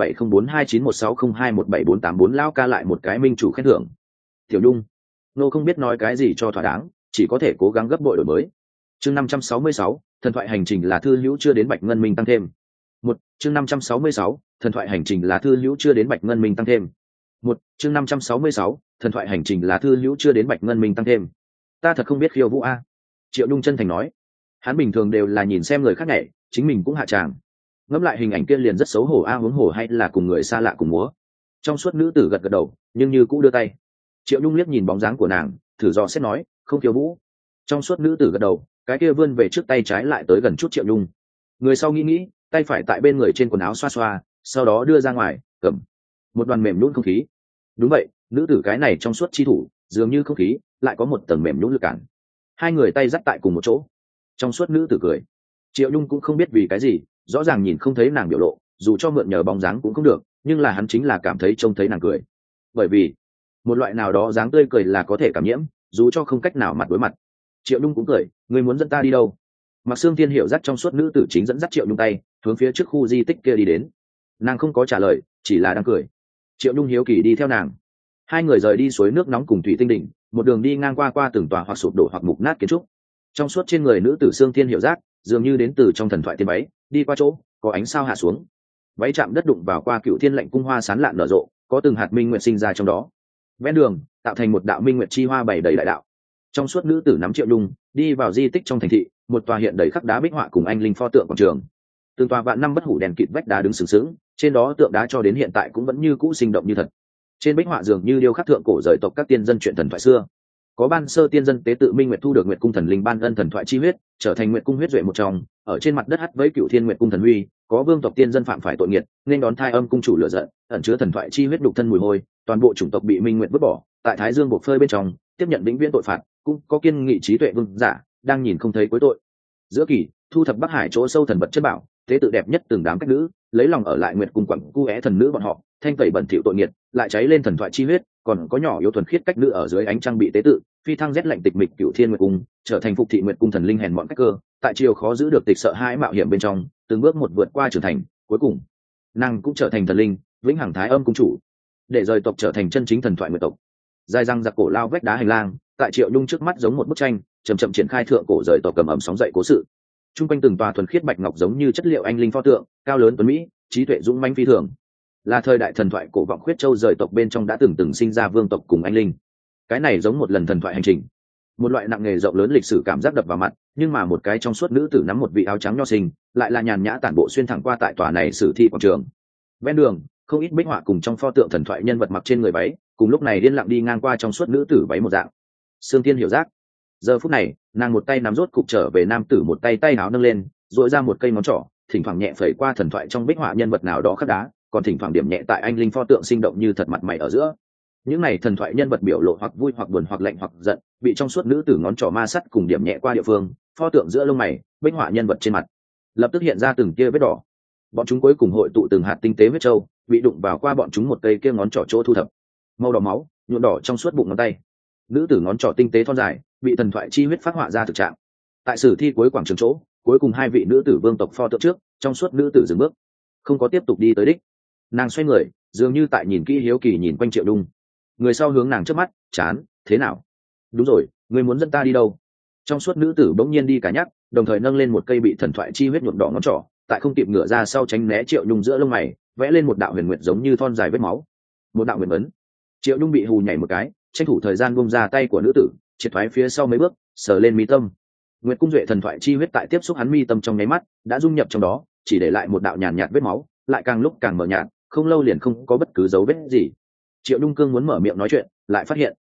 2017042916021744 lao ca lại một cái minh chủ khen thưởng. Tiểu Nhung nô không biết nói cái gì cho thỏa đáng, chỉ có thể cố gắng gấp bội đổi mới. Chương 566, thần thoại hành trình là thư hữu chưa đến Bạch Ngân Minh tăng thêm. Chương 566, thần thoại hành trình là thư hữu chưa đến Bạch Ngân Minh tăng thêm. Chương 566, thần thoại hành trình là thư hữu chưa đến Bạch Ngân Minh tăng thêm. Ta thật không biết khiêu vũ a. Triệu Nhung chân thành nói. Hắn bình thường đều là nhìn xem người khác nhảy, chính mình cũng hạ tràng. Ngẫm lại hình ảnh kia liền rất xấu hổ a, huống hổ hay là cùng người xa lạ cùng múa. Trong suốt nữ tử gật gật đầu, nhưng như cũ đưa tay. Triệu Nhung liếc nhìn bóng dáng của nàng, thử dò xét nói, không khiêu vũ. Trong suốt nữ tử gật đầu, cái kia vươn về trước tay trái lại tới gần chút Triệu Nhung. Người sau nghĩ, tay phải tại bên người trên quần áo xoa xoa, sau đó đưa ra ngoài, cầm một đoàn mềm nhũn không khí. Đúng vậy, nữ tử cái này trong suốt chi thủ, dường như không khí lại có một tầng mềm nhũn lực cản. Hai người tay dắt tại cùng một chỗ. Trong suốt nữ tử cười. Triệu Nhung cũng không biết vì cái gì, rõ ràng nhìn không thấy nàng biểu lộ, dù cho mượn nhờ bóng dáng cũng không được, nhưng là hắn chính là cảm thấy trông thấy nàng cười. Bởi vì một loại nào đó dáng tươi cười là có thể cảm nhiễm, dù cho không cách nào mặt đối mặt. Triệu Nhung cũng cười, người muốn dẫn ta đi đâu? Mặc Xương Thiên hiểu dắt trong suốt nữ tử chính dẫn dắt Triệu Nhung tay hướng phía trước khu di tích kia đi đến. Nàng không có trả lời, chỉ là đang cười. Triệu Nhung hiếu kỳ đi theo nàng. Hai người rời đi suối nước nóng cùng thủy tinh đỉnh, một đường đi ngang qua từng tòa hoặc sụp đổ hoặc mục nát kiến trúc. Trong suốt trên người nữ tử Xương Thiên hiểu giác dường như đến từ trong thần thoại tiên váy, đi qua chỗ có ánh sao hạ xuống, váy chạm đất đụng vào qua Cựu Thiên lệnh cung hoa sán lạn nở rộ, có từng hạt minh nguyệt sinh ra trong đó. Ven đường tạo thành một đạo minh nguyệt chi hoa bày đầy đại đạo. Trong suốt nữ tử nắm Triệu Nhung đi vào di tích trong thành thị, một tòa hiện đầy khắc đá bích họa cùng anh linh pho tượng quảng trường. Từng tòa vạn năm bất hủ đèn kịt vách đá đứng sừng sững, trên đó tượng đá cho đến hiện tại cũng vẫn như cũ sinh động như thật. Trên bích họa dường như điêu khắc thượng cổ rời tộc các tiên dân chuyện thần thoại xưa. Có ban sơ tiên dân tế tự Minh Nguyệt thu được Nguyệt cung thần linh ban ân thần thoại chi huyết, trở thành Nguyệt cung huyết duệ một trong, ở trên mặt đất hắt với Cựu Thiên Nguyệt cung thần huy, có vương tộc tiên dân phạm phải tội nghiệt, nên đón thai âm cung chủ lửa giận, ẩn chứa thần thoại chi huyết đục thân mùi hôi, toàn bộ chủng tộc bị Minh Nguyệt vứt bỏ, tại Thái Dương buộc phơi bên trong, tiếp nhận vĩnh viễn tội phạt, cũng có kiên nghị trí tuệ vương giả, đang nhìn không thấy cuối tội. Giữa kỳ, thu thập Bắc Hải chỗ sâu thần vật chất bảo, tế tự đẹp nhất từng đám cách nữ, lấy lòng ở lại Nguyệt cung quặng cu é thần nữ bọn họ, thanh tẩy bẩn thỉu tội nghiệt, lại cháy lên thần thoại chi huyết, còn có nhỏ yếu thuần khiết cách nữ ở dưới ánh trăng bị tế tự, phi thăng rét lạnh tịch mịch Cựu Thiên Nguyệt cung, trở thành phục thị Nguyệt cung thần linh hèn mọn cách cơ, tại chiều khó giữ được tịch sợ hãi mạo hiểm bên trong, từng bước một vượt qua trưởng thành, cuối cùng nàng cũng trở thành thần linh, vĩnh hằng Thái Âm cung chủ, để rời tộc trở thành chân chính thần thoại Nguyệt tộc. Dài răng giặc cổ lao vách đá hành lang, tại Triệu Nhung trước mắt giống một bức tranh, chậm chậm triển khai thượng cổ rời tộc cầm ẩm sóng dậy cố sự. Trung quanh từng tòa thuần khiết bạch ngọc giống như chất liệu anh linh pho tượng, cao lớn tuấn mỹ, trí tuệ dũng mãnh phi thường, là thời đại thần thoại cổ vọng khuyết châu rời tộc bên trong đã từng sinh ra vương tộc cùng anh linh. Cái này giống một lần thần thoại hành trình, một loại nặng nghề rộng lớn lịch sử cảm giác đập vào mặt, nhưng mà một cái trong suốt nữ tử nắm một vị áo trắng nho sinh, lại là nhàn nhã tản bộ xuyên thẳng qua tại tòa này sử thi quảng trường. Ven đường, không ít bích họa cùng trong pho tượng thần thoại nhân vật mặc trên người váy, cùng lúc này điên lặng đi ngang qua trong suốt nữ tử váy một dạng. Xương Thiên hiểu giác. Giờ phút này, nàng một tay nắm rốt cục trở về nam tử, một tay tay áo nâng lên, duỗi ra một cây ngón trỏ, thỉnh thoảng nhẹ phẩy qua thần thoại trong bích họa nhân vật nào đó khắc đá, còn thỉnh thoảng điểm nhẹ tại anh linh pho tượng sinh động như thật mặt mày ở giữa. Những này thần thoại nhân vật biểu lộ hoặc vui hoặc buồn hoặc lạnh hoặc giận, bị trong suốt nữ tử ngón trỏ ma sắt cùng điểm nhẹ qua địa phương, pho tượng giữa lông mày, bích họa nhân vật trên mặt, lập tức hiện ra từng tia vết đỏ. Bọn chúng cuối cùng hội tụ từng hạt tinh tế huyết châu, bị đụng vào qua bọn chúng một cây kia ngón trỏ chỗ thu thập, màu đỏ máu nhuộm đỏ trong suốt bụng ngón tay. Nữ tử ngón trỏ tinh tế thon dài, bị thần thoại chi huyết phát họa ra thực trạng. Tại sử thi cuối quảng trường chỗ, cuối cùng hai vị nữ tử vương tộc pho tượng trước, trong suốt nữ tử dừng bước, không có tiếp tục đi tới đích. Nàng xoay người, dường như tại nhìn kỹ hiếu kỳ nhìn quanh Triệu Nhung. Người sau hướng nàng trước mắt, chán, thế nào? Đúng rồi, người muốn dẫn ta đi đâu? Trong suốt nữ tử bỗng nhiên đi cả nhắc, đồng thời nâng lên một cây bị thần thoại chi huyết nhuộm đỏ ngón trỏ, tại không kịp ngửa ra sau tránh né Triệu Nhung giữa lông mày, vẽ lên một đạo huyền nguyệt giống như thon dài vết máu, một đạo huyền ấn. Triệu Nhung bị hù nhảy một cái, tranh thủ thời gian buông ra tay của nữ tử, triệt thoái phía sau mấy bước, sờ lên mi tâm. Nguyệt cung duệ thần thoại chi huyết tại tiếp xúc hắn mi tâm trong nháy mắt, đã dung nhập trong đó, chỉ để lại một đạo nhàn nhạt vết máu, lại càng lúc càng mờ nhạt, không lâu liền không có bất cứ dấu vết gì. Triệu Nhung Cương muốn mở miệng nói chuyện, lại phát hiện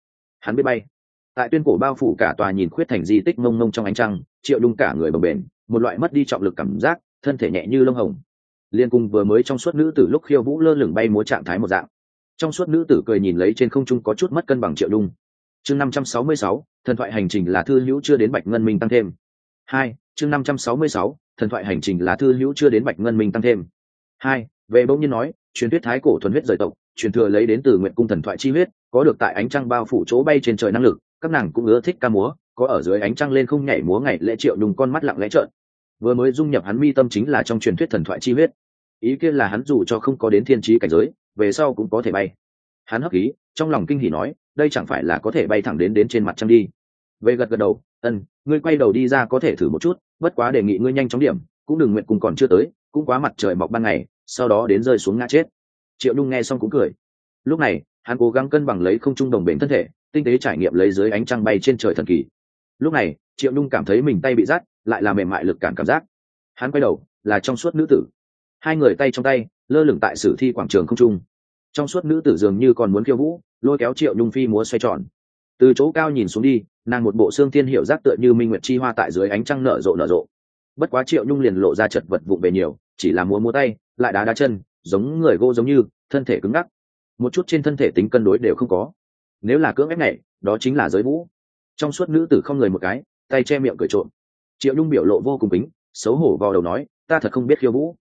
hắn biết bay. Tại tuyên cổ bao phủ cả tòa nhìn khuyết thành di tích mông mông trong ánh trăng, Triệu Nhung cả người bồng bềnh, một loại mất đi trọng lực cảm giác, thân thể nhẹ như lông hồng, liên cùng vừa mới trong suốt nữ tử lúc khiêu vũ lơ lửng bay múa trạng thái một dạng. Trong suốt nữ tử cười nhìn lấy trên không trung có chút mất cân bằng Triệu Nhung. Chương 566, thần thoại hành trình là thư hữu chưa đến Bạch Ngân Minh tăng thêm. 2, chương 566, thần thoại hành trình là thư hữu chưa đến Bạch Ngân Minh tăng thêm. 2, về bỗng nhiên nói, truyền thuyết thái cổ thuần huyết rời tộc, truyền thừa lấy đến từ Nguyệt cung thần thoại chi huyết, có được tại ánh trăng bao phủ chỗ bay trên trời năng lực, các nàng cũng ưa thích ca múa, có ở dưới ánh trăng lên không nhảy múa ngày lễ. Triệu Nhung con mắt lặng lẽ trợn. Vừa mới dung nhập hắn mi tâm chính là trong truyền thuyết thần thoại chi huyết. Ý kia là hắn dù cho không có đến thiên trí cảnh giới, về sau cũng có thể bay. Hắn hấp khí, trong lòng kinh hỉ nói, đây chẳng phải là có thể bay thẳng đến trên mặt trăng đi. Về gật gật đầu, ngươi quay đầu đi ra có thể thử một chút, bất quá đề nghị ngươi nhanh chóng điểm, cũng đừng nguyện cùng còn chưa tới, cũng quá mặt trời mọc ban ngày, sau đó đến rơi xuống ngã chết. Triệu Nhung nghe xong cũng cười. Lúc này hắn cố gắng cân bằng lấy không trung đồng bền thân thể, tinh tế trải nghiệm lấy dưới ánh trăng bay trên trời thần kỳ. Lúc này Triệu Nhung cảm thấy mình tay bị rát, lại là mềm mại lực cản cảm giác. Hắn quay đầu, là trong suốt nữ tử, hai người tay trong tay lơ lửng tại sử thi quảng trường không trung. Trong suốt nữ tử dường như còn muốn khiêu vũ, lôi kéo Triệu Nhung phi múa xoay tròn. Từ chỗ cao nhìn xuống đi, nàng một bộ xương thiên hiệu giác tựa như minh nguyệt chi hoa tại dưới ánh trăng nở rộ. Bất quá Triệu Nhung liền lộ ra chật vật vụng về nhiều, chỉ là múa tay lại đá chân, giống người gỗ giống như, thân thể cứng ngắc, một chút trên thân thể tính cân đối đều không có. Nếu là cưỡng ép nhảy, đó chính là giới vũ. Trong suốt nữ tử không người một cái, tay che miệng cười trộm. Triệu Nhung biểu lộ vô cùng kính, xấu hổ vào đầu nói, ta thật không biết khiêu vũ,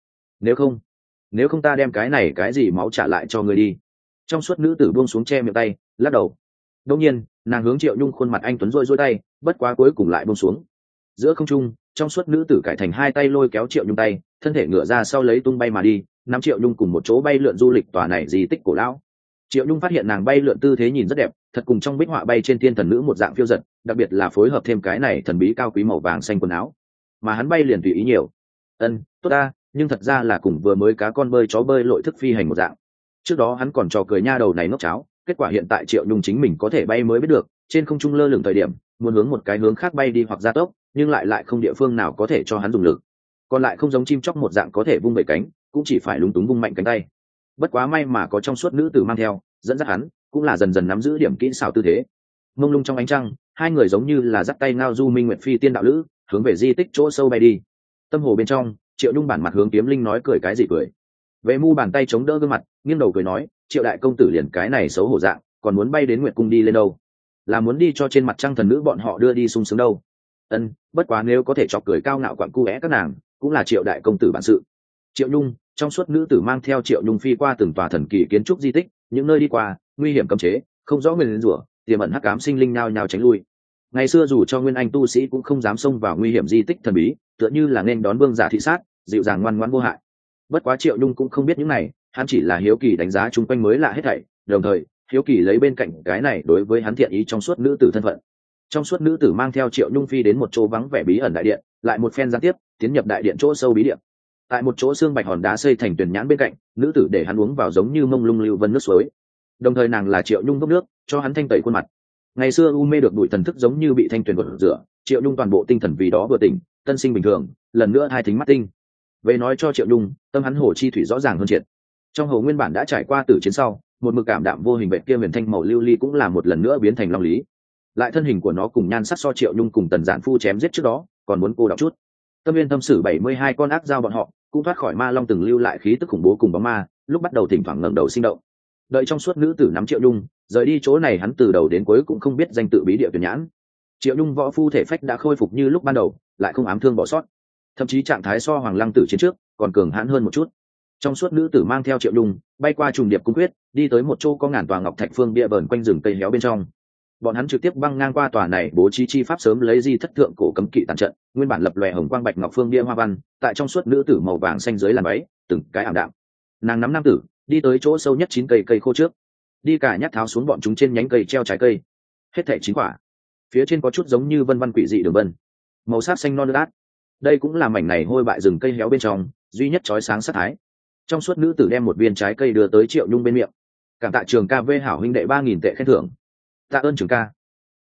nếu không ta đem cái gì máu trả lại cho người đi. Trong suốt nữ tử buông xuống che miệng tay, lắc đầu. Đương nhiên nàng hướng Triệu Nhung khuôn mặt anh tuấn rôi tay, bất quá cuối cùng lại buông xuống. Giữa không trung, trong suốt nữ tử cải thành hai tay lôi kéo Triệu Nhung tay, thân thể ngửa ra sau lấy tung bay mà đi, nắm Triệu Nhung cùng một chỗ bay lượn du lịch tòa này di tích cổ lão. Triệu Nhung phát hiện nàng bay lượn tư thế nhìn rất đẹp, thật cùng trong bích họa bay trên thiên thần nữ một dạng phiêu dật, đặc biệt là phối hợp thêm cái này thần bí cao quý màu vàng xanh quần áo, mà hắn bay liền tùy ý nhiều. Tốt ta, nhưng thật ra là cùng vừa mới cá con bơi chó bơi lội thức phi hành một dạng. Trước đó hắn còn trò cười nha đầu này ngốc cháo, kết quả hiện tại Triệu Nhung chính mình có thể bay mới biết được, trên không trung lơ lửng thời điểm muốn hướng một cái hướng khác bay đi hoặc gia tốc, nhưng lại không địa phương nào có thể cho hắn dùng lực, còn lại không giống chim chóc một dạng có thể vung vẩy cánh, cũng chỉ phải lúng túng vung mạnh cánh tay. Bất quá may mà có trong suốt nữ tử mang theo, dẫn dắt hắn, cũng là dần dần nắm giữ điểm kỹ xảo tư thế. Mông lung trong ánh trăng, hai người giống như là dắt tay ngao du minh nguyện phi tiên đạo lữ, hướng về di tích chỗ sâu bay đi. Tâm hồ bên trong, Triệu Nhung bản mặt hướng Kiếm Linh nói cười cái gì cười. Vệ Mu bàn tay chống đỡ gương mặt, nghiêng đầu cười nói, Triệu đại công tử liền cái này xấu hổ dạng, còn muốn bay đến Nguyệt cung đi lên đâu? Là muốn đi cho trên mặt trăng thần nữ bọn họ đưa đi sung sướng đâu? Bất quá nếu có thể chọc cười cao ngạo quặn cu é các nàng, cũng là Triệu đại công tử bản sự. Triệu Nhung, trong suốt nữ tử mang theo Triệu Nhung phi qua từng tòa thần kỳ kiến trúc di tích, những nơi đi qua, nguy hiểm cấm chế, không rõ nguyên rủa, tiềm ẩn hắc ám sinh linh nhao nhao tránh lui. Ngày xưa dù cho nguyên anh tu sĩ cũng không dám xông vào nguy hiểm di tích thần bí, tựa như là nên đón vương giả thị sát, dịu dàng ngoan ngoãn vô hại. Bất quá Triệu Nhung cũng không biết những này, hắn chỉ là hiếu kỳ đánh giá chung quanh mới lạ hết thảy, đồng thời hiếu kỳ lấy bên cạnh cái này đối với hắn thiện ý trong suốt nữ tử thân phận. Trong suốt nữ tử mang theo Triệu Nhung phi đến một chỗ vắng vẻ bí ẩn đại điện, lại một phen gián tiếp tiến nhập đại điện chỗ sâu bí điện. Tại một chỗ xương bạch hòn đá xây thành tuyển nhãn bên cạnh, nữ tử để hắn uống vào giống như mông lung lưu vân nước suối, đồng thời nàng là Triệu Nhung đốc nước cho hắn thanh tẩy khuôn mặt. Ngày xưa u mê được bụi thần thức giống như bị thanh tuyền gột rửa, Triệu Nhung toàn bộ tinh thần vì đó vừa tỉnh, tân sinh bình thường, lần nữa hai thính mắt tinh. Về nói cho Triệu Nhung, tâm hắn hồ chi thủy rõ ràng hơn triệt. Trong hồ nguyên bản đã trải qua tử chiến sau, một mực cảm đạm vô hình vệ kia huyền thanh màu lưu ly cũng là một lần nữa biến thành long lý. Lại thân hình của nó cùng nhan sắc so Triệu Nhung cùng Tần Giản Phu chém giết trước đó, còn muốn cô đọc chút. Tâm Nguyên Tâm Sử 72 con ác giao bọn họ, cũng thoát khỏi ma long từng lưu lại khí tức khủng bố cùng bóng ma, lúc bắt đầu thỉnh thoảng ngẩng đầu sinh động. Đợi trong suốt nữ tử nắm Triệu Nhung, rời đi chỗ này hắn từ đầu đến cuối cũng không biết danh tự bí địa tuyển nhãn. Triệu Nhung võ phu thể phách đã khôi phục như lúc ban đầu, lại không ám thương bỏ sót, thậm chí trạng thái so Hoàng Lăng Tử chiến trước còn cường hãn hơn một chút. Trong suốt nữ tử mang theo Triệu Nhung bay qua trùng điệp cung quyết, đi tới một chỗ có ngàn tòa ngọc thạch phương bia vờn quanh rừng cây héo bên trong. Bọn hắn trực tiếp băng ngang qua tòa này bố trí chi pháp sớm lấy di thất thượng cổ cấm kỵ tàn trận, nguyên bản lập lòe hồng quang bạch ngọc phương bia hoa văn, tại trong suốt nữ tử màu vàng xanh dưới làn váy, từng cái ảm đạm. Nàng nắm nam tử, đi tới chỗ sâu nhất 9 cây khô trước, đi cả nhát tháo xuống bọn chúng trên nhánh cây treo trái cây, hết thảy 9 quả, phía trên có chút giống như vân vân quỷ dị đường vân, màu sắc xanh non át. Đây cũng là mảnh này hôi bại rừng cây héo bên trong duy nhất chói sáng sát thái. Trong suốt nữ tử đem một viên trái cây đưa tới Triệu Nhung bên miệng. Cảm tạ Trường ca vê hảo huynh đệ 3000 tệ khen thưởng. Tạ ơn Trường ca.